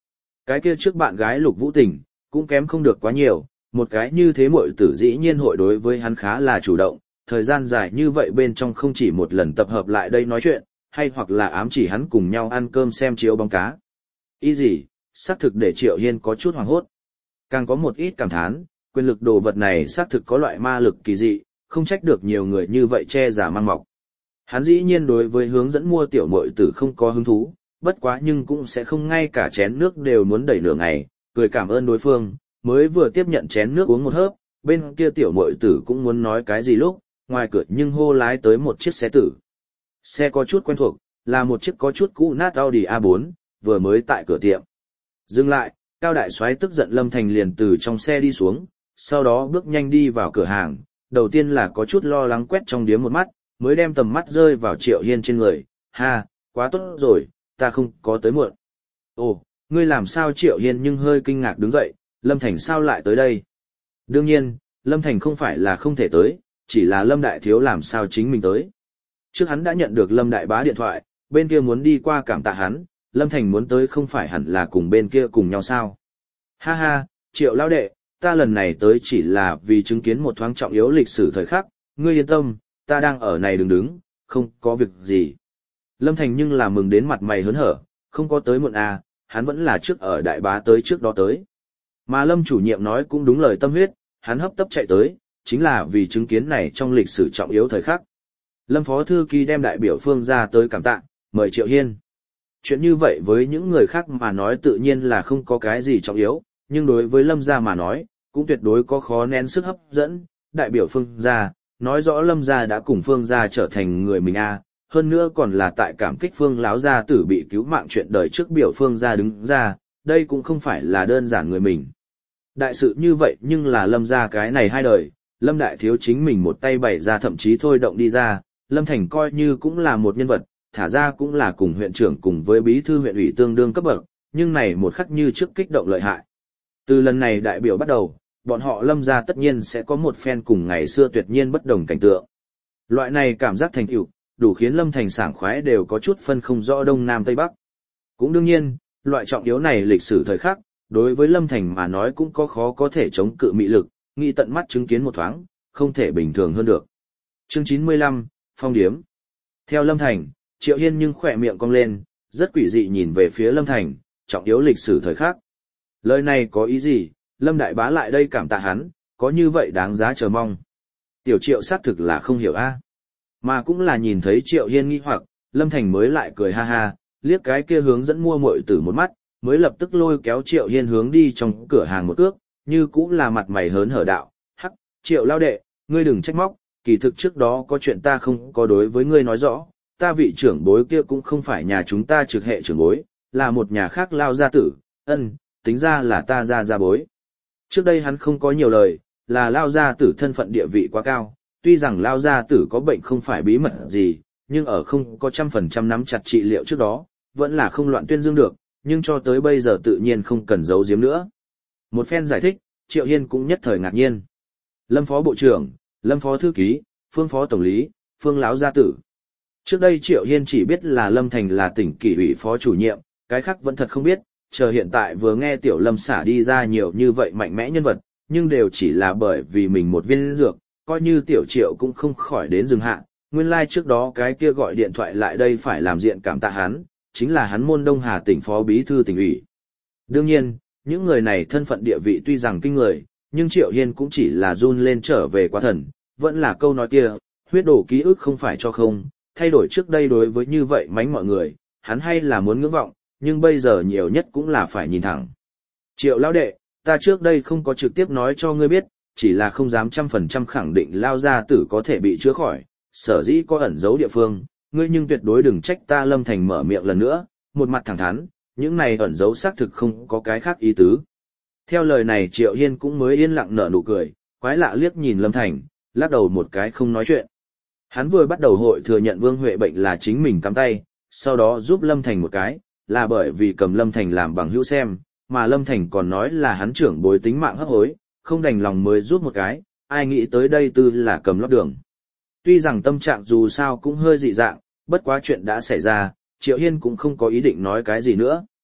Cái kia trước bạn gái Lục Vũ Tình, cũng kém không được quá nhiều, một cái như thế muội tử dĩ nhiên hội đối với hắn khá là chủ động, thời gian dài như vậy bên trong không chỉ một lần tập hợp lại đây nói chuyện, hay hoặc là ám chỉ hắn cùng nhau ăn cơm xem chiếu bóng cá. Ý gì, xác thực để Triệu Hiên có chút hoảng hốt. Càng có một ít cảm thán, quyền lực đồ vật này xác thực có loại ma lực kỳ dị, không trách được nhiều người như vậy che giả mang mọc. Hắn dĩ nhiên đối với hướng dẫn mua tiểu muội tử không có hứng thú, bất quá nhưng cũng sẽ không ngay cả chén nước đều muốn đẩy nửa ngày, cười cảm ơn đối phương, mới vừa tiếp nhận chén nước uống một hớp, bên kia tiểu muội tử cũng muốn nói cái gì lúc, ngoài cửa nhưng hô lái tới một chiếc xe tử. Xe có chút quen thuộc, là một chiếc có chút cũ nát Audi a bốn, vừa mới tại cửa tiệm. Dừng lại, Cao Đại Soái tức giận Lâm Thành liền từ trong xe đi xuống, sau đó bước nhanh đi vào cửa hàng, đầu tiên là có chút lo lắng quét trong điếm một mắt, mới đem tầm mắt rơi vào Triệu Hiên trên người, ha, quá tốt rồi, ta không có tới muộn. Ồ, ngươi làm sao? Triệu Hiên nhưng hơi kinh ngạc đứng dậy, Lâm Thành sao lại tới đây? Đương nhiên, Lâm Thành không phải là không thể tới, chỉ là Lâm Đại Thiếu làm sao chính mình tới. Trước hắn đã nhận được Lâm Đại Bá điện thoại, bên kia muốn đi qua cảm tạ hắn, Lâm Thành muốn tới không phải hẳn là cùng bên kia cùng nhau sao? Ha ha, Triệu lão đệ, ta lần này tới chỉ là vì chứng kiến một thoáng trọng yếu lịch sử thời khắc, ngươi yên tâm, ta đang ở này đứng đứng, không có việc gì. Lâm Thành nhưng là mừng đến mặt mày hớn hở, không có tới muộn à, hắn vẫn là trước ở Đại Bá tới trước đó tới. Mà Lâm chủ nhiệm nói cũng đúng lời tâm huyết, hắn hấp tấp chạy tới, chính là vì chứng kiến này trong lịch sử trọng yếu thời khắc. Lâm phó thư ký đem đại biểu Phương ra tới cảm tạ, mời Triệu Hiên. Chuyện như vậy với những người khác mà nói tự nhiên là không có cái gì trọng yếu, nhưng đối với Lâm gia mà nói, cũng tuyệt đối có khó nén sức hấp dẫn. Đại biểu Phương gia, nói rõ Lâm gia đã cùng Phương gia trở thành người mình a, hơn nữa còn là tại cảm kích Phương láo gia tử bị cứu mạng chuyện đời trước biểu Phương gia đứng ra, đây cũng không phải là đơn giản người mình. Đại sự như vậy nhưng là Lâm gia cái này hai đời, Lâm Đại Thiếu chính mình một tay bày ra thậm chí thôi động đi ra, Lâm Thành coi như cũng là một nhân vật, thả ra cũng là cùng huyện trưởng cùng với bí thư huyện ủy tương đương cấp bậc, nhưng này một khắc như trước kích động lợi hại. Từ lần này đại biểu bắt đầu, bọn họ Lâm gia tất nhiên sẽ có một phen cùng ngày xưa tuyệt nhiên bất đồng cảnh tượng. Loại này cảm giác thành tựu, đủ khiến Lâm Thành sảng khoái đều có chút phân không rõ đông nam tây bắc. Cũng đương nhiên, loại trọng yếu này lịch sử thời khắc, đối với Lâm Thành mà nói cũng có khó có thể chống cự mị lực, nghĩ tận mắt chứng kiến một thoáng, không thể bình thường hơn được. Chương chín mươi lăm, Phong điếm. Theo Lâm Thành, Triệu Hiên nhưng khỏe miệng cong lên, rất quỷ dị nhìn về phía Lâm Thành, trọng yếu lịch sử thời khắc. Lời này có ý gì? Lâm Đại Bá lại đây cảm tạ hắn, có như vậy đáng giá chờ mong. Tiểu Triệu xác thực là không hiểu a, mà cũng là nhìn thấy Triệu Hiên nghi hoặc, Lâm Thành mới lại cười ha ha, liếc cái kia hướng dẫn mua muội tử một mắt, mới lập tức lôi kéo Triệu Hiên hướng đi trong cửa hàng một cước, như cũng là mặt mày hớn hở đạo, hắc, Triệu lao đệ, ngươi đừng trách móc, kỳ thực trước đó có chuyện ta không có đối với ngươi nói rõ, ta vị trưởng bối kia cũng không phải nhà chúng ta trực hệ trưởng bối, là một nhà khác lao gia tử, ân, tính ra là ta ra gia bối. Trước đây hắn không có nhiều lời, là lao gia tử thân phận địa vị quá cao, tuy rằng lao gia tử có bệnh không phải bí mật gì, nhưng ở không có trăm phần trăm nắm chặt trị liệu trước đó, vẫn là không loạn tuyên dương được, nhưng cho tới bây giờ tự nhiên không cần giấu giếm nữa. Một phen giải thích, Triệu Hiên cũng nhất thời ngạc nhiên. Lâm phó bộ trưởng, Lâm phó thư ký, Phương phó tổng lý, Phương lão gia tử. Trước đây Triệu Hiên chỉ biết là Lâm Thành là tỉnh kỷ ủy phó chủ nhiệm, cái khác vẫn thật không biết, chờ hiện tại vừa nghe tiểu Lâm xả đi ra nhiều như vậy mạnh mẽ nhân vật, nhưng đều chỉ là bởi vì mình một viên dược, coi như tiểu Triệu cũng không khỏi đến dừng hạ. Nguyên lai like trước đó cái kia gọi điện thoại lại đây phải làm diện cảm tạ hắn, chính là hắn môn Đông Hà tỉnh phó bí thư tỉnh ủy. Đương nhiên, những người này thân phận địa vị tuy rằng kinh người, nhưng Triệu Hiên cũng chỉ là run lên trở về quá thần, vẫn là câu nói kia, huyết đổ ký ức không phải cho không, thay đổi trước đây đối với như vậy mánh mọi người, hắn hay là muốn ngưỡng vọng, nhưng bây giờ nhiều nhất cũng là phải nhìn thẳng. Triệu lão đệ, ta trước đây không có trực tiếp nói cho ngươi biết, chỉ là không dám trăm phần trăm khẳng định lao gia tử có thể bị chữa khỏi, sở dĩ có ẩn giấu địa phương, ngươi nhưng tuyệt đối đừng trách ta. Lâm Thành mở miệng lần nữa, một mặt thẳng thắn, những này ẩn giấu xác thực không có cái khác ý tứ. Theo lời này Triệu Hiên cũng mới yên lặng nở nụ cười, quái lạ liếc nhìn Lâm Thành, lắc đầu một cái không nói chuyện. Hắn vừa bắt đầu hội thừa nhận Vương Huệ bệnh là chính mình cắm tay, sau đó giúp Lâm Thành một cái, là bởi vì cầm Lâm Thành làm bằng hữu xem, mà Lâm Thành còn nói là hắn trưởng bối tính mạng hấp hối, không đành lòng mới giúp một cái, ai nghĩ tới đây tư là cầm lót đường. Tuy rằng tâm trạng dù sao cũng hơi dị dạng, bất quá chuyện đã xảy ra, Triệu Hiên cũng không có ý định nói cái gì nữa.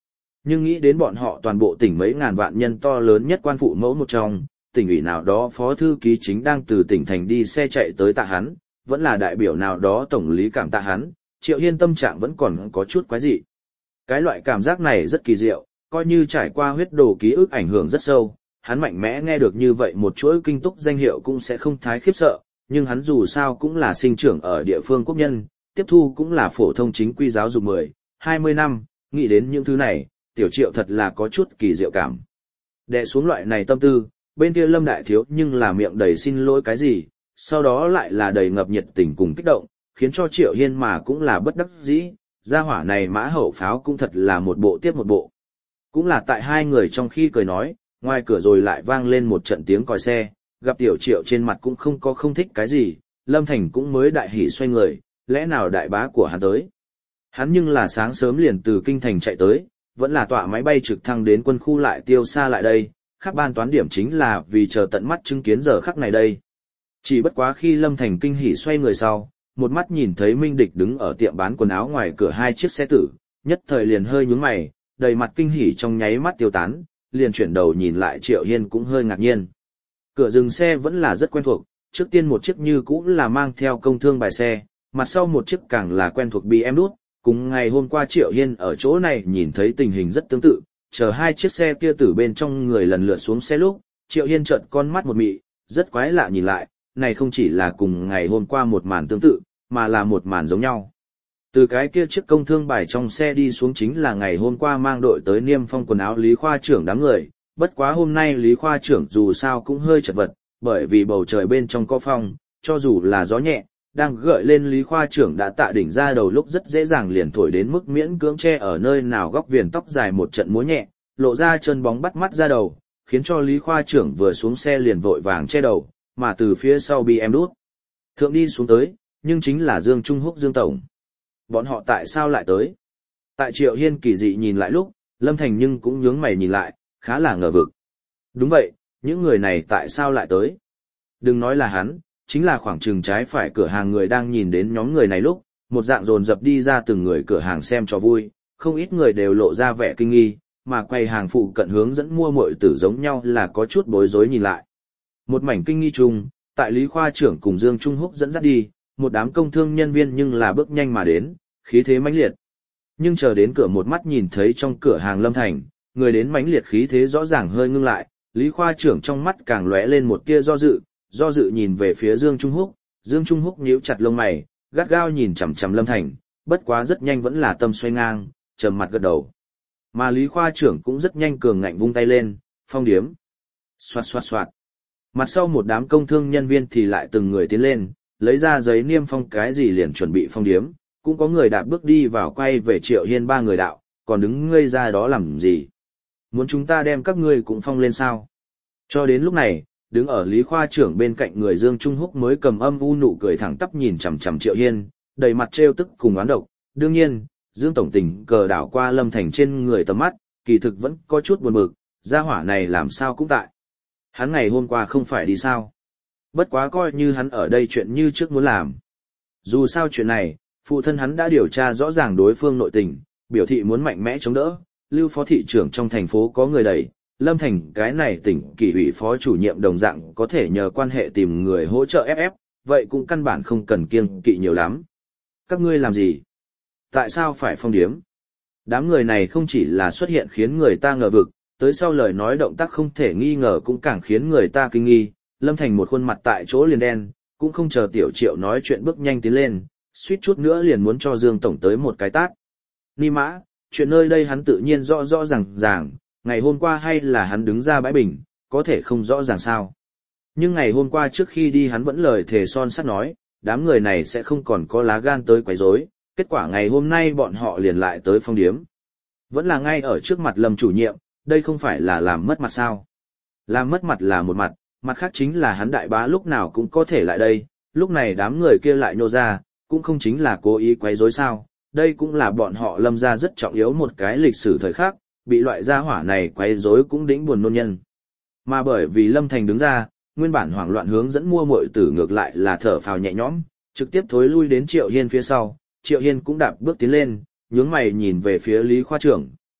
Nhưng nghĩ đến bọn họ toàn bộ tỉnh mấy ngàn vạn nhân to lớn nhất quan phụ mẫu một trong, tỉnh ủy nào đó phó thư ký chính đang từ tỉnh thành đi xe chạy tới tạ hắn, vẫn là đại biểu nào đó tổng lý cảm tạ hắn, Triệu Hiên tâm trạng vẫn còn có chút quái dị. Cái loại cảm giác này rất kỳ diệu, coi như trải qua huyết đồ ký ức ảnh hưởng rất sâu, hắn mạnh mẽ nghe được như vậy một chuỗi kinh túc danh hiệu cũng sẽ không thái khiếp sợ, nhưng hắn dù sao cũng là sinh trưởng ở địa phương quốc nhân, tiếp thu cũng là phổ thông chính quy giáo dục mười, hai mươi năm, nghĩ đến những thứ này, tiểu Triệu thật là có chút kỳ diệu cảm. Đè xuống loại này tâm tư, bên kia Lâm Đại Thiếu nhưng là miệng đầy xin lỗi cái gì, sau đó lại là đầy ngập nhiệt tình cùng kích động, khiến cho Triệu Hiên mà cũng là bất đắc dĩ, gia hỏa này mã hậu pháo cũng thật là một bộ tiếp một bộ. Cũng là tại hai người trong khi cười nói, ngoài cửa rồi lại vang lên một trận tiếng còi xe, gặp tiểu Triệu trên mặt cũng không có không thích cái gì, Lâm Thành cũng mới đại hỉ xoay người, lẽ nào đại bá của hắn tới. Hắn nhưng là sáng sớm liền từ kinh thành chạy tới, vẫn là tọa máy bay trực thăng đến quân khu lại tiêu xa lại đây, khác ban toán điểm chính là vì chờ tận mắt chứng kiến giờ khắc này đây. Chỉ bất quá khi Lâm Thành kinh hỉ xoay người sau, một mắt nhìn thấy Minh Địch đứng ở tiệm bán quần áo ngoài cửa hai chiếc xe tử, nhất thời liền hơi nhướng mày, đầy mặt kinh hỉ trong nháy mắt tiêu tán, liền chuyển đầu nhìn lại Triệu Hiên cũng hơi ngạc nhiên. Cửa dừng xe vẫn là rất quen thuộc, trước tiên một chiếc như cũ là mang theo công thương bài xe, mặt sau một chiếc càng là quen thuộc bê em đút, cùng ngày hôm qua Triệu Hiên ở chỗ này nhìn thấy tình hình rất tương tự, chờ hai chiếc xe kia từ bên trong người lần lượt xuống xe lúc, Triệu Hiên trợn con mắt một mị, rất quái lạ nhìn lại, này không chỉ là cùng ngày hôm qua một màn tương tự, mà là một màn giống nhau. Từ cái kia chiếc công thương bài trong xe đi xuống chính là ngày hôm qua mang đội tới Niêm Phong quần áo Lý Khoa trưởng đám người, bất quá hôm nay Lý Khoa trưởng dù sao cũng hơi chật vật, bởi vì bầu trời bên trong có phong, cho dù là gió nhẹ, đang gợi lên Lý Khoa trưởng đã tạ đỉnh ra đầu lúc rất dễ dàng liền thổi đến mức miễn cưỡng che ở nơi nào góc viền tóc dài một trận múa nhẹ, lộ ra chân bóng bắt mắt ra đầu, khiến cho Lý Khoa trưởng vừa xuống xe liền vội vàng che đầu, mà từ phía sau bê em đút thượng đi xuống tới, nhưng chính là Dương Trung Húc Dương Tổng. Bọn họ tại sao lại tới? Tại Triệu Hiên kỳ dị nhìn lại lúc, Lâm Thành nhưng cũng nhướng mày nhìn lại, khá là ngờ vực. Đúng vậy, những người này tại sao lại tới? Đừng nói là hắn, chính là khoảng chừng trái phải cửa hàng người đang nhìn đến nhóm người này lúc, một dạng dồn dập đi ra từng người cửa hàng xem cho vui, không ít người đều lộ ra vẻ kinh nghi, mà quầy hàng phụ cận hướng dẫn mua muội tử giống nhau là có chút bối rối nhìn lại. Một mảnh kinh nghi chung, tại Lý Khoa trưởng cùng Dương Trung Húc dẫn dắt đi, một đám công thương nhân viên nhưng là bước nhanh mà đến, khí thế mãnh liệt. Nhưng chờ đến cửa một mắt nhìn thấy trong cửa hàng Lâm Thành, người đến mãnh liệt khí thế rõ ràng hơi ngưng lại, Lý Khoa trưởng trong mắt càng lóe lên một tia do dự, do dự nhìn về phía Dương Trung Húc, Dương Trung Húc nhíu chặt lông mày, gắt gao nhìn chằm chằm Lâm Thành, bất quá rất nhanh vẫn là tâm xoay ngang, trầm mặt gật đầu. Mà Lý Khoa trưởng cũng rất nhanh cường ngạnh vung tay lên, phong điếm. Xoạt xoạt xoạt. Mặt sau một đám công thương nhân viên thì lại từng người tiến lên, lấy ra giấy niêm phong cái gì liền chuẩn bị phong điếm, cũng có người đạp bước đi vào quay về Triệu Hiên ba người đạo, còn đứng ngây ra đó làm gì? Muốn chúng ta đem các ngươi cũng phong lên sao? Cho đến lúc này, đứng ở Lý Khoa trưởng bên cạnh người Dương Trung Húc mới cầm âm u nụ cười thẳng tắp nhìn chằm chằm Triệu Hiên, đầy mặt trêu tức cùng oán độc. Đương nhiên, Dương tổng tình cờ đảo qua Lâm Thành trên người tầm mắt, kỳ thực vẫn có chút buồn bực, gia hỏa này làm sao cũng tại. Hắn ngày hôm qua không phải đi sao? Bất quá coi như hắn ở đây chuyện như trước muốn làm. Dù sao chuyện này, phụ thân hắn đã điều tra rõ ràng đối phương nội tình, biểu thị muốn mạnh mẽ chống đỡ, Lưu phó thị trưởng trong thành phố có người đẩy, Lâm Thành cái này tỉnh kỷ ủy phó chủ nhiệm đồng dạng có thể nhờ quan hệ tìm người hỗ trợ ép ép, vậy cũng căn bản không cần kiêng kỵ nhiều lắm. Các ngươi làm gì? Tại sao phải phong điếm? Đám người này không chỉ là xuất hiện khiến người ta ngờ vực, tới sau lời nói động tác không thể nghi ngờ cũng càng khiến người ta kinh nghi, Lâm Thành một khuôn mặt tại chỗ liền đen, cũng không chờ Tiểu Triệu nói chuyện bước nhanh tiến lên, suýt chút nữa liền muốn cho Dương Tổng tới một cái tát. Ni mã, chuyện nơi đây hắn tự nhiên rõ rõ ràng ràng, ngày hôm qua hay là hắn đứng ra bãi bình, có thể không rõ ràng sao. Nhưng ngày hôm qua trước khi đi hắn vẫn lời thề son sắt nói, đám người này sẽ không còn có lá gan tới quấy rối, kết quả ngày hôm nay bọn họ liền lại tới phong điếm. Vẫn là ngay ở trước mặt Lâm chủ nhiệm, đây không phải là làm mất mặt sao. Làm mất mặt là một mặt, mặt khác chính là hắn đại bá lúc nào cũng có thể lại đây, lúc này đám người kia lại nhô ra, cũng không chính là cố ý quấy rối sao, đây cũng là bọn họ Lâm gia rất trọng yếu một cái lịch sử thời khắc, bị loại gia hỏa này quấy rối cũng đĩnh buồn nôn nhân. Mà bởi vì Lâm Thành đứng ra, nguyên bản hoảng loạn hướng dẫn mua muội tử ngược lại là thở phào nhẹ nhõm, trực tiếp thối lui đến Triệu Hiên phía sau, Triệu Hiên cũng đạp bước tiến lên, nhướng mày nhìn về phía Lý Khoa trưởng,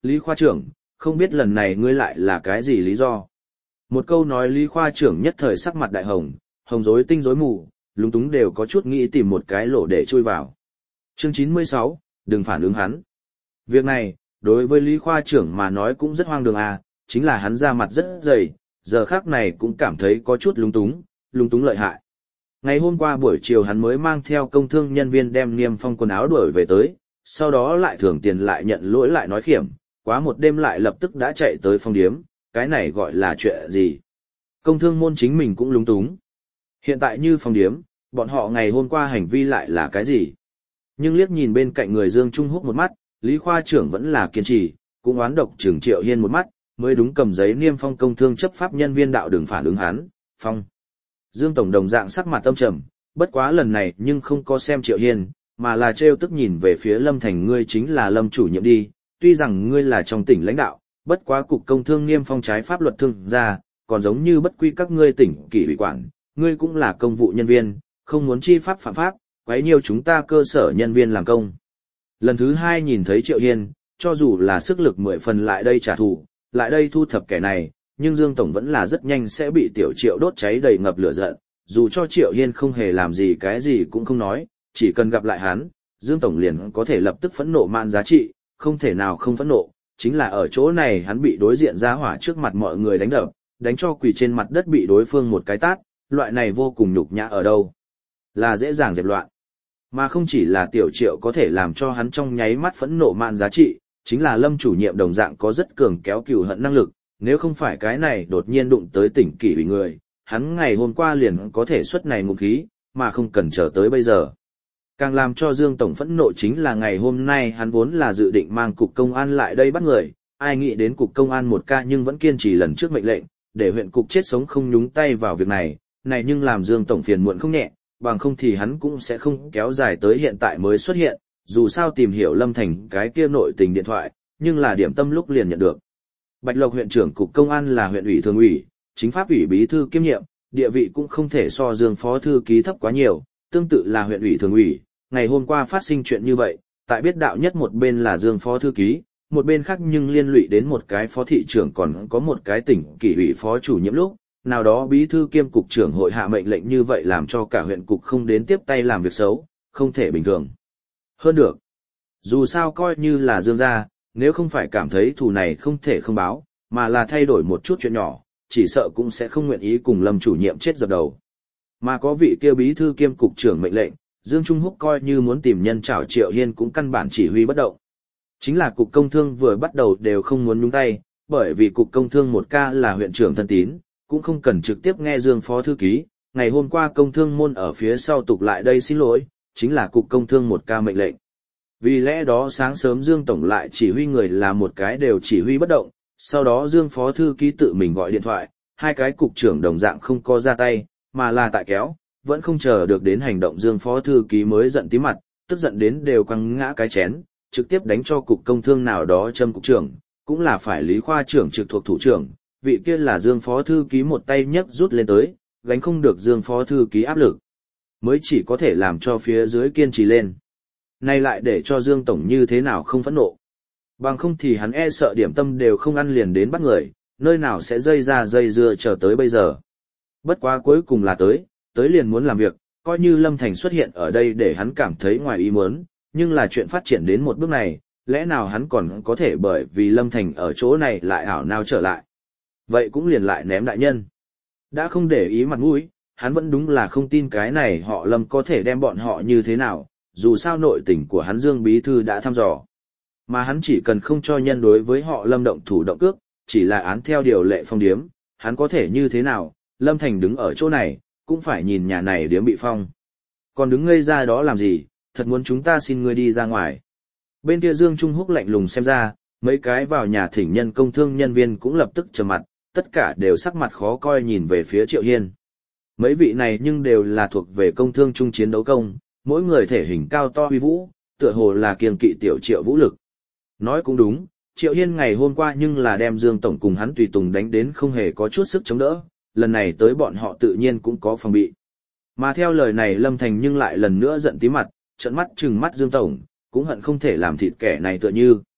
Lý khoa trưởng, không biết lần này ngươi lại là cái gì lý do? Một câu nói Lý khoa trưởng nhất thời sắc mặt đại hồng, hồng rối tinh rối mù, lúng túng đều có chút nghĩ tìm một cái lỗ để chui vào. Chương chín mươi sáu, đừng phản ứng hắn. Việc này, đối với Lý khoa trưởng mà nói cũng rất hoang đường à, chính là hắn ra mặt rất dày, giờ khác này cũng cảm thấy có chút lúng túng, lúng túng lợi hại. Ngày hôm qua buổi chiều hắn mới mang theo công thương nhân viên đem Niêm Phong quần áo đuổi về tới, sau đó lại thưởng tiền lại nhận lỗi lại nói khiểm, quá một đêm lại lập tức đã chạy tới phong điếm, cái này gọi là chuyện gì? Công thương môn chính mình cũng lúng túng. Hiện tại như phong điếm, bọn họ ngày hôm qua hành vi lại là cái gì? Nhưng liếc nhìn bên cạnh người Dương Trung Húc một mắt, Lý khoa trưởng vẫn là kiên trì, cũng oán độc Trừng Triệu Hiên một mắt, mới đúng cầm giấy Niêm Phong công thương chấp pháp nhân viên đạo đường phản ứng hắn, phong. Dương tổng đồng dạng sắc mặt tâm trầm, bất quá lần này nhưng không có xem Triệu Hiên, mà là trêu tức nhìn về phía Lâm Thành, ngươi chính là Lâm chủ nhiệm đi, tuy rằng ngươi là trong tỉnh lãnh đạo, bất quá cục công thương Niêm Phong trái pháp luật thương ra, còn giống như bất quy các ngươi tỉnh kỷ ủy quản, ngươi cũng là công vụ nhân viên, không muốn chi pháp phạm pháp, quấy nhiều chúng ta cơ sở nhân viên làm công. Lần thứ hai nhìn thấy Triệu Hiên, cho dù là sức lực mười phần lại đây trả thù, lại đây thu thập kẻ này, nhưng Dương Tổng vẫn là rất nhanh sẽ bị Tiểu Triệu đốt cháy đầy ngập lửa giận, dù cho Triệu Hiên không hề làm gì cái gì cũng không nói, chỉ cần gặp lại hắn, Dương Tổng liền có thể lập tức phẫn nộ man giá trị, không thể nào không phẫn nộ, chính là ở chỗ này hắn bị đối diện ra hỏa trước mặt mọi người đánh đập, đánh cho quỳ trên mặt đất bị đối phương một cái tát, loại này vô cùng nhục nhã ở đâu. Là dễ dàng dẹp loạn. Mà không chỉ là Tiểu Triệu có thể làm cho hắn trong nháy mắt phẫn nộ man giá trị, chính là Lâm chủ nhiệm đồng dạng có rất cường kéo cừu hận năng lực, nếu không phải cái này đột nhiên đụng tới tỉnh kỷ ủy người, hắn ngày hôm qua liền có thể xuất này ngụm khí, mà không cần chờ tới bây giờ. Càng làm cho Dương Tổng phẫn nộ chính là ngày hôm nay hắn vốn là dự định mang cục công an lại đây bắt người, ai nghĩ đến cục công an một ca nhưng vẫn kiên trì lần trước mệnh lệnh, để huyện cục chết sống không nhúng tay vào việc này, này nhưng làm Dương Tổng phiền muộn không nhẹ, bằng không thì hắn cũng sẽ không kéo dài tới hiện tại mới xuất hiện, dù sao tìm hiểu Lâm Thành cái kia nội tình điện thoại, nhưng là điểm tâm lúc liền nhận được. Bạch Lộc huyện trưởng cục công an là huyện ủy thường ủy, chính pháp ủy bí thư kiêm nhiệm, địa vị cũng không thể so Dương phó thư ký thấp quá nhiều, tương tự là huyện ủy thường ủy, ngày hôm qua phát sinh chuyện như vậy, tại biết đạo nhất một bên là Dương phó thư ký, một bên khác nhưng liên lụy đến một cái phó thị trưởng còn có một cái tỉnh kỷ ủy phó chủ nhiệm lúc, nào đó bí thư kiêm cục trưởng hội hạ mệnh lệnh như vậy làm cho cả huyện cục không đến tiếp tay làm việc xấu, không thể bình thường. Hơn được, dù sao coi như là Dương gia, nếu không phải cảm thấy thù này không thể không báo, mà là thay đổi một chút chuyện nhỏ, chỉ sợ cũng sẽ không nguyện ý cùng Lâm chủ nhiệm chết dập đầu. Mà có vị kia bí thư kiêm cục trưởng mệnh lệnh, Dương Trung Húc coi như muốn tìm nhân trảo Triệu Hiên cũng căn bản chỉ huy bất động. Chính là cục công thương vừa bắt đầu đều không muốn nhúng tay, bởi vì cục công thương một ca là huyện trưởng thân tín, cũng không cần trực tiếp nghe Dương phó thư ký, ngày hôm qua công thương môn ở phía sau tục lại đây xin lỗi, chính là cục công thương một ca mệnh lệnh. Vì lẽ đó sáng sớm Dương Tổng lại chỉ huy người là một cái đều chỉ huy bất động, sau đó Dương phó thư ký tự mình gọi điện thoại, hai cái cục trưởng đồng dạng không có ra tay, mà là tại kéo, vẫn không chờ được đến hành động Dương phó thư ký mới giận tí mặt, tức giận đến đều quăng ngã cái chén, trực tiếp đánh cho cục công thương nào đó châm cục trưởng, cũng là phải Lý khoa trưởng trực thuộc thủ trưởng, vị kia là Dương phó thư ký một tay nhấc rút lên tới, gánh không được Dương phó thư ký áp lực, mới chỉ có thể làm cho phía dưới kiên trì lên. Nay lại để cho Dương Tổng như thế nào không phẫn nộ. Bằng không thì hắn e sợ điểm tâm đều không ăn liền đến bắt người, nơi nào sẽ dây ra dây dưa chờ tới bây giờ. Bất quá cuối cùng là tới, tới liền muốn làm việc, coi như Lâm Thành xuất hiện ở đây để hắn cảm thấy ngoài ý muốn, nhưng là chuyện phát triển đến một bước này, lẽ nào hắn còn có thể bởi vì Lâm Thành ở chỗ này lại ảo nào trở lại. Vậy cũng liền lại ném đại nhân. Đã không để ý mặt mũi, hắn vẫn đúng là không tin cái này họ Lâm có thể đem bọn họ như thế nào, dù sao nội tình của hắn Dương Bí Thư đã thăm dò. Mà hắn chỉ cần không cho nhân đối với họ Lâm động thủ động cước, chỉ là án theo điều lệ phong điếm, hắn có thể như thế nào, Lâm Thành đứng ở chỗ này, cũng phải nhìn nhà này điếm bị phong. Còn đứng ngây ra đó làm gì, thật muốn chúng ta xin ngươi đi ra ngoài. Bên kia Dương Trung Húc lạnh lùng xem ra, mấy cái vào nhà thỉnh nhân công thương nhân viên cũng lập tức trầm mặt, tất cả đều sắc mặt khó coi nhìn về phía Triệu Hiên. Mấy vị này nhưng đều là thuộc về công thương trung chiến đấu công, mỗi người thể hình cao to uy vũ, tựa hồ là kiêng kỵ Tiểu Triệu vũ lực. Nói cũng đúng, Triệu Hiên ngày hôm qua nhưng là đem Dương Tổng cùng hắn tùy tùng đánh đến không hề có chút sức chống đỡ, lần này tới bọn họ tự nhiên cũng có phòng bị. Mà theo lời này Lâm Thành nhưng lại lần nữa giận tí mặt, trợn mắt trừng mắt Dương Tổng, cũng hận không thể làm thịt kẻ này tựa như.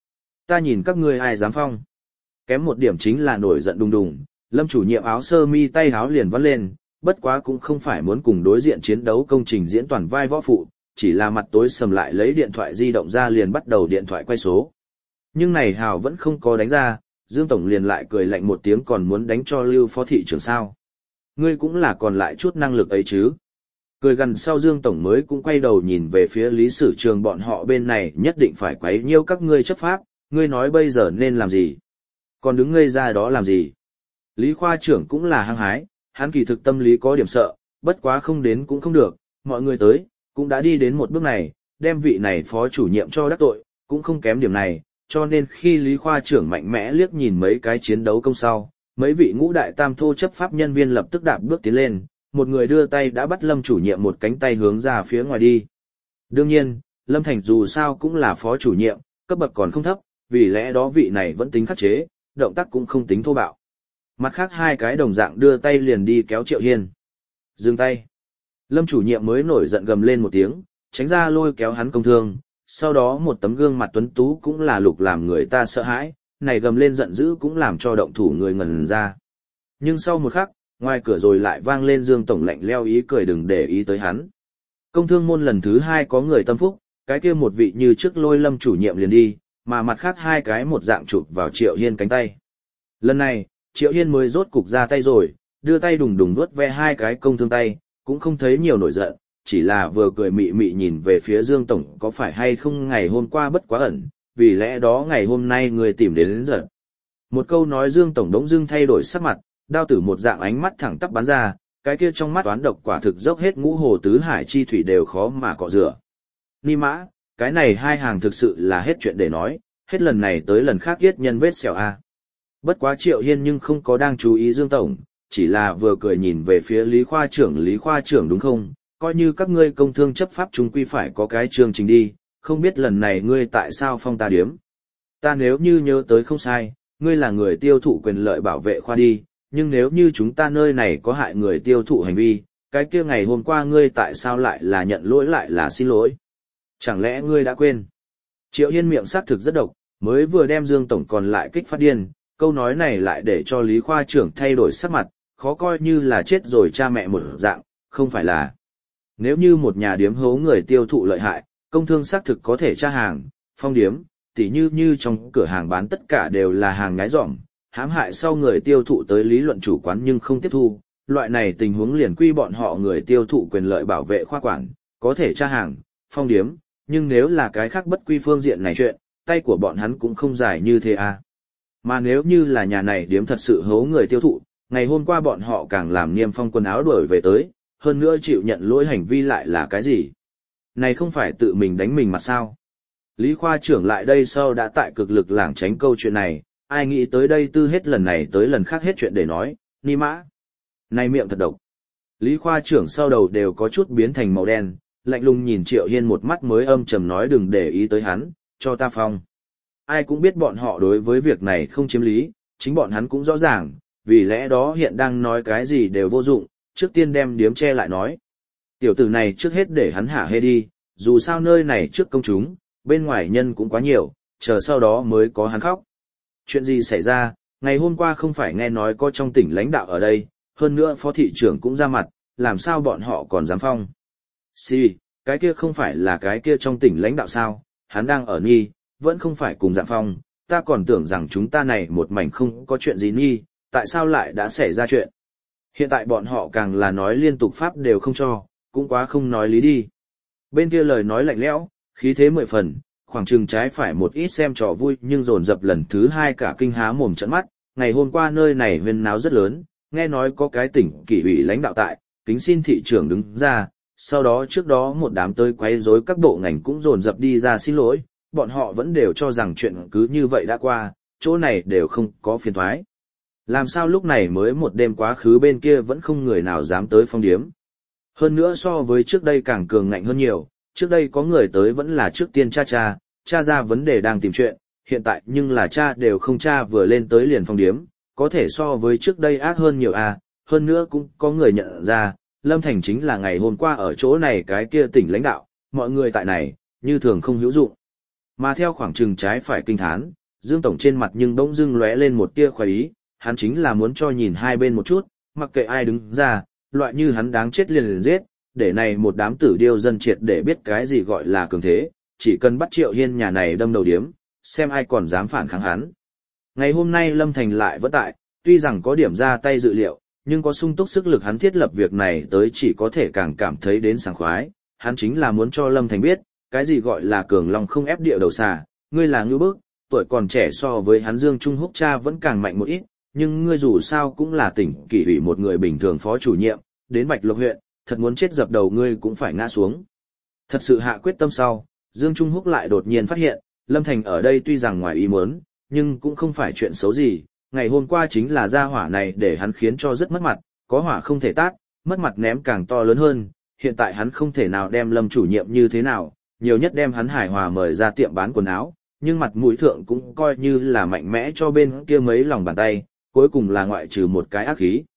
Ta nhìn các ngươi ai dám phong. Kém một điểm chính là nổi giận đùng đùng, Lâm chủ nhiệm áo sơ mi tay háo liền vắt lên, bất quá cũng không phải muốn cùng đối diện chiến đấu công trình diễn toàn vai võ phụ, chỉ là mặt tối sầm lại lấy điện thoại di động ra liền bắt đầu điện thoại quay số. Nhưng này Hào vẫn không có đánh ra, Dương Tổng liền lại cười lạnh một tiếng còn muốn đánh cho Lưu Phó thị trưởng sao. Ngươi cũng là còn lại chút năng lực ấy chứ. Cười gần sau Dương Tổng mới cũng quay đầu nhìn về phía Lý Sử Trường bọn họ bên này nhất định phải quấy nhiêu các ngươi chấp pháp, ngươi nói bây giờ nên làm gì. Còn đứng ngây ra đó làm gì. Lý Khoa trưởng cũng là hăng hái, hắn kỳ thực tâm lý có điểm sợ, bất quá không đến cũng không được, mọi người tới, cũng đã đi đến một bước này, đem vị này phó chủ nhiệm cho đắc tội, cũng không kém điểm này, cho nên khi Lý Khoa trưởng mạnh mẽ liếc nhìn mấy cái chiến đấu công sau, mấy vị ngũ đại tam thô chấp pháp nhân viên lập tức đạp bước tiến lên, một người đưa tay đã bắt Lâm chủ nhiệm một cánh tay hướng ra phía ngoài đi. Đương nhiên, Lâm Thành dù sao cũng là phó chủ nhiệm, cấp bậc còn không thấp, vì lẽ đó vị này vẫn tính khắc chế, động tác cũng không tính thô bạo. Mặt khác hai cái đồng dạng đưa tay liền đi kéo Triệu Hiên. Dừng tay. Lâm chủ nhiệm mới nổi giận gầm lên một tiếng, tránh ra lôi kéo hắn công thương, sau đó một tấm gương mặt tuấn tú cũng là lục làm người ta sợ hãi, này gầm lên giận dữ cũng làm cho động thủ người ngẩn ra. Nhưng sau một khắc, ngoài cửa rồi lại vang lên Dương Tổng lạnh leo ý cười đừng để ý tới hắn. Công thương môn lần thứ hai có người tâm phúc, cái kia một vị như trước lôi Lâm chủ nhiệm liền đi, mà mặt khác hai cái một dạng chụp vào Triệu Hiên cánh tay. Lần này, Triệu Hiên mới rốt cục ra tay rồi, đưa tay đùng đùng vuốt ve hai cái công thương tay, cũng không thấy nhiều nổi giận, chỉ là vừa cười mị mị nhìn về phía Dương Tổng có phải hay không ngày hôm qua bất quá ẩn, vì lẽ đó ngày hôm nay người tìm đến, đến giận. Một câu nói Dương Tổng đống dưng thay đổi sắc mặt, đao tử một dạng ánh mắt thẳng tắp bắn ra, cái kia trong mắt toán độc quả thực dốc hết ngũ hồ tứ hải chi thủy đều khó mà cọ rửa. Ni mã, cái này hai hàng thực sự là hết chuyện để nói, hết lần này tới lần khác giết nhân vết sẹo a. Bất quá Triệu Hiên nhưng không có đang chú ý Dương Tổng, chỉ là vừa cười nhìn về phía Lý Khoa trưởng Lý Khoa trưởng đúng không, coi như các ngươi công thương chấp pháp chúng quy phải có cái chương trình đi, không biết lần này ngươi tại sao phong ta điếm. Ta nếu như nhớ tới không sai, ngươi là người tiêu thụ quyền lợi bảo vệ khoa đi, nhưng nếu như chúng ta nơi này có hại người tiêu thụ hành vi, cái kia ngày hôm qua ngươi tại sao lại là nhận lỗi lại là xin lỗi. Chẳng lẽ ngươi đã quên? Triệu Hiên miệng xác thực rất độc, mới vừa đem Dương Tổng còn lại kích phát điên, câu nói này lại để cho Lý Khoa trưởng thay đổi sắc mặt, khó coi như là chết rồi cha mẹ một dạng, không phải là. Nếu như một nhà điếm hố người tiêu thụ lợi hại, công thương xác thực có thể tra hàng, phong điếm, tỉ như như trong cửa hàng bán tất cả đều là hàng ngái dỏm, hãm hại sau người tiêu thụ tới lý luận chủ quán nhưng không tiếp thu, loại này tình huống liền quy bọn họ người tiêu thụ quyền lợi bảo vệ khoa quản, có thể tra hàng, phong điếm, nhưng nếu là cái khác bất quy phương diện này chuyện, tay của bọn hắn cũng không dài như thế à. Mà nếu như là nhà này điếm thật sự hố người tiêu thụ, ngày hôm qua bọn họ càng làm niêm phong quần áo đuổi về tới, hơn nữa chịu nhận lỗi hành vi lại là cái gì? Này không phải tự mình đánh mình mà sao? Lý Khoa trưởng lại đây sau đã tại cực lực lảng tránh câu chuyện này, ai nghĩ tới đây tư hết lần này tới lần khác hết chuyện để nói, ni mã. Này miệng thật độc. Lý Khoa trưởng sau đầu đều có chút biến thành màu đen, lạnh lùng nhìn Triệu Hiên một mắt mới âm trầm nói đừng để ý tới hắn, cho ta phong. Ai cũng biết bọn họ đối với việc này không chiếm lý, chính bọn hắn cũng rõ ràng, vì lẽ đó hiện đang nói cái gì đều vô dụng, trước tiên đem điếm che lại nói. Tiểu tử này trước hết để hắn hả hê đi, dù sao nơi này trước công chúng, bên ngoài nhân cũng quá nhiều, chờ sau đó mới có hắn khóc. Chuyện gì xảy ra, ngày hôm qua không phải nghe nói có trong tỉnh lãnh đạo ở đây, hơn nữa phó thị trưởng cũng ra mặt, làm sao bọn họ còn dám phong. Xì, cái kia không phải là cái kia trong tỉnh lãnh đạo sao, hắn đang ở nghi, vẫn không phải cùng dạng phong, ta còn tưởng rằng chúng ta này một mảnh không có chuyện gì nghi, tại sao lại đã xảy ra chuyện. Hiện tại bọn họ càng là nói liên tục pháp đều không cho, cũng quá không nói lý đi. Bên kia lời nói lạnh lẽo, khí thế mười phần, khoảng chừng trái phải một ít xem trò vui nhưng dồn dập lần thứ hai cả kinh há mồm trợn mắt, ngày hôm qua nơi này huyên náo rất lớn, nghe nói có cái tỉnh kỷ ủy lãnh đạo tại, kính xin thị trưởng đứng ra, sau đó trước đó một đám tới quấy rối các bộ ngành cũng dồn dập đi ra xin lỗi, bọn họ vẫn đều cho rằng chuyện cứ như vậy đã qua, chỗ này đều không có phiền thoái. Làm sao lúc này mới một đêm quá khứ bên kia vẫn không người nào dám tới phong điếm. Hơn nữa so với trước đây càng cường ngạnh hơn nhiều, trước đây có người tới vẫn là trước tiên cha cha, cha ra vấn đề đang tìm chuyện, hiện tại nhưng là cha đều không cha vừa lên tới liền phong điếm, có thể so với trước đây ác hơn nhiều à, hơn nữa cũng có người nhận ra, Lâm Thành chính là ngày hôm qua ở chỗ này cái kia tỉnh lãnh đạo, mọi người tại này, như thường không hữu dụng. Mà theo khoảng trừng trái phải kinh thán, Dương Tổng trên mặt nhưng bỗng dưng lóe lên một tia khoái ý, hắn chính là muốn cho nhìn hai bên một chút, mặc kệ ai đứng ra, loại như hắn đáng chết liền liền giết, để này một đám tử điêu dân triệt để biết cái gì gọi là cường thế, chỉ cần bắt Triệu Hiên nhà này đâm đầu điếm, xem ai còn dám phản kháng hắn. Ngày hôm nay Lâm Thành lại vẫn tại, tuy rằng có điểm ra tay dự liệu, nhưng có sung túc sức lực hắn thiết lập việc này tới chỉ có thể càng cảm thấy đến sảng khoái, hắn chính là muốn cho Lâm Thành biết, cái gì gọi là cường long không ép địa đầu xà, ngươi là ngưu bức, tuổi còn trẻ so với hắn Dương Trung Húc cha vẫn càng mạnh một ít, nhưng ngươi dù sao cũng là tỉnh kỷ ủy một người bình thường phó chủ nhiệm, đến Bạch Lộc huyện, thật muốn chết dập đầu ngươi cũng phải ngã xuống. Thật sự hạ quyết tâm sau, Dương Trung Húc lại đột nhiên phát hiện, Lâm Thành ở đây tuy rằng ngoài ý muốn, nhưng cũng không phải chuyện xấu gì, ngày hôm qua chính là ra hỏa này để hắn khiến cho rất mất mặt, có hỏa không thể tát, mất mặt ném càng to lớn hơn, hiện tại hắn không thể nào đem Lâm chủ nhiệm như thế nào, nhiều nhất đem hắn hài hòa mời ra tiệm bán quần áo, nhưng mặt mũi thượng cũng coi như là mạnh mẽ cho bên kia mấy lòng bàn tay, cuối cùng là ngoại trừ một cái ác khí.